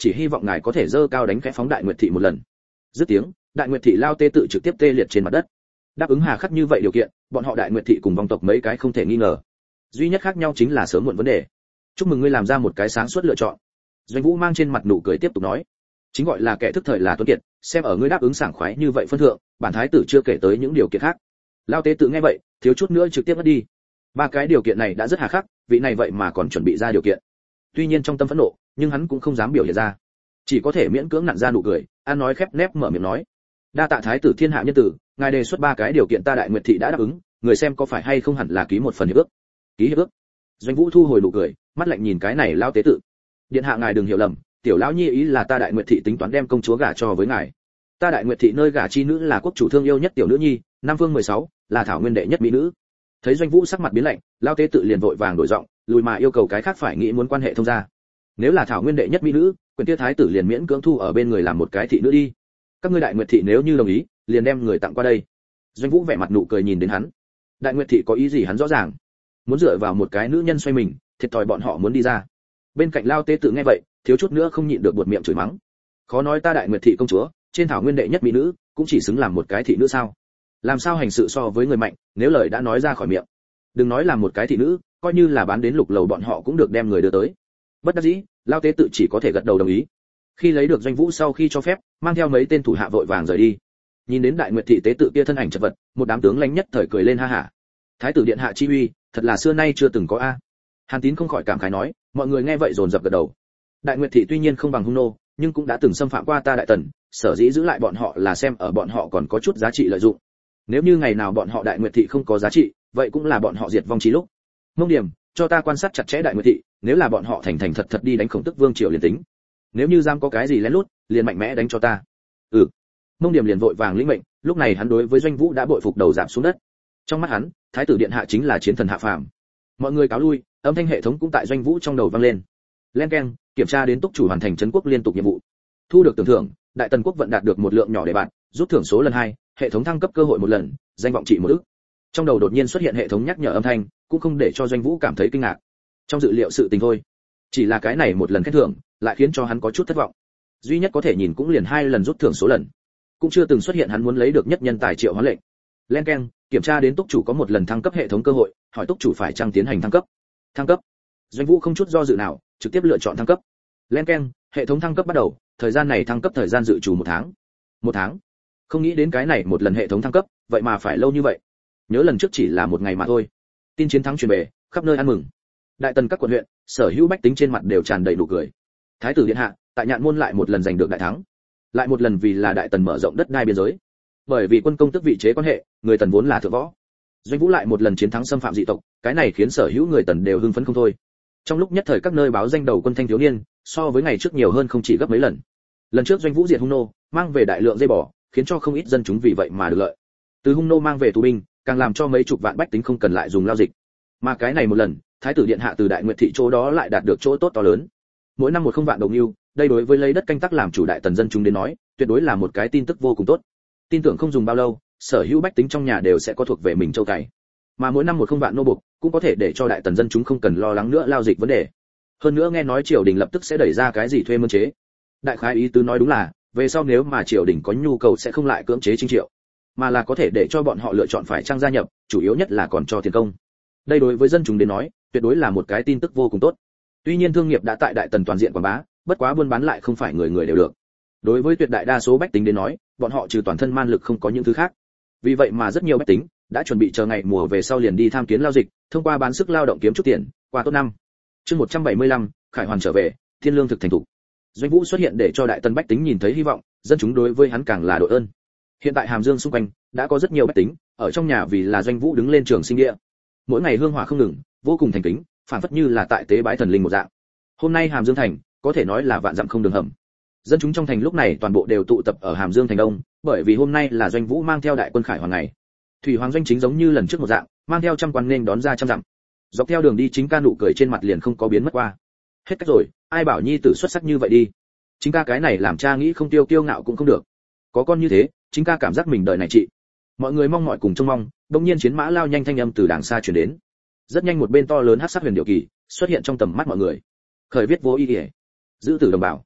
chỉ hy vọng ngài có thể dơ cao đánh khẽ phóng Đại Nguyệt thị một lần. Dứt tiếng, Đại Nguyệt thị lao tế tự trực tiếp tê liệt trên mặt đất. Đáp ứng hà khắc như vậy điều kiện, bọn họ Đại Nguyệt thị cùng vong tộc mấy cái không thể nghi ngờ. Duy nhất khác nhau chính là sớm muộn vấn đề. Chúc mừng ngươi làm ra một cái sáng suốt lựa chọn. Doanh Vũ mang trên mặt nụ cười tiếp tục nói, chính gọi là kẻ thức thời là tuấn kiệt, xem ở ngươi đáp ứng sảng khoái như vậy phân thượng, bản thái tử chưa kể tới những điều kiện khác. Lao tế tự nghe vậy, thiếu chút nữa trực tiếp mất đi. Ba cái điều kiện này đã rất hà khắc, vị này vậy mà còn chuẩn bị ra điều kiện. Tuy nhiên trong tâm phẫn nộ, nhưng hắn cũng không dám biểu hiện ra, chỉ có thể miễn cưỡng nặn ra nụ cười, ăn nói khép nép mở miệng nói, đa tạ thái tử thiên hạ nhân tử, ngài đề xuất ba cái điều kiện ta Đại Nguyệt thị đã đáp ứng, người xem có phải hay không hẳn là ký một phần hiệp ước. Ký hiệp ước? Doanh Vũ thu hồi nụ cười, mắt lạnh nhìn cái này lao tế tự. Điện hạ ngài đừng hiểu lầm, tiểu lão nhi ý là ta Đại Nguyệt thị tính toán đem công chúa gả cho với ngài. Ta Đại Nguyệt thị nơi gả chi nữ là quốc chủ thương yêu nhất tiểu nữ nhi, Nam Vương mười sáu, là thảo nguyên đệ nhất mỹ nữ. Thấy Doanh Vũ sắc mặt biến lạnh, lao tế tự liền vội vàng đổi giọng, lùi mà yêu cầu cái khác phải nghĩ muốn quan hệ thông gia. Nếu là thảo nguyên đệ nhất mỹ nữ, quyền tiêu thái tử liền miễn cưỡng thu ở bên người làm một cái thị nữ đi. Các ngươi Đại Nguyệt thị nếu như đồng ý, liền đem người tặng qua đây. Doanh Vũ vẻ mặt nụ cười nhìn đến hắn. Đại Nguyệt thị có ý gì hắn rõ ràng, muốn dựa vào một cái nữ nhân xoay mình, thiệt thòi bọn họ muốn đi ra. Bên cạnh lao tế tự nghe vậy, thiếu chút nữa không nhịn được buột miệng chửi mắng. Khó nói ta Đại Nguyệt thị công chúa, trên thảo nguyên đệ nhất mỹ nữ, cũng chỉ xứng làm một cái thị nữ sao? Làm sao hành sự so với người mạnh, nếu lời đã nói ra khỏi miệng. Đừng nói là một cái thị nữ, coi như là bán đến lục lầu bọn họ cũng được đem người đưa tới. Bất đắc dĩ, lao tế tự chỉ có thể gật đầu đồng ý. Khi lấy được Doanh Vũ sau khi cho phép, mang theo mấy tên thủ hạ vội vàng rời đi. Nhìn đến Đại Nguyệt thị tế tự kia thân ảnh chật vật, một đám tướng lãnh nhất thời cười lên ha hả. Thái tử điện hạ chi uy, thật là xưa nay chưa từng có a. Hàn Tín không khỏi cảm khái nói, mọi người nghe vậy dồn dập gật đầu. Đại Nguyệt thị tuy nhiên không bằng hung nô, nhưng cũng đã từng xâm phạm qua ta Đại Tần, sở dĩ giữ lại bọn họ là xem ở bọn họ còn có chút giá trị lợi dụng. Nếu như ngày nào bọn họ Đại Nguyệt thị không có giá trị, vậy cũng là bọn họ diệt vong chí lúc. Mông Điểm, cho ta quan sát chặt chẽ Đại Nguyệt thị, nếu là bọn họ thành thành thật thật đi đánh Khổng Tức Vương triều liền tính. Nếu như dám có cái gì lén lút, liền mạnh mẽ đánh cho ta. Ừ. Mông Điểm liền vội vàng lĩnh mệnh, lúc này hắn đối với Doanh Vũ đã bội phục đầu giảm xuống đất. Trong mắt hắn, thái tử điện hạ chính là chiến thần hạ phàm. Mọi người cáo lui, âm thanh hệ thống cũng tại Doanh Vũ trong đầu vang lên. Len keng, kiểm tra đến túc chủ hoàn thành trấn quốc liên tục nhiệm vụ. Thu được tưởng thưởng, Đại Tần quốc vận đạt được một lượng nhỏ để bạn, rút thưởng số lần hai, hệ thống thăng cấp cơ hội một lần, danh vọng trị một ức. Trong đầu đột nhiên xuất hiện hệ thống nhắc nhở âm thanh, cũng không để cho Doanh Vũ cảm thấy kinh ngạc. Trong dự liệu sự tình thôi, chỉ là cái này một lần khen thưởng, lại khiến cho hắn có chút thất vọng. Duy nhất có thể nhìn cũng liền hai lần rút thưởng số lần, cũng chưa từng xuất hiện hắn muốn lấy được nhất nhân tài triệu hóa lệnh. Len keng, kiểm tra đến túc chủ có một lần thăng cấp hệ thống cơ hội, hỏi túc chủ phải chăng tiến hành thăng cấp. Thăng cấp. Doanh Vũ không chút do dự nào, trực tiếp lựa chọn thăng cấp. Len keng, hệ thống thăng cấp bắt đầu, thời gian này thăng cấp thời gian dự trù một tháng. Một tháng. Không nghĩ đến cái này một lần hệ thống thăng cấp, vậy mà phải lâu như vậy. Nhớ lần trước chỉ là một ngày mà thôi. Tin chiến thắng truyền về, khắp nơi ăn mừng. Đại Tần các quận huyện, sở hữu bách tính trên mặt đều tràn đầy nụ cười. Thái tử điện hạ, tại Nhạn môn lại một lần giành được đại thắng. Lại một lần vì là Đại Tần mở rộng đất đai biên giới. Bởi vì quân công tức vị chế quan hệ, người Tần vốn là thượng võ. Doanh Vũ lại một lần chiến thắng xâm phạm dị tộc, cái này khiến sở hữu người Tần đều hưng phấn không thôi. Trong lúc nhất thời các nơi báo danh đầu quân thanh thiếu niên, so với ngày trước nhiều hơn không chỉ gấp mấy lần. Lần trước Doanh Vũ diệt hung nô, mang về đại lượng dây bò, khiến cho không ít dân chúng vì vậy mà được lợi. Từ hung nô mang về tù binh, càng làm cho mấy chục vạn bách tính không cần lại dùng lao dịch. Mà cái này một lần, thái tử điện hạ từ Đại Nguyệt thị chỗ đó lại đạt được chỗ tốt to lớn. Mỗi năm một không vạn đồng lưu, đây đối với lấy đất canh tác làm chủ Đại Tần dân chúng đến nói, tuyệt đối là một cái tin tức vô cùng tốt. Tin tưởng không dùng bao lâu, sở hữu bách tính trong nhà đều sẽ có thuộc về mình châu cày. Mà mỗi năm một không vạn nô buộc, cũng có thể để cho Đại Tần dân chúng không cần lo lắng nữa lao dịch vấn đề. Hơn nữa nghe nói triều đình lập tức sẽ đẩy ra cái gì thuê mướn chế. Đại khái ý tứ nói đúng là, về sau nếu mà triều đình có nhu cầu sẽ không lại cưỡng chế trinh triệu, mà là có thể để cho bọn họ lựa chọn phải trang gia nhập, chủ yếu nhất là còn cho tiền công. Đây đối với dân chúng đến nói, tuyệt đối là một cái tin tức vô cùng tốt. Tuy nhiên thương nghiệp đã tại Đại Tần toàn diện quảng bá, bất quá buôn bán lại không phải người người đều được. Đối với tuyệt đại đa số bách tính đến nói, bọn họ trừ toàn thân man lực không có những thứ khác. Vì vậy mà rất nhiều bách tính đã chuẩn bị chờ ngày mùa về sau liền đi tham kiến lao dịch, thông qua bán sức lao động kiếm chút tiền, qua tốt năm. Chương một trăm bảy mươi lăm, Khải Hoàn trở về, thiên lương thực thành thủ. Doanh Vũ xuất hiện để cho Đại Tần bách tính nhìn thấy hy vọng, dân chúng đối với hắn càng là đội ơn. Hiện tại Hàm Dương xung quanh đã có rất nhiều bách tính ở trong nhà vì là Doanh Vũ đứng lên trường sinh địa. Mỗi ngày hương hỏa không ngừng, vô cùng thành kính, phản phất như là tại tế bái thần linh một dạng. Hôm nay Hàm Dương thành có thể nói là vạn dặm không đường hầm. Dân chúng trong thành lúc này toàn bộ đều tụ tập ở Hàm Dương thành đông, bởi vì hôm nay là Doanh Vũ mang theo đại quân Khải Hoàn ngày. Thủy Hoàng doanh chính giống như lần trước một dạng, mang theo trăm quan nên đón ra trăm dặm. Dọc theo đường đi chính ca nụ cười trên mặt liền không có biến mất qua. Hết cách rồi, ai bảo nhi tử xuất sắc như vậy đi. Chính ca cái này làm cha nghĩ không tiêu kiêu ngạo cũng không được. Có con như thế, chính ca cảm giác mình đời này trị. Mọi người mong mỏi cùng trông mong, đột nhiên chiến mã lao nhanh thanh âm từ đàng xa truyền đến. Rất nhanh một bên to lớn hắc sắc huyền điệu kỳ xuất hiện trong tầm mắt mọi người. Khởi viết vô ý nghĩa. Giữ tử đồng bảo.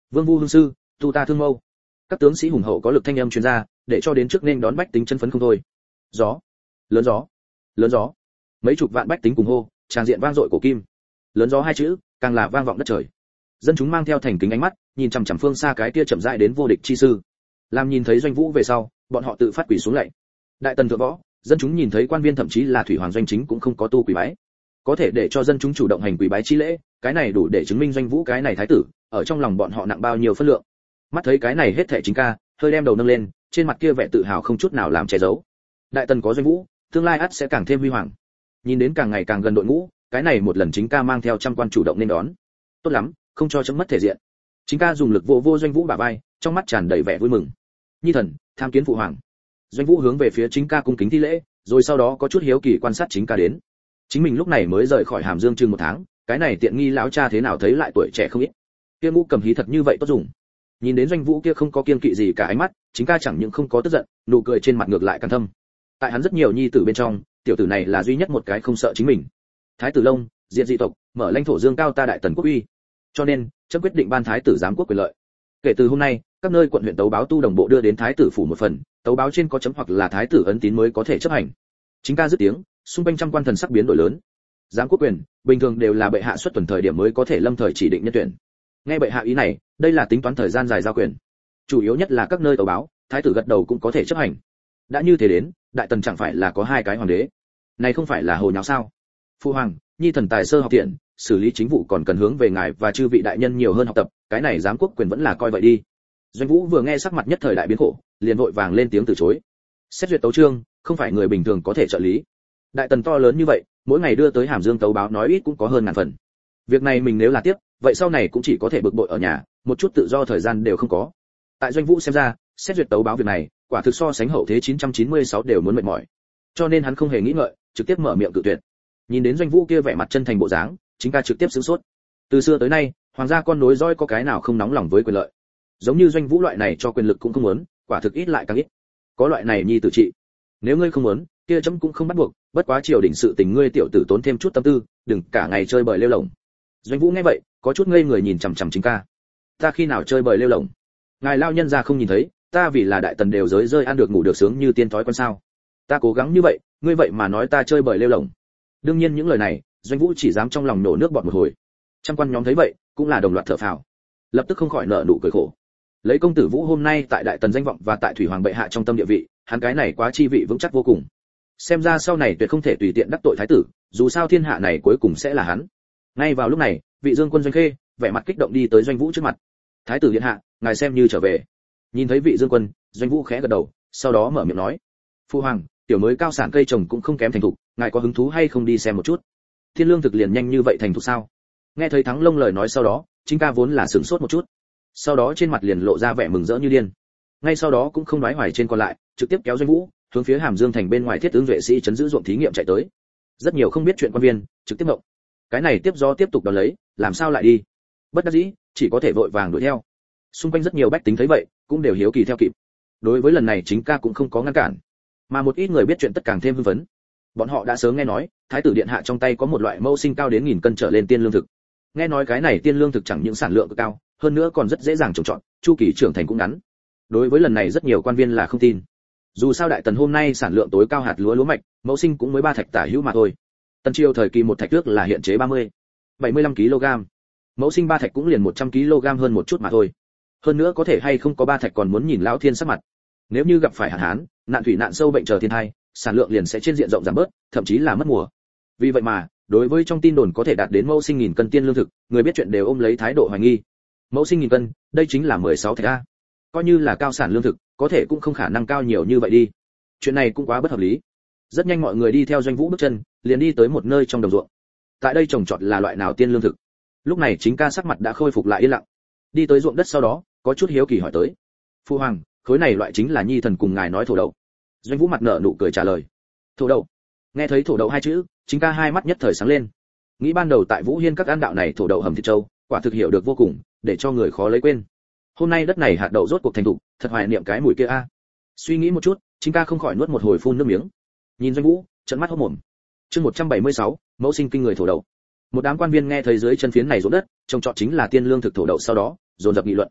Vương Vu Hương sư, tu ta thương mâu. Các tướng sĩ hùng hậu có lực thanh âm truyền ra, để cho đến trước nên đón bách tính chân phấn không thôi. Gió, lớn gió, lớn gió. Mấy chục vạn bách tính cùng hô, tràng diện vang dội cổ kim. Lớn gió hai chữ, càng là vang vọng đất trời. Dân chúng mang theo thành kính ánh mắt, nhìn chằm chằm phương xa cái kia chậm rãi đến vô địch chi sư. Làm nhìn thấy Doanh Vũ về sau, bọn họ tự phát quỳ xuống lạy. Đại tần thượng võ, dân chúng nhìn thấy quan viên thậm chí là thủy hoàng doanh chính cũng không có tu quỳ bái. Có thể để cho dân chúng chủ động hành quỳ bái chi lễ, cái này đủ để chứng minh Doanh Vũ cái này thái tử, ở trong lòng bọn họ nặng bao nhiêu phân lượng. Mắt thấy cái này hết thảy chính ca, hơi đem đầu nâng lên, trên mặt kia vẻ tự hào không chút nào làm che giấu. Đại tần có Doanh Vũ, tương lai ắt sẽ càng thêm huy hoàng. Nhìn đến càng ngày càng gần đội ngũ, cái này một lần chính ca mang theo trăm quan chủ động nên đón. Tốt lắm, không cho chấm mất thể diện. Chính ca dùng lực vô vô Doanh Vũ bả vai, trong mắt tràn đầy vẻ vui mừng. Nhi thần, tham kiến phụ hoàng. Doanh Vũ hướng về phía chính ca cung kính thi lễ, rồi sau đó có chút hiếu kỳ quan sát chính ca đến. Chính mình lúc này mới rời khỏi Hàm Dương chừng một tháng, cái này tiện nghi lão cha thế nào thấy lại tuổi trẻ không ít. Kia Ngũ Cầm hí thật như vậy tốt dùng. Nhìn đến Doanh Vũ kia không có kiêng kỵ gì cả ánh mắt, chính ca chẳng những không có tức giận, nụ cười trên mặt ngược lại càng thâm. Tại hắn rất nhiều nhi tử bên trong, tiểu tử này là duy nhất một cái không sợ chính mình. Thái tử Long, diệt dị tộc, mở lãnh thổ dương cao ta đại tần quốc uy. Cho nên, chấm quyết định ban thái tử giám quốc quyền lợi. Kể từ hôm nay, các nơi quận huyện tấu báo tu đồng bộ đưa đến thái tử phủ một phần, tấu báo trên có chấm hoặc là thái tử ấn tín mới có thể chấp hành. Chính ca dứt tiếng, xung quanh trăm quan thần sắc biến đổi lớn. Giám quốc quyền, bình thường đều là bệ hạ xuất tuần thời điểm mới có thể lâm thời chỉ định nhân tuyển. Nghe bệ hạ ý này, đây là tính toán thời gian dài giao quyền. Chủ yếu nhất là các nơi tấu báo, thái tử gật đầu cũng có thể chấp hành. Đã như thế đến, đại tần chẳng phải là có hai cái hoàng đế. Này không phải là hồ nháo sao? Phu hoàng, nhi thần tài sơ học tiện, xử lý chính vụ còn cần hướng về ngài và chư vị đại nhân nhiều hơn học tập, cái này giám quốc quyền vẫn là coi vậy đi. Doanh Vũ vừa nghe sắc mặt nhất thời đại biến khổ, liền vội vàng lên tiếng từ chối. Xét duyệt tấu chương, không phải người bình thường có thể trợ lý. Đại tần to lớn như vậy, mỗi ngày đưa tới Hàm Dương tấu báo nói ít cũng có hơn ngàn phần. Việc này mình nếu là tiếp, vậy sau này cũng chỉ có thể bực bội ở nhà, một chút tự do thời gian đều không có. Tại Doanh Vũ xem ra, xét duyệt tấu báo việc này, quả thực so sánh hậu thế chín trăm chín mươi sáu đều muốn mệt mỏi. Cho nên hắn không hề nghĩ ngợi, trực tiếp mở miệng cự tuyệt. Nhìn đến Doanh Vũ kia vẻ mặt chân thành bộ dáng, chính ca trực tiếp sửng sốt. Từ xưa tới nay, hoàng gia con nối dõi có cái nào không nóng lòng với quyền lợi. Giống như Doanh Vũ loại này cho quyền lực cũng không muốn, quả thực ít lại càng ít. Có loại này nhi tử trị. Nếu ngươi không muốn, kia chấm cũng không bắt buộc, bất quá triều đình sự tình ngươi tiểu tử tốn thêm chút tâm tư, đừng cả ngày chơi bời lêu lổng. Doanh Vũ nghe vậy, có chút ngây người nhìn chằm chằm chính ca. Ta khi nào chơi bời lêu lổng? Ngài lao nhân ra không nhìn thấy, ta vì là đại tần đều giới rơi ăn được ngủ được sướng như tiên thói con sao? Ta cố gắng như vậy, ngươi vậy mà nói ta chơi bời lêu lổng. Đương nhiên những lời này, Doanh Vũ chỉ dám trong lòng nổ nước bọt một hồi. Trăm quan nhóm thấy vậy, cũng là đồng loạt thở phào, lập tức không khỏi nở nụ cười khổ. Lấy công tử Vũ hôm nay tại đại tần danh vọng và tại thủy hoàng bệ hạ trong tâm địa vị, hắn cái này quá chi vị vững chắc vô cùng. Xem ra sau này tuyệt không thể tùy tiện đắc tội thái tử, dù sao thiên hạ này cuối cùng sẽ là hắn. Ngay vào lúc này, vị Dương quân Doanh Khê, vẻ mặt kích động đi tới Doanh Vũ trước mặt. Thái tử điện hạ, ngài xem như trở về. Nhìn thấy vị Dương quân, Doanh Vũ khẽ gật đầu, sau đó mở miệng nói: Phu hoàng, tiểu mới cao sản cây trồng cũng không kém thành thục, ngài có hứng thú hay không đi xem một chút? Thiên lương thực liền nhanh như vậy thành thục sao? Nghe thấy Thắng Long lời nói sau đó, chính ca vốn là sửng sốt một chút, sau đó trên mặt liền lộ ra vẻ mừng rỡ như điên. Ngay sau đó cũng không nói hoài trên còn lại, trực tiếp kéo Doanh Vũ hướng phía Hàm Dương thành bên ngoài thiết tướng vệ sĩ chấn giữ ruộng thí nghiệm chạy tới. Rất nhiều không biết chuyện quan viên trực tiếp ngộng, cái này tiếp do tiếp tục đón lấy, làm sao lại đi? Bất đắc dĩ, chỉ có thể vội vàng đuổi theo. Xung quanh rất nhiều bách tính thấy vậy, cũng đều hiếu kỳ theo kịp. Đối với lần này chính ca cũng không có ngăn cản, mà một ít người biết chuyện tất càng thêm hưng phấn. Bọn họ đã sớm nghe nói, thái tử điện hạ trong tay có một loại mẫu sinh cao đến nghìn cân trở lên tiên lương thực. Nghe nói cái này tiên lương thực chẳng những sản lượng cực cao, hơn nữa còn rất dễ dàng trồng trọt, chu kỳ trưởng thành cũng ngắn. Đối với lần này rất nhiều quan viên là không tin. Dù sao đại tần hôm nay sản lượng tối cao hạt lúa lúa mạch, mẫu sinh cũng mới ba thạch tả hữu mà thôi. Tần triều thời kỳ một thạch nước là hiện chế ba mươi, bảy mươi lăm ki lô gam. Mẫu sinh ba thạch cũng liền một trăm ki lô gam hơn một chút mà thôi. Hơn nữa có thể hay không có ba thạch còn muốn nhìn lão thiên sắc mặt. Nếu như gặp phải hạn hán, nạn thủy nạn sâu bệnh chờ thiên tai, sản lượng liền sẽ trên diện rộng giảm bớt, thậm chí là mất mùa. Vì vậy mà, đối với trong tin đồn có thể đạt đến mẫu sinh nghìn cân tiên lương thực, người biết chuyện đều ôm lấy thái độ hoài nghi. Mẫu sinh nghìn cân, đây chính là mười sáu thạch a. Coi như là cao sản lương thực, có thể cũng không khả năng cao nhiều như vậy đi. Chuyện này cũng quá bất hợp lý. Rất nhanh mọi người đi theo Doanh Vũ bước chân, liền đi tới một nơi trong đồng ruộng. Tại đây trồng trọt là loại nào tiên lương thực? Lúc này chính ca sắc mặt đã khôi phục lại yên lặng. Đi tới ruộng đất sau đó, có chút hiếu kỳ hỏi tới. Phu hoàng, khối này loại chính là nhi thần cùng ngài nói thổ đậu. Doanh Vũ mặt nở nụ cười trả lời. Thổ đậu. Nghe thấy thổ đậu hai chữ, chính ca hai mắt nhất thời sáng lên. Nghĩ ban đầu tại Vũ Hiên các ăn đạo này thổ đậu hầm thịt trâu, quả thực hiểu được vô cùng, để cho người khó lấy quên. Hôm nay đất này hạt đậu rốt cuộc thành thục, thật hoài niệm cái mùi kia a. Suy nghĩ một chút, chính ca không khỏi nuốt một hồi phun nước miếng. Nhìn Doanh Vũ, trợn mắt hốt mồm. Chương một trăm bảy mươi sáu, mẫu sinh kinh người thổ đậu. Một đám quan viên nghe thấy dưới chân phiến này ruộng đất, trồng trọt chính là tiên lương thực thổ đậu sau đó, dồn dập nghị luận.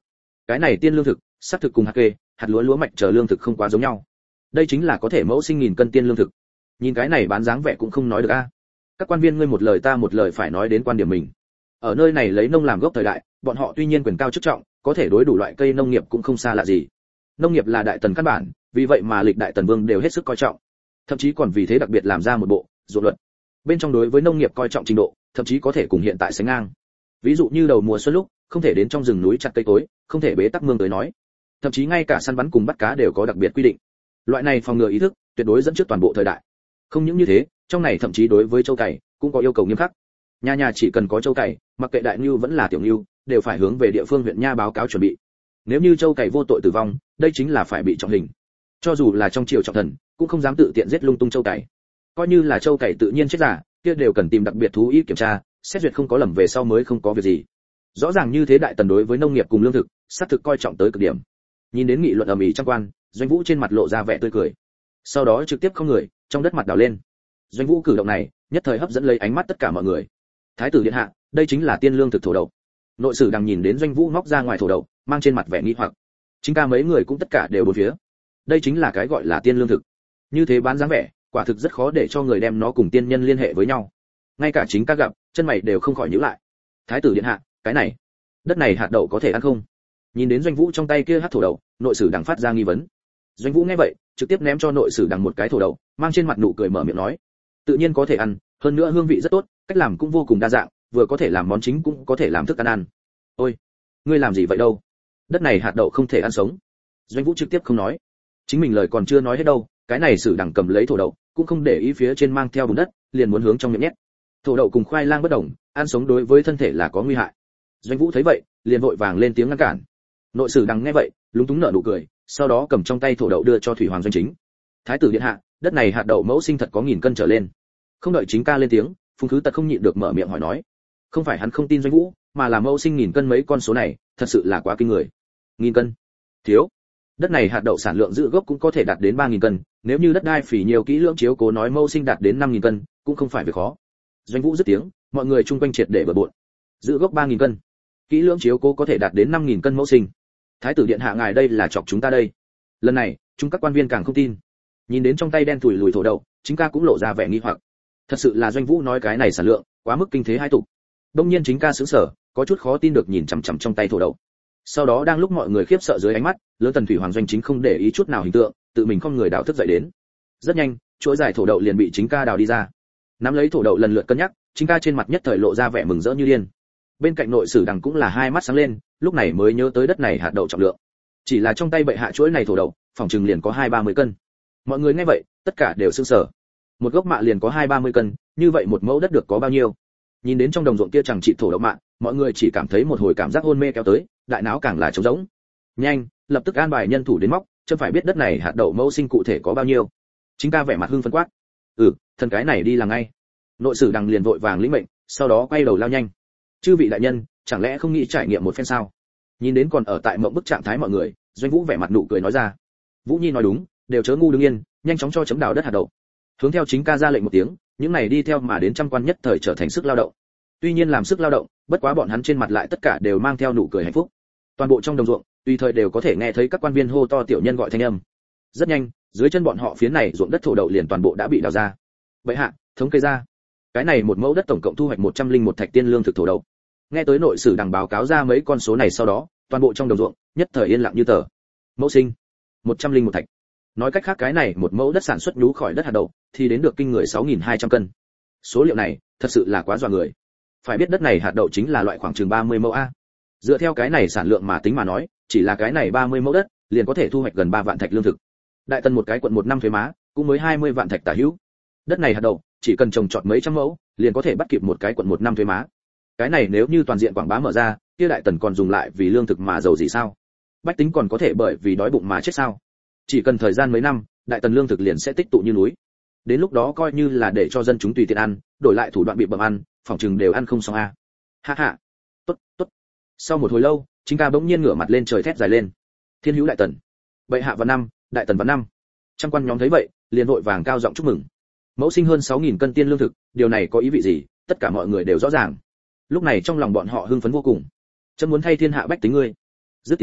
Cái này tiên lương thực, xác thực cùng hạt kê, hạt lúa lúa mạch chờ lương thực không quá giống nhau. Đây chính là có thể mẫu sinh nghìn cân tiên lương thực. Nhìn cái này bán dáng vẻ cũng không nói được a. Các quan viên ngươi một lời ta một lời phải nói đến quan điểm mình. Ở nơi này lấy nông làm gốc thời đại, bọn họ tuy nhiên quyền cao chức trọng, có thể đối đủ loại cây nông nghiệp cũng không xa lạ gì. Nông nghiệp là đại tần căn bản, vì vậy mà lịch đại tần vương đều hết sức coi trọng. Thậm chí còn vì thế đặc biệt làm ra một bộ ruộng luật. Bên trong đối với nông nghiệp coi trọng trình độ, thậm chí có thể cùng hiện tại sánh ngang. Ví dụ như đầu mùa xuân lúc, không thể đến trong rừng núi chặt cây cối, không thể bế tắc mương tới nói. Thậm chí ngay cả săn bắn cùng bắt cá đều có đặc biệt quy định. Loại này phòng ngừa ý thức, tuyệt đối dẫn trước toàn bộ thời đại. Không những như thế, trong này thậm chí đối với châu cày cũng có yêu cầu nghiêm khắc. Nhà nhà chỉ cần có châu cày, mặc kệ đại nưu vẫn là tiểu nưu, đều phải hướng về địa phương huyện nha báo cáo chuẩn bị. Nếu như châu cày vô tội tử vong, đây chính là phải bị trọng hình. Cho dù là trong triều trọng thần, cũng không dám tự tiện giết lung tung châu cày. Coi như là châu cày tự nhiên chết giả, kia đều cần tìm đặc biệt thú y kiểm tra, xét duyệt không có lầm về sau mới không có việc gì. Rõ ràng như thế đại tần đối với nông nghiệp cùng lương thực, sát thực coi trọng tới cực điểm. Nhìn đến nghị luận ầm ĩ trong quan, Doanh Vũ trên mặt lộ ra vẻ tươi cười. Sau đó trực tiếp không người, trong đất mặt đào lên. Doanh Vũ cử động này, nhất thời hấp dẫn lấy ánh mắt tất cả mọi người. Thái tử điện hạ, đây chính là tiên lương thực thổ đậu. Nội sử đang nhìn đến Doanh Vũ ngóc ra ngoài thổ đậu, mang trên mặt vẻ nghi hoặc. Chính ca mấy người cũng tất cả đều bốn phía. Đây chính là cái gọi là tiên lương thực. Như thế bán dáng vẻ, quả thực rất khó để cho người đem nó cùng tiên nhân liên hệ với nhau. Ngay cả chính ca gặp, chân mày đều không khỏi nhíu lại. Thái tử điện hạ, cái này, đất này hạt đậu có thể ăn không? Nhìn đến Doanh Vũ trong tay kia hạt thổ đậu, nội sử đằng phát ra nghi vấn. Doanh Vũ nghe vậy, trực tiếp ném cho nội sử đằng một cái thổ đậu, mang trên mặt nụ cười mở miệng nói: tự nhiên có thể ăn, hơn nữa hương vị rất tốt, cách làm cũng vô cùng đa dạng, vừa có thể làm món chính cũng có thể làm thức ăn ăn. Ôi, ngươi làm gì vậy đâu? Đất này hạt đậu không thể ăn sống. Doanh Vũ trực tiếp không nói. Chính mình lời còn chưa nói hết đâu, cái này sử đằng cầm lấy thổ đậu, cũng không để ý phía trên mang theo bùn đất, liền muốn hướng trong miệng nhét. Thổ đậu cùng khoai lang bất đồng, ăn sống đối với thân thể là có nguy hại. Doanh Vũ thấy vậy, liền vội vàng lên tiếng ngăn cản. Nội sử đằng nghe vậy, lúng túng nở nụ cười, sau đó cầm trong tay thổ đậu đưa cho thủy hoàng doanh chính. Thái tử điện hạ, đất này hạt đậu mẫu sinh thật có nghìn cân trở lên. Không đợi chính ca lên tiếng, Phùng Khứ Tật không nhịn được mở miệng hỏi nói. Không phải hắn không tin Doanh Vũ, mà là mẫu sinh nghìn cân mấy con số này, thật sự là quá kinh người. Nghìn cân? Thiếu. Đất này hạt đậu sản lượng giữ gốc cũng có thể đạt đến ba nghìn cân, nếu như đất đai phỉ nhiều kỹ lưỡng chiếu cố nói mẫu sinh đạt đến năm nghìn cân, cũng không phải việc khó. Doanh Vũ dứt tiếng, mọi người chung quanh triệt để bừa bộn. Giữ gốc ba nghìn cân, kỹ lưỡng chiếu cố có thể đạt đến năm nghìn cân mẫu sinh. Thái tử điện hạ ngài đây là chọc chúng ta đây. Lần này, chúng các quan viên càng không tin. Nhìn đến trong tay đen thủi lùi thổ đậu, chính ca cũng lộ ra vẻ nghi hoặc. Thật sự là Doanh Vũ nói cái này sản lượng, quá mức kinh thế hai tục. Đông nhiên chính ca sững sờ, có chút khó tin được nhìn chằm chằm trong tay thổ đậu. Sau đó đang lúc mọi người khiếp sợ dưới ánh mắt, lớn tần thủy hoàng doanh chính không để ý chút nào hình tượng, tự mình không người đào thức dậy đến. Rất nhanh, chuỗi dài thổ đậu liền bị chính ca đào đi ra. Nắm lấy thổ đậu lần lượt cân nhắc, chính ca trên mặt nhất thời lộ ra vẻ mừng rỡ như điên. Bên cạnh nội sử đằng cũng là hai mắt sáng lên, lúc này mới nhớ tới đất này hạt đậu trọng lượng. Chỉ là trong tay bệ hạ chuỗi này thổ đậu, phòng chừng liền có hai ba mươi cân. Mọi người nghe vậy, tất cả đều sửng sở. Một gốc mạ liền có hai ba mươi cân, như vậy một mẫu đất được có bao nhiêu? Nhìn đến trong đồng ruộng kia chẳng chỉ thổ đậu mạ, mọi người chỉ cảm thấy một hồi cảm giác hôn mê kéo tới, đại não càng là trống rỗng. Nhanh, lập tức an bài nhân thủ đến móc, chấm phải biết đất này hạt đậu mẫu sinh cụ thể có bao nhiêu. Chính ca vẻ mặt hưng phấn quát. Ừ, thần cái này đi làm ngay. Nội sử đằng liền vội vàng lĩnh mệnh, sau đó quay đầu lao nhanh. Chư vị đại nhân, chẳng lẽ không nghĩ trải nghiệm một phen sao? Nhìn đến còn ở tại mộng bức trạng thái mọi người, Doanh Vũ vẻ mặt nụ cười nói ra. Vũ Nhi nói đúng, đều chớ ngu đứng yên, nhanh chóng cho chấm đào đất hạt đậu. Hướng theo chính ca ra lệnh một tiếng, những này đi theo mà đến trăm quan nhất thời trở thành sức lao động. Tuy nhiên làm sức lao động, bất quá bọn hắn trên mặt lại tất cả đều mang theo nụ cười hạnh phúc. Toàn bộ trong đồng ruộng, tùy thời đều có thể nghe thấy các quan viên hô to tiểu nhân gọi thanh âm. Rất nhanh, dưới chân bọn họ phía này ruộng đất thổ đậu liền toàn bộ đã bị đào ra. Vậy hạ, thống kê ra, cái này một mẫu đất tổng cộng thu hoạch một trăm linh một thạch tiên lương thực thổ đậu. Nghe tới nội sử đằng báo cáo ra mấy con số này sau đó, toàn bộ trong đồng ruộng nhất thời yên lặng như tờ. Mẫu sinh, một trăm linh một thạch. Nói cách khác cái này một mẫu đất sản xuất nhú khỏi đất hạt đậu thì đến được kinh người sáu nghìn hai trăm cân. Số liệu này thật sự là quá dọa người. Phải biết đất này hạt đậu chính là loại khoảng chừng ba mươi mẫu a. Dựa theo cái này sản lượng mà tính mà nói, chỉ là cái này ba mươi mẫu đất liền có thể thu hoạch gần ba vạn thạch lương thực. Đại tần một cái quận một năm thuế má, cũng mới hai mươi vạn thạch tả hữu. Đất này hạt đậu chỉ cần trồng trọt mấy trăm mẫu, liền có thể bắt kịp một cái quận một năm thuế má. Cái này nếu như toàn diện quảng bá mở ra, kia đại tần còn dùng lại vì lương thực mà giàu gì sao? Bách tính còn có thể bởi vì đói bụng mà chết sao? Chỉ cần thời gian mấy năm, đại tần lương thực liền sẽ tích tụ như núi. Đến lúc đó coi như là để cho dân chúng tùy tiện ăn, đổi lại thủ đoạn bị bầm ăn, phòng chừng đều ăn không xong a. Ha ha. Tốt, tốt. Sau một hồi lâu, chính ca bỗng nhiên ngửa mặt lên trời thét dài lên. Thiên hữu đại tần. Bệ hạ văn năm, đại tần văn năm. Trăm quan nhóm thấy vậy, liền vội vàng cao giọng chúc mừng. Mẫu sinh hơn sáu nghìn cân tiên lương thực, điều này có ý vị gì, tất cả mọi người đều rõ ràng. Lúc này trong lòng bọn họ hưng phấn vô cùng. Chấm muốn thay thiên hạ bách tính ngươi. Dứt tiếng,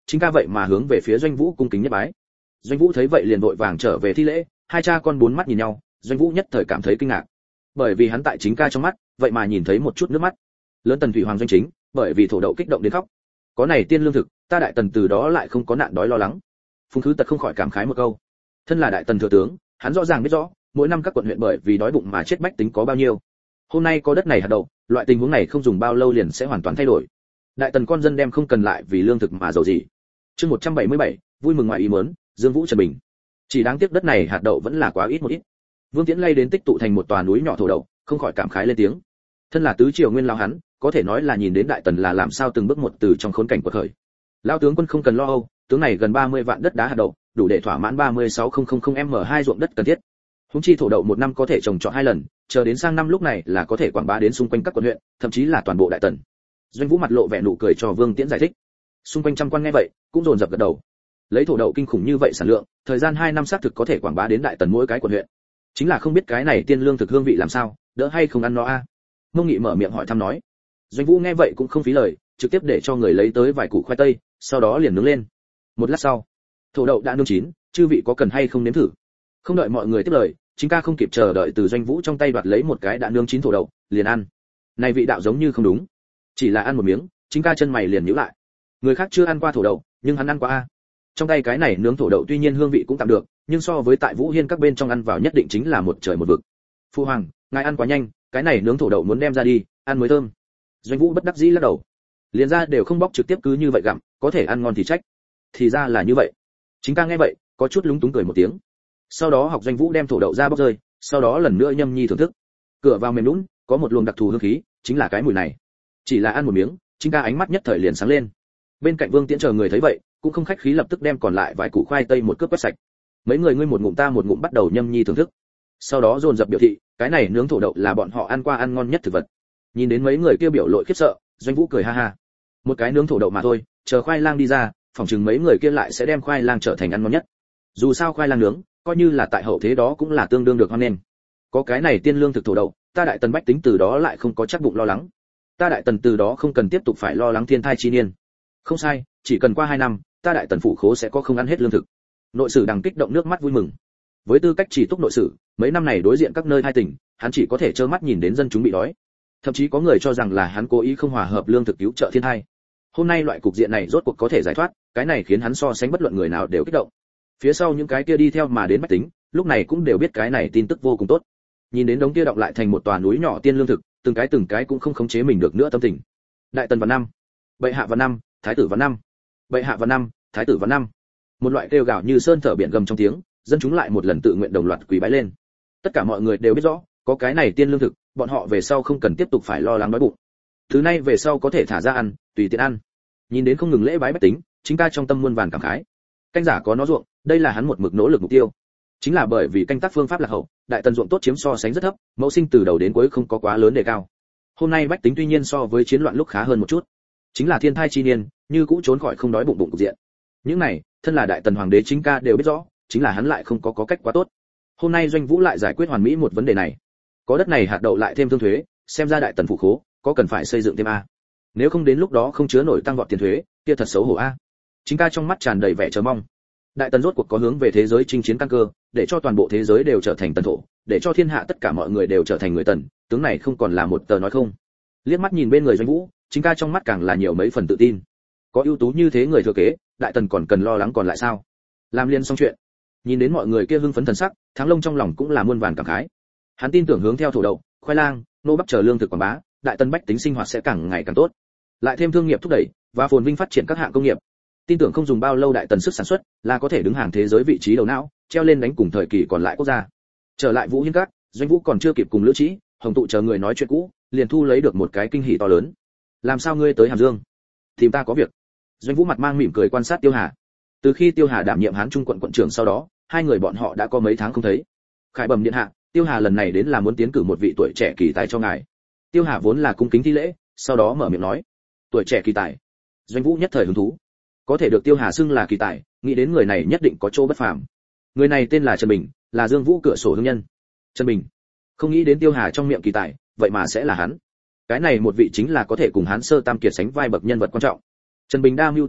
chính ca vậy mà hướng về phía Doanh Vũ cung kính nhất bái. Doanh Vũ thấy vậy liền vội vàng trở về thi lễ, hai cha con bốn mắt nhìn nhau, Doanh Vũ nhất thời cảm thấy kinh ngạc. Bởi vì hắn tại chính ca trong mắt, vậy mà nhìn thấy một chút nước mắt. Lớn Tần Thủy Hoàng Doanh Chính, bởi vì thổ đậu kích động đến khóc. Có này tiên lương thực, ta Đại Tần từ đó lại không có nạn đói lo lắng. Phùng Khứ Tật không khỏi cảm khái một câu. Thân là Đại Tần thừa tướng, hắn rõ ràng biết rõ, mỗi năm các quận huyện bởi vì đói bụng mà chết bách tính có bao nhiêu. Hôm nay có đất này hạt đậu, loại tình huống này không dùng bao lâu liền sẽ hoàn toàn thay đổi. Đại Tần con dân đem không cần lại vì lương thực mà giàu gì. Chương một trăm bảy mươi bảy, vui mừng ngoài ý muốn, Dương Vũ Trần Bình. Chỉ đáng tiếc đất này hạt đậu vẫn là quá ít một ít. Vương Tiễn lay đến tích tụ thành một tòa núi nhỏ thổ đậu, không khỏi cảm khái lên tiếng. Thân là tứ triều nguyên lão hắn, có thể nói là nhìn đến Đại Tần là làm sao từng bước một từ trong khốn cảnh quật khởi. Lão tướng quân không cần lo âu, tướng này gần ba mươi vạn đất đá hạt đậu, đủ để thỏa mãn ba mươi sáu nghìn m hai ruộng đất cần thiết. Húng chi thổ đậu một năm có thể trồng trọt hai lần, chờ đến sang năm lúc này là có thể quảng bá đến xung quanh các quận huyện, thậm chí là toàn bộ Đại Tần. Doanh Vũ mặt lộ vẻ nụ cười cho Vương Tiễn giải thích. Xung quanh trăm quan nghe vậy, cũng dồn dập gật đầu. Lấy thổ đậu kinh khủng như vậy sản lượng, thời gian hai năm xác thực có thể quảng bá đến Đại Tần mỗi cái quận huyện. Chính là không biết cái này tiên lương thực hương vị làm sao, đỡ hay không ăn nó a? Mông Nghị mở miệng hỏi thăm nói. Doanh Vũ nghe vậy cũng không phí lời, trực tiếp để cho người lấy tới vài củ khoai tây, sau đó liền nướng lên. Một lát sau, thổ đậu đã nướng chín, chư vị có cần hay không nếm thử? Không đợi mọi người tiếp lời, chính ca không kịp chờ đợi từ Doanh Vũ trong tay đoạt lấy một cái đã nướng chín thổ đậu, liền ăn. Này vị đạo giống như không đúng. Chỉ là ăn một miếng, chính ca chân mày liền nhíu lại. Người khác chưa ăn qua thổ đậu, nhưng hắn ăn qua a. Trong tay cái này nướng thổ đậu tuy nhiên hương vị cũng tạm được, nhưng so với tại Vũ Hiên các bên trong ăn vào nhất định chính là một trời một vực. Phu hoàng, ngài ăn quá nhanh, cái này nướng thổ đậu muốn đem ra đi, ăn mới thơm. Doanh Vũ bất đắc dĩ lắc đầu. Liền ra đều không bóc trực tiếp cứ như vậy gặm, có thể ăn ngon thì trách. Thì ra là như vậy. Chính ca nghe vậy, có chút lúng túng cười một tiếng. Sau đó học Doanh Vũ đem thổ đậu ra bóc rơi, sau đó lần nữa nhâm nhi thưởng thức. Cửa vào mềm nhũn, có một luồng đặc thù hương khí, chính là cái mùi này. Chỉ là ăn một miếng, chính ca ánh mắt nhất thời liền sáng lên. Bên cạnh Vương Tiễn chờ người thấy vậy, cũng không khách khí lập tức đem còn lại vài củ khoai tây một cướp quét sạch. Mấy người ngươi một ngụm ta một ngụm bắt đầu nhâm nhi thưởng thức. Sau đó dồn dập biểu thị, cái này nướng thổ đậu là bọn họ ăn qua ăn ngon nhất thực vật. Nhìn đến mấy người kia biểu lộ khiếp sợ, Doanh Vũ cười ha ha. Một cái nướng thổ đậu mà thôi, chờ khoai lang đi ra, phỏng chừng mấy người kia lại sẽ đem khoai lang trở thành ăn ngon nhất. Dù sao khoai lang nướng, coi như là tại hậu thế đó cũng là tương đương được hoan nghênh. Có cái này tiên lương thực thổ đậu, ta Đại Tần bách tính từ đó lại không có chắc bụng lo lắng. Ta Đại Tần từ đó không cần tiếp tục phải lo lắng thiên thai chi niên. Không sai, chỉ cần qua hai năm, ta Đại Tần phủ khố sẽ có không ăn hết lương thực. Nội sử đằng kích động nước mắt vui mừng. Với tư cách chỉ túc nội sử, mấy năm này đối diện các nơi hai tỉnh, hắn chỉ có thể trơ mắt nhìn đến dân chúng bị đói. Thậm chí có người cho rằng là hắn cố ý không hòa hợp lương thực cứu trợ thiên hai. Hôm nay loại cục diện này rốt cuộc có thể giải thoát, cái này khiến hắn so sánh bất luận người nào đều kích động. Phía sau những cái kia đi theo mà đến bách tính, lúc này cũng đều biết cái này tin tức vô cùng tốt. Nhìn đến đống kia đọng lại thành một tòa núi nhỏ tiên lương thực, từng cái từng cái cũng không khống chế mình được nữa tâm tình. Đại Tần vào năm, bệ hạ vào năm, thái tử vào năm, bệ hạ vào năm, thái tử vào năm. Một loại kêu gào như sơn thở biển gầm trong tiếng, dân chúng lại một lần tự nguyện đồng loạt quỳ bái lên. Tất cả mọi người đều biết rõ, có cái này tiên lương thực, bọn họ về sau không cần tiếp tục phải lo lắng đói bụng. Thứ này về sau có thể thả ra ăn, tùy tiện ăn. Nhìn đến không ngừng lễ bái bách tính, chính ca trong tâm muôn vàn cảm khái. Canh giả có nó ruộng, đây là hắn một mực nỗ lực mục tiêu. Chính là bởi vì canh tác phương pháp lạc hậu, Đại Tần ruộng tốt chiếm so sánh rất thấp, mẫu sinh từ đầu đến cuối không có quá lớn đề cao. Hôm nay bách tính tuy nhiên so với chiến loạn lúc khá hơn một chút, chính là thiên thai chi niên, như cũ trốn khỏi không đói bụng bụng cục diện. Những này, thân là Đại Tần hoàng đế chính ca đều biết rõ, chính là hắn lại không có có cách quá tốt. Hôm nay Doanh Vũ lại giải quyết hoàn mỹ một vấn đề này. Có đất này hạt đậu lại thêm thương thuế, xem ra Đại Tần phủ khố có cần phải xây dựng thêm a. Nếu không đến lúc đó không chứa nổi tăng vọt tiền thuế, kia thật xấu hổ a. Chính ca trong mắt tràn đầy vẻ chờ mong. Đại Tần rốt cuộc có hướng về thế giới chinh chiến căn cơ, để cho toàn bộ thế giới đều trở thành tần thổ, để cho thiên hạ tất cả mọi người đều trở thành người Tần, tướng này không còn là một tờ nói không. Liếc mắt nhìn bên người Doanh Vũ, chính ca trong mắt càng là nhiều mấy phần tự tin. Có ưu tú như thế người thừa kế, Đại Tần còn cần lo lắng còn lại sao? Làm liên xong chuyện. Nhìn đến mọi người kia hưng phấn thần sắc, Thắng Long trong lòng cũng là muôn vàn cảm khái. Hắn tin tưởng hướng theo thổ đậu, khoai lang, nô bắp chờ lương thực quảng bá, Đại Tần bách tính sinh hoạt sẽ càng ngày càng tốt. Lại thêm thương nghiệp thúc đẩy và phồn vinh phát triển các hạng công nghiệp, tin tưởng không dùng bao lâu Đại Tần sức sản xuất là có thể đứng hàng thế giới vị trí đầu não, treo lên đánh cùng thời kỳ còn lại quốc gia. Trở lại Vũ Hiên Các, Doanh Vũ còn chưa kịp cùng Lữ Trĩ, Hồng Tụ chờ người nói chuyện cũ, liền thu lấy được một cái kinh hỉ to lớn. Làm sao ngươi tới Hàm Dương? Tìm ta có việc. Doanh Vũ mặt mang mỉm cười quan sát Tiêu Hà. Từ khi Tiêu Hà đảm nhiệm Hán Trung quận quận trưởng sau đó, hai người bọn họ đã có mấy tháng không thấy. Khải bẩm điện hạ, Tiêu Hà lần này đến là muốn tiến cử một vị tuổi trẻ kỳ tài cho ngài. Tiêu Hà vốn là cung kính thi lễ, sau đó mở miệng nói, tuổi trẻ kỳ tài. Doanh Vũ nhất thời hứng thú. Có thể được Tiêu Hà xưng là kỳ tài, nghĩ đến người này nhất định có chỗ bất phàm. Người này tên là Trần Bình, là Dương Vũ cửa sổ hương nhân. Trần Bình. Không nghĩ đến Tiêu Hà trong miệng kỳ tài, vậy mà sẽ là hắn. Cái này một vị chính là có thể cùng Hán Sơ Tam Kiệt sánh vai bậc nhân vật quan trọng. Trần Bình đa mưu túc trí,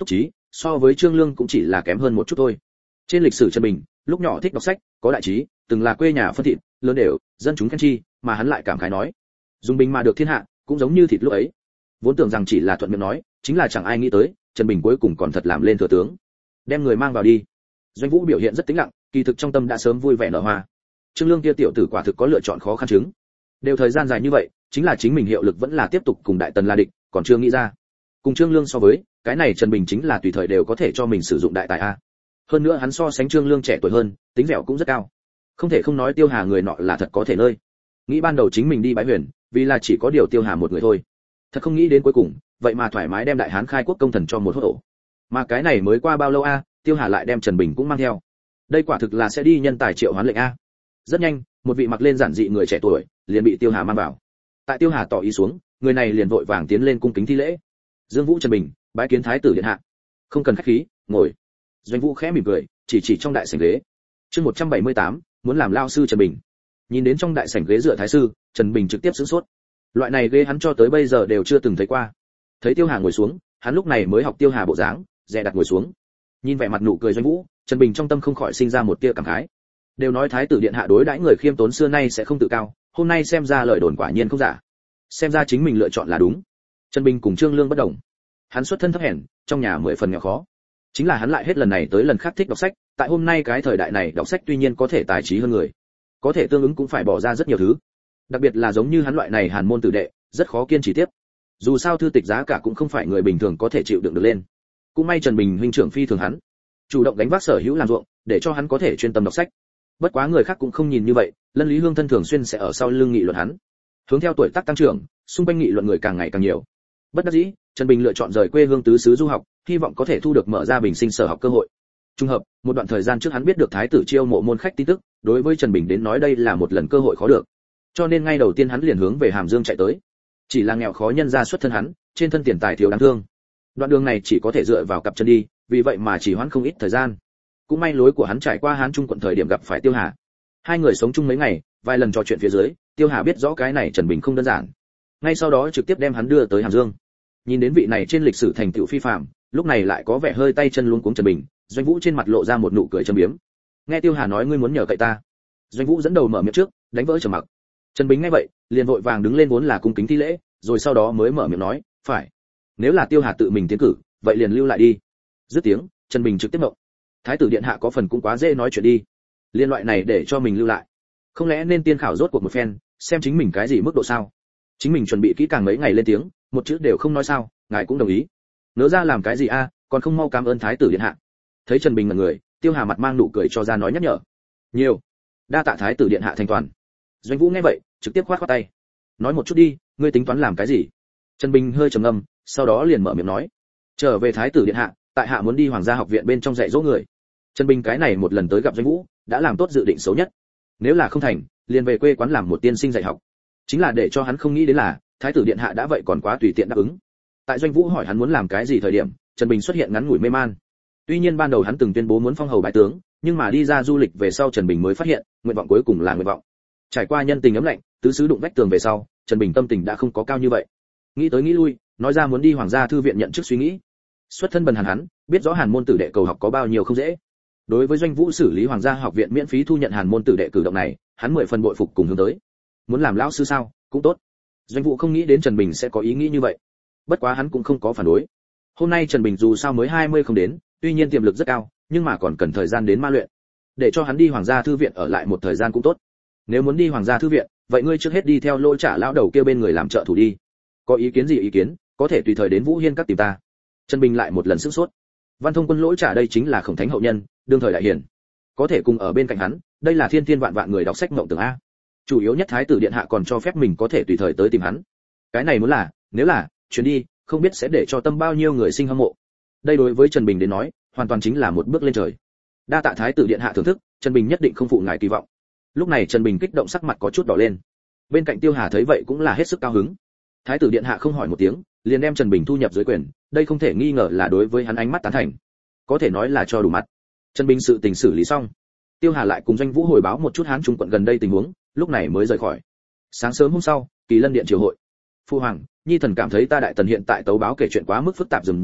so với Trương Lương cũng chỉ là kém hơn một chút thôi. Trên lịch sử Trần Bình, lúc nhỏ thích đọc sách, có đại trí, từng là quê nhà phân thịt, lớn đều, dân chúng khen chi, mà hắn lại cảm khái nói, dùng bình mà được thiên hạ, cũng giống như thịt lúc ấy. Vốn tưởng rằng chỉ là thuận miệng nói, chính là chẳng ai nghĩ tới, Trần Bình cuối cùng còn thật làm lên thừa tướng. Đem người mang vào đi. Doanh Vũ biểu hiện rất tĩnh lặng, kỳ thực trong tâm đã sớm vui vẻ nở hoa. Trương Lương kia tiểu tử quả thực có lựa chọn khó khăn chứng. Đều thời gian dài như vậy, chính là chính mình hiệu lực vẫn là tiếp tục cùng Đại Tần là địch, còn chưa nghĩ ra. Cùng Trương Lương so với, cái này Trần Bình chính là tùy thời đều có thể cho mình sử dụng đại tài a. Hơn nữa hắn so sánh Trương Lương trẻ tuổi hơn, tính dẻo cũng rất cao. Không thể không nói Tiêu Hà người nọ là thật có thể nơi. Nghĩ ban đầu chính mình đi bái huyền, vì là chỉ có điều Tiêu Hà một người thôi. Thật không nghĩ đến cuối cùng, vậy mà thoải mái đem Đại Hán khai quốc công thần cho một hốt ổ. Mà cái này mới qua bao lâu a, Tiêu Hà lại đem Trần Bình cũng mang theo. Đây quả thực là sẽ đi nhân tài triệu hoán lệnh a. Rất nhanh, một vị mặc lên giản dị người trẻ tuổi liền bị Tiêu Hà mang vào. Tại Tiêu Hà tỏ ý xuống, người này liền vội vàng tiến lên cung kính thi lễ. Dương Vũ Trần Bình, bái kiến thái tử điện hạ. Không cần khách khí, ngồi. Doanh Vũ khẽ mỉm cười, chỉ chỉ trong đại sảnh ghế. Chương một trăm bảy mươi tám, muốn làm lao sư Trần Bình. Nhìn đến trong đại sảnh ghế dựa thái sư, Trần Bình trực tiếp sửng sốt. Loại này ghế hắn cho tới bây giờ đều chưa từng thấy qua. Thấy Tiêu Hà ngồi xuống, hắn lúc này mới học Tiêu Hà bộ dáng, dè đặt ngồi xuống. Nhìn vẻ mặt nụ cười Doanh Vũ, Trần Bình trong tâm không khỏi sinh ra một tia cảm khái. Đều nói thái tử điện hạ đối đãi người khiêm tốn xưa nay sẽ không tự cao, hôm nay xem ra lời đồn quả nhiên không giả. Xem ra chính mình lựa chọn là đúng. Trần Bình cùng Trương Lương bất đồng. Hắn xuất thân thấp hèn, trong nhà mười phần nghèo khó. Chính là hắn lại hết lần này tới lần khác thích đọc sách, tại hôm nay cái thời đại này đọc sách tuy nhiên có thể tài trí hơn người, có thể tương ứng cũng phải bỏ ra rất nhiều thứ. Đặc biệt là giống như hắn loại này hàn môn tử đệ, rất khó kiên trì tiếp. Dù sao thư tịch giá cả cũng không phải người bình thường có thể chịu đựng được lên. Cũng may Trần Bình huynh trưởng phi thường hắn, chủ động đánh vác sở hữu làm ruộng, để cho hắn có thể chuyên tâm đọc sách. Bất quá người khác cũng không nhìn như vậy, Lân Lý Hương thân thường xuyên sẽ ở sau lưng nghị luận hắn. Hướng theo tuổi tác tăng trưởng, xung quanh nghị luận người càng ngày càng nhiều. Bất đắc dĩ, Trần Bình lựa chọn rời quê hương tứ xứ du học, hy vọng có thể thu được mở ra bình sinh sở học cơ hội. Trùng hợp, một đoạn thời gian trước hắn biết được thái tử chiêu mộ môn khách tin tức, đối với Trần Bình đến nói đây là một lần cơ hội khó được. Cho nên ngay đầu tiên hắn liền hướng về Hàm Dương chạy tới. Chỉ là nghèo khó nhân ra xuất thân hắn, trên thân tiền tài thiếu đáng thương. Đoạn đường này chỉ có thể dựa vào cặp chân đi, vì vậy mà chỉ hoãn không ít thời gian. Cũng may lối của hắn trải qua Hán Trung quận thời điểm gặp phải Tiêu Hà. Hai người sống chung mấy ngày, vài lần trò chuyện phía dưới, Tiêu Hà biết rõ cái này Trần Bình không đơn giản. Ngay sau đó trực tiếp đem hắn đưa tới Hàm Dương. Nhìn đến vị này trên lịch sử thành tựu phi phàm, lúc này lại có vẻ hơi tay chân luống cuống Trần Bình, Doanh Vũ trên mặt lộ ra một nụ cười châm biếm. Nghe Tiêu Hà nói ngươi muốn nhờ cậy ta. Doanh Vũ dẫn đầu mở miệng trước, đánh vỡ trầm mặc. Trần Bình nghe vậy, liền vội vàng đứng lên vốn là cung kính thi lễ, rồi sau đó mới mở miệng nói, phải. Nếu là Tiêu Hà tự mình tiến cử, vậy liền lưu lại đi. Dứt tiếng, Trần Bình trực tiếp ngậm. Thái tử điện hạ có phần cũng quá dễ nói chuyện đi. Liên loại này để cho mình lưu lại, không lẽ nên tiên khảo rốt cuộc một phen, xem chính mình cái gì mức độ sao? Chính mình chuẩn bị kỹ càng mấy ngày lên tiếng, một chữ đều không nói sao, ngài cũng đồng ý. Nỡ ra làm cái gì a, còn không mau cảm ơn thái tử điện hạ. Thấy Trần Bình ngẩn người, Tiêu Hà mặt mang nụ cười cho ra nói nhắc nhở. Nhiều. Đa tạ thái tử điện hạ thành toàn. Doanh Vũ nghe vậy, trực tiếp khoát khoát tay. Nói một chút đi, ngươi tính toán làm cái gì? Trần Bình hơi trầm ngâm, sau đó liền mở miệng nói. Trở về thái tử điện hạ, tại hạ muốn đi hoàng gia học viện bên trong dạy dỗ người. Trần Bình cái này một lần tới gặp Doanh Vũ, đã làm tốt dự định xấu nhất. Nếu là không thành, liền về quê quán làm một tiên sinh dạy học. Chính là để cho hắn không nghĩ đến là, thái tử điện hạ đã vậy còn quá tùy tiện đáp ứng. Tại Doanh Vũ hỏi hắn muốn làm cái gì thời điểm, Trần Bình xuất hiện ngắn ngủi mê man. Tuy nhiên ban đầu hắn từng tuyên bố muốn phong hầu bái tướng, nhưng mà đi ra du lịch về sau Trần Bình mới phát hiện, nguyện vọng cuối cùng là nguyện vọng. Trải qua nhân tình ấm lạnh, tứ xứ đụng vách tường về sau, Trần Bình tâm tình đã không có cao như vậy. Nghĩ tới nghĩ lui, nói ra muốn đi hoàng gia thư viện nhận chức suy nghĩ. Xuất thân bần hàn hắn, biết rõ hàn môn tử đệ cầu học có bao nhiêu không dễ. Đối với Doanh Vũ xử lý hoàng gia học viện miễn phí thu nhận hàn môn tử đệ cử động này, hắn mười phần bội phục cùng hướng tới. Muốn làm lão sư sao, cũng tốt. Doanh Vũ không nghĩ đến Trần Bình sẽ có ý nghĩ như vậy. Bất quá hắn cũng không có phản đối. Hôm nay Trần Bình dù sao mới hai mươi không đến, tuy nhiên tiềm lực rất cao, nhưng mà còn cần thời gian đến ma luyện. Để cho hắn đi hoàng gia thư viện ở lại một thời gian cũng tốt. Nếu muốn đi hoàng gia thư viện, vậy ngươi trước hết đi theo Lỗ Trả lão đầu kia bên người làm trợ thủ đi. Có ý kiến gì ý kiến, có thể tùy thời đến Vũ Hiên các tìm ta. Trần Bình lại một lần sửng sốt. Văn Thông Quân Lỗ Trả đây chính là Khổng Thánh hậu nhân, đương thời đại hiển. Có thể cùng ở bên cạnh hắn, đây là thiên thiên vạn vạn người đọc sách mộng tưởng a. Chủ yếu nhất thái tử điện hạ còn cho phép mình có thể tùy thời tới tìm hắn. Cái này muốn là, nếu là chuyến đi, không biết sẽ để cho tâm bao nhiêu người sinh hâm mộ. Đây đối với Trần Bình đến nói, hoàn toàn chính là một bước lên trời. Đa tạ thái tử điện hạ thưởng thức, Trần Bình nhất định không phụ ngài kỳ vọng. Lúc này Trần Bình kích động sắc mặt có chút đỏ lên. Bên cạnh Tiêu Hà thấy vậy cũng là hết sức cao hứng. Thái tử điện hạ không hỏi một tiếng, liền đem Trần Bình thu nhập dưới quyền, đây không thể nghi ngờ là đối với hắn ánh mắt tán thành. Có thể nói là cho đủ mặt. Trần Bình sự tình xử lý xong, Tiêu Hà lại cùng Doanh Vũ hồi báo một chút Hán Trung quận gần đây tình huống, lúc này mới rời khỏi. Sáng sớm hôm sau, Kỳ Lân điện triều hội. Phu hoàng, nhi thần cảm thấy ta đại tần hiện tại tấu báo kể chuyện quá mức phức tạp rườm rà,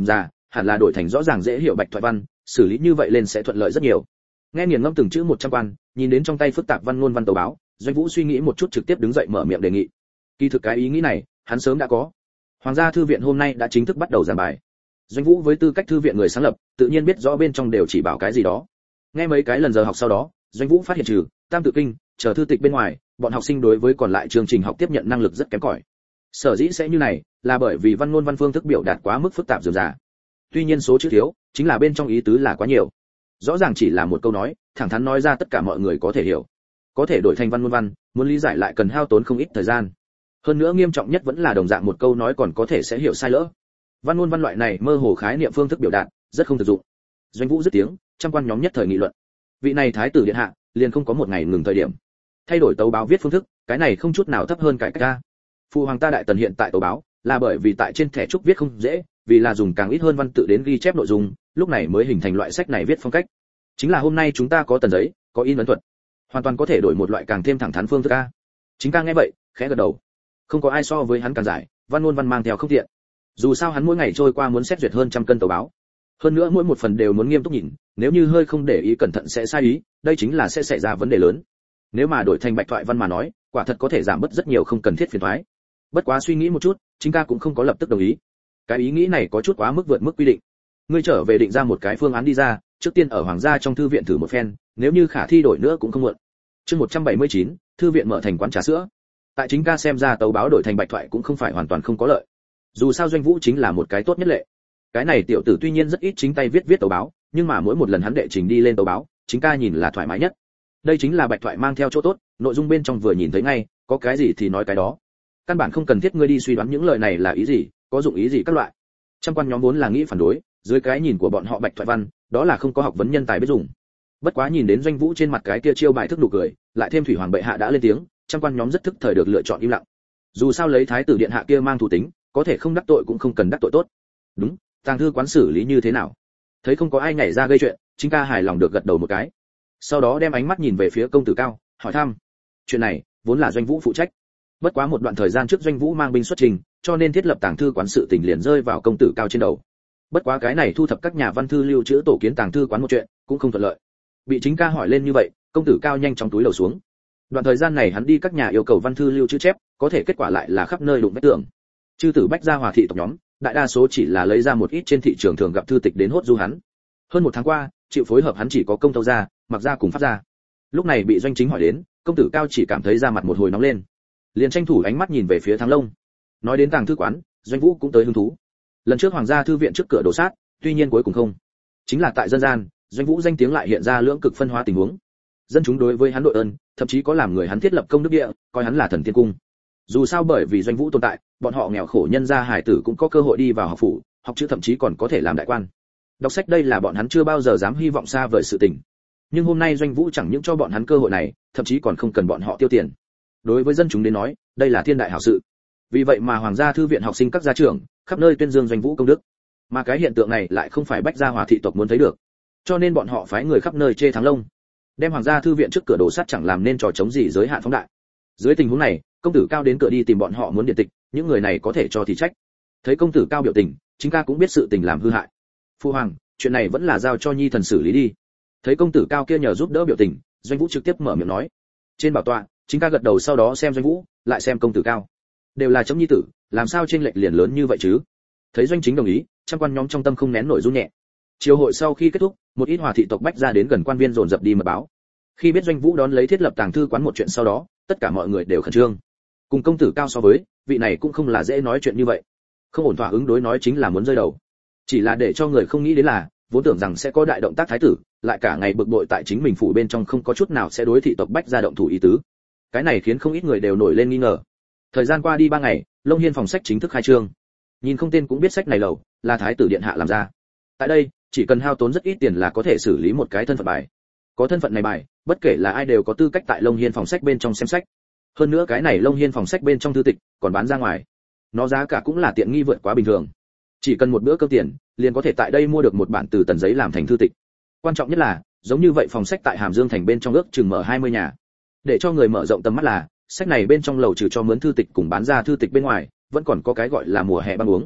hẳn là đổi thành rõ ràng dễ hiểu bạch thoại văn, xử lý như vậy lên sẽ thuận lợi rất nhiều. Nghe nghiền ngẫm từng chữ một trăm quan, nhìn đến trong tay phức tạp văn ngôn văn tấu báo, Doanh Vũ suy nghĩ một chút trực tiếp đứng dậy mở miệng đề nghị. Kỳ thực cái ý nghĩ này, hắn sớm đã có. Hoàng gia thư viện hôm nay đã chính thức bắt đầu giảng bài. Doanh Vũ với tư cách thư viện người sáng lập, tự nhiên biết rõ bên trong đều chỉ bảo cái gì đó. Nghe mấy cái lần giờ học sau đó, Doanh Vũ phát hiện trừ Tam tự kinh, chờ thư tịch bên ngoài, bọn học sinh đối với còn lại chương trình học tiếp nhận năng lực rất kém cỏi. Sở dĩ sẽ như này, là bởi vì văn ngôn văn phương thức biểu đạt quá mức phức tạp rườm rà. Tuy nhiên số chữ thiếu, chính là bên trong ý tứ là quá nhiều. Rõ ràng chỉ là một câu nói, thẳng thắn nói ra tất cả mọi người có thể hiểu. Có thể đổi thành văn ngôn văn, muốn lý giải lại cần hao tốn không ít thời gian. Hơn nữa nghiêm trọng nhất vẫn là đồng dạng một câu nói còn có thể sẽ hiểu sai lỡ. Văn ngôn văn loại này mơ hồ khái niệm phương thức biểu đạt, rất không thực dụng. Doanh Vũ dứt tiếng, trăm quan nhóm nhất thời nghị luận. Vị này thái tử điện hạ, liền không có một ngày ngừng thời điểm. Thay đổi tấu báo viết phương thức, cái này không chút nào thấp hơn cải cách ta. Phụ hoàng ta đại tần hiện tại tấu báo, là bởi vì tại trên thẻ trúc viết không dễ, vì là dùng càng ít hơn văn tự đến ghi chép nội dung, lúc này mới hình thành loại sách này viết phong cách. Chính là hôm nay chúng ta có tần giấy, có in ấn thuật, hoàn toàn có thể đổi một loại càng thêm thẳng thắn phương thức a. Chính ca nghe vậy, khẽ gật đầu. Không có ai so với hắn càng giải, văn ngôn văn mang theo không tiện. Dù sao hắn mỗi ngày trôi qua muốn xét duyệt hơn trăm cân tấu báo. Hơn nữa mỗi một phần đều muốn nghiêm túc nhìn, nếu như hơi không để ý cẩn thận sẽ sai ý, đây chính là sẽ xảy ra vấn đề lớn. Nếu mà đổi thành bạch thoại văn mà nói, quả thật có thể giảm bớt rất nhiều không cần thiết phiền toái. Bất quá suy nghĩ một chút, chính ca cũng không có lập tức đồng ý. Cái ý nghĩ này có chút quá mức vượt mức quy định. Ngươi trở về định ra một cái phương án đi ra, trước tiên ở hoàng gia trong thư viện thử một phen, nếu như khả thi đổi nữa cũng không muộn. Chương một trăm bảy mươi chín, thư viện mở thành quán trà sữa. Tại chính ca xem ra tấu báo đổi thành bạch thoại cũng không phải hoàn toàn không có lợi. Dù sao Doanh Vũ chính là một cái tốt nhất lệ. Cái này tiểu tử tuy nhiên rất ít chính tay viết viết tấu báo, nhưng mà mỗi một lần hắn đệ trình đi lên tấu báo, chính ca nhìn là thoải mái nhất. Đây chính là bạch thoại mang theo chỗ tốt, nội dung bên trong vừa nhìn thấy ngay, có cái gì thì nói cái đó. Căn bản không cần thiết ngươi đi suy đoán những lời này là ý gì, có dụng ý gì các loại. Trăm quan nhóm vốn là nghĩ phản đối, dưới cái nhìn của bọn họ bạch thoại văn, đó là không có học vấn nhân tài biết dùng. Bất quá nhìn đến Doanh Vũ trên mặt cái kia chiêu bài thức nụ cười, lại thêm thủy hoàng bệ hạ đã lên tiếng, trăm quan nhóm rất thức thời được lựa chọn im lặng. Dù sao lấy thái tử điện hạ kia mang thủ tính, có thể không đắc tội cũng không cần đắc tội tốt. Đúng, tàng thư quán xử lý như thế nào? Thấy không có ai nhảy ra gây chuyện, chính ca hài lòng được gật đầu một cái. Sau đó đem ánh mắt nhìn về phía công tử Cao, hỏi thăm. Chuyện này vốn là Doanh Vũ phụ trách. Bất quá một đoạn thời gian trước Doanh Vũ mang binh xuất trình, cho nên thiết lập tàng thư quán sự tình liền rơi vào công tử Cao trên đầu. Bất quá cái này thu thập các nhà văn thư lưu trữ tổ kiến tàng thư quán một chuyện, cũng không thuận lợi. Bị chính ca hỏi lên như vậy, công tử Cao nhanh chóng túi lầu xuống. Đoạn thời gian này hắn đi các nhà yêu cầu văn thư lưu trữ chép, có thể kết quả lại là khắp nơi đụng vết tường. Chư tử bách gia hòa thị tộc nhóm, đại đa số chỉ là lấy ra một ít trên thị trường thường gặp thư tịch đến hốt du hắn. Hơn một tháng qua, chịu phối hợp hắn chỉ có công tâu gia, mặc gia cùng phát gia. Lúc này bị Doanh Chính hỏi đến, công tử Cao chỉ cảm thấy da mặt một hồi nóng lên, liền tranh thủ ánh mắt nhìn về phía Thắng Long. Nói đến tàng thư quán, Doanh Vũ cũng tới hứng thú. Lần trước hoàng gia thư viện trước cửa đổ sát, tuy nhiên cuối cùng không. Chính là tại dân gian, Doanh Vũ danh tiếng lại hiện ra lưỡng cực phân hóa tình huống. Dân chúng đối với hắn đội ơn, thậm chí có làm người hắn thiết lập công đức địa, coi hắn là thần tiên cung. Dù sao bởi vì Doanh Vũ tồn tại, bọn họ nghèo khổ nhân gia hải tử cũng có cơ hội đi vào học phủ, học chữ thậm chí còn có thể làm đại quan. Đọc sách đây là bọn hắn chưa bao giờ dám hy vọng xa vời sự tình. Nhưng hôm nay Doanh Vũ chẳng những cho bọn hắn cơ hội này, thậm chí còn không cần bọn họ tiêu tiền. Đối với dân chúng đến nói, đây là thiên đại hảo sự. Vì vậy mà hoàng gia thư viện học sinh các gia trưởng, khắp nơi tuyên dương Doanh Vũ công đức. Mà cái hiện tượng này lại không phải bách gia hòa thị tộc muốn thấy được. Cho nên bọn họ phái người khắp nơi chê Thắng Long. Đem hoàng gia thư viện trước cửa đổ sắt chẳng làm nên trò chống gì giới hạn phóng đại. Dưới tình huống này, công tử Cao đến cửa đi tìm bọn họ muốn điện tịch, những người này có thể cho thì trách. Thấy công tử Cao biểu tình, chính ca cũng biết sự tình làm hư hại. Phu hoàng, chuyện này vẫn là giao cho nhi thần xử lý đi. Thấy công tử Cao kia nhờ giúp đỡ biểu tình, Doanh Vũ trực tiếp mở miệng nói. Trên bảo tọa, chính ca gật đầu sau đó xem Doanh Vũ, lại xem công tử Cao. Đều là chấm nhi tử, làm sao chênh lệch liền lớn như vậy chứ? Thấy Doanh Chính đồng ý, trăm quan nhóm trong tâm không nén nổi run nhẹ. Chiều hội sau khi kết thúc, một ít hòa thị tộc bách ra đến gần quan viên dồn dập đi mật báo. Khi biết Doanh Vũ đón lấy thiết lập tàng thư quán một chuyện sau đó, tất cả mọi người đều khẩn trương. Cùng công tử Cao so với, vị này cũng không là dễ nói chuyện như vậy. Không ổn thỏa ứng đối nói chính là muốn rơi đầu. Chỉ là để cho người không nghĩ đến là, vốn tưởng rằng sẽ có đại động tác thái tử, lại cả ngày bực bội tại chính mình phủ bên trong không có chút nào sẽ đối thị tộc bách ra động thủ ý tứ. Cái này khiến không ít người đều nổi lên nghi ngờ. Thời gian qua đi ba ngày, Long Hiên phòng sách chính thức khai trương. Nhìn không tên cũng biết sách này lầu là thái tử điện hạ làm ra. Tại đây, chỉ cần hao tốn rất ít tiền là có thể xử lý một cái thân phận bài. Có thân phận này bài, bất kể là ai đều có tư cách tại Long Hiên phòng sách bên trong xem sách. Hơn nữa cái này Long Hiên phòng sách bên trong thư tịch còn bán ra ngoài. Nó giá cả cũng là tiện nghi vượt quá bình thường. Chỉ cần một bữa cơm tiền, liền có thể tại đây mua được một bản từ tần giấy làm thành thư tịch. Quan trọng nhất là, giống như vậy phòng sách tại Hàm Dương thành bên trong ước chừng mở hai mươi nhà. Để cho người mở rộng tầm mắt là, sách này bên trong lầu trừ cho mướn thư tịch cùng bán ra thư tịch bên ngoài, vẫn còn có cái gọi là mùa hè băng uống.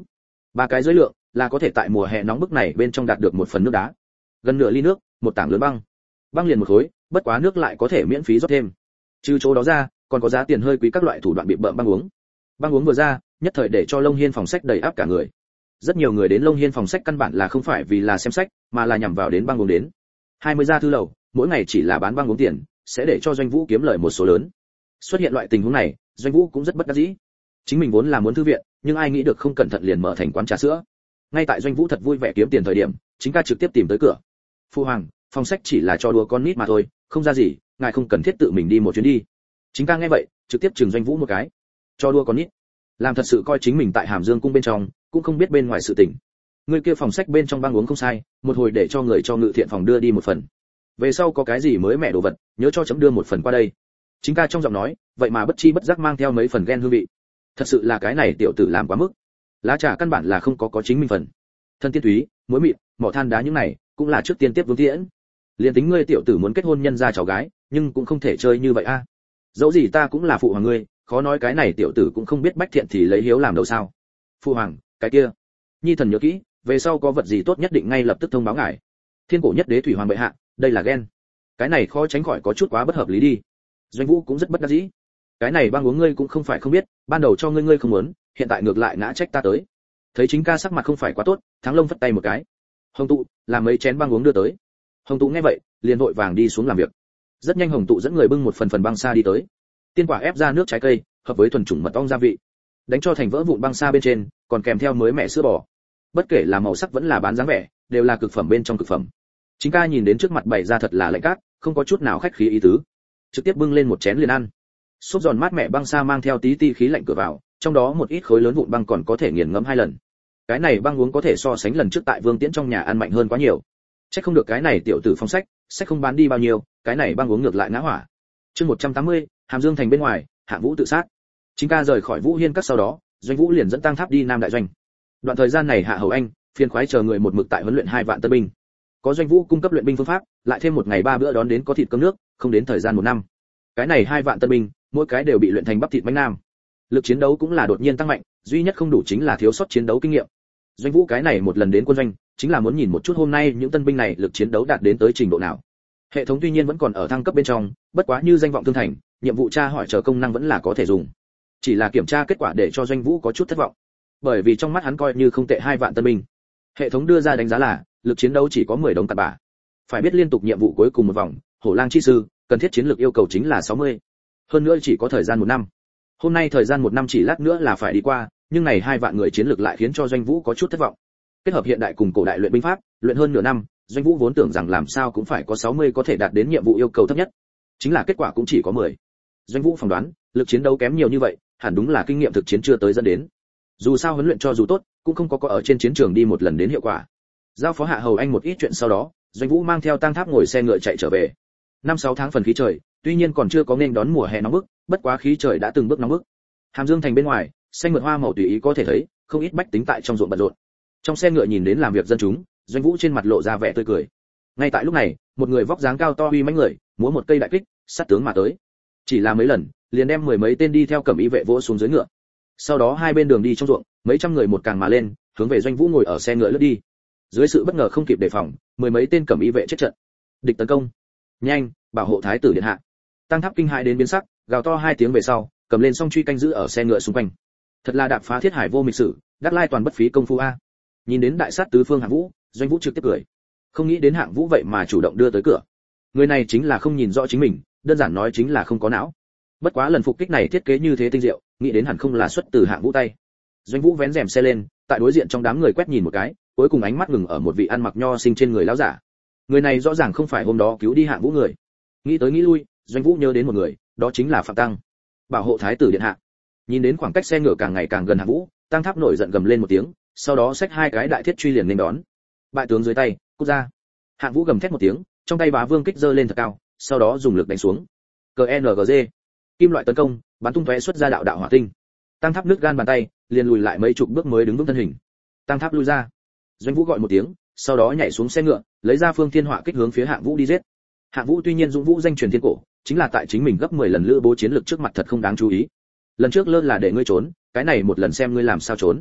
Ba cái giới lượng là có thể tại mùa hè nóng bức này bên trong đạt được một phần nước đá, gần nửa ly nước, một tảng lớn băng. Băng liền một khối, bất quá nước lại có thể miễn phí rót thêm. Trừ chỗ đó ra, còn có giá tiền hơi quý các loại thủ đoạn bị bợm băng uống. Băng uống vừa ra, nhất thời để cho Long Hiên phòng sách đầy áp cả người. Rất nhiều người đến Long Hiên phòng sách căn bản là không phải vì là xem sách, mà là nhằm vào đến băng uống đến. hai mươi gia thư lầu, mỗi ngày chỉ là bán băng uống tiền, sẽ để cho Doanh Vũ kiếm lời một số lớn. Xuất hiện loại tình huống này, Doanh Vũ cũng rất bất đắc dĩ. Chính mình vốn là muốn thư viện, nhưng ai nghĩ được không cẩn thận liền mở thành quán trà sữa. Ngay tại Doanh Vũ thật vui vẻ kiếm tiền thời điểm, chính ca trực tiếp tìm tới cửa. Phu hoàng, phòng sách chỉ là cho đùa con nít mà thôi, không ra gì, ngài không cần thiết tự mình đi một chuyến đi. Chính ca nghe vậy, trực tiếp trừng Doanh Vũ một cái. Cho đùa con nít, làm thật sự coi chính mình tại Hàm Dương cung bên trong, cũng không biết bên ngoài sự tình. Người kia phòng sách bên trong băng uống không sai, một hồi để cho người cho ngự thiện phòng đưa đi một phần. Về sau có cái gì mới mẻ đồ vật, nhớ cho chấm đưa một phần qua đây. Chính ca trong giọng nói, vậy mà bất chi bất giác mang theo mấy phần ghen hương vị. Thật sự là cái này tiểu tử làm quá mức. Lá trà căn bản là không có có chính mình phần. Thân tiên túy, muối mịn, mỏ than đá những này, cũng là trước tiên tiếp vương tiễn. Liên tính ngươi tiểu tử muốn kết hôn nhân gia cháu gái, nhưng cũng không thể chơi như vậy a. Dẫu gì ta cũng là phụ hoàng ngươi, khó nói cái này tiểu tử cũng không biết bách thiện thì lấy hiếu làm đầu sao. Phụ hoàng, cái kia. Nhi thần nhớ kỹ, về sau có vật gì tốt nhất định ngay lập tức thông báo ngài. Thiên cổ nhất đế thủy hoàng bệ hạ, đây là ghen. Cái này khó tránh khỏi có chút quá bất hợp lý đi. Doanh Vũ cũng rất bất đắc dĩ. Cái này băng uống ngươi cũng không phải không biết, ban đầu cho ngươi ngươi không muốn, hiện tại ngược lại ngã trách ta tới. Thấy chính ca sắc mặt không phải quá tốt, Thắng Long phất tay một cái. Hồng Tụ, làm mấy chén băng uống đưa tới. Hồng Tụ nghe vậy, liền vội vàng đi xuống làm việc. Rất nhanh Hồng Tụ dẫn người bưng một phần phần băng sa đi tới. Tiên quả ép ra nước trái cây, hợp với thuần chủng mật ong gia vị, đánh cho thành vỡ vụn băng sa bên trên, còn kèm theo mới mẻ sữa bò. Bất kể là màu sắc vẫn là bán dáng vẻ, đều là cực phẩm bên trong cực phẩm. Chính ca nhìn đến trước mặt bày ra thật là lạnh cát, không có chút nào khách khí ý tứ, trực tiếp bưng lên một chén liền ăn. Xốp giòn mát mẻ băng sa mang theo tí ti khí lạnh cửa vào, trong đó một ít khối lớn vụn băng còn có thể nghiền ngẫm hai lần. Cái này băng uống có thể so sánh lần trước tại Vương Tiễn trong nhà ăn mạnh hơn quá nhiều. Chắc không được cái này tiểu tử phong sách, sách không bán đi bao nhiêu, cái này băng uống ngược lại ngã hỏa. Chương một trăm tám mươi, Hàm Dương thành bên ngoài, Hạng Vũ tự sát. Chính ca rời khỏi Vũ Hiên Các sau đó, Doanh Vũ liền dẫn Tăng Tháp đi Nam Đại Doanh. Đoạn thời gian này Hạ Hầu Anh, phiền khoái chờ người một mực tại huấn luyện hai vạn tân binh. Có Doanh Vũ cung cấp luyện binh phương pháp, lại thêm một ngày ba bữa đón đến có thịt cơm nước, không đến thời gian một năm. Cái này hai vạn tân binh, mỗi cái đều bị luyện thành bắp thịt mãnh nam. Lực chiến đấu cũng là đột nhiên tăng mạnh, duy nhất không đủ chính là thiếu sót chiến đấu kinh nghiệm. Doanh Vũ cái này một lần đến quân doanh, chính là muốn nhìn một chút hôm nay những tân binh này lực chiến đấu đạt đến tới trình độ nào. Hệ thống tuy nhiên vẫn còn ở thăng cấp bên trong, bất quá như danh vọng thương thành, nhiệm vụ tra hỏi chờ công năng vẫn là có thể dùng. Chỉ là kiểm tra kết quả để cho Doanh Vũ có chút thất vọng, bởi vì trong mắt hắn coi như không tệ hai vạn tân binh. Hệ thống đưa ra đánh giá là lực chiến đấu chỉ có mười đống cặn bã. Phải biết liên tục nhiệm vụ cuối cùng một vòng, Hổ Lang chi sư, cần thiết chiến lược yêu cầu chính là sáu mươi. Hơn nữa chỉ có thời gian một năm. Hôm nay thời gian một năm chỉ lát nữa là phải đi qua, nhưng này hai vạn người chiến lược lại khiến cho Doanh Vũ có chút thất vọng. Kết hợp hiện đại cùng cổ đại luyện binh pháp, luyện hơn nửa năm, Doanh Vũ vốn tưởng rằng làm sao cũng phải có sáu mươi có thể đạt đến nhiệm vụ yêu cầu thấp nhất. Chính là kết quả cũng chỉ có mười. Doanh Vũ phỏng đoán, lực chiến đấu kém nhiều như vậy, hẳn đúng là kinh nghiệm thực chiến chưa tới dẫn đến. Dù sao huấn luyện cho dù tốt, cũng không có có ở trên chiến trường đi một lần đến hiệu quả. Giao phó Hạ Hầu Anh một ít chuyện sau đó, Doanh Vũ mang theo Tăng Tháp ngồi xe ngựa chạy trở về. Năm sáu tháng phần khí trời, tuy nhiên còn chưa có nên đón mùa hè nóng bức, bất quá khí trời đã từng bước nóng bức. Hàm Dương thành bên ngoài, xanh mượt hoa màu tùy ý có thể thấy, không ít bách tính tại trong ruộng bận rộn. Trong xe ngựa nhìn đến làm việc dân chúng, Doanh Vũ trên mặt lộ ra vẻ tươi cười. Ngay tại lúc này, một người vóc dáng cao to uy mãnh người, múa một cây đại kích, sát tướng mà tới. Chỉ là mấy lần, liền đem mười mấy tên đi theo cẩm y vệ vỗ xuống dưới ngựa. Sau đó hai bên đường đi trong ruộng, mấy trăm người một càng mà lên, hướng về Doanh Vũ ngồi ở xe ngựa lướt đi. Dưới sự bất ngờ không kịp đề phòng, mười mấy tên cẩm y vệ chết trận. Địch tấn công, nhanh, bảo hộ thái tử điện hạ. Tăng Tháp kinh hãi đến biến sắc, gào to hai tiếng về sau, cầm lên song truy canh giữ ở xe ngựa xung quanh. Thật là đạp phá thiết hải vô mịch sử, đắc lai toàn bất phí công phu a. Nhìn đến đại sát tứ phương Hạng Vũ, Doanh Vũ trực tiếp cười. Không nghĩ đến Hạng Vũ vậy mà chủ động đưa tới cửa. Người này chính là không nhìn rõ chính mình, đơn giản nói chính là không có não. Bất quá lần phục kích này thiết kế như thế tinh diệu, nghĩ đến hẳn không là xuất từ Hạng Vũ tay. Doanh Vũ vén rèm xe lên, tại đối diện trong đám người quét nhìn một cái, cuối cùng ánh mắt ngừng ở một vị ăn mặc nho sinh trên người lão giả. Người này rõ ràng không phải hôm đó cứu đi Hạng Vũ người. Nghĩ tới nghĩ lui, Doanh Vũ nhớ đến một người, đó chính là Phạm Tăng, bảo hộ thái tử điện hạ. Nhìn đến khoảng cách xe ngựa càng ngày càng gần Hạng Vũ, Tăng Tháp nổi giận gầm lên một tiếng, sau đó xách hai cái đại thiết truy liền nên đón. Bại tướng dưới tay, cút ra. Hạng Vũ gầm thét một tiếng, trong tay bá vương kích giơ lên thật cao, sau đó dùng lực đánh xuống. cờ en giê, kim loại tấn công, bắn tung tóe xuất ra đạo đạo hỏa tinh. Tăng Tháp nứt gan bàn tay, liền lùi lại mấy chục bước mới đứng vững thân hình. Tăng Tháp lui ra. Doanh Vũ gọi một tiếng, sau đó nhảy xuống xe ngựa, lấy ra phương thiên hỏa kích hướng phía Hạng Vũ đi giết. Hạng Vũ tuy nhiên dũng vũ danh truyền thiên cổ, chính là tại chính mình gấp mười lần lữ bố chiến lực trước mặt thật không đáng chú ý. Lần trước lơ là để ngươi trốn, cái này một lần xem ngươi làm sao trốn.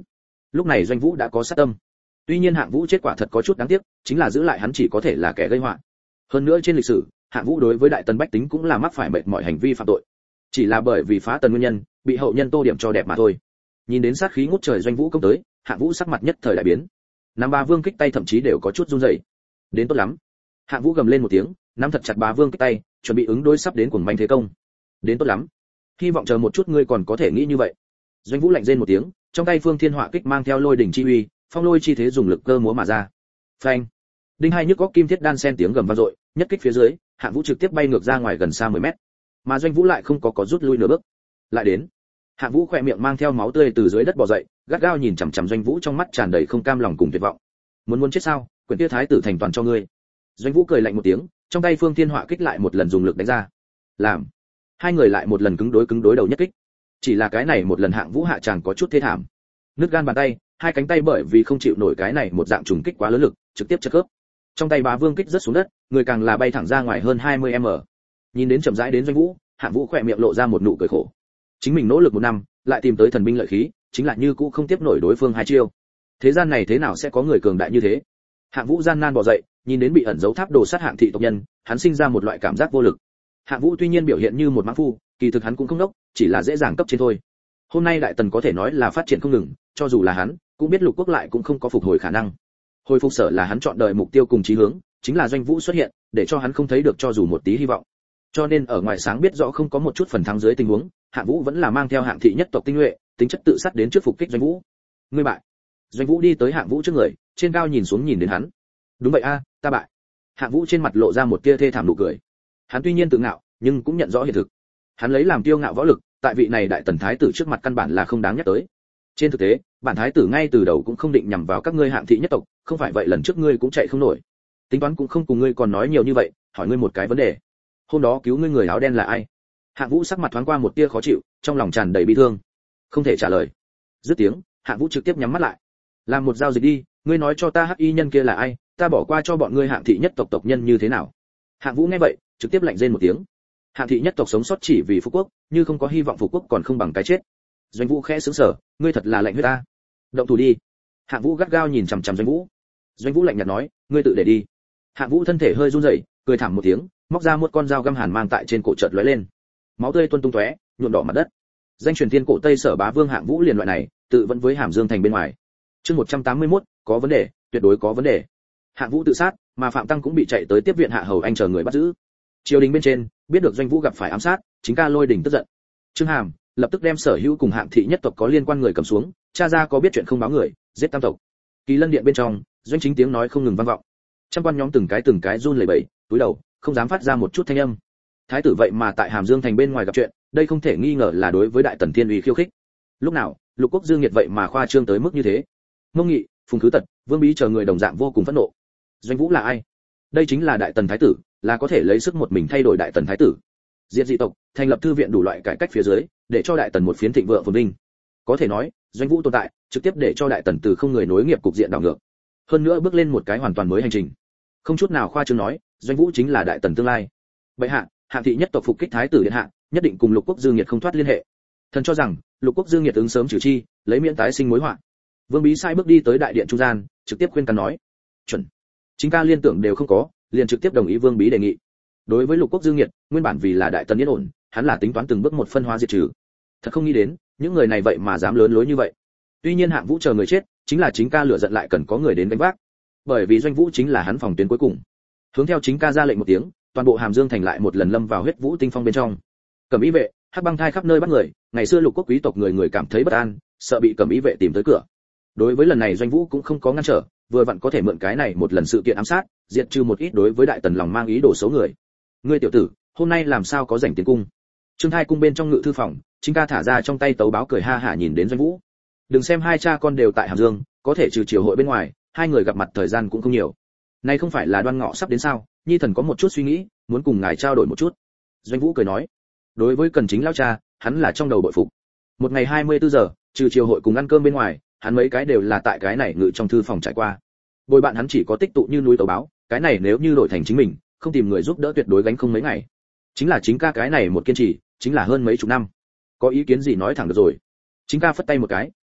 Lúc này Doanh Vũ đã có sát tâm. Tuy nhiên Hạng Vũ chết quả thật có chút đáng tiếc, chính là giữ lại hắn chỉ có thể là kẻ gây họa. Hơn nữa trên lịch sử, Hạng Vũ đối với đại tần bách tính cũng là mắc phải mệt mỏi hành vi phạm tội. Chỉ là bởi vì phá tần nguyên nhân, bị hậu nhân tô điểm cho đẹp mà thôi. Nhìn đến sát khí ngút trời Doanh Vũ công tới, Hạng Vũ sắc mặt nhất thời đại biến. Nắm Bá Vương kích tay thậm chí đều có chút run rẩy. Đến tốt lắm. Hạng Vũ gầm lên một tiếng, nắm thật chặt Bá Vương kích tay, chuẩn bị ứng đối sắp đến cuồng manh thế công. Đến tốt lắm. Hy vọng chờ một chút ngươi còn có thể nghĩ như vậy. Doanh Vũ lạnh rên một tiếng, trong tay Phương Thiên Họa kích mang theo lôi đỉnh chi uy, phong lôi chi thế dùng lực cơ múa mà ra. Phanh. Đinh hai nhức góc kim thiết đan sen tiếng gầm vang dội, nhất kích phía dưới, Hạng Vũ trực tiếp bay ngược ra ngoài gần xa mười mét. Mà Doanh Vũ lại không có có rút lui nửa bước. Lại đến. Hạng Vũ khỏe miệng mang theo máu tươi từ dưới đất bò dậy, gắt gao nhìn chằm chằm Doanh Vũ trong mắt tràn đầy không cam lòng cùng tuyệt vọng. Muốn muốn chết sao? Quyển kia thái tử thành toàn cho ngươi. Doanh Vũ cười lạnh một tiếng, trong tay Phương Thiên Họa kích lại một lần dùng lực đánh ra. Làm. Hai người lại một lần cứng đối cứng đối đầu nhất kích. Chỉ là cái này một lần Hạng Vũ hạ chàng có chút thê thảm. Nứt gan bàn tay, hai cánh tay bởi vì không chịu nổi cái này một dạng trùng kích quá lớn lực, trực tiếp chật khớp. Trong tay Bá Vương kích rớt xuống đất, người càng là bay thẳng ra ngoài hơn hai mươi mét. Nhìn đến chậm rãi đến Doanh Vũ, Hạng Vũ khỏe miệng lộ ra một nụ cười khổ. Chính mình nỗ lực một năm, lại tìm tới thần binh lợi khí, chính là như cũ không tiếp nổi đối phương hai chiêu. Thế gian này thế nào sẽ có người cường đại như thế? Hạng Vũ gian nan bò dậy, nhìn đến bị ẩn giấu tháp đồ sát Hạng thị tộc nhân, hắn sinh ra một loại cảm giác vô lực. Hạng Vũ tuy nhiên biểu hiện như một mãng phu, kỳ thực hắn cũng không đốc, chỉ là dễ dàng cấp trên thôi. Hôm nay đại tần có thể nói là phát triển không ngừng, cho dù là hắn, cũng biết lục quốc lại cũng không có phục hồi khả năng. Hồi phục sở là hắn chọn đời mục tiêu cùng chí hướng, chính là Doanh Vũ xuất hiện, để cho hắn không thấy được cho dù một tí hy vọng. Cho nên ở ngoài sáng biết rõ không có một chút phần thắng dưới tình huống, Hạng Vũ vẫn là mang theo Hạng thị nhất tộc tinh nhuệ, tính chất tự sát đến trước phục kích Doanh Vũ. Ngươi bại. Doanh Vũ đi tới Hạng Vũ trước người, trên cao nhìn xuống nhìn đến hắn. Đúng vậy a, ta bại. Hạng Vũ trên mặt lộ ra một tia thê thảm nụ cười. Hắn tuy nhiên tự ngạo, nhưng cũng nhận rõ hiện thực. Hắn lấy làm tiêu ngạo võ lực, tại vị này đại tần thái tử trước mặt căn bản là không đáng nhắc tới. Trên thực tế, bản thái tử ngay từ đầu cũng không định nhằm vào các ngươi Hạng thị nhất tộc, không phải vậy lần trước ngươi cũng chạy không nổi. Tính toán cũng không cùng ngươi còn nói nhiều như vậy, hỏi ngươi một cái vấn đề. Hôm đó cứu ngươi người áo đen là ai? Hạng Vũ sắc mặt thoáng qua một tia khó chịu, trong lòng tràn đầy bi thương. Không thể trả lời. Dứt tiếng, Hạng Vũ trực tiếp nhắm mắt lại. Làm một giao dịch đi, ngươi nói cho ta hắc y nhân kia là ai, ta bỏ qua cho bọn ngươi Hạng thị nhất tộc tộc nhân như thế nào? Hạng Vũ nghe vậy, trực tiếp lạnh rên một tiếng. Hạng thị nhất tộc sống sót chỉ vì phú quốc, như không có hy vọng phú quốc còn không bằng cái chết. Doanh Vũ khẽ sững sờ, ngươi thật là lạnh huyết ta. Động thủ đi. Hạng Vũ gắt gao nhìn chằm chằm Doanh Vũ. Doanh Vũ lạnh nhạt nói, ngươi tự để đi. Hạng Vũ thân thể hơi run rẩy, cười thảm một tiếng, móc ra một con dao găm hàn mang tại trên cổ chợt lóe lên. Máu tươi tuôn tung tóe, nhuộm đỏ mặt đất. Danh truyền thiên cổ Tây Sở Bá Vương Hạng Vũ liền loại này, tự vẫn với Hàm Dương thành bên ngoài. Chương một trăm tám mươi mốt, có vấn đề, tuyệt đối có vấn đề. Hạng Vũ tự sát, mà Phạm Tăng cũng bị chạy tới tiếp viện Hạ Hầu Anh chờ người bắt giữ. Triều đình bên trên, biết được Doanh Vũ gặp phải ám sát, chính ca Lôi Đình tức giận. Trương Hàm lập tức đem sở hữu cùng Hạng thị nhất tộc có liên quan người cầm xuống, cha ra có biết chuyện không báo người, giết tam tộc. Kỳ Lân điện bên trong, Doanh Chính tiếng nói không ngừng vang vọng. Trăm quan nhóm từng cái từng cái run lẩy bẩy, túi đầu, không dám phát ra một chút thanh âm. Thái tử vậy mà tại Hàm Dương thành bên ngoài gặp chuyện, đây không thể nghi ngờ là đối với đại tần thiên uy khiêu khích. Lúc nào, Lục Quốc Dương Nghiệt vậy mà khoa trương tới mức như thế. Mông Nghị, Phùng Khứ Tật, Vương Bí chờ người đồng dạng vô cùng phẫn nộ. Doanh Vũ là ai? Đây chính là đại tần thái tử, là có thể lấy sức một mình thay đổi đại tần thái tử. Diệt dị tộc, thành lập thư viện đủ loại cải cách phía dưới, để cho đại tần một phiến thịnh vượng phồn vinh. Có thể nói, Doanh Vũ tồn tại, trực tiếp để cho đại tần từ không người nối nghiệp cục diện đảo ngược. Hơn nữa bước lên một cái hoàn toàn mới hành trình. Không chút nào khoa trương nói, Doanh Vũ chính là đại tần tương lai. Bệ hạ, Hạng thị nhất tộc phục kích thái tử điện hạ, nhất định cùng Lục Quốc Dương Nghiệt không thoát liên hệ. Thần cho rằng, Lục Quốc Dương Nghiệt ứng sớm trừ chi, lấy miễn tái sinh mối họa. Vương Bí sai bước đi tới đại điện trung gian, trực tiếp khuyên can nói, chuẩn. Chính ca liên tưởng đều không có, liền trực tiếp đồng ý Vương Bí đề nghị. Đối với Lục Quốc Dương Nghiệt, nguyên bản vì là đại tần yên ổn, hắn là tính toán từng bước một phân hóa diệt trừ. Thật không nghĩ đến, những người này vậy mà dám lớn lối như vậy. Tuy nhiên Hạng Vũ chờ người chết, chính là chính ca lựa giận lại cần có người đến gánh vác. Bởi vì Doanh Vũ chính là hắn phòng tuyến cuối cùng. Hướng theo chính ca ra lệnh một tiếng, toàn bộ Hàm Dương thành lại một lần lâm vào huyết vũ tinh phong bên trong. Cẩm Ý vệ, Hắc Băng Thai khắp nơi bắt người, ngày xưa Lục Quốc quý tộc người người cảm thấy bất an, sợ bị Cẩm Ý vệ tìm tới cửa. Đối với lần này Doanh Vũ cũng không có ngăn trở, vừa vặn có thể mượn cái này một lần sự kiện ám sát, diệt trừ một ít đối với đại tần lòng mang ý đồ xấu người. Ngươi tiểu tử, hôm nay làm sao có rảnh tiến cung? Trương Thai cung bên trong ngự thư phòng, chính ca thả ra trong tay tấu báo cười ha hả nhìn đến Doanh Vũ. Đừng xem hai cha con đều tại Hàm Dương, có thể trừ triều hội bên ngoài, hai người gặp mặt thời gian cũng không nhiều. Nay không phải là Đoan Ngọ sắp đến sao? Nhi thần có một chút suy nghĩ, muốn cùng ngài trao đổi một chút. Doanh Vũ cười nói, đối với Cần Chính lão cha, hắn là trong đầu bội phục. Một ngày hai mươi bốn giờ, trừ triều hội cùng ăn cơm bên ngoài, hắn mấy cái đều là tại cái này ngự trong thư phòng trải qua. Bồi bạn hắn chỉ có tích tụ như núi tấu báo, cái này nếu như đổi thành chính mình, không tìm người giúp đỡ tuyệt đối gánh không mấy ngày. Chính là chính ca cái này một kiên trì, chính là hơn mấy chục năm. Có ý kiến gì nói thẳng được rồi. Chính ca phất tay một cái,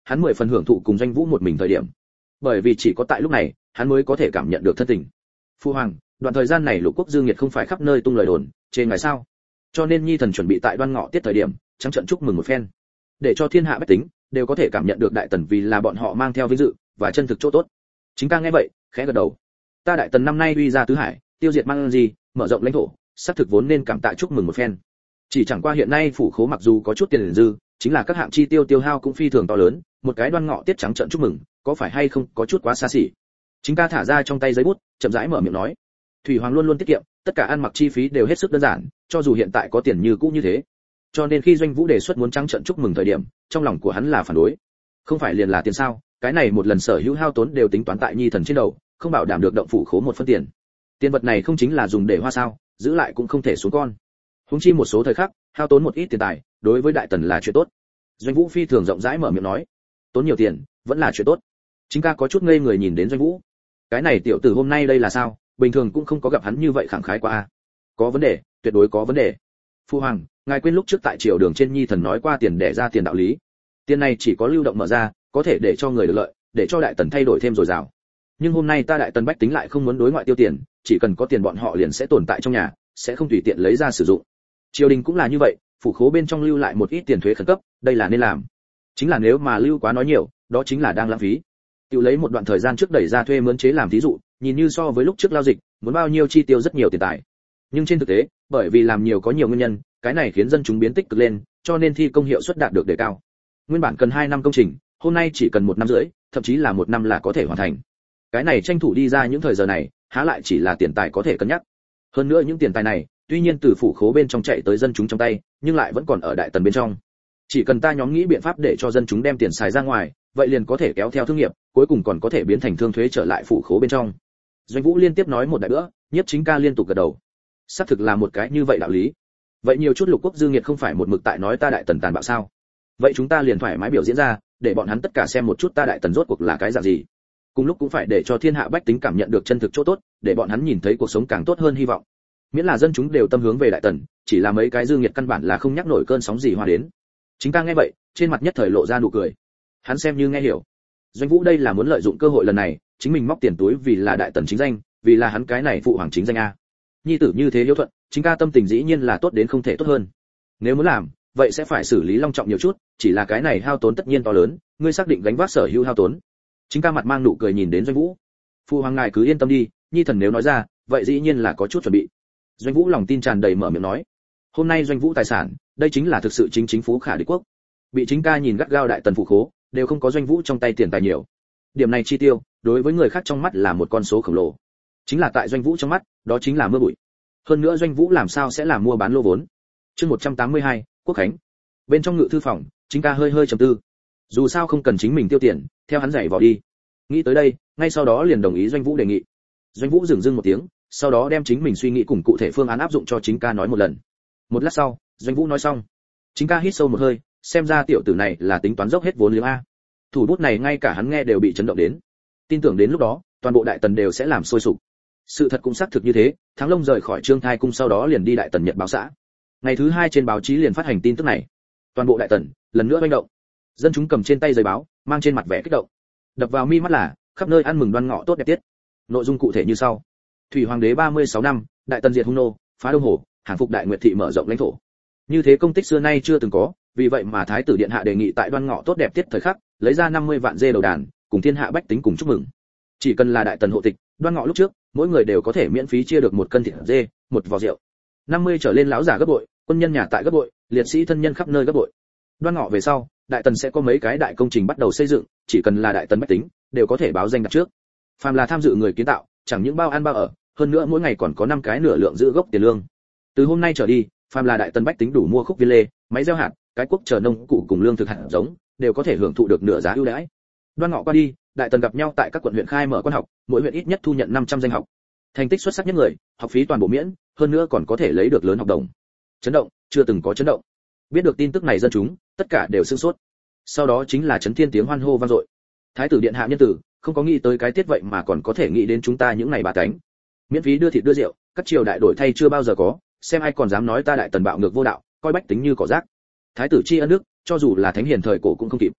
hắn mười phần hưởng thụ cùng Doanh Vũ một mình thời điểm. Bởi vì chỉ có tại lúc này, hắn mới có thể cảm nhận được thân tình. Phu hoàng, đoạn thời gian này Lục Quốc Dương Nghiệt không phải khắp nơi tung lời đồn, trên ngài sao? Cho nên Nhi thần chuẩn bị tại Đoan Ngọ tiết thời điểm, trắng trận chúc mừng một phen, để cho thiên hạ bách tính đều có thể cảm nhận được đại tần vì là bọn họ mang theo vinh dự và chân thực chỗ tốt. Chính ca nghe vậy, khẽ gật đầu. Ta đại tần năm nay uy ra tứ hải, tiêu diệt mang gì, mở rộng lãnh thổ, sắp thực vốn nên cảm tạ chúc mừng một phen. Chỉ chẳng qua hiện nay phủ khố mặc dù có chút tiền dư, chính là các hạng chi tiêu tiêu hao cũng phi thường to lớn, một cái Đoan Ngọ tiết trắng trận chúc mừng, có phải hay không có chút quá xa xỉ. Chính ca thả ra trong tay giấy bút, chậm rãi mở miệng nói. Thủy hoàng luôn luôn tiết kiệm, tất cả ăn mặc chi phí đều hết sức đơn giản, cho dù hiện tại có tiền như cũ như thế. Cho nên khi Doanh Vũ đề xuất muốn trắng trận chúc mừng thời điểm, trong lòng của hắn là phản đối. Không phải liền là tiền sao? Cái này một lần sở hữu hao tốn đều tính toán tại Nhi thần trên đầu, không bảo đảm được động phủ khố một phân tiền. Tiền vật này không chính là dùng để hoa sao, giữ lại cũng không thể xuống con. Huống chi một số thời khắc, hao tốn một ít tiền tài, đối với đại tần là chuyện tốt. Doanh Vũ phi thường rộng rãi mở miệng nói, tốn nhiều tiền, vẫn là chuyện tốt. Chính ca có chút ngây người nhìn đến Doanh Vũ. Cái này tiểu tử hôm nay đây là sao, bình thường cũng không có gặp hắn như vậy khẳng khái qua a. Có vấn đề, tuyệt đối có vấn đề. Phu hoàng, ngài quên lúc trước tại triều đường trên Nhi thần nói qua tiền để ra tiền đạo lý. Tiền này chỉ có lưu động mở ra, có thể để cho người được lợi, để cho đại tần thay đổi thêm dồi dào. Nhưng hôm nay ta đại tần bách tính lại không muốn đối ngoại tiêu tiền, chỉ cần có tiền bọn họ liền sẽ tồn tại trong nhà, sẽ không tùy tiện lấy ra sử dụng. Triều đình cũng là như vậy, phủ khố bên trong lưu lại một ít tiền thuế khẩn cấp, đây là nên làm. Chính là nếu mà lưu quá nói nhiều, đó chính là đang lãng phí. Tự lấy một đoạn thời gian trước đẩy ra thuê mướn chế làm thí dụ, nhìn như so với lúc trước lao dịch, muốn bao nhiêu chi tiêu rất nhiều tiền tài. Nhưng trên thực tế, bởi vì làm nhiều có nhiều nguyên nhân, cái này khiến dân chúng biến tích cực lên, cho nên thi công hiệu suất đạt được đề cao. Nguyên bản cần hai năm công trình, hôm nay chỉ cần một năm rưỡi, thậm chí là một năm là có thể hoàn thành. Cái này tranh thủ đi ra những thời giờ này, há lại chỉ là tiền tài có thể cân nhắc. Hơn nữa những tiền tài này, tuy nhiên từ phủ khố bên trong chạy tới dân chúng trong tay, nhưng lại vẫn còn ở đại tần bên trong. Chỉ cần ta nhóm nghĩ biện pháp để cho dân chúng đem tiền xài ra ngoài, vậy liền có thể kéo theo thương nghiệp, cuối cùng còn có thể biến thành thương thuế trở lại phủ khố bên trong. Doanh Vũ liên tiếp nói một đại bữa, Nhiếp Chính ca liên tục gật đầu. Xác thực là một cái như vậy đạo lý. Vậy nhiều chút Lục Quốc Dương Nghiệt không phải một mực tại nói ta đại tần tàn bạo sao? Vậy chúng ta liền thoải mái biểu diễn ra, để bọn hắn tất cả xem một chút ta đại tần rốt cuộc là cái dạng gì. Cùng lúc cũng phải để cho thiên hạ bách tính cảm nhận được chân thực chỗ tốt, để bọn hắn nhìn thấy cuộc sống càng tốt hơn hy vọng. Miễn là dân chúng đều tâm hướng về đại tần, chỉ là mấy cái Dương Nghiệt căn bản là không nhắc nổi cơn sóng gì hoa đến. Chính ca nghe vậy, trên mặt nhất thời lộ ra nụ cười. Hắn xem như nghe hiểu. Doanh Vũ đây là muốn lợi dụng cơ hội lần này, chính mình móc tiền túi vì là đại tần chính danh, vì là hắn cái này phụ hoàng chính danh a. Nhi tử như thế hiếu thuận, chính ca tâm tình dĩ nhiên là tốt đến không thể tốt hơn. Nếu muốn làm, vậy sẽ phải xử lý long trọng nhiều chút, chỉ là cái này hao tốn tất nhiên to lớn, ngươi xác định gánh vác sở hữu hao tốn. Chính ca mặt mang nụ cười nhìn đến Doanh Vũ. Phụ hoàng ngài cứ yên tâm đi, Nhi thần nếu nói ra, vậy dĩ nhiên là có chút chuẩn bị. Doanh Vũ lòng tin tràn đầy mở miệng nói. Hôm nay Doanh Vũ tài sản, đây chính là thực sự chính chính phú khả địch quốc. Bị chính ca nhìn gắt gao đại tần phụ khố, đều không có Doanh Vũ trong tay tiền tài nhiều. Điểm này chi tiêu, đối với người khác trong mắt là một con số khổng lồ. Chính là tại Doanh Vũ trong mắt, đó chính là mưa bụi. Hơn nữa Doanh Vũ làm sao sẽ làm mua bán lô vốn. Chương một trăm tám mươi hai, Quốc khánh. Bên trong ngự thư phòng, chính ca hơi hơi trầm tư. Dù sao không cần chính mình tiêu tiền, theo hắn giày vò đi. Nghĩ tới đây, ngay sau đó liền đồng ý Doanh Vũ đề nghị. Doanh Vũ dừng dưng một tiếng, sau đó đem chính mình suy nghĩ cùng cụ thể phương án áp dụng cho chính ca nói một lần. Một lát sau, Doanh Vũ nói xong. Chính ca hít sâu một hơi, xem ra tiểu tử này là tính toán dốc hết vốn liếng a. Thủ bút này ngay cả hắn nghe đều bị chấn động đến. Tin tưởng đến lúc đó, toàn bộ đại tần đều sẽ làm sôi sục. Sự thật cũng xác thực như thế, Thắng Long rời khỏi Trương Thai cung sau đó liền đi đại tần Nhật báo xã. Ngày thứ hai trên báo chí liền phát hành tin tức này. Toàn bộ đại tần lần nữa manh động. Dân chúng cầm trên tay giấy báo, mang trên mặt vẻ kích động. Đập vào mi mắt là khắp nơi ăn mừng Đoan Ngọ tốt đẹp tiết. Nội dung cụ thể như sau: Thủy hoàng đế ba mươi sáu năm, đại tần diệt hung nô, phá đông hồ, hàng phục đại nguyệt thị, mở rộng lãnh thổ. Như thế công tích xưa nay chưa từng có, vì vậy mà thái tử điện hạ đề nghị tại Đoan Ngọ tốt đẹp tiết thời khắc, lấy ra năm mươi vạn dê đầu đàn, cùng thiên hạ bách tính cùng chúc mừng. Chỉ cần là đại tần hộ tịch, Đoan Ngọ lúc trước, mỗi người đều có thể miễn phí chia được một cân thịt dê, một vò rượu. năm mươi trở lên lão giả gấp bội, quân nhân nhà tại gấp bội, liệt sĩ thân nhân khắp nơi gấp bội. Đoan Ngọ về sau, đại tần sẽ có mấy cái đại công trình bắt đầu xây dựng, chỉ cần là đại tần bách tính, đều có thể báo danh đặt trước. Phàm là tham dự người kiến tạo, chẳng những bao ăn bao ở, hơn nữa mỗi ngày còn có năm cái nửa lượng giữ gốc tiền lương. Từ hôm nay trở đi, phàm là đại tần bách tính đủ mua khúc viên lê, máy gieo hạt, cái quốc chờ nông cụ cùng lương thực hạt giống, đều có thể hưởng thụ được nửa giá ưu đãi. Đoan Ngọ qua đi, đại tần gặp nhau tại các quận huyện khai mở quan học, mỗi huyện ít nhất thu nhận năm trăm danh học. Thành tích xuất sắc nhất người, học phí toàn bộ miễn, hơn nữa còn có thể lấy được lớn học đồng. Chấn động, chưa từng có chấn động. Biết được tin tức này dân chúng, tất cả đều sửng sốt. Sau đó chính là chấn thiên tiếng hoan hô vang dội. Thái tử điện hạ nhân tử, không có nghĩ tới cái tiết vậy mà còn có thể nghĩ đến chúng ta những ngày bà tánh. Miễn phí đưa thịt đưa rượu, các triều đại đổi thay chưa bao giờ có, xem ai còn dám nói ta đại tần bạo ngược vô đạo, coi bách tính như cỏ rác. Thái tử tri ân đức, cho dù là thánh hiền thời cổ cũng không kịp.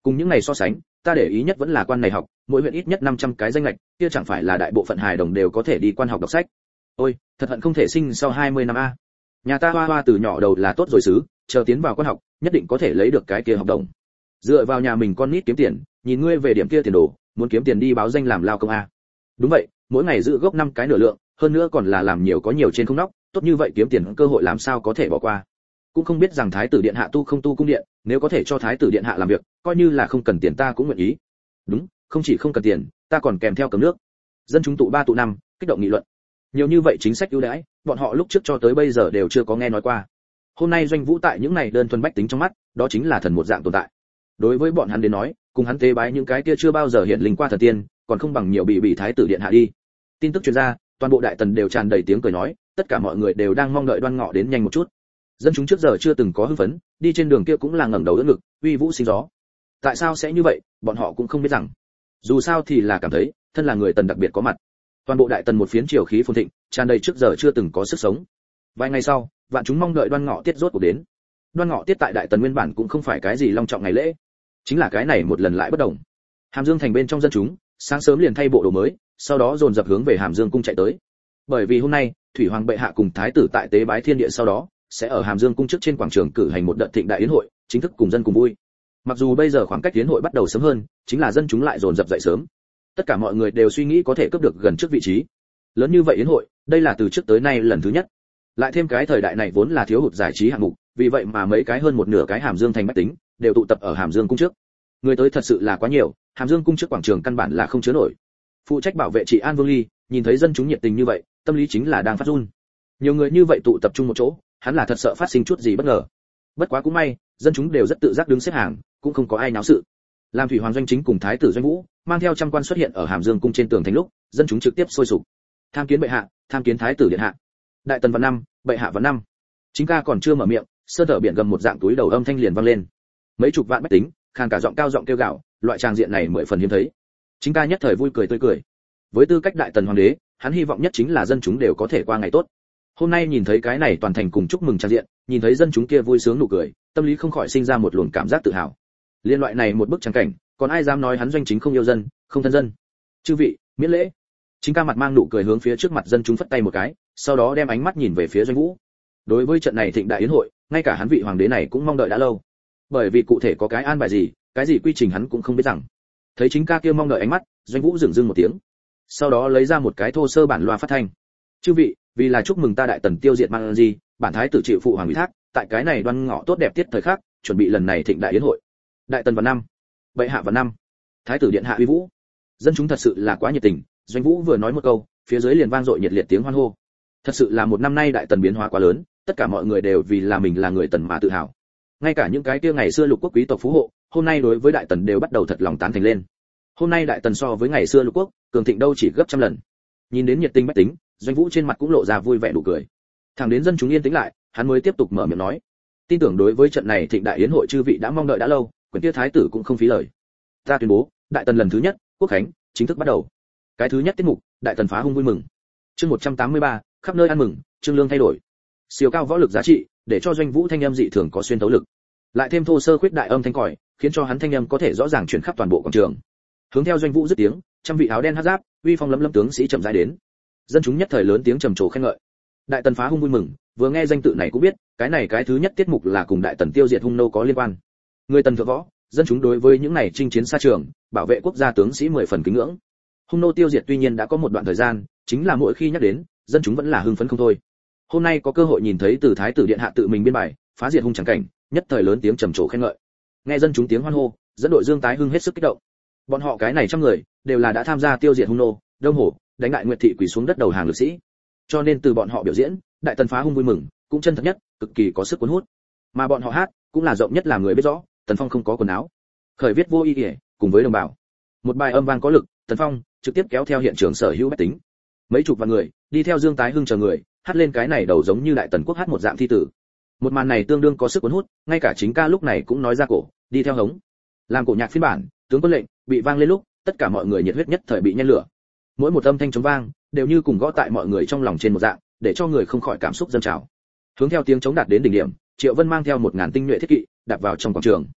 Cùng những ngày so sánh, ta để ý nhất vẫn là quan này học, mỗi huyện ít nhất năm trăm cái danh lệch, kia chẳng phải là đại bộ phận hài đồng đều có thể đi quan học đọc sách. Ôi, thật hận không thể sinh sau hai mươi năm a. Nhà ta hoa hoa từ nhỏ đầu là tốt rồi xứ, chờ tiến vào quan học, nhất định có thể lấy được cái kia học đồng. Dựa vào nhà mình con nít kiếm tiền, nhìn ngươi về điểm kia tiền đồ, muốn kiếm tiền đi báo danh làm lao công a. Đúng vậy, mỗi ngày giữ gốc năm cái nửa lượng, hơn nữa còn là làm nhiều có nhiều trên không nóc, tốt như vậy kiếm tiền cơ hội làm sao có thể bỏ qua. Cũng không biết rằng thái tử điện hạ tu không tu cung điện, nếu có thể cho thái tử điện hạ làm việc, coi như là không cần tiền ta cũng nguyện ý. Đúng, không chỉ không cần tiền, ta còn kèm theo cầm nước. Dân chúng tụ ba tụ năm, kích động nghị luận. Nhiều như vậy chính sách ưu đãi, bọn họ lúc trước cho tới bây giờ đều chưa có nghe nói qua. Hôm nay Doanh Vũ tại những này đơn thuần bách tính trong mắt, đó chính là thần một dạng tồn tại. Đối với bọn hắn đến nói, cùng hắn tế bái những cái kia chưa bao giờ hiện linh qua thần tiên, còn không bằng nhiều bị bị thái tử điện hạ đi. Tin tức truyền ra, toàn bộ đại tần đều tràn đầy tiếng cười nói, tất cả mọi người đều đang mong đợi Đoan Ngọ đến nhanh một chút. Dân chúng trước giờ chưa từng có hưng phấn, đi trên đường kia cũng là ngẩng đầu đỡ ngực, uy vũ sinh gió. Tại sao sẽ như vậy, bọn họ cũng không biết rằng. Dù sao thì là cảm thấy, thân là người tần đặc biệt có mặt. Toàn bộ đại tần một phiến triều khí phồn thịnh, tràn đầy trước giờ chưa từng có sức sống. Vài ngày sau, vạn chúng mong đợi Đoan Ngọ tiết rốt cuộc đến. Đoan Ngọ tiết tại đại tần nguyên bản cũng không phải cái gì long trọng ngày lễ, chính là cái này một lần lại bất đồng. Hàm Dương thành bên trong dân chúng, sáng sớm liền thay bộ đồ mới, sau đó dồn dập hướng về Hàm Dương cung chạy tới. Bởi vì hôm nay, Thủy Hoàng bệ hạ cùng thái tử tại tế bái thiên địa sau đó, sẽ ở Hàm Dương cung trước trên quảng trường cử hành một đợt thịnh đại yến hội, chính thức cùng dân cùng vui. Mặc dù bây giờ khoảng cách yến hội bắt đầu sớm hơn, chính là dân chúng lại dồn dập dậy sớm. Tất cả mọi người đều suy nghĩ có thể cướp được gần trước vị trí. Lớn như vậy yến hội, đây là từ trước tới nay lần thứ nhất. Lại thêm cái thời đại này vốn là thiếu hụt giải trí hạng mục, vì vậy mà mấy cái hơn một nửa cái Hàm Dương thành bách tính đều tụ tập ở Hàm Dương cung trước. Người tới thật sự là quá nhiều, Hàm Dương cung trước quảng trường căn bản là không chứa nổi. Phụ trách bảo vệ trị an Vương Ly, nhìn thấy dân chúng nhiệt tình như vậy, tâm lý chính là đang phát run. Nhiều người như vậy tụ tập trung một chỗ, hắn là thật sợ phát sinh chút gì bất ngờ. Bất quá cũng may, dân chúng đều rất tự giác đứng xếp hàng, cũng không có ai náo sự. Làm Thủy Hoàng Doanh Chính cùng thái tử Doanh Vũ mang theo trăm quan xuất hiện ở Hàm Dương cung trên tường thành lúc, dân chúng trực tiếp sôi sục. Tham kiến bệ hạ, tham kiến thái tử điện hạ. Đại tần văn năm, bệ hạ văn năm. Chính ca còn chưa mở miệng, sơn thở biển gầm một dạng túi đầu âm thanh liền vang lên. Mấy chục vạn bách tính, khàn cả giọng cao giọng kêu gào, loại tràng diện này mười phần hiếm thấy. Chính ca nhất thời vui cười tươi cười. Với tư cách đại tần hoàng đế, hắn hy vọng nhất chính là dân chúng đều có thể qua ngày tốt. Hôm nay nhìn thấy cái này toàn thành cùng chúc mừng tràng diện, nhìn thấy dân chúng kia vui sướng nụ cười, tâm lý không khỏi sinh ra một luồng cảm giác tự hào. Liên loại này một bức tràng cảnh, còn ai dám nói hắn Doanh Chính không yêu dân, không thân dân. Chư vị, miễn lễ. Chính ca mặt mang nụ cười hướng phía trước mặt dân chúng phất tay một cái, sau đó đem ánh mắt nhìn về phía Doanh Vũ. Đối với trận này thịnh đại yến hội, ngay cả hắn vị hoàng đế này cũng mong đợi đã lâu. Bởi vì cụ thể có cái an bài gì, cái gì quy trình hắn cũng không biết rằng. Thấy chính ca kia mong đợi ánh mắt, Doanh Vũ dửng dưng một tiếng. Sau đó lấy ra một cái thô sơ bản loa phát thanh. Chư vị, vì là chúc mừng ta đại tần tiêu diệt mang gì, bản thái tử chịu phụ hoàng ủy thác, tại cái này Đoan Ngọ tốt đẹp tiết thời khắc, chuẩn bị lần này thịnh đại yến hội. Đại tần vào năm, bệ hạ vào năm, thái tử điện hạ uy vũ. Dân chúng thật sự là quá nhiệt tình, Doanh Vũ vừa nói một câu, phía dưới liền vang dội nhiệt liệt tiếng hoan hô. Thật sự là một năm nay đại tần biến hóa quá lớn, tất cả mọi người đều vì là mình là người tần mà tự hào. Ngay cả những cái kia ngày xưa lục quốc quý tộc phú hộ, hôm nay đối với đại tần đều bắt đầu thật lòng tán thành lên. Hôm nay đại tần so với ngày xưa lục quốc, cường thịnh đâu chỉ gấp trăm lần. Nhìn đến nhiệt tình bách tính, Doanh Vũ trên mặt cũng lộ ra vui vẻ nụ cười. Thẳng đến dân chúng yên tĩnh lại, hắn mới tiếp tục mở miệng nói: tin tưởng đối với trận này thịnh đại yến hội chư vị đã mong đợi đã lâu, quyền kia thái tử cũng không phí lời. Ta tuyên bố, đại tần lần thứ nhất, quốc khánh chính thức bắt đầu. Cái thứ nhất tiết mục, đại tần phá hung vui mừng. Chương một trăm tám mươi ba, khắp nơi ăn mừng, chương lương thay đổi. Siêu cao võ lực giá trị, để cho Doanh Vũ thanh âm dị thường có xuyên tấu lực. Lại thêm thô sơ khuyết đại âm thanh còi, khiến cho hắn thanh âm có thể rõ ràng truyền khắp toàn bộ quảng trường. Hướng theo Doanh Vũ dứt tiếng, trăm vị áo đen hắc giáp, uy phong lẫm lẫm tướng sĩ chậm rãi đến. Dân chúng nhất thời lớn tiếng trầm trồ khen ngợi. Đại tần phá hung vui mừng, vừa nghe danh tự này cũng biết, cái này cái thứ nhất tiết mục là cùng đại tần tiêu diệt hung nô có liên quan. Người tần thượng võ, dân chúng đối với những này chinh chiến xa trường, bảo vệ quốc gia tướng sĩ mười phần kính ngưỡng. Hung nô tiêu diệt tuy nhiên đã có một đoạn thời gian, chính là mỗi khi nhắc đến, dân chúng vẫn là hưng phấn không thôi. Hôm nay có cơ hội nhìn thấy từ thái tử điện hạ tự mình biên bài, phá diệt hung chẳng cảnh, nhất thời lớn tiếng trầm trồ khen ngợi. Nghe dân chúng tiếng hoan hô, dẫn đội Dương tái hưng hết sức kích động. Bọn họ cái này trăm người, đều là đã tham gia tiêu diệt hung nô, đông hổ, đánh đại nguyệt thị quỳ xuống đất đầu hàng lực sĩ. Cho nên từ bọn họ biểu diễn, đại tần phá hung vui mừng, cũng chân thật nhất, cực kỳ có sức cuốn hút. Mà bọn họ hát, cũng là rộng nhất làm người biết rõ, Tần Phong không có quần áo. Khởi viết vô ý nghĩa, cùng với đồng bào. Một bài âm vang có lực, Tần Phong trực tiếp kéo theo hiện trường sở hữu bách tính. Mấy chục vạn người, đi theo Dương tái hưng chờ người, hát lên cái này đầu giống như đại tần quốc hát một dạng thi tử. Một màn này tương đương có sức cuốn hút, ngay cả chính ca lúc này cũng nói ra cổ, đi theo hống. Làm cổ nhạc phiên bản, tướng quân lệnh bị vang lên lúc, tất cả mọi người nhiệt huyết nhất thời bị nhen lửa. Mỗi một âm thanh trống vang, đều như cùng gõ tại mọi người trong lòng trên một dạng, để cho người không khỏi cảm xúc dâng trào. Hướng theo tiếng trống đạt đến đỉnh điểm, Triệu Vân mang theo một ngàn tinh nhuệ thiết kỵ, đạp vào trong quảng trường.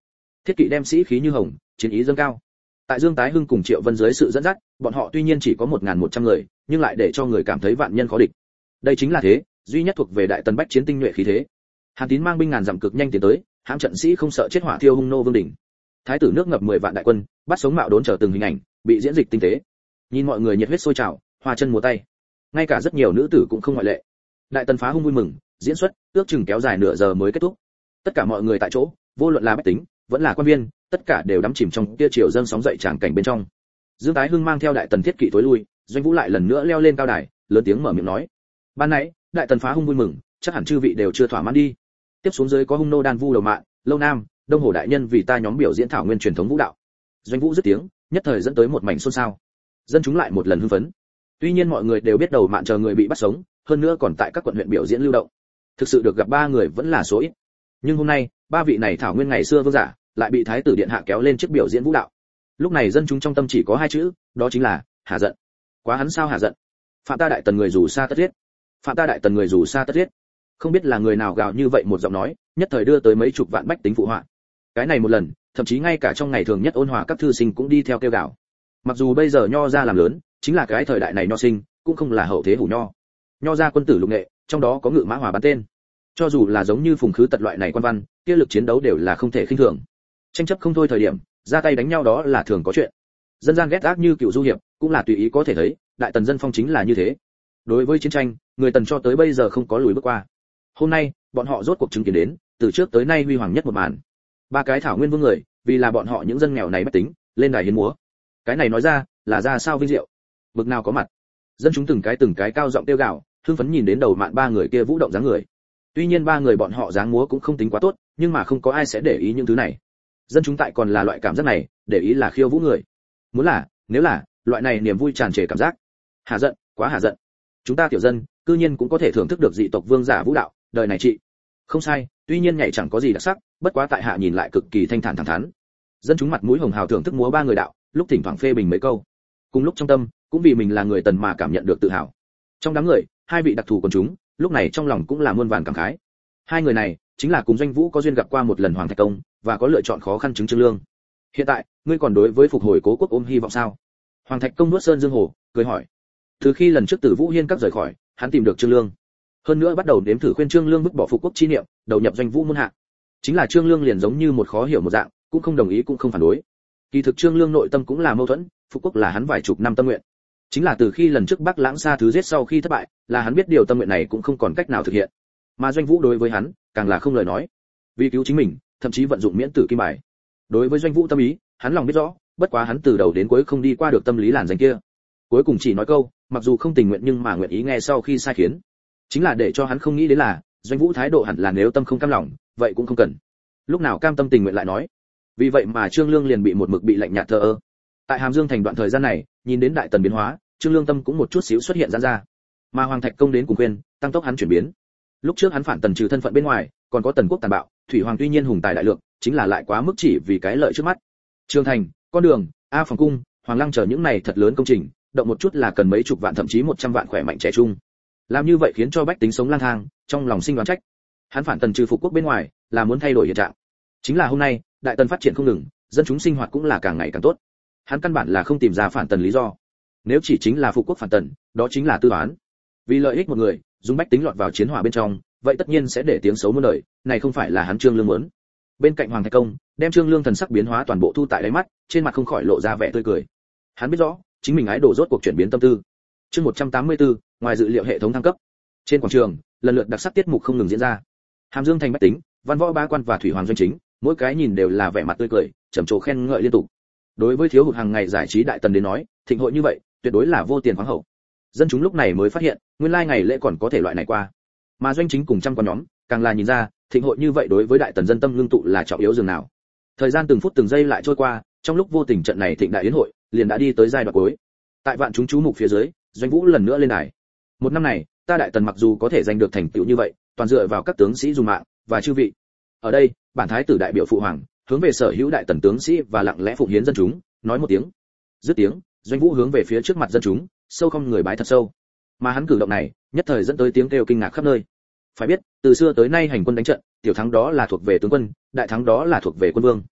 Thiết kỵ đem sĩ khí như hồng, chiến ý dâng cao. Tại Dương Tái Hưng cùng Triệu Vân dưới sự dẫn dắt, bọn họ tuy nhiên chỉ có một nghìn một trăm người, nhưng lại để cho người cảm thấy vạn nhân khó địch. Đây chính là thế, duy nhất thuộc về đại tần bách chiến tinh nhuệ khí thế. Hàn Tín mang binh ngàn dặm cực nhanh tiến tới, hãm trận sĩ không sợ chết hỏa thiêu hung nô vương đỉnh. Thái tử nước ngập mười vạn đại quân, bắt sống mạo đốn trở từng hình ảnh, bị diễn dịch tinh tế. Nhìn mọi người nhiệt huyết sôi trào, hoa chân múa tay. Ngay cả rất nhiều nữ tử cũng không ngoại lệ. Đại tần phá hung vui mừng, diễn xuất ước chừng kéo dài nửa giờ mới kết thúc. Tất cả mọi người tại chỗ, vô luận là bách tính, vẫn là quan viên, tất cả đều đắm chìm trong kia chiều dâng sóng dậy tràng cảnh bên trong. Dương Tái Hưng mang theo đại tần thiết kỵ tối lui, Doanh Vũ lại lần nữa leo lên cao đài, lớn tiếng mở miệng nói: "Ban nãy, đại tần phá hung vui mừng, chắc hẳn chư vị đều chưa thỏa mãn đi. Tiếp xuống dưới có hung nô Đan Vu Đầu Mạn, Lâu Nam, Đông Hồ đại nhân vì ta nhóm biểu diễn thảo nguyên truyền thống vũ đạo." Doanh Vũ dứt tiếng, nhất thời dẫn tới một mảnh xôn xao. Dân chúng lại một lần hưng phấn. Tuy nhiên mọi người đều biết Đầu Mạn chờ người bị bắt sống, hơn nữa còn tại các quận huyện biểu diễn lưu động. Thực sự được gặp ba người vẫn là số ít. Nhưng hôm nay, ba vị này thảo nguyên ngày xưa vương giả, lại bị thái tử điện hạ kéo lên trước biểu diễn vũ đạo. Lúc này dân chúng trong tâm chỉ có hai chữ, đó chính là hà giận. Quá hắn sao hà giận. Phạm ta đại tần người dù xa tất giết. Phạm ta đại tần người dù xa tất giết. Không biết là người nào gào như vậy một giọng nói, nhất thời đưa tới mấy chục vạn bách tính phụ họa. Cái này một lần, thậm chí ngay cả trong ngày thường nhất ôn hòa các thư sinh cũng đi theo kêu gào. Mặc dù bây giờ nho ra làm lớn, chính là cái thời đại này nho sinh, cũng không là hậu thế hủ nho. Nho ra quân tử lục nghệ, trong đó có Ngự Mã Hòa bán tên. Cho dù là giống như Phùng Khứ Tật loại này quan văn, kia lực chiến đấu đều là không thể khinh thường. Tranh chấp không thôi thời điểm, ra tay đánh nhau đó là thường có chuyện. Dân gian ghét ác như cựu du hiệp, cũng là tùy ý có thể thấy, đại tần dân phong chính là như thế. Đối với chiến tranh, người tần cho tới bây giờ không có lùi bước qua. Hôm nay, bọn họ rốt cuộc chứng kiến đến, từ trước tới nay huy hoàng nhất một màn. Ba cái thảo nguyên vương người, vì là bọn họ những dân nghèo này bất tính, lên đài hiến múa. Cái này nói ra, là ra sao vinh diệu. Bực nào có mặt. Dân chúng từng cái từng cái cao giọng kêu gào, hưng phấn nhìn đến Đầu Mạn ba người kia vũ động dáng người. Tuy nhiên ba người bọn họ dáng múa cũng không tính quá tốt, nhưng mà không có ai sẽ để ý những thứ này. Dân chúng tại còn là loại cảm giác này, để ý là khiêu vũ người. Muốn là, nếu là, loại này niềm vui tràn trề cảm giác. Hà giận, quá hà giận. Chúng ta tiểu dân, cư nhiên cũng có thể thưởng thức được dị tộc vương giả vũ đạo, đời này chị. Không sai, tuy nhiên nhảy chẳng có gì đặc sắc, bất quá tại hạ nhìn lại cực kỳ thanh thản thẳng thắn. Dân chúng mặt mũi hồng hào thưởng thức múa ba người đạo, lúc thỉnh thoảng phê bình mấy câu. Cùng lúc trong tâm, cũng vì mình là người tần mà cảm nhận được tự hào. Trong đám người, hai vị đặc thù quần chúng, lúc này trong lòng cũng là muôn vàn cảm khái. Hai người này, chính là cùng Doanh Vũ có duyên gặp qua một lần Hoàng Thạch Công, và có lựa chọn khó khăn chứng Trương Lương. Hiện tại, ngươi còn đối với phục hồi cố quốc ôm hy vọng sao? Hoàng Thạch Công nuốt sơn dương hồ, cười hỏi. Từ khi lần trước Tử Vũ Hiên các rời khỏi, hắn tìm được Trương Lương. Hơn nữa bắt đầu đếm thử khuyên Trương Lương vứt bỏ phục quốc chi niệm, đầu nhập Doanh Vũ môn hạ. Chính là Trương Lương liền giống như một khó hiểu một dạng, cũng không đồng ý cũng không phản đối. Kỳ thực Trương Lương nội tâm cũng là mâu thuẫn, phục quốc là hắn vài chục năm tâm nguyện. Chính là từ khi lần trước Bắc Lãng Sa thứ giết sau khi thất bại, là hắn biết điều tâm nguyện này cũng không còn cách nào thực hiện. Mà Doanh Vũ đối với hắn, càng là không lời nói. Vì cứu chính mình, thậm chí vận dụng miễn tử kim bài. Đối với Doanh Vũ tâm ý, hắn lòng biết rõ, bất quá hắn từ đầu đến cuối không đi qua được tâm lý làn danh kia. Cuối cùng chỉ nói câu, mặc dù không tình nguyện nhưng mà nguyện ý nghe sau khi sai khiến. Chính là để cho hắn không nghĩ đến là, Doanh Vũ thái độ hẳn là nếu tâm không cam lòng, vậy cũng không cần. Lúc nào cam tâm tình nguyện lại nói. Vì vậy mà Trương Lương liền bị một mực bị lạnh nhạt thờ ơ. Tại Hàm Dương thành đoạn thời gian này, nhìn đến đại tần biến hóa, Trương Lương tâm cũng một chút xíu xuất hiện giãn ra. Mà Hoàng Thạch Công đến cùng khuyên, tăng tốc hắn chuyển biến. Lúc trước hắn phản tần trừ thân phận bên ngoài, còn có tần quốc tàn bạo, thủy hoàng tuy nhiên hùng tài đại lượng, chính là lại quá mức chỉ vì cái lợi trước mắt. Trường thành, con đường, a phòng cung, hoàng lăng chờ những này thật lớn công trình, động một chút là cần mấy chục vạn thậm chí một trăm vạn khỏe mạnh trẻ trung. Làm như vậy khiến cho bách tính sống lang thang, trong lòng sinh đoán trách. Hắn phản tần trừ phục quốc bên ngoài, là muốn thay đổi hiện trạng. Chính là hôm nay, đại tần phát triển không ngừng, dân chúng sinh hoạt cũng là càng ngày càng tốt. Hắn căn bản là không tìm ra phản tần lý do. Nếu chỉ chính là phục quốc phản tần, đó chính là tư toán. Vì lợi ích một người, dùng bách tính lọt vào chiến hỏa bên trong, vậy tất nhiên sẽ để tiếng xấu muôn đời, này không phải là hắn Trương Lương muốn. Bên cạnh Hoàng Thạch Công, đem Trương Lương thần sắc biến hóa toàn bộ thu tại đáy mắt, trên mặt không khỏi lộ ra vẻ tươi cười. Hắn biết rõ, chính mình ái đổ rốt cuộc chuyển biến tâm tư. Chương một trăm tám mươi tư, ngoài dự liệu hệ thống thăng cấp. Trên quảng trường, lần lượt đặc sắc tiết mục không ngừng diễn ra. Hàm Dương thành bách tính, văn võ ba quan và thủy hoàng doanh chính, mỗi cái nhìn đều là vẻ mặt tươi cười, trầm trồ khen ngợi liên tục. Đối với thiếu hụt hàng ngày giải trí đại tần đến nói, thịnh hội như vậy, tuyệt đối là vô tiền khoáng hậu. Dân chúng lúc này mới phát hiện, nguyên lai ngày lễ còn có thể loại này qua. Mà doanh chính cùng trăm quan nhóm, càng là nhìn ra, thịnh hội như vậy đối với đại tần dân tâm ngưng tụ là trọng yếu dường nào. Thời gian từng phút từng giây lại trôi qua, trong lúc vô tình trận này thịnh đại yến hội, liền đã đi tới giai đoạn cuối. Tại vạn chúng chú mục phía dưới, Doanh Vũ lần nữa lên đài. Một năm này, ta đại tần mặc dù có thể giành được thành tựu như vậy, toàn dựa vào các tướng sĩ dùng mạng và chư vị. Ở đây, bản thái tử đại biểu phụ hoàng, hướng về sở hữu đại tần tướng sĩ và lặng lẽ phụng hiến dân chúng, nói một tiếng. Dứt tiếng, Doanh Vũ hướng về phía trước mặt dân chúng, sâu không người bái thật sâu. Mà hắn cử động này, nhất thời dẫn tới tiếng kêu kinh ngạc khắp nơi. Phải biết, từ xưa tới nay hành quân đánh trận, tiểu thắng đó là thuộc về tướng quân, đại thắng đó là thuộc về quân vương.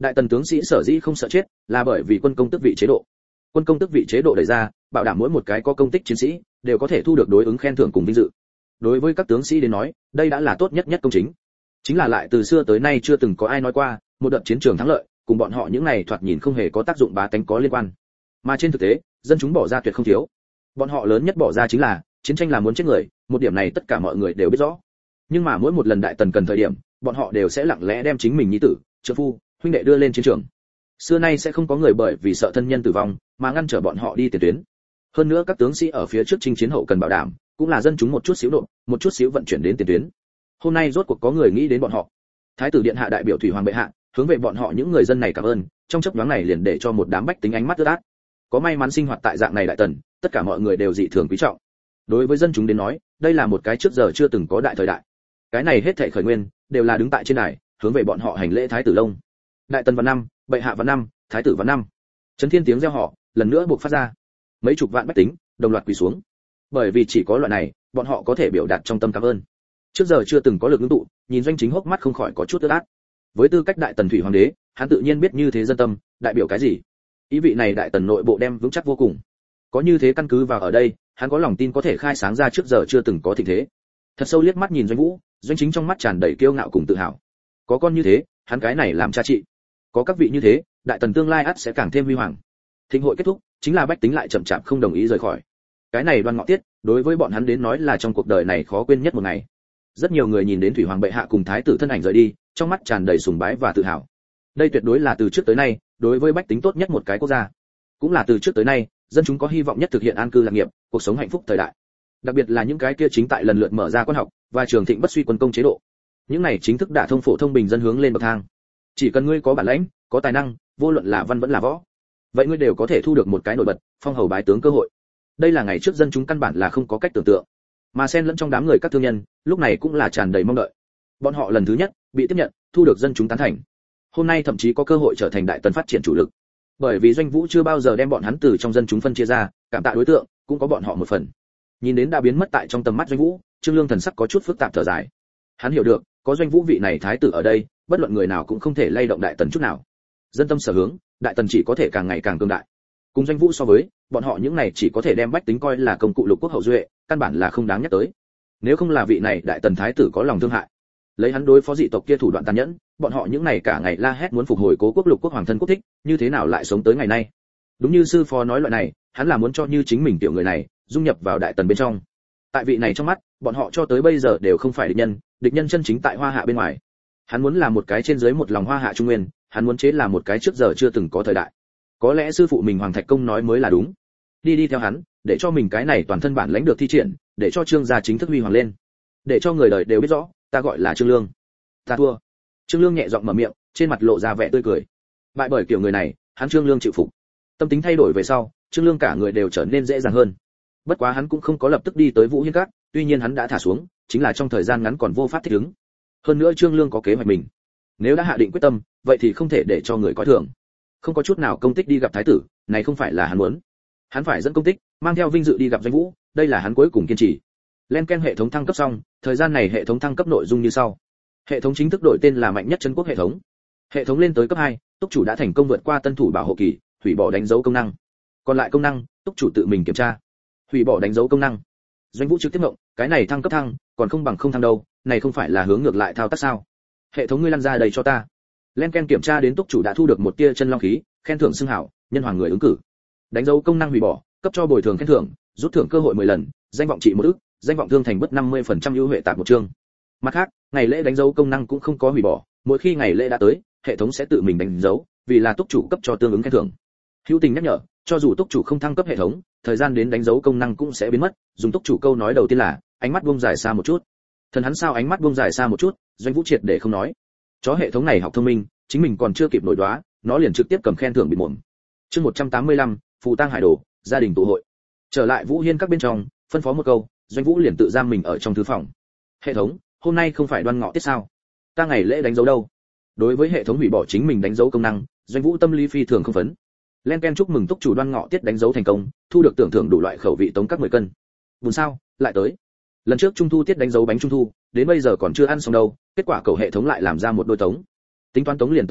Đại tần tướng sĩ sở dĩ không sợ chết, là bởi vì quân công tước vị chế độ. Quân công tước vị chế độ đẩy ra, bảo đảm mỗi một cái có công tích chiến sĩ đều có thể thu được đối ứng khen thưởng cùng vinh dự. Đối với các tướng sĩ đến nói, đây đã là tốt nhất nhất công chính. Chính là lại từ xưa tới nay chưa từng có ai nói qua, một đợt chiến trường thắng lợi, cùng bọn họ những này thoạt nhìn không hề có tác dụng bá tánh có liên quan. Mà trên thực tế, dân chúng bỏ ra tuyệt không thiếu. Bọn họ lớn nhất bỏ ra chính là chiến tranh là muốn chết người, một điểm này tất cả mọi người đều biết rõ. Nhưng mà mỗi một lần đại tần cần thời điểm, bọn họ đều sẽ lặng lẽ đem chính mình nhi tử, trợ phu, huynh đệ đưa lên chiến trường. Xưa nay sẽ không có người bởi vì sợ thân nhân tử vong mà ngăn trở bọn họ đi tiền tuyến. Hơn nữa các tướng sĩ ở phía trước chinh chiến hậu cần bảo đảm, cũng là dân chúng một chút xíu nộp, một chút xíu vận chuyển đến tiền tuyến. Hôm nay rốt cuộc có người nghĩ đến bọn họ. Thái tử điện hạ đại biểu thủy hoàng bệ hạ, hướng về bọn họ những người dân này cảm ơn, trong chốc nhoáng này liền để cho một đám bách tính ánh mắt ướt át. Có may mắn sinh hoạt tại dạng này đại tần, tất cả mọi người đều dị thường quý trọng. Đối với dân chúng đến nói, đây là một cái trước giờ chưa từng có đại thời đại. Cái này hết thảy khởi nguyên đều là đứng tại trên đài, hướng về bọn họ hành lễ thái tử lông. Đại tần văn năm, bệ hạ văn năm, thái tử văn năm. Chấn thiên tiếng reo hò lần nữa buộc phát ra. Mấy chục vạn bách tính đồng loạt quỳ xuống. Bởi vì chỉ có loại này, bọn họ có thể biểu đạt trong tâm cảm ơn. Trước giờ chưa từng có lực ngưng tụ, nhìn Doanh Chính hốc mắt không khỏi có chút ướt át. Với tư cách đại tần thủy hoàng đế, hắn tự nhiên biết như thế dân tâm đại biểu cái gì. Ý vị này đại tần nội bộ đem vững chắc vô cùng. Có như thế căn cứ vào ở đây, hắn có lòng tin có thể khai sáng ra trước giờ chưa từng có thịnh thế. Thật sâu liếc mắt nhìn Doanh Vũ, Doanh Chính trong mắt tràn đầy kiêu ngạo cùng tự hào. Có con như thế, hắn cái này làm cha trị. Có các vị như thế, đại tần tương lai ắt sẽ càng thêm huy hoàng. Thịnh hội kết thúc, chính là bách tính lại chậm chạp không đồng ý rời khỏi. Cái này Đoan Ngọ Tiết, đối với bọn hắn đến nói là trong cuộc đời này khó quên nhất một ngày. Rất nhiều người nhìn đến thủy hoàng bệ hạ cùng thái tử thân ảnh rời đi, trong mắt tràn đầy sùng bái và tự hào. Đây tuyệt đối là từ trước tới nay, đối với bách tính tốt nhất một cái quốc gia. Cũng là từ trước tới nay, dân chúng có hy vọng nhất thực hiện an cư lạc nghiệp, cuộc sống hạnh phúc thời đại. Đặc biệt là những cái kia chính tại lần lượt mở ra quan học và trường thịnh bất suy quân công chế độ. Những này chính thức đả thông phổ thông bình dân hướng lên bậc thang. Chỉ cần ngươi có bản lĩnh, có tài năng, vô luận là văn vẫn là võ, vậy ngươi đều có thể thu được một cái nổi bật, phong hầu bái tướng cơ hội. Đây là ngày trước dân chúng căn bản là không có cách tưởng tượng. Mà xen lẫn trong đám người các thương nhân, lúc này cũng là tràn đầy mong đợi. Bọn họ lần thứ nhất bị tiếp nhận, thu được dân chúng tán thành. Hôm nay thậm chí có cơ hội trở thành đại tần phát triển chủ lực. Bởi vì Doanh Vũ chưa bao giờ đem bọn hắn từ trong dân chúng phân chia ra, cảm tạ đối tượng cũng có bọn họ một phần. Nhìn đến đã biến mất tại trong tầm mắt Doanh Vũ, Trương Lương thần sắc có chút phức tạp thở dài. Hắn hiểu được, có Doanh Vũ vị này thái tử ở đây, bất luận người nào cũng không thể lay động đại tần chút nào. Dân tâm sở hướng, đại tần chỉ có thể càng ngày càng cường đại. Cùng Doanh Vũ so với, bọn họ những này chỉ có thể đem bách tính coi là công cụ lục quốc hậu duệ, căn bản là không đáng nhắc tới. Nếu không là vị này đại tần thái tử có lòng thương hại, lấy hắn đối phó dị tộc kia thủ đoạn tàn nhẫn, bọn họ những này cả ngày la hét muốn phục hồi cố quốc lục quốc hoàng thân quốc thích, như thế nào lại sống tới ngày nay? Đúng như sư phó nói loại này, hắn là muốn cho như chính mình tiểu người này dung nhập vào đại tần bên trong. Tại vị này trong mắt, bọn họ cho tới bây giờ đều không phải địch nhân, địch nhân chân chính tại Hoa Hạ bên ngoài. Hắn muốn là một cái trên dưới một lòng Hoa Hạ trung nguyên, hắn muốn chế là một cái trước giờ chưa từng có thời đại. Có lẽ sư phụ mình Hoàng Thạch Công nói mới là đúng. Đi đi theo hắn, để cho mình cái này toàn thân bản lãnh được thi triển, để cho Trương gia chính thức huy hoàng lên. Để cho người đời đều biết rõ, ta gọi là Trương Lương. Ta thua. Trương Lương nhẹ giọng mở miệng, trên mặt lộ ra vẻ tươi cười. Bại bởi kiểu người này, hắn Trương Lương chịu phục. Tâm tính thay đổi về sau, Trương Lương cả người đều trở nên dễ dàng hơn. Bất quá hắn cũng không có lập tức đi tới Vũ Hiên Các, tuy nhiên hắn đã thả xuống, chính là trong thời gian ngắn còn vô pháp thích ứng. Hơn nữa Trương Lương có kế hoạch mình. Nếu đã hạ định quyết tâm, vậy thì không thể để cho người coi thường. Không có chút nào công tích đi gặp thái tử, này không phải là hắn muốn. Hắn phải dẫn công tích, mang theo vinh dự đi gặp Doanh Vũ, đây là hắn cuối cùng kiên trì. Len Ken hệ thống thăng cấp xong, thời gian này hệ thống thăng cấp nội dung như sau. Hệ thống chính thức đổi tên là mạnh nhất chân quốc hệ thống. Hệ thống lên tới cấp hai, túc chủ đã thành công vượt qua tân thủ bảo hộ kỳ, hủy bỏ đánh dấu công năng. Còn lại công năng, túc chủ tự mình kiểm tra. Hủy bỏ đánh dấu công năng. Doanh Vũ trực tiếp ngộng, cái này thăng cấp thăng, còn không bằng không thăng đâu, này không phải là hướng ngược lại thao tác sao? Hệ thống ngươi lăn ra đây cho ta. Len Ken kiểm tra đến túc chủ đã thu được một tia chân long khí, khen thưởng xưng hảo, nhân hoàng người ứng cử. Đánh dấu công năng hủy bỏ, cấp cho bồi thường khen thưởng, rút thưởng cơ hội mười lần, danh vọng trị một ức, danh vọng thương thành bất năm mươi phần trăm ưu huệ tạp một chương. Mặt khác, ngày lễ đánh dấu công năng cũng không có hủy bỏ, mỗi khi ngày lễ đã tới, hệ thống sẽ tự mình đánh dấu, vì là túc chủ cấp cho tương ứng khen thưởng. Hữu tình nhắc nhở, cho dù túc chủ không thăng cấp hệ thống, thời gian đến đánh dấu công năng cũng sẽ biến mất, dùng túc chủ câu nói đầu tiên là, ánh mắt buông dài xa một chút. Thần hắn sao ánh mắt buông dài xa một chút, Doanh Vũ triệt để không nói. Chó hệ thống này học thông minh, chính mình còn chưa kịp nổi đoá, nó liền trực tiếp cầm khen thưởng bị mồm. Chương một trăm tám mươi lăm, phù tang hải đồ, gia đình tụ hội. Trở lại Vũ Hiên các bên trong, phân phó một câu, Doanh Vũ liền tự giam mình ở trong thư phòng. Hệ thống, hôm nay không phải Đoan Ngọ Tiết sao? Ta ngày lễ đánh dấu đâu? Đối với hệ thống hủy bỏ chính mình đánh dấu công năng, Doanh Vũ tâm lý phi thường không phấn. Len Ken chúc mừng túc chủ Đoan Ngọ Tiết đánh dấu thành công, thu được tưởng thưởng đủ loại khẩu vị tống các mười cân. Buồn sao, lại tới. Lần trước trung thu tiết đánh dấu bánh trung thu, đến bây giờ còn chưa ăn xong đâu, kết quả cầu hệ thống lại làm ra một đôi tống. Tính toán tống liền tống đi,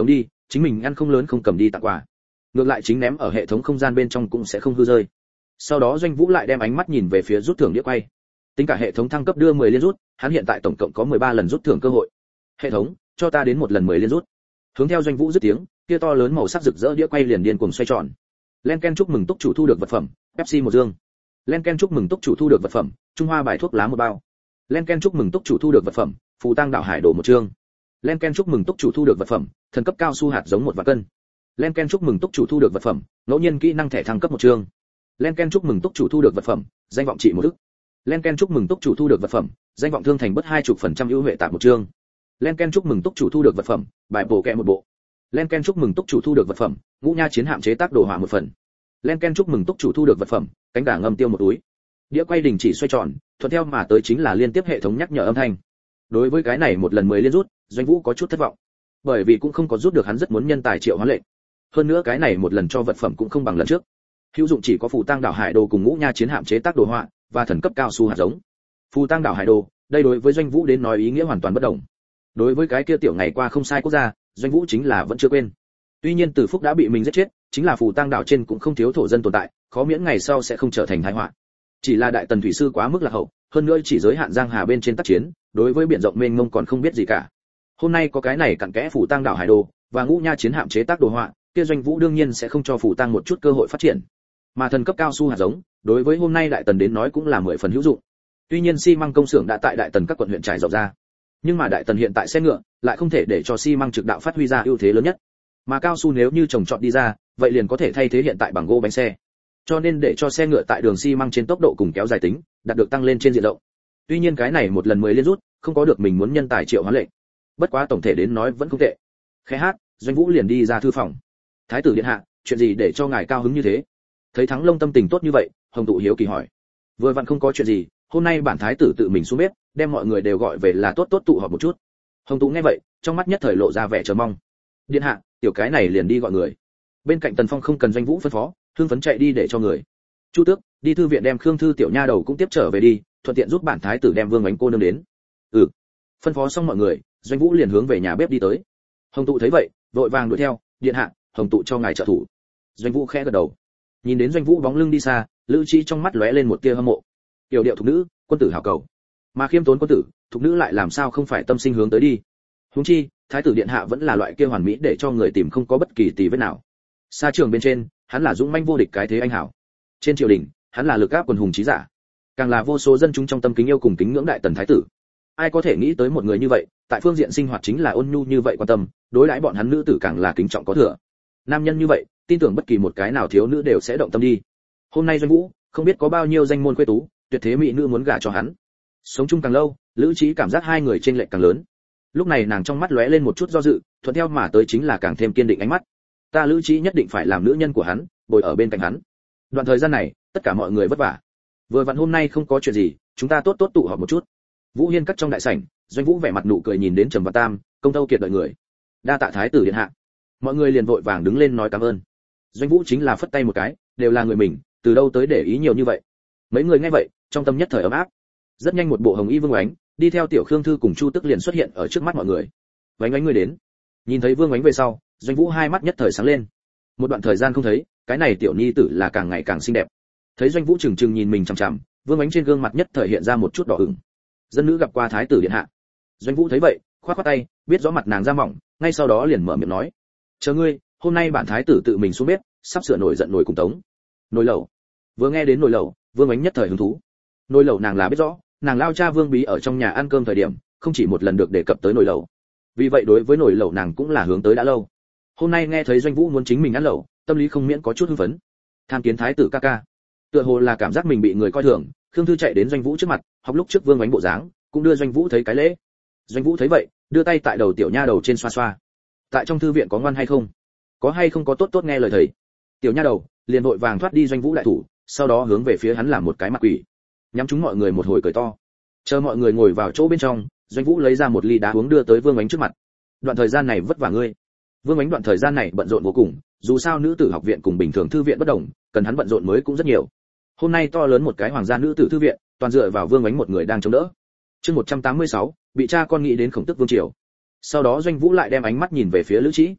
chính mình ăn không lớn không cầm đi tặng quà, ngược lại chính ném ở hệ thống không gian bên trong cũng sẽ không hư rơi. Sau đó Doanh Vũ lại đem ánh mắt nhìn về phía rút thưởng đĩa quay. Tính cả hệ thống thăng cấp đưa mười liên rút, hắn hiện tại tổng cộng có mười ba lần rút thưởng cơ hội. Hệ thống, cho ta đến một lần mười liên rút. Hướng theo Doanh Vũ dứt tiếng, kia to lớn màu sắc rực rỡ đĩa quay liền điên cuồng xoay tròn. Len Ken chúc mừng túc chủ thu được vật phẩm, Pepsi một dương. Len Ken chúc mừng túc chủ thu được vật phẩm, Trung Hoa bài thuốc lá một bao. Len Ken chúc mừng túc chủ thu được vật phẩm, Phù Tang đảo hải đồ một chương. Len Ken chúc mừng túc chủ thu được vật phẩm, thần cấp cao su hạt giống một vạn cân. Len Ken chúc mừng túc chủ thu được vật phẩm, ngẫu nhiên kỹ năng thẻ thăng cấp một chương. Len Ken chúc mừng túc chủ thu được vật phẩm, danh vọng trị một ức. Len Ken chúc mừng túc chủ thu được vật phẩm, danh vọng thương thành bất hai chục phần trăm ưu huệ tạm một chương. Len Ken chúc mừng túc chủ thu được vật phẩm, bài bổ kẹ một bộ. Len Ken chúc mừng túc chủ thu được vật phẩm, ngũ nha chiến hạm chế tác đồ hỏa một phần. Len Ken chúc mừng túc chủ thu được vật phẩm, cánh gà ngâm tiêu một túi. Đĩa quay đình chỉ xoay tròn, thuận theo mà tới chính là liên tiếp hệ thống nhắc nhở âm thanh. Đối với cái này một lần mười liên rút, Doanh Vũ có chút thất vọng, bởi vì cũng không có rút được hắn rất muốn nhân tài triệu hóa lệnh. Hơn nữa cái này một lần cho vật phẩm cũng không bằng lần trước. Hữu dụng chỉ có Phù Tang đảo hải đồ cùng ngũ nha chiến hạm chế tác đồ họa và thần cấp cao su hạt giống. Phù Tang đảo hải đồ, đây đối với Doanh Vũ đến nói ý nghĩa hoàn toàn bất đồng. Đối với cái kia tiểu ngày qua không sai quốc gia, Doanh Vũ chính là vẫn chưa quên. Tuy nhiên Từ Phúc đã bị mình giết chết, chính là Phù Tang đảo trên cũng không thiếu thổ dân tồn tại, khó miễn ngày sau sẽ không trở thành tai họa. Chỉ là đại tần thủy sư quá mức là hậu, hơn nữa chỉ giới hạn giang hà bên trên tác chiến, đối với biển rộng mênh mông còn không biết gì cả. Hôm nay có cái này cặn kẽ Phù Tang đảo hải đồ và ngũ nha chiến hạm chế tác đồ họa, kia Doanh Vũ đương nhiên sẽ không cho Phù Tang một chút cơ hội phát triển. Mà thần cấp cao su hạt giống, đối với hôm nay đại tần đến nói cũng là mười phần hữu dụng. Tuy nhiên xi măng công xưởng đã tại đại tần các quận huyện trải rộng ra, nhưng mà đại tần hiện tại xe ngựa lại không thể để cho xi măng trực đạo phát huy ra ưu thế lớn nhất. Mà cao su nếu như trồng trọt đi ra, vậy liền có thể thay thế hiện tại bằng gỗ bánh xe. Cho nên để cho xe ngựa tại đường xi măng trên tốc độ cùng kéo dài tính, đạt được tăng lên trên diện rộng. Tuy nhiên cái này một lần mười liên rút, không có được mình muốn nhân tài triệu hóa lệnh. Bất quá tổng thể đến nói vẫn không tệ. Khẽ hát, Doanh Vũ liền đi ra thư phòng. Thái tử điện hạ, chuyện gì để cho ngài cao hứng như thế? Thấy Thắng Long tâm tình tốt như vậy, Hồng Tụ hiếu kỳ hỏi. Vừa vặn không có chuyện gì, hôm nay bản thái tử tự mình xuống bếp, đem mọi người đều gọi về là tốt tốt tụ họp một chút. Hồng Tụ nghe vậy, trong mắt nhất thời lộ ra vẻ chờ mong. Điện hạ, tiểu cái này liền đi gọi người. Bên cạnh Tần Phong không cần Doanh Vũ phân phó, hưng phấn chạy đi để cho người. Chu Tước, đi thư viện đem Khương Thư tiểu nha đầu cũng tiếp trở về đi, thuận tiện giúp bản thái tử đem Vương Ánh cô nương đến. Ừ. Phân phó xong mọi người, Doanh Vũ liền hướng về nhà bếp đi tới. Hồng Tụ thấy vậy, vội vàng đuổi theo, điện hạ, Hồng Tụ cho ngài trợ thủ. Doanh Vũ khẽ gật đầu. Nhìn đến Doanh Vũ bóng lưng đi xa, Lữ Trí trong mắt lóe lên một tia hâm mộ. Tiểu điệu thục nữ, quân tử hảo cầu. Mà khiêm tốn quân tử, thục nữ lại làm sao không phải tâm sinh hướng tới đi. Huống chi, thái tử điện hạ vẫn là loại kia hoàn mỹ để cho người tìm không có bất kỳ tì vết nào. Xa trường bên trên, hắn là dũng manh vô địch cái thế anh hảo. Trên triều đình, hắn là lực áp quần hùng trí giả. Càng là vô số dân chúng trong tâm kính yêu cùng kính ngưỡng đại tần thái tử. Ai có thể nghĩ tới một người như vậy, tại phương diện sinh hoạt chính là ôn nhu như vậy quan tâm, đối đãi bọn hắn nữ tử càng là kính trọng có thừa. Nam nhân như vậy, tin tưởng bất kỳ một cái nào thiếu nữ đều sẽ động tâm đi. Hôm nay Doanh Vũ, không biết có bao nhiêu danh môn quê tú, tuyệt thế mỹ nữ muốn gả cho hắn. Sống chung càng lâu, Lữ Trí cảm giác hai người chênh lệch càng lớn. Lúc này nàng trong mắt lóe lên một chút do dự, thuận theo mà tới chính là càng thêm kiên định ánh mắt. Ta Lữ Trí nhất định phải làm nữ nhân của hắn, bồi ở bên cạnh hắn. Đoạn thời gian này, tất cả mọi người vất vả. Vừa vặn hôm nay không có chuyện gì, chúng ta tốt tốt tụ họp một chút. Vũ Hiên cắt trong đại sảnh, Doanh Vũ vẻ mặt nụ cười nhìn đến Trầm và Tam, công tâu kiệt đợi người. Đa tạ thái tử điện hạ. Mọi người liền vội vàng đứng lên nói cảm ơn. Doanh Vũ chính là phất tay một cái, đều là người mình, từ đâu tới để ý nhiều như vậy. Mấy người nghe vậy, trong tâm nhất thời ấm áp. Rất nhanh một bộ hồng y Vương Oánh, đi theo tiểu Khương Thư cùng Chu Tức liền xuất hiện ở trước mắt mọi người. Oánh Oánh người đến. Nhìn thấy Vương Oánh về sau, Doanh Vũ hai mắt nhất thời sáng lên. Một đoạn thời gian không thấy, cái này tiểu nhi tử là càng ngày càng xinh đẹp. Thấy Doanh Vũ chừng chừng nhìn mình chằm chằm, Vương Oánh trên gương mặt nhất thời hiện ra một chút đỏ ửng. Dân nữ gặp qua thái tử điện hạ. Doanh Vũ thấy vậy, khoát khoát tay, biết rõ mặt nàng da mỏng, ngay sau đó liền mở miệng nói: "Chờ ngươi, hôm nay bản thái tử tự mình xuống bếp, sắp sửa nổi giận nổi cùng tống." Nồi lẩu. Vừa nghe đến nồi lẩu, Vương Oánh nhất thời hứng thú. Nồi lẩu nàng là biết rõ, nàng lao cha Vương Bí ở trong nhà ăn cơm thời điểm, không chỉ một lần được đề cập tới nồi lẩu. Vì vậy đối với nồi lẩu nàng cũng là hướng tới đã lâu. Hôm nay nghe thấy Doanh Vũ muốn chính mình ăn lẩu, tâm lý không miễn có chút hưng phấn. Tham kiến thái tử ca ca. Tựa hồ là cảm giác mình bị người coi thường, Khương Thư chạy đến Doanh Vũ trước mặt, học lúc trước Vương Oánh bộ dáng, cũng đưa Doanh Vũ thấy cái lễ. Doanh Vũ thấy vậy, đưa tay tại đầu tiểu nha đầu trên xoa xoa. Tại trong thư viện có ngoan hay không? Có hay không có tốt tốt nghe lời thầy. Tiểu nha đầu liền vội vàng thoát đi Doanh Vũ đại thủ, sau đó hướng về phía hắn làm một cái mặt quỷ, nhắm chúng mọi người một hồi cười to. Chờ mọi người ngồi vào chỗ bên trong, Doanh Vũ lấy ra một ly đá uống đưa tới Vương Oánh trước mặt. Đoạn thời gian này vất vả ngươi. Vương Oánh đoạn thời gian này bận rộn vô cùng, dù sao nữ tử học viện cùng bình thường thư viện bất đồng, cần hắn bận rộn mới cũng rất nhiều. Hôm nay to lớn một cái hoàng gia nữ tử thư viện, toàn dựa vào Vương Oánh một người đang chống đỡ. Chương một trăm tám mươi sáu, bị cha con nghĩ đến khổng tức vương triều. Sau đó Doanh Vũ lại đem ánh mắt nhìn về phía Lữ Trí.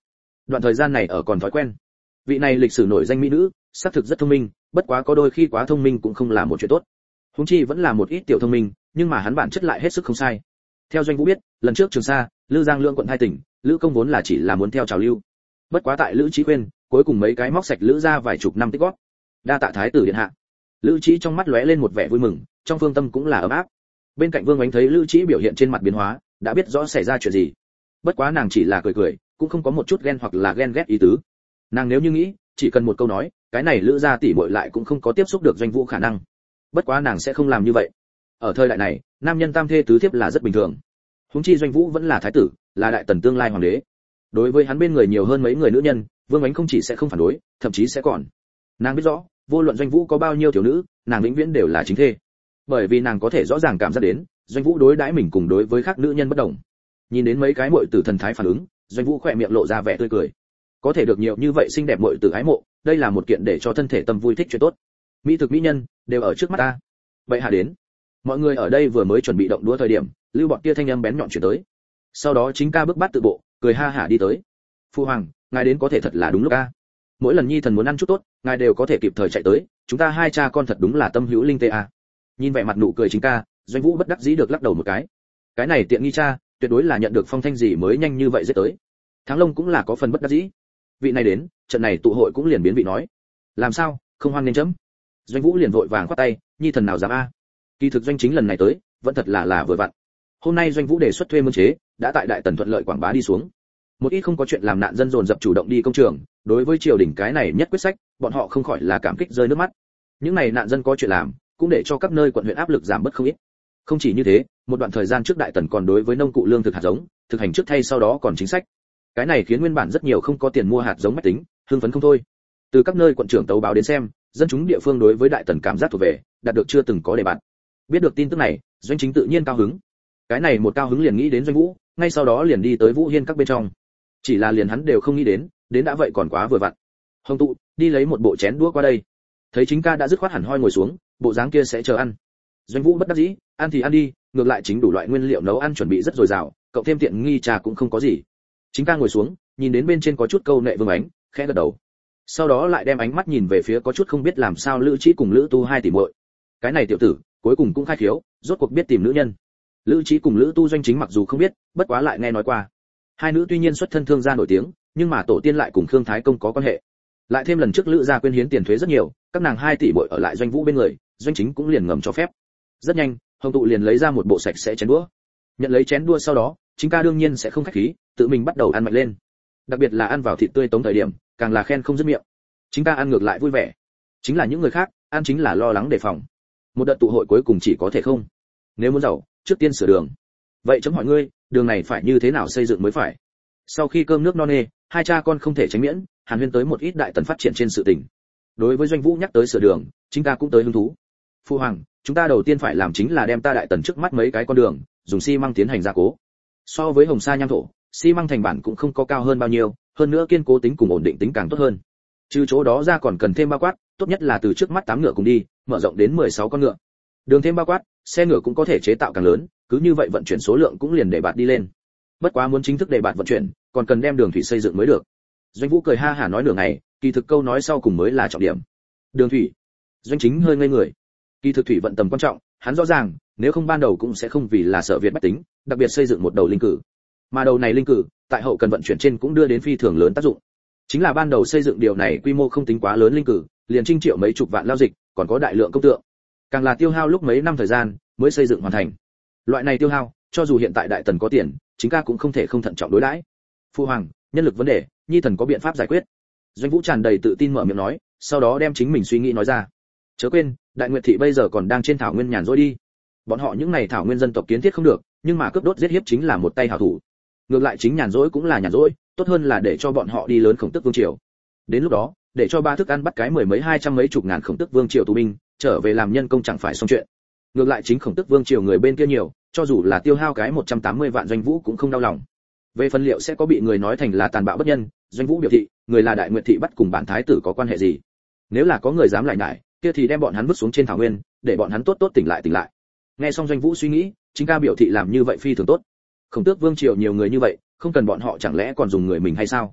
Đoạn thời gian này ở còn thói quen. Vị này lịch sử nổi danh mỹ nữ, xác thực rất thông minh, bất quá có đôi khi quá thông minh cũng không là một chuyện tốt. Huống chi vẫn là một ít tiểu thông minh, nhưng mà hắn bản chất lại hết sức không sai. Theo Doanh Vũ biết, lần trước Trường Sa, Lư Giang Lượng quận hai tỉnh, Lữ Công vốn là chỉ là muốn theo trào lưu. Bất quá tại Lữ Chí quên, cuối cùng mấy cái móc sạch Lữ ra vài chục năm tích góp. Đa tạ thái tử điện hạ. Lữ Chí trong mắt lóe lên một vẻ vui mừng, trong phương tâm cũng là ấm áp. Bên cạnh Vương Ánh thấy Lữ Chí biểu hiện trên mặt biến hóa, đã biết rõ xảy ra chuyện gì. Bất quá nàng chỉ là cười cười, cũng không có một chút ghen hoặc là ghen ghét ý tứ. Nàng nếu như nghĩ, chỉ cần một câu nói, cái này Lữ gia tỷ muội lại cũng không có tiếp xúc được Doanh Vũ khả năng. Bất quá nàng sẽ không làm như vậy. Ở thời đại này, nam nhân tam thê tứ thiếp là rất bình thường. Huống chi Doanh Vũ vẫn là thái tử, là đại tần tương lai hoàng đế. Đối với hắn bên người nhiều hơn mấy người nữ nhân, Vương Ánh không chỉ sẽ không phản đối, thậm chí sẽ còn. Nàng biết rõ, vô luận Doanh Vũ có bao nhiêu thiếu nữ, nàng vĩnh viễn đều là chính thê. Bởi vì nàng có thể rõ ràng cảm giác đến, Doanh Vũ đối đãi mình cùng đối với khác nữ nhân bất đồng. Nhìn đến mấy cái muội tử thần thái phản ứng, Doanh Vũ khỏe miệng lộ ra vẻ tươi cười. Có thể được nhiều như vậy xinh đẹp muội tử ái mộ, đây là một kiện để cho thân thể tâm vui thích chuyện tốt. Mỹ thực mỹ nhân đều ở trước mắt ta. Vậy hạ đến. Mọi người ở đây vừa mới chuẩn bị động đũa thời điểm, lưu bọn kia thanh âm bén nhọn chuyển tới. Sau đó chính ca bước bát tự bộ, cười ha hả đi tới. Phu hoàng, ngài đến có thể thật là đúng lúc a. Mỗi lần nhi thần muốn ăn chút tốt, ngài đều có thể kịp thời chạy tới, chúng ta hai cha con thật đúng là tâm hữu linh tê a. Nhìn vẻ mặt nụ cười chính ca, Doanh Vũ bất đắc dĩ được lắc đầu một cái. Cái này tiện nghi cha, tuyệt đối là nhận được phong thanh gì mới nhanh như vậy dễ tới. Thắng Long cũng là có phần bất đắc dĩ. Vị này đến, trận này tụ hội cũng liền biến vị nói. Làm sao, không hoan nên chấm. Doanh Vũ liền vội vàng khoát tay, nhi thần nào dám a. Kỳ thực Doanh Chính lần này tới, vẫn thật là là vừa vặn. Hôm nay Doanh Vũ đề xuất thuê mương chế, đã tại đại tần thuận lợi quảng bá đi xuống. Một ít không có chuyện làm nạn dân dồn dập chủ động đi công trường, đối với triều đình cái này nhất quyết sách, bọn họ không khỏi là cảm kích rơi nước mắt. Những này nạn dân có chuyện làm, cũng để cho các nơi quận huyện áp lực giảm bớt không ít. Không chỉ như thế, một đoạn thời gian trước đại tần còn đối với nông cụ lương thực hạt giống, thực hành trước thay sau đó còn chính sách. Cái này khiến nguyên bản rất nhiều không có tiền mua hạt giống mách tính, hưng phấn không thôi. Từ các nơi quận trưởng tấu báo đến xem, dân chúng địa phương đối với đại tần cảm giác thuộc về, đạt được chưa từng có đề bạt. Biết được tin tức này, Doanh Chính tự nhiên cao hứng. Cái này một cao hứng liền nghĩ đến Doanh Vũ, ngay sau đó liền đi tới Vũ Hiên các bên trong. Chỉ là liền hắn đều không nghĩ đến, đến đã vậy còn quá vừa vặn. Hồng tụ, đi lấy một bộ chén đũa qua đây. Thấy chính ca đã dứt khoát hẳn hoi ngồi xuống, bộ dáng kia sẽ chờ ăn. Doanh Vũ bất đắc dĩ, ăn thì ăn đi, ngược lại chính đủ loại nguyên liệu nấu ăn chuẩn bị rất dồi dào, cộng thêm tiện nghi trà cũng không có gì. Chính ca ngồi xuống, nhìn đến bên trên có chút câu nệ Vương Ánh, khẽ gật đầu. Sau đó lại đem ánh mắt nhìn về phía có chút không biết làm sao Lữ Chí cùng Lữ Tu hai tỷ muội. Cái này tiểu tử, cuối cùng cũng khai khiếu, rốt cuộc biết tìm nữ nhân. Lữ Chí cùng Lữ Tu Doanh Chính mặc dù không biết, bất quá lại nghe nói qua. Hai nữ tuy nhiên xuất thân thương gia nổi tiếng, nhưng mà tổ tiên lại cùng Khương Thái Công có quan hệ. Lại thêm lần trước Lữ gia quyên hiến tiền thuế rất nhiều, các nàng hai tỷ muội ở lại Doanh Vũ bên người, Doanh Chính cũng liền ngầm cho phép. Rất nhanh, Hồng tụ liền lấy ra một bộ sạch sẽ chén đũa. Nhận lấy chén đũa sau đó, chính ca đương nhiên sẽ không khách khí, tự mình bắt đầu ăn mạnh lên. Đặc biệt là ăn vào thịt tươi tống thời điểm, càng là khen không dứt miệng. Chính ca ăn ngược lại vui vẻ. Chính là những người khác, ăn chính là lo lắng đề phòng. Một đợt tụ hội cuối cùng chỉ có thể không. Nếu muốn giàu, trước tiên sửa đường. Vậy chấm hỏi ngươi, đường này phải như thế nào xây dựng mới phải? Sau khi cơm nước no nê, hai cha con không thể tránh miễn, hàn huyên tới một ít đại tần phát triển trên sự tình. Đối với Doanh Vũ nhắc tới sửa đường, chính ca cũng tới hứng thú. Phu hoàng, chúng ta đầu tiên phải làm chính là đem ta đại tần trước mắt mấy cái con đường, dùng xi măng tiến hành gia cố. So với hồng sa nham thổ, xi măng thành bản cũng không có cao hơn bao nhiêu, hơn nữa kiên cố tính cùng ổn định tính càng tốt hơn. Trừ chỗ đó ra còn cần thêm bao quát, tốt nhất là từ trước mắt tám ngựa cùng đi, mở rộng đến mười sáu con ngựa. Đường thêm bao quát, xe ngựa cũng có thể chế tạo càng lớn, cứ như vậy vận chuyển số lượng cũng liền để bạt đi lên. Bất quá muốn chính thức để bạt vận chuyển, còn cần đem đường thủy xây dựng mới được. Doanh Vũ cười ha hả nói nửa ngày, kỳ thực câu nói sau cùng mới là trọng điểm. Đường thủy. Doanh Chính hơi ngây người. Kỳ thực thủy vận tầm quan trọng, hắn rõ ràng, nếu không ban đầu cũng sẽ không vì là sợ Việt bách tính, đặc biệt xây dựng một đầu linh cử. Mà đầu này linh cử, tại hậu cần vận chuyển trên cũng đưa đến phi thường lớn tác dụng. Chính là ban đầu xây dựng điều này quy mô không tính quá lớn linh cử, liền trinh triệu mấy chục vạn lao dịch, còn có đại lượng công tượng. Càng là tiêu hao lúc mấy năm thời gian mới xây dựng hoàn thành. Loại này tiêu hao, cho dù hiện tại đại tần có tiền, chính ca cũng không thể không thận trọng đối đãi. Phu hoàng, nhân lực vấn đề, nhi thần có biện pháp giải quyết. Doanh Vũ tràn đầy tự tin mở miệng nói, sau đó đem chính mình suy nghĩ nói ra. Chớ quên, Đại Nguyệt thị bây giờ còn đang trên thảo nguyên nhàn rỗi đi. Bọn họ những này thảo nguyên dân tộc kiến thiết không được, nhưng mà cướp đốt giết hiếp chính là một tay hảo thủ. Ngược lại chính nhàn rỗi cũng là nhàn rỗi, tốt hơn là để cho bọn họ đi lớn khổng tức vương triều. Đến lúc đó, để cho ba thức ăn bắt cái mười mấy hai trăm mấy chục ngàn khổng tức vương triều tù binh, trở về làm nhân công chẳng phải xong chuyện. Ngược lại chính khổng tức vương triều người bên kia nhiều, cho dù là tiêu hao cái một trăm tám mươi vạn Doanh Vũ cũng không đau lòng. Về phần liệu sẽ có bị người nói thành là tàn bạo bất nhân, Doanh Vũ biểu thị, người là Đại Nguyệt thị bắt cùng bản thái tử có quan hệ gì? Nếu là có người dám lại nhải, kia thì đem bọn hắn vứt xuống trên thảo nguyên, để bọn hắn tốt tốt tỉnh lại tỉnh lại. Nghe xong Doanh Vũ suy nghĩ, chính ca biểu thị làm như vậy phi thường tốt. Khổng tước vương triều nhiều người như vậy, không cần bọn họ chẳng lẽ còn dùng người mình hay sao?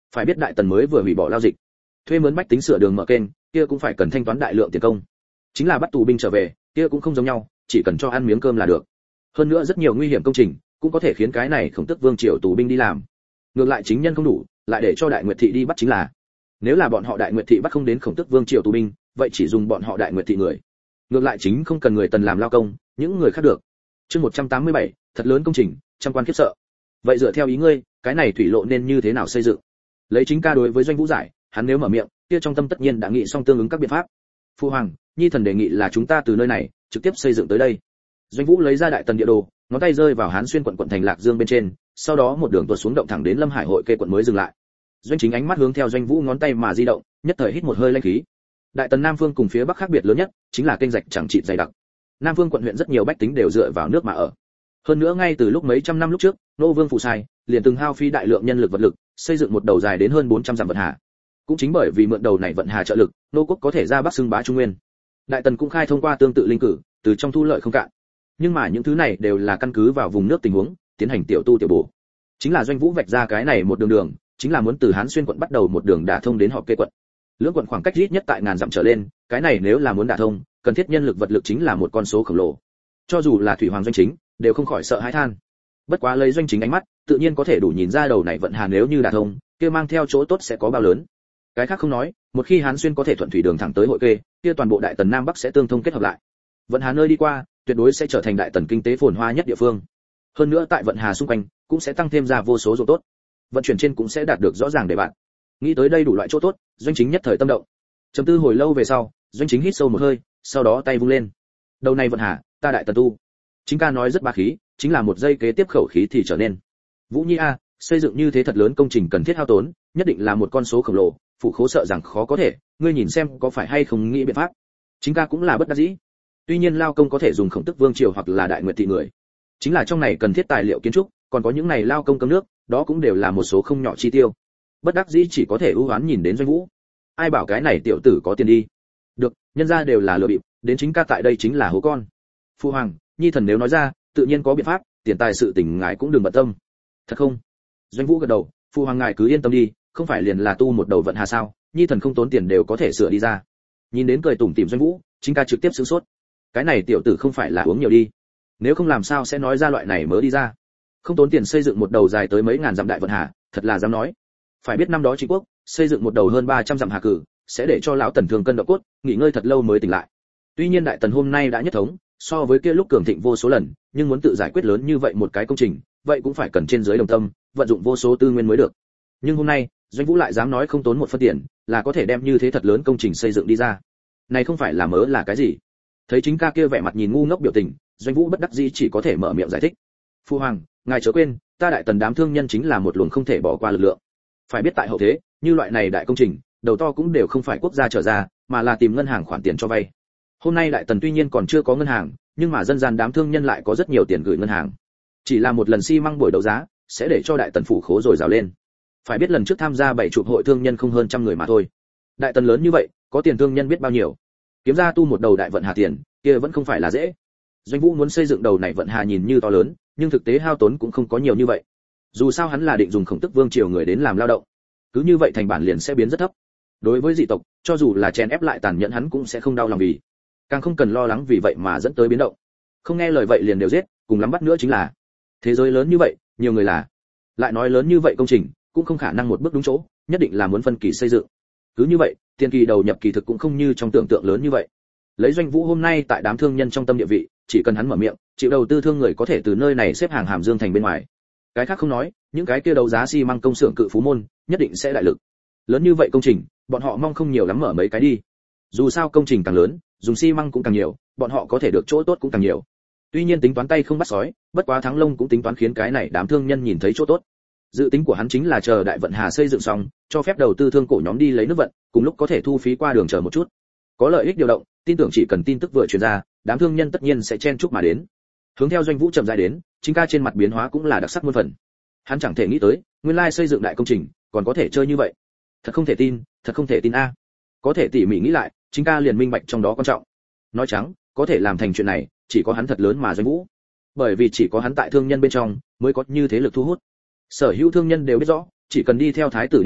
Phải biết đại tần mới vừa hủy bỏ lao dịch, thuê mướn bách tính sửa đường mở kênh, kia cũng phải cần thanh toán đại lượng tiền công. Chính là bắt tù binh trở về, kia cũng không giống nhau, chỉ cần cho ăn miếng cơm là được. Hơn nữa rất nhiều nguy hiểm công trình, cũng có thể khiến cái này Khổng Tước Vương triều tù binh đi làm. Ngược lại chính nhân không đủ, lại để cho Đại Nguyệt thị đi bắt chính là. Nếu là bọn họ Đại Nguyệt thị bắt không đến Khổng Tước Vương triều tù binh, vậy chỉ dùng bọn họ Đại Nguyệt thị người. Ngược lại chính không cần người tần làm lao công, những người khác được. Chương một trăm tám mươi bảy, thật lớn công trình, trăm quan khiếp sợ. Vậy dựa theo ý ngươi, cái này thủy lộ nên như thế nào xây dựng? Lấy chính ca đối với Doanh Vũ giải, hắn nếu mở miệng, kia trong tâm tất nhiên đã nghĩ xong tương ứng các biện pháp. Phu hoàng, nhi thần đề nghị là chúng ta từ nơi này trực tiếp xây dựng tới đây. Doanh Vũ lấy ra đại tần địa đồ, ngón tay rơi vào Hán Xuyên quận quận thành Lạc Dương bên trên, sau đó một đường tuột xuống động thẳng đến Lâm Hải hội kê quận mới dừng lại. Doanh Chính ánh mắt hướng theo Doanh Vũ ngón tay mà di động, nhất thời hít một hơi linh khí. Đại tần Nam Phương cùng phía Bắc khác biệt lớn nhất, chính là kênh rạch chẳng chịt dày đặc. Nam Phương quận huyện rất nhiều bách tính đều dựa vào nước mà ở. Hơn nữa ngay từ lúc mấy trăm năm lúc trước, Nô Vương phụ sai, liền từng hao phí đại lượng nhân lực vật lực, xây dựng một đầu dài đến hơn bốn trăm dặm vận hà. Cũng chính bởi vì mượn đầu này vận hà trợ lực, nô quốc có thể ra Bắc xưng bá Trung Nguyên. Đại tần cũng khai thông qua tương tự linh cử, từ trong thu lợi không cạn. Nhưng mà những thứ này đều là căn cứ vào vùng nước tình huống, tiến hành tiểu tu tiểu bổ. Chính là Doanh Vũ vạch ra cái này một đường đường, chính là muốn từ Hán Xuyên quận bắt đầu một đường đả thông đến Họp Kê quận. Lưỡng quận khoảng cách ít nhất tại ngàn dặm trở lên, cái này nếu là muốn đả thông, cần thiết nhân lực vật lực chính là một con số khổng lồ. Cho dù là thủy hoàng Doanh Chính, đều không khỏi sợ hãi than. Bất quá lấy Doanh Chính ánh mắt, tự nhiên có thể đủ nhìn ra đầu này vận hà nếu như đả thông, kia mang theo chỗ tốt sẽ có bao lớn. Cái khác không nói, một khi Hán Xuyên có thể thuận thủy đường thẳng tới Hội Kê, kia toàn bộ đại tần Nam Bắc sẽ tương thông kết hợp lại. Vận hà nơi đi qua, tuyệt đối sẽ trở thành đại tần kinh tế phồn hoa nhất địa phương. Hơn nữa tại vận hà xung quanh, cũng sẽ tăng thêm ra vô số chỗ tốt. Vận chuyển trên cũng sẽ đạt được rõ ràng để bạn. Nghĩ tới đây đủ loại chỗ tốt, Doanh Chính nhất thời tâm động. Trầm tư hồi lâu về sau, Doanh Chính hít sâu một hơi, sau đó tay vung lên. Đầu này vận hà, ta đại tần tu. Chính ca nói rất bá khí, chính là một giây kế tiếp khẩu khí thì trở nên. Vũ Nhi a, xây dựng như thế thật lớn công trình cần thiết hao tốn, nhất định là một con số khổng lồ, phụ khố sợ rằng khó có thể, ngươi nhìn xem có phải hay không nghĩ biện pháp. Chính ca cũng là bất đắc dĩ. Tuy nhiên lao công có thể dùng Khổng Tước Vương triều hoặc là Đại Nguyệt thị người, chính là trong này cần thiết tài liệu kiến trúc, còn có những này lao công cơm nước, đó cũng đều là một số không nhỏ chi tiêu. Bất đắc dĩ chỉ có thể ưu hoán nhìn đến Doanh Vũ. Ai bảo cái này tiểu tử có tiền đi. Được, nhân ra đều là lừa bịp, đến chính ca tại đây chính là hố con. Phu hoàng, nhi thần nếu nói ra, tự nhiên có biện pháp, tiền tài sự tình ngài cũng đừng bận tâm. Thật không? Doanh Vũ gật đầu, phu hoàng ngài cứ yên tâm đi, không phải liền là tu một đầu vận hà sao, nhi thần không tốn tiền đều có thể sửa đi ra. Nhìn đến cười tủm tỉm Doanh Vũ, chính ca trực tiếp sửng sốt. Cái này tiểu tử không phải là uống nhiều đi, nếu không làm sao sẽ nói ra loại này mới đi ra. Không tốn tiền xây dựng một đầu dài tới mấy ngàn dặm đại vận hà, thật là dám nói. Phải biết năm đó Trịnh Quốc xây dựng một đầu hơn ba trăm dặm hà cử, sẽ để cho lão tần thường cân động cốt, nghỉ ngơi thật lâu mới tỉnh lại. Tuy nhiên đại tần hôm nay đã nhất thống, so với kia lúc cường thịnh vô số lần, nhưng muốn tự giải quyết lớn như vậy một cái công trình, vậy cũng phải cần trên dưới đồng tâm, vận dụng vô số tư nguyên mới được. Nhưng hôm nay, Doanh Vũ lại dám nói không tốn một phân tiền, là có thể đem như thế thật lớn công trình xây dựng đi ra. Này không phải là mớ là cái gì? Thấy chính ca kia vẻ mặt nhìn ngu ngốc biểu tình, Doanh Vũ bất đắc dĩ chỉ có thể mở miệng giải thích. Phu hoàng, ngài chớ quên, ta đại tần đám thương nhân chính là một luồng không thể bỏ qua lực lượng. Phải biết tại hậu thế, như loại này đại công trình, đầu to cũng đều không phải quốc gia trở ra, mà là tìm ngân hàng khoản tiền cho vay. Hôm nay đại tần tuy nhiên còn chưa có ngân hàng, nhưng mà dân gian đám thương nhân lại có rất nhiều tiền gửi ngân hàng. Chỉ là một lần xi măng buổi đấu giá, sẽ để cho đại tần phủ khố rồi rào lên. Phải biết lần trước tham gia bảy chục hội thương nhân không hơn trăm người mà thôi. Đại tần lớn như vậy, có tiền thương nhân biết bao nhiêu. Kiếm ra tu một đầu đại vận hà tiền, kia vẫn không phải là dễ. Doanh Vũ muốn xây dựng đầu này vận hà nhìn như to lớn, nhưng thực tế hao tốn cũng không có nhiều như vậy. Dù sao hắn là định dùng Khổng Tước Vương triều người đến làm lao động, cứ như vậy thành bản liền sẽ biến rất thấp. Đối với dị tộc, cho dù là chèn ép lại tàn nhẫn hắn cũng sẽ không đau lòng vì, càng không cần lo lắng vì vậy mà dẫn tới biến động. Không nghe lời vậy liền đều giết, cùng lắm bắt nữa chính là. Thế giới lớn như vậy, nhiều người là. Lại nói lớn như vậy công trình, cũng không khả năng một bước đúng chỗ, nhất định là muốn phân kỳ xây dựng. Cứ như vậy, tiền kỳ đầu nhập kỳ thực cũng không như trong tưởng tượng lớn như vậy. Lấy Doanh Vũ hôm nay tại đám thương nhân trong tâm địa vị, chỉ cần hắn mở miệng, chịu đầu tư thương người có thể từ nơi này xếp hàng Hàm Dương thành bên ngoài. Cái khác không nói, những cái kia đấu giá xi măng công xưởng cự phú môn, nhất định sẽ đại lực. Lớn như vậy công trình, bọn họ mong không nhiều lắm mở mấy cái đi. Dù sao công trình càng lớn, dùng xi măng cũng càng nhiều, bọn họ có thể được chỗ tốt cũng càng nhiều. Tuy nhiên tính toán tay không bắt sói, bất quá Thắng Long cũng tính toán khiến cái này đám thương nhân nhìn thấy chỗ tốt. Dự tính của hắn chính là chờ đại vận hà xây dựng xong, cho phép đầu tư thương cổ nhóm đi lấy nước vận, cùng lúc có thể thu phí qua đường chờ một chút. Có lợi ích điều động, tin tưởng chỉ cần tin tức vừa truyền ra, đám thương nhân tất nhiên sẽ chen chúc mà đến. Hướng theo Doanh Vũ chậm rãi đến, chính ca trên mặt biến hóa cũng là đặc sắc muôn phần. Hắn chẳng thể nghĩ tới, nguyên lai xây dựng đại công trình, còn có thể chơi như vậy. Thật không thể tin, thật không thể tin a. Có thể tỉ mỉ nghĩ lại, chính ca liền minh bạch trong đó quan trọng. Nói trắng, có thể làm thành chuyện này, chỉ có hắn thật lớn mà Doanh Vũ. Bởi vì chỉ có hắn tại thương nhân bên trong mới có như thế lực thu hút. Sở hữu thương nhân đều biết rõ, chỉ cần đi theo thái tử điện hạ,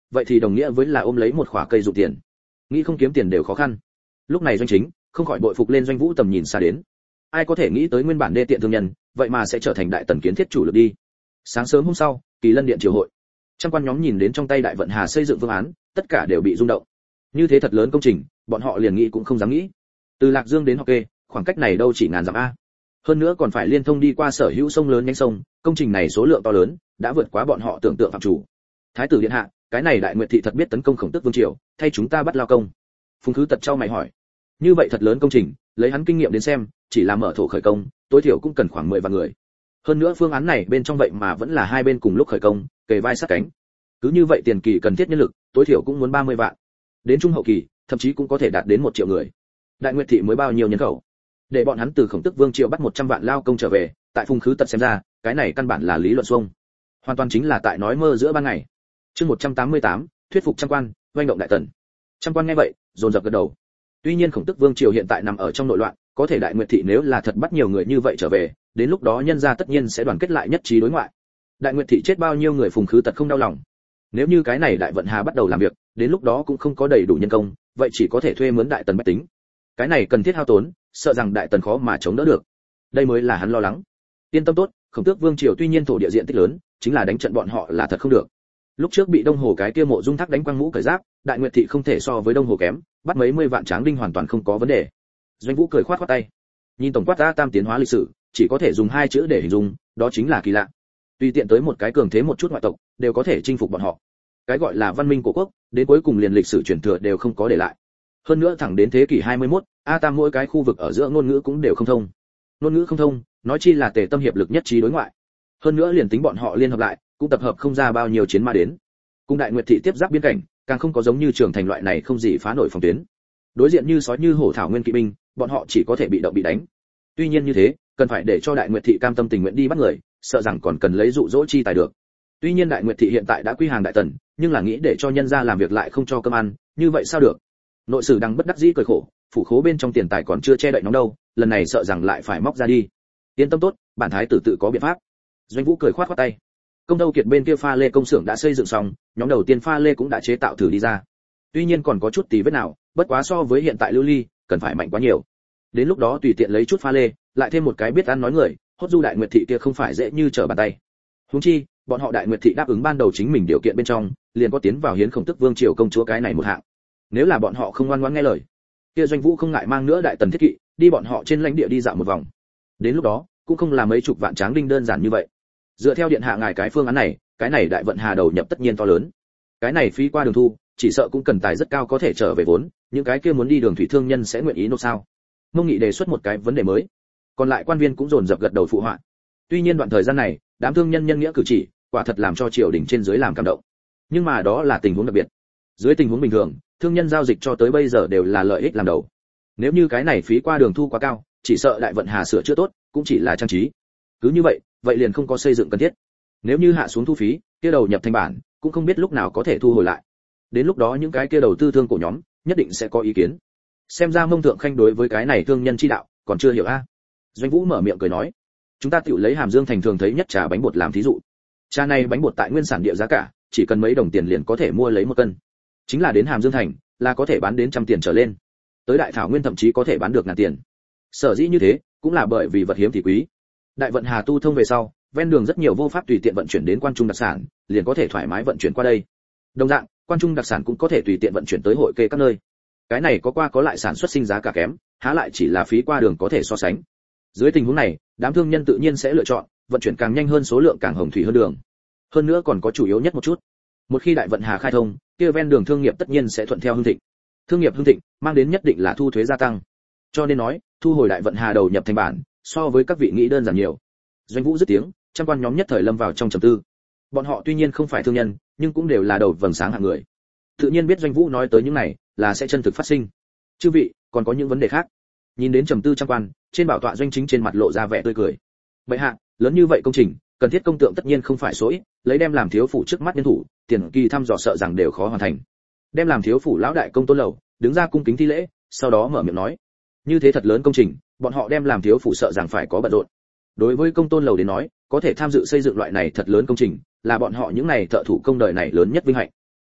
vậy thì đồng nghĩa với là ôm lấy một khỏa cây dụng tiền, nghĩ không kiếm tiền đều khó khăn. Lúc này Doanh Chính không khỏi bội phục lên Doanh Vũ tầm nhìn xa đến. Ai có thể nghĩ tới nguyên bản đê tiện thương nhân, vậy mà sẽ trở thành đại tần kiến thiết chủ lực đi. Sáng sớm hôm sau, Kỳ Lân điện triều hội. Trăm quan nhóm nhìn đến trong tay Đại Vận Hà xây dựng phương án, tất cả đều bị rung động. Như thế thật lớn công trình, bọn họ liền nghĩ cũng không dám nghĩ. Từ Lạc Dương đến Học Kê, khoảng cách này đâu chỉ ngàn dặm a. Hơn nữa còn phải liên thông đi qua sở hữu sông lớn nhánh sông, công trình này số lượng to lớn, đã vượt quá bọn họ tưởng tượng phạm chủ. Thái tử điện hạ, cái này Đại Nguyệt thị thật biết tấn công Khổng Tước vương triều, thay chúng ta bắt lao công. Phùng Khứ Tật trao mày hỏi. Như vậy thật lớn công trình, lấy hắn kinh nghiệm đến xem, chỉ là mở thổ khởi công, tối thiểu cũng cần khoảng mười vạn người. Hơn nữa phương án này bên trong vậy mà vẫn là hai bên cùng lúc khởi công, kề vai sát cánh. Cứ như vậy tiền kỳ cần thiết nhân lực, tối thiểu cũng muốn ba mươi vạn. Đến trung hậu kỳ, thậm chí cũng có thể đạt đến một triệu người. Đại Nguyệt thị mới bao nhiêu nhân khẩu? Để bọn hắn từ Khổng Tước vương triều bắt một trăm vạn lao công trở về, tại Phùng Khứ Tật xem ra, cái này căn bản là lý luận xuông. Hoàn toàn chính là tại nói mơ giữa ban ngày. Chương một trăm tám mươi tám, thuyết phục trăm quan, doanh động đại tần. Trăm quan nghe vậy, dồn dập gật đầu. Tuy nhiên Khổng Tước vương triều hiện tại nằm ở trong nội loạn, có thể Đại Nguyệt thị nếu là thật bắt nhiều người như vậy trở về, đến lúc đó nhân gia tất nhiên sẽ đoàn kết lại nhất trí đối ngoại. Đại Nguyệt thị chết bao nhiêu người Phùng Khứ Tật không đau lòng. Nếu như cái này Đại Vận Hà bắt đầu làm việc, đến lúc đó cũng không có đầy đủ nhân công, vậy chỉ có thể thuê mướn đại tần bách tính. Cái này cần thiết hao tốn, sợ rằng đại tần khó mà chống đỡ được. Đây mới là hắn lo lắng. Yên tâm tốt, Khổng Tước vương triều tuy nhiên thổ địa diện tích lớn, chính là đánh trận bọn họ là thật không được. Lúc trước bị Đông Hồ cái kia Mộ Dung Thác đánh quăng mũ cởi giáp, Đại Nguyệt thị không thể so với Đông Hồ kém, bắt mấy mươi vạn tráng đinh hoàn toàn không có vấn đề. Doanh Vũ cười khoát khoát tay. Nhìn tổng quát ta tam tiến hóa lịch sử, chỉ có thể dùng hai chữ để hình dung, đó chính là kỳ lạ. Tùy tiện tới một cái cường thế một chút ngoại tộc, đều có thể chinh phục bọn họ. Cái gọi là văn minh của quốc, đến cuối cùng liền lịch sử truyền thừa đều không có để lại. Hơn nữa thẳng đến thế kỷ hai mươi mốt, A Tam mỗi cái khu vực ở giữa ngôn ngữ cũng đều không thông. Ngôn ngữ không thông, nói chi là tề tâm hiệp lực nhất trí đối ngoại. Hơn nữa liền tính bọn họ liên hợp lại, cũng tập hợp không ra bao nhiêu chiến mã đến. Cùng Đại Nguyệt thị tiếp giáp biên cảnh, càng không có giống như Trường Thành loại này không gì phá nổi phòng tuyến. Đối diện như sói như hổ thảo nguyên kỵ binh, bọn họ chỉ có thể bị động bị đánh. Tuy nhiên như thế, cần phải để cho Đại Nguyệt thị cam tâm tình nguyện đi bắt người, sợ rằng còn cần lấy dụ dỗ chi tài được. Tuy nhiên Đại Nguyệt thị hiện tại đã quy hàng đại tần, nhưng là nghĩ để cho nhân gia làm việc lại không cho cơm ăn, như vậy sao được? Nội sử đang bất đắc dĩ cười khổ, phủ khố bên trong tiền tài còn chưa che đậy nóng đâu, lần này sợ rằng lại phải móc ra đi. Yên tâm tốt, bản thái tử tự có biện pháp. Doanh Vũ cười khoát khoát tay. Công Đâu Kiệt bên kia pha lê công xưởng đã xây dựng xong, nhóm đầu tiên pha lê cũng đã chế tạo thử đi ra. Tuy nhiên còn có chút tì vết nào, bất quá so với hiện tại lưu ly, cần phải mạnh quá nhiều. Đến lúc đó tùy tiện lấy chút pha lê, lại thêm một cái biết ăn nói người, hốt du Đại Nguyệt thị kia không phải dễ như trở bàn tay. Huống chi, bọn họ Đại Nguyệt thị đáp ứng ban đầu chính mình điều kiện bên trong, liền có tiến vào hiến Khổng Tước vương triều công chúa cái này một hạng. Nếu là bọn họ không ngoan ngoãn nghe lời, kia Doanh Vũ không ngại mang nữa đại tần thiết kỵ, đi bọn họ trên lãnh địa đi dạo một vòng. Đến lúc đó, cũng không là mấy chục vạn tráng đinh đơn giản như vậy. Dựa theo điện hạ ngài cái phương án này, cái này Đại Vận Hà đầu nhập tất nhiên to lớn. Cái này phí qua đường thu, chỉ sợ cũng cần tài rất cao có thể trở về vốn, những cái kia muốn đi đường thủy thương nhân sẽ nguyện ý nộp sao? Mông Nghị đề xuất một cái vấn đề mới. Còn lại quan viên cũng dồn dập gật đầu phụ họa. Tuy nhiên đoạn thời gian này, đám thương nhân nhân nghĩa cử chỉ, quả thật làm cho triều đình trên dưới làm cảm động. Nhưng mà đó là tình huống đặc biệt. Dưới tình huống bình thường, thương nhân giao dịch cho tới bây giờ đều là lợi ích làm đầu. Nếu như cái này phí qua đường thu quá cao, chỉ sợ Đại Vận Hà sửa chữa tốt, cũng chỉ là trang trí. Cứ như vậy, vậy liền không có xây dựng cần thiết. Nếu như hạ xuống thu phí, kia đầu nhập thành bản, cũng không biết lúc nào có thể thu hồi lại. Đến lúc đó những cái kia đầu tư thương cổ nhóm, nhất định sẽ có ý kiến. Xem ra Mông Thượng Khanh đối với cái này thương nhân chi đạo, còn chưa hiểu a. Doanh Vũ mở miệng cười nói, chúng ta tiểu lấy Hàm Dương thành thường thấy nhất trà bánh bột làm thí dụ. Trà này bánh bột tại nguyên sản địa giá cả, chỉ cần mấy đồng tiền liền có thể mua lấy một cân. Chính là đến Hàm Dương thành, là có thể bán đến trăm tiền trở lên. Tới Đại Thảo Nguyên thậm chí có thể bán được ngàn tiền. Sở dĩ như thế, cũng là bởi vì vật hiếm thì quý. Đại Vận Hà tu thông về sau, ven đường rất nhiều vô pháp tùy tiện vận chuyển đến Quan Trung đặc sản, liền có thể thoải mái vận chuyển qua đây. Đồng dạng, Quan Trung đặc sản cũng có thể tùy tiện vận chuyển tới hội kê các nơi. Cái này có qua có lại sản xuất sinh giá cả kém, há lại chỉ là phí qua đường có thể so sánh. Dưới tình huống này, đám thương nhân tự nhiên sẽ lựa chọn vận chuyển càng nhanh hơn, số lượng càng hồng thủy hơn đường. Hơn nữa còn có chủ yếu nhất một chút. Một khi Đại Vận Hà khai thông, kia ven đường thương nghiệp tất nhiên sẽ thuận theo hưng thịnh. Thương nghiệp hưng thịnh, mang đến nhất định là thu thuế gia tăng. Cho nên nói, thu hồi Đại Vận Hà đầu nhập thành bản, so với các vị nghĩ đơn giản nhiều. Doanh Vũ dứt tiếng, trăm quan nhóm nhất thời lâm vào trong trầm tư. Bọn họ tuy nhiên không phải thương nhân, nhưng cũng đều là đầu vầng sáng hạng người. Tự nhiên biết Doanh Vũ nói tới những này, là sẽ chân thực phát sinh. Chư vị, còn có những vấn đề khác. Nhìn đến trầm tư trăm quan, trên bảo tọa Doanh Chính trên mặt lộ ra vẻ tươi cười. Bệ hạ, lớn như vậy công trình, cần thiết công tượng tất nhiên không phải số ít, lấy đem làm thiếu phủ trước mắt nhân thủ, tiền kỳ thăm dò sợ rằng đều khó hoàn thành. Đem làm thiếu phủ lão đại công Tôn Lầu, đứng ra cung kính thi lễ, sau đó mở miệng nói: như thế thật lớn công trình, bọn họ đem làm thiếu phủ sợ rằng phải có bận rộn. Đối với công Tôn Lầu đến nói, có thể tham dự xây dựng loại này thật lớn công trình, là bọn họ những này thợ thủ công đời này lớn nhất vinh hạnh.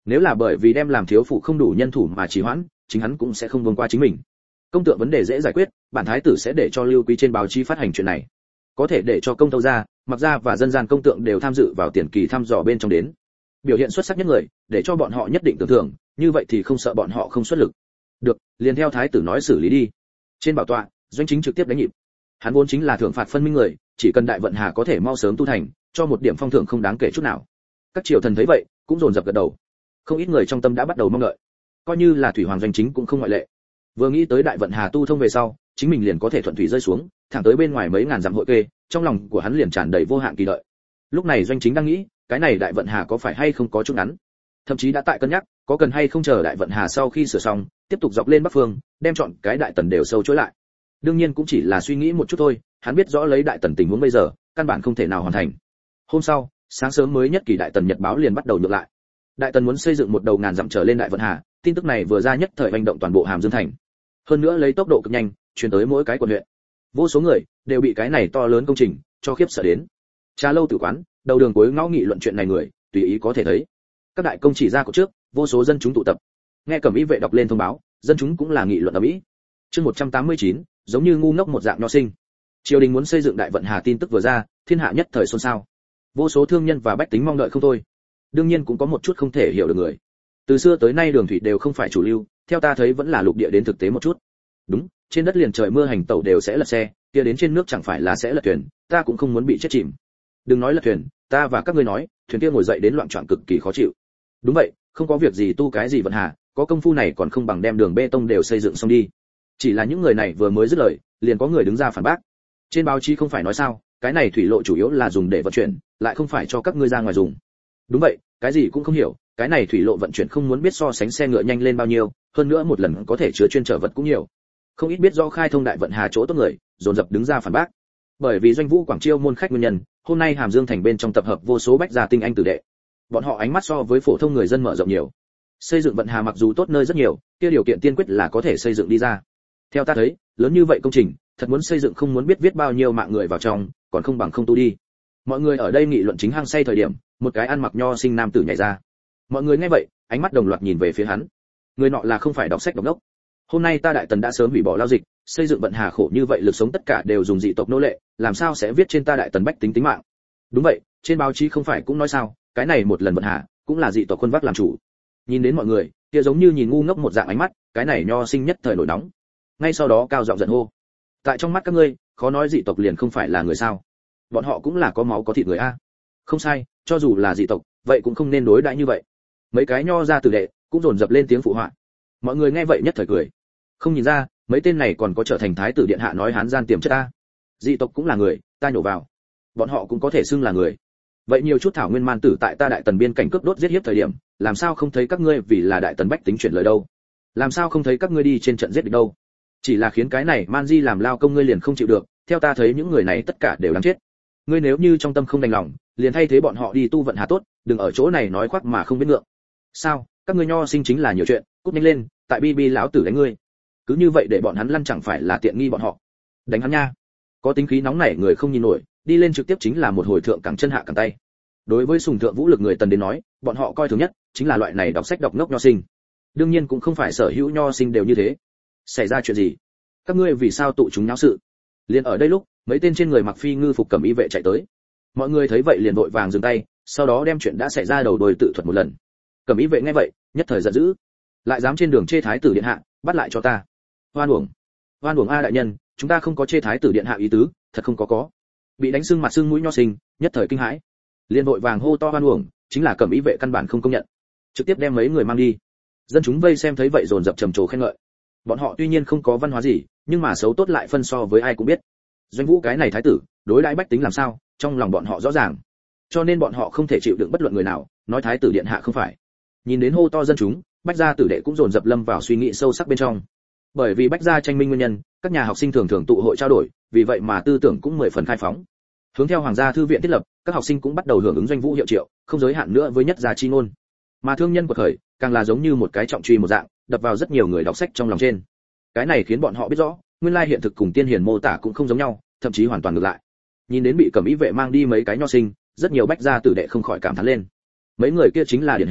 Nếu là bởi vì đem làm thiếu phụ không đủ nhân thủ mà trì hoãn, chính hắn cũng sẽ không buông qua chính mình. Công tượng vấn đề dễ giải quyết, bản thái tử sẽ để cho Lưu Quý trên báo chí phát hành chuyện này. Có thể để cho công tâu gia, Mặc gia và dân gian công tượng đều tham dự vào tiền kỳ thăm dò bên trong đến. Biểu hiện xuất sắc nhất người, để cho bọn họ nhất định tưởng thưởng, như vậy thì không sợ bọn họ không xuất lực. Được, liền theo thái tử nói xử lý đi. Trên bảo tọa, Doanh Chính trực tiếp đánh nhịp. Hắn vốn chính là thưởng phạt phân minh người, chỉ cần Đại Vận Hà có thể mau sớm tu thành, cho một điểm phong thưởng không đáng kể chút nào. Các triều thần thấy vậy, cũng dồn dập gật đầu. Không ít người trong tâm đã bắt đầu mong đợi. Coi như là thủy hoàng Doanh Chính cũng không ngoại lệ. Vừa nghĩ tới Đại Vận Hà tu thông về sau, chính mình liền có thể thuận thủy rơi xuống, thẳng tới bên ngoài mấy ngàn dặm hội kê, trong lòng của hắn liền tràn đầy vô hạn kỳ đợi. Lúc này Doanh Chính đang nghĩ, cái này Đại Vận Hà có phải hay không có chút ngắn, thậm chí đã tại cân nhắc, có cần hay không chờ Đại Vận Hà sau khi sửa xong, tiếp tục dọc lên bắc phương, đem chọn cái Đại Tần đều sâu chối lại. Đương nhiên cũng chỉ là suy nghĩ một chút thôi, hắn biết rõ lấy Đại Tần tình huống bây giờ, căn bản không thể nào hoàn thành. Hôm sau, sáng sớm mới nhất kỳ Đại Tần nhật báo liền bắt đầu nhượng lại. Đại Tần muốn xây dựng một đầu ngàn dặm trở lên Đại Vận Hà, tin tức này vừa ra nhất thời hành động toàn bộ Hàm Dương thành. Hơn nữa lấy tốc độ cực nhanh, truyền tới mỗi cái quận huyện. Vô số người đều bị cái này to lớn công trình cho khiếp sợ đến. Trà lâu tử quán, đầu đường cuối ngõ nghị luận chuyện này người, tùy ý có thể thấy. Các đại công chỉ ra của trước, vô số dân chúng tụ tập. Nghe Cẩm Y vệ đọc lên thông báo, dân chúng cũng là nghị luận ầm ĩ. Chương một trăm tám mươi chín, giống như ngu ngốc một dạng nho sinh. Triều đình muốn xây dựng Đại Vận Hà tin tức vừa ra, thiên hạ nhất thời xôn xao. Vô số thương nhân và bách tính mong đợi không thôi. Đương nhiên cũng có một chút không thể hiểu được người. Từ xưa tới nay đường thủy đều không phải chủ lưu, theo ta thấy vẫn là lục địa đến thực tế một chút. Đúng, trên đất liền trời mưa hành tẩu đều sẽ lật xe, kia đến trên nước chẳng phải là sẽ lật thuyền, ta cũng không muốn bị chết chìm. Đừng nói lật thuyền, ta và các ngươi nói, thuyền kia ngồi dậy đến loạn choạng cực kỳ khó chịu. Đúng vậy, không có việc gì tu cái gì vận hà, có công phu này còn không bằng đem đường bê tông đều xây dựng xong đi. Chỉ là những người này vừa mới dứt lời, liền có người đứng ra phản bác. Trên báo chí không phải nói sao, cái này thủy lộ chủ yếu là dùng để vận chuyển, lại không phải cho các ngươi ra ngoài dùng. Đúng vậy, cái gì cũng không hiểu, cái này thủy lộ vận chuyển không muốn biết so sánh xe ngựa nhanh lên bao nhiêu, hơn nữa một lần có thể chứa chuyên trở vật cũng nhiều. Không ít biết do khai thông Đại Vận Hà chỗ tốt người, dồn dập đứng ra phản bác. Bởi vì Doanh Vũ Quảng chiêu môn khách nguyên nhân, hôm nay Hàm Dương thành bên trong tập hợp vô số bách gia tinh anh tử đệ. Bọn họ ánh mắt so với phổ thông người dân mở rộng nhiều. Xây dựng Vận Hà mặc dù tốt nơi rất nhiều, kia điều kiện tiên quyết là có thể xây dựng đi ra. Theo ta thấy, lớn như vậy công trình, thật muốn xây dựng không muốn biết viết bao nhiêu mạng người vào trong, còn không bằng không tu đi. Mọi người ở đây nghị luận chính hăng say thời điểm, một cái ăn mặc nho sinh nam tử nhảy ra. Mọi người nghe vậy, ánh mắt đồng loạt nhìn về phía hắn. Người nọ là không phải đọc sách đọc đốc. Hôm nay ta Đại Tần đã sớm hủy bỏ lao dịch, xây dựng Vận Hà khổ như vậy lực sống tất cả đều dùng dị tộc nô lệ, làm sao sẽ viết trên ta Đại Tần bách tính tính mạng? Đúng vậy, trên báo chí không phải cũng nói sao, cái này một lần Vận Hà cũng là dị tộc quân vác làm chủ. Nhìn đến mọi người, kia giống như nhìn ngu ngốc một dạng ánh mắt, cái này nho sinh nhất thời nổi nóng. Ngay sau đó cao giọng giận hô: tại trong mắt các ngươi, khó nói dị tộc liền không phải là người sao? Bọn họ cũng là có máu có thịt người a. Không sai, cho dù là dị tộc, vậy cũng không nên đối đãi như vậy. Mấy cái nho ra tử đệ cũng dồn dập lên tiếng phụ họa. Mọi người nghe vậy nhất thời cười. Không nhìn ra, mấy tên này còn có trở thành thái tử điện hạ nói hán gian tiềm chất ta. Dị tộc cũng là người, ta nhổ vào. Bọn họ cũng có thể xưng là người. Vậy nhiều chút thảo nguyên man tử tại ta Đại Tần biên cảnh cướp đốt giết hiếp thời điểm, làm sao không thấy các ngươi vì là Đại Tần bách tính chuyển lời đâu? Làm sao không thấy các ngươi đi trên trận giết địch đâu? Chỉ là khiến cái này man di làm lao công ngươi liền không chịu được, theo ta thấy những người này tất cả đều đáng chết. Ngươi nếu như trong tâm không đành lòng, liền thay thế bọn họ đi tu Vận Hà tốt, đừng ở chỗ này nói khoác mà không biết ngượng. Sao, các ngươi nho sinh chính là nhiều chuyện, cút nhanh lên, tại bi bi lão tử đánh ngươi. Cứ như vậy để bọn hắn lăn chẳng phải là tiện nghi bọn họ. Đánh hắn nha. Có tính khí nóng nảy người không nhìn nổi, đi lên trực tiếp chính là một hồi thượng cẳng chân hạ cẳng tay. Đối với sùng thượng vũ lực người Tần đến nói, bọn họ coi thường nhất chính là loại này đọc sách đọc ngốc nho sinh. Đương nhiên cũng không phải sở hữu nho sinh đều như thế. Xảy ra chuyện gì? Các ngươi vì sao tụ chúng náo sự? Liền ở đây lúc, mấy tên trên người mặc phi ngư phục cẩm y vệ chạy tới. Mọi người thấy vậy liền vội vàng dừng tay, sau đó đem chuyện đã xảy ra đầu đuôi tự thuật một lần. Cẩm y vệ nghe vậy, nhất thời giận dữ, lại dám trên đường chê thái tử điện hạ, bắt lại cho ta. Hoan uổng, hoan uổng a đại nhân, chúng ta không có chê thái tử điện hạ ý tứ, thật không có có. Bị đánh sưng mặt sưng mũi nho sinh, nhất thời kinh hãi, liền vội vàng hô to hoan uổng, chính là cẩm y vệ căn bản không công nhận, trực tiếp đem mấy người mang đi. Dân chúng vây xem thấy vậy dồn dập trầm trồ khen ngợi. Bọn họ tuy nhiên không có văn hóa gì, nhưng mà xấu tốt lại phân so với ai cũng biết. Doanh Vũ cái này thái tử, đối đãi bách tính làm sao, trong lòng bọn họ rõ ràng. Cho nên bọn họ không thể chịu đựng bất luận người nào, nói thái tử điện hạ không phải. Nhìn đến hô to dân chúng, bách gia tử đệ cũng dồn dập lâm vào suy nghĩ sâu sắc bên trong. Bởi vì bách gia tranh minh nguyên nhân, các nhà học sinh thường thường tụ hội trao đổi, vì vậy mà tư tưởng cũng mười phần khai phóng. Hướng theo hoàng gia thư viện thiết lập, các học sinh cũng bắt đầu hưởng ứng Doanh Vũ hiệu triệu, không giới hạn nữa với nhất gia chi ngôn. Mà thương nhân quật khởi, càng là giống như một cái trọng truy một dạng, đập vào rất nhiều người đọc sách trong lòng trên. Cái này khiến bọn họ biết rõ, nguyên lai hiện thực cùng tiên hiền mô tả cũng không giống nhau, thậm chí hoàn toàn ngược lại. Nhìn đến bị cẩm y vệ mang đi mấy cái nho sinh, rất nhiều bách gia tử đệ không khỏi cảm thán lên. Mấy người kia chính là điển hình,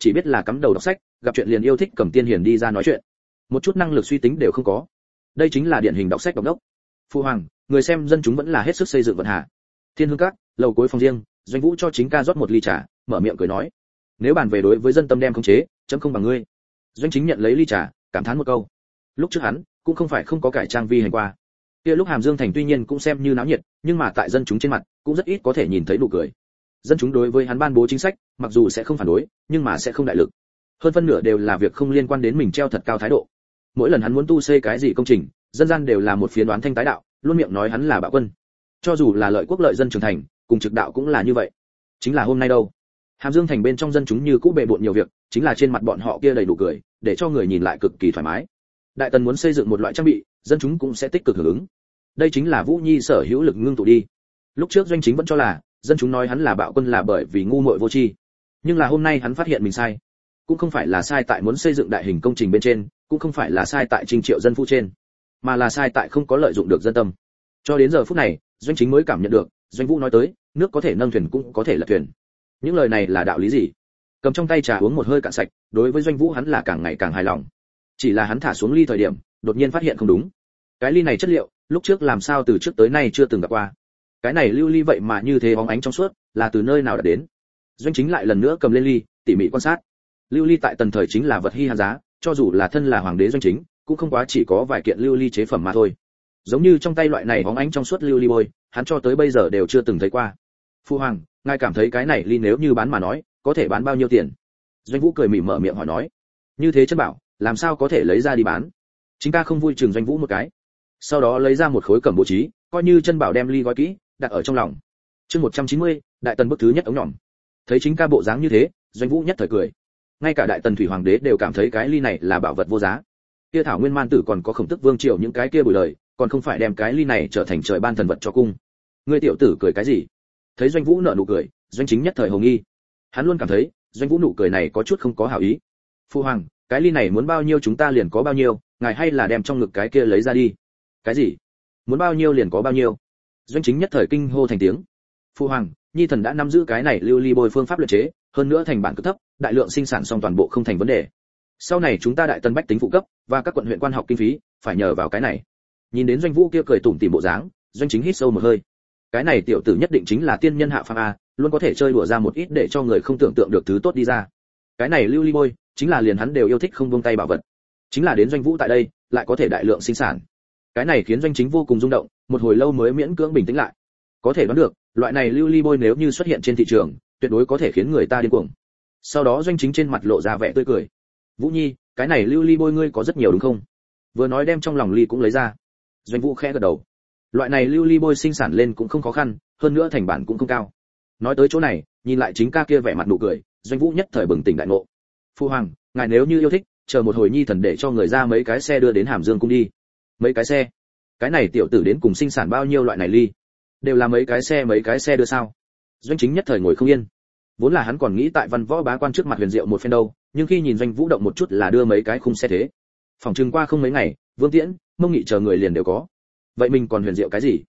chỉ biết là cắm đầu đọc sách, gặp chuyện liền yêu thích cầm tiên hiền đi ra nói chuyện, một chút năng lực suy tính đều không có. Đây chính là điển hình đọc sách độc đốc. Phu hoàng, người xem dân chúng vẫn là hết sức xây dựng vận hạ. Thiên Hương Các, lầu cuối phòng riêng, Doanh Vũ cho chính ca rót một ly trà, mở miệng cười nói: nếu bàn về đối với dân tâm đem khống chế, chấm không bằng ngươi. Doanh Chính nhận lấy ly trà, cảm thán một câu. Lúc trước hắn cũng không phải không có cải trang vi hành qua. Kia lúc Hàm Dương thành tuy nhiên cũng xem như náo nhiệt, nhưng mà tại dân chúng trên mặt cũng rất ít có thể nhìn thấy nụ cười. Dân chúng đối với hắn ban bố chính sách, mặc dù sẽ không phản đối, nhưng mà sẽ không đại lực. Hơn phân nửa đều là việc không liên quan đến mình treo thật cao thái độ. Mỗi lần hắn muốn tu xây cái gì công trình, dân gian đều là một phiến đoán thanh tái đạo, luôn miệng nói hắn là bạo quân. Cho dù là lợi quốc lợi dân trưởng thành, cùng trực đạo cũng là như vậy. Chính là hôm nay đâu, Hàm Dương thành bên trong dân chúng như cũ bề bộn nhiều việc, chính là trên mặt bọn họ kia đầy đủ cười, để cho người nhìn lại cực kỳ thoải mái. Đại tần muốn xây dựng một loại trang bị, dân chúng cũng sẽ tích cực hưởng ứng. Đây chính là Vũ Nhi sở hữu lực ngưng tụ đi. Lúc trước Doanh Chính vẫn cho là dân chúng nói hắn là bạo quân là bởi vì ngu muội vô tri, nhưng là hôm nay hắn phát hiện mình sai. Cũng không phải là sai tại muốn xây dựng đại hình công trình bên trên, cũng không phải là sai tại trình triệu dân phu trên, mà là sai tại không có lợi dụng được dân tâm. Cho đến giờ phút này, Doanh Chính mới cảm nhận được, Doanh Vũ nói tới, nước có thể nâng thuyền cũng có thể lật thuyền. Những lời này là đạo lý gì? Cầm trong tay trà uống một hơi cạn sạch, đối với Doanh Vũ hắn là càng ngày càng hài lòng. Chỉ là hắn thả xuống ly thời điểm, đột nhiên phát hiện không đúng. Cái ly này chất liệu, lúc trước làm sao từ trước tới nay chưa từng gặp qua. Cái này lưu ly vậy mà như thế bóng ánh trong suốt, là từ nơi nào đã đến? Doanh Chính lại lần nữa cầm lên ly, tỉ mỉ quan sát. Lưu ly tại tần thời chính là vật hi hàn giá, cho dù là thân là hoàng đế Doanh Chính, cũng không quá chỉ có vài kiện lưu ly chế phẩm mà thôi. Giống như trong tay loại này bóng ánh trong suốt lưu ly bôi, hắn cho tới bây giờ đều chưa từng thấy qua. Phu hoàng, ngài cảm thấy cái này ly nếu như bán mà nói, có thể bán bao nhiêu tiền? Doanh Vũ cười mỉm mở miệng hỏi nói. Như thế chân bảo, làm sao có thể lấy ra đi bán? Chính ca không vui chừng Doanh Vũ một cái. Sau đó lấy ra một khối cẩm bố trí, coi như chân bảo đem ly gói kỹ, đặt ở trong lòng. Chương một trăm chín mươi, đại tần bức thứ nhất ống nhỏm. Thấy chính ca bộ dáng như thế, Doanh Vũ nhất thời cười. Ngay cả đại tần thủy hoàng đế đều cảm thấy cái ly này là bảo vật vô giá. Kia thảo nguyên man tử còn có khổng tức vương triều những cái kia bùi lời, còn không phải đem cái ly này trở thành trời ban thần vật cho cung. Ngươi tiểu tử cười cái gì? Thấy Doanh Vũ nở nụ cười, Doanh Chính nhất thời hồ nghi. Hắn luôn cảm thấy, Doanh Vũ nụ cười này có chút không có hảo ý. Phu hoàng, cái ly này muốn bao nhiêu chúng ta liền có bao nhiêu, ngài hay là đem trong ngực cái kia lấy ra đi. Cái gì? Muốn bao nhiêu liền có bao nhiêu? Doanh Chính nhất thời kinh hô thành tiếng. Phu hoàng, nhi thần đã nắm giữ cái này lưu ly bôi phương pháp luyện chế, hơn nữa thành bản cực thấp, đại lượng sinh sản xong toàn bộ không thành vấn đề. Sau này chúng ta đại tần bách tính phụ cấp và các quận huyện quan học kinh phí, phải nhờ vào cái này. Nhìn đến Doanh Vũ kia cười tủm tỉm bộ dáng, Doanh Chính hít sâu một hơi. Cái này tiểu tử nhất định chính là tiên nhân hạ phàm a, luôn có thể chơi đùa ra một ít để cho người không tưởng tượng được thứ tốt đi ra. Cái này lưu ly bôi, chính là liền hắn đều yêu thích không buông tay bảo vật. Chính là đến Doanh Vũ tại đây, lại có thể đại lượng sinh sản. Cái này khiến Doanh Chính vô cùng rung động, một hồi lâu mới miễn cưỡng bình tĩnh lại. Có thể đoán được, loại này lưu ly bôi nếu như xuất hiện trên thị trường, tuyệt đối có thể khiến người ta điên cuồng. Sau đó Doanh Chính trên mặt lộ ra vẻ tươi cười. Vũ Nhi, cái này lưu ly bôi ngươi có rất nhiều đúng không? Vừa nói đem trong lòng ly cũng lấy ra. Doanh Vũ khẽ gật đầu. Loại này lưu ly bôi sinh sản lên cũng không khó khăn, hơn nữa thành bản cũng không cao. Nói tới chỗ này, nhìn lại chính ca kia vẻ mặt nụ cười, Doanh Vũ nhất thời bừng tỉnh đại ngộ. Phu hoàng, ngài nếu như yêu thích, chờ một hồi nhi thần để cho người ra mấy cái xe đưa đến Hàm Dương cung đi. Mấy cái xe? Cái này tiểu tử đến cùng sinh sản bao nhiêu loại này ly? Đều là mấy cái xe mấy cái xe đưa sao? Doanh Chính nhất thời ngồi không yên. Vốn là hắn còn nghĩ tại văn võ bá quan trước mặt huyền diệu một phen đâu, nhưng khi nhìn Doanh Vũ động một chút là đưa mấy cái khung xe thế. Phòng trừng qua không mấy ngày, Vương Tiễn, Mông Nghị chờ người liền đều có. Vậy mình còn huyền diệu cái gì?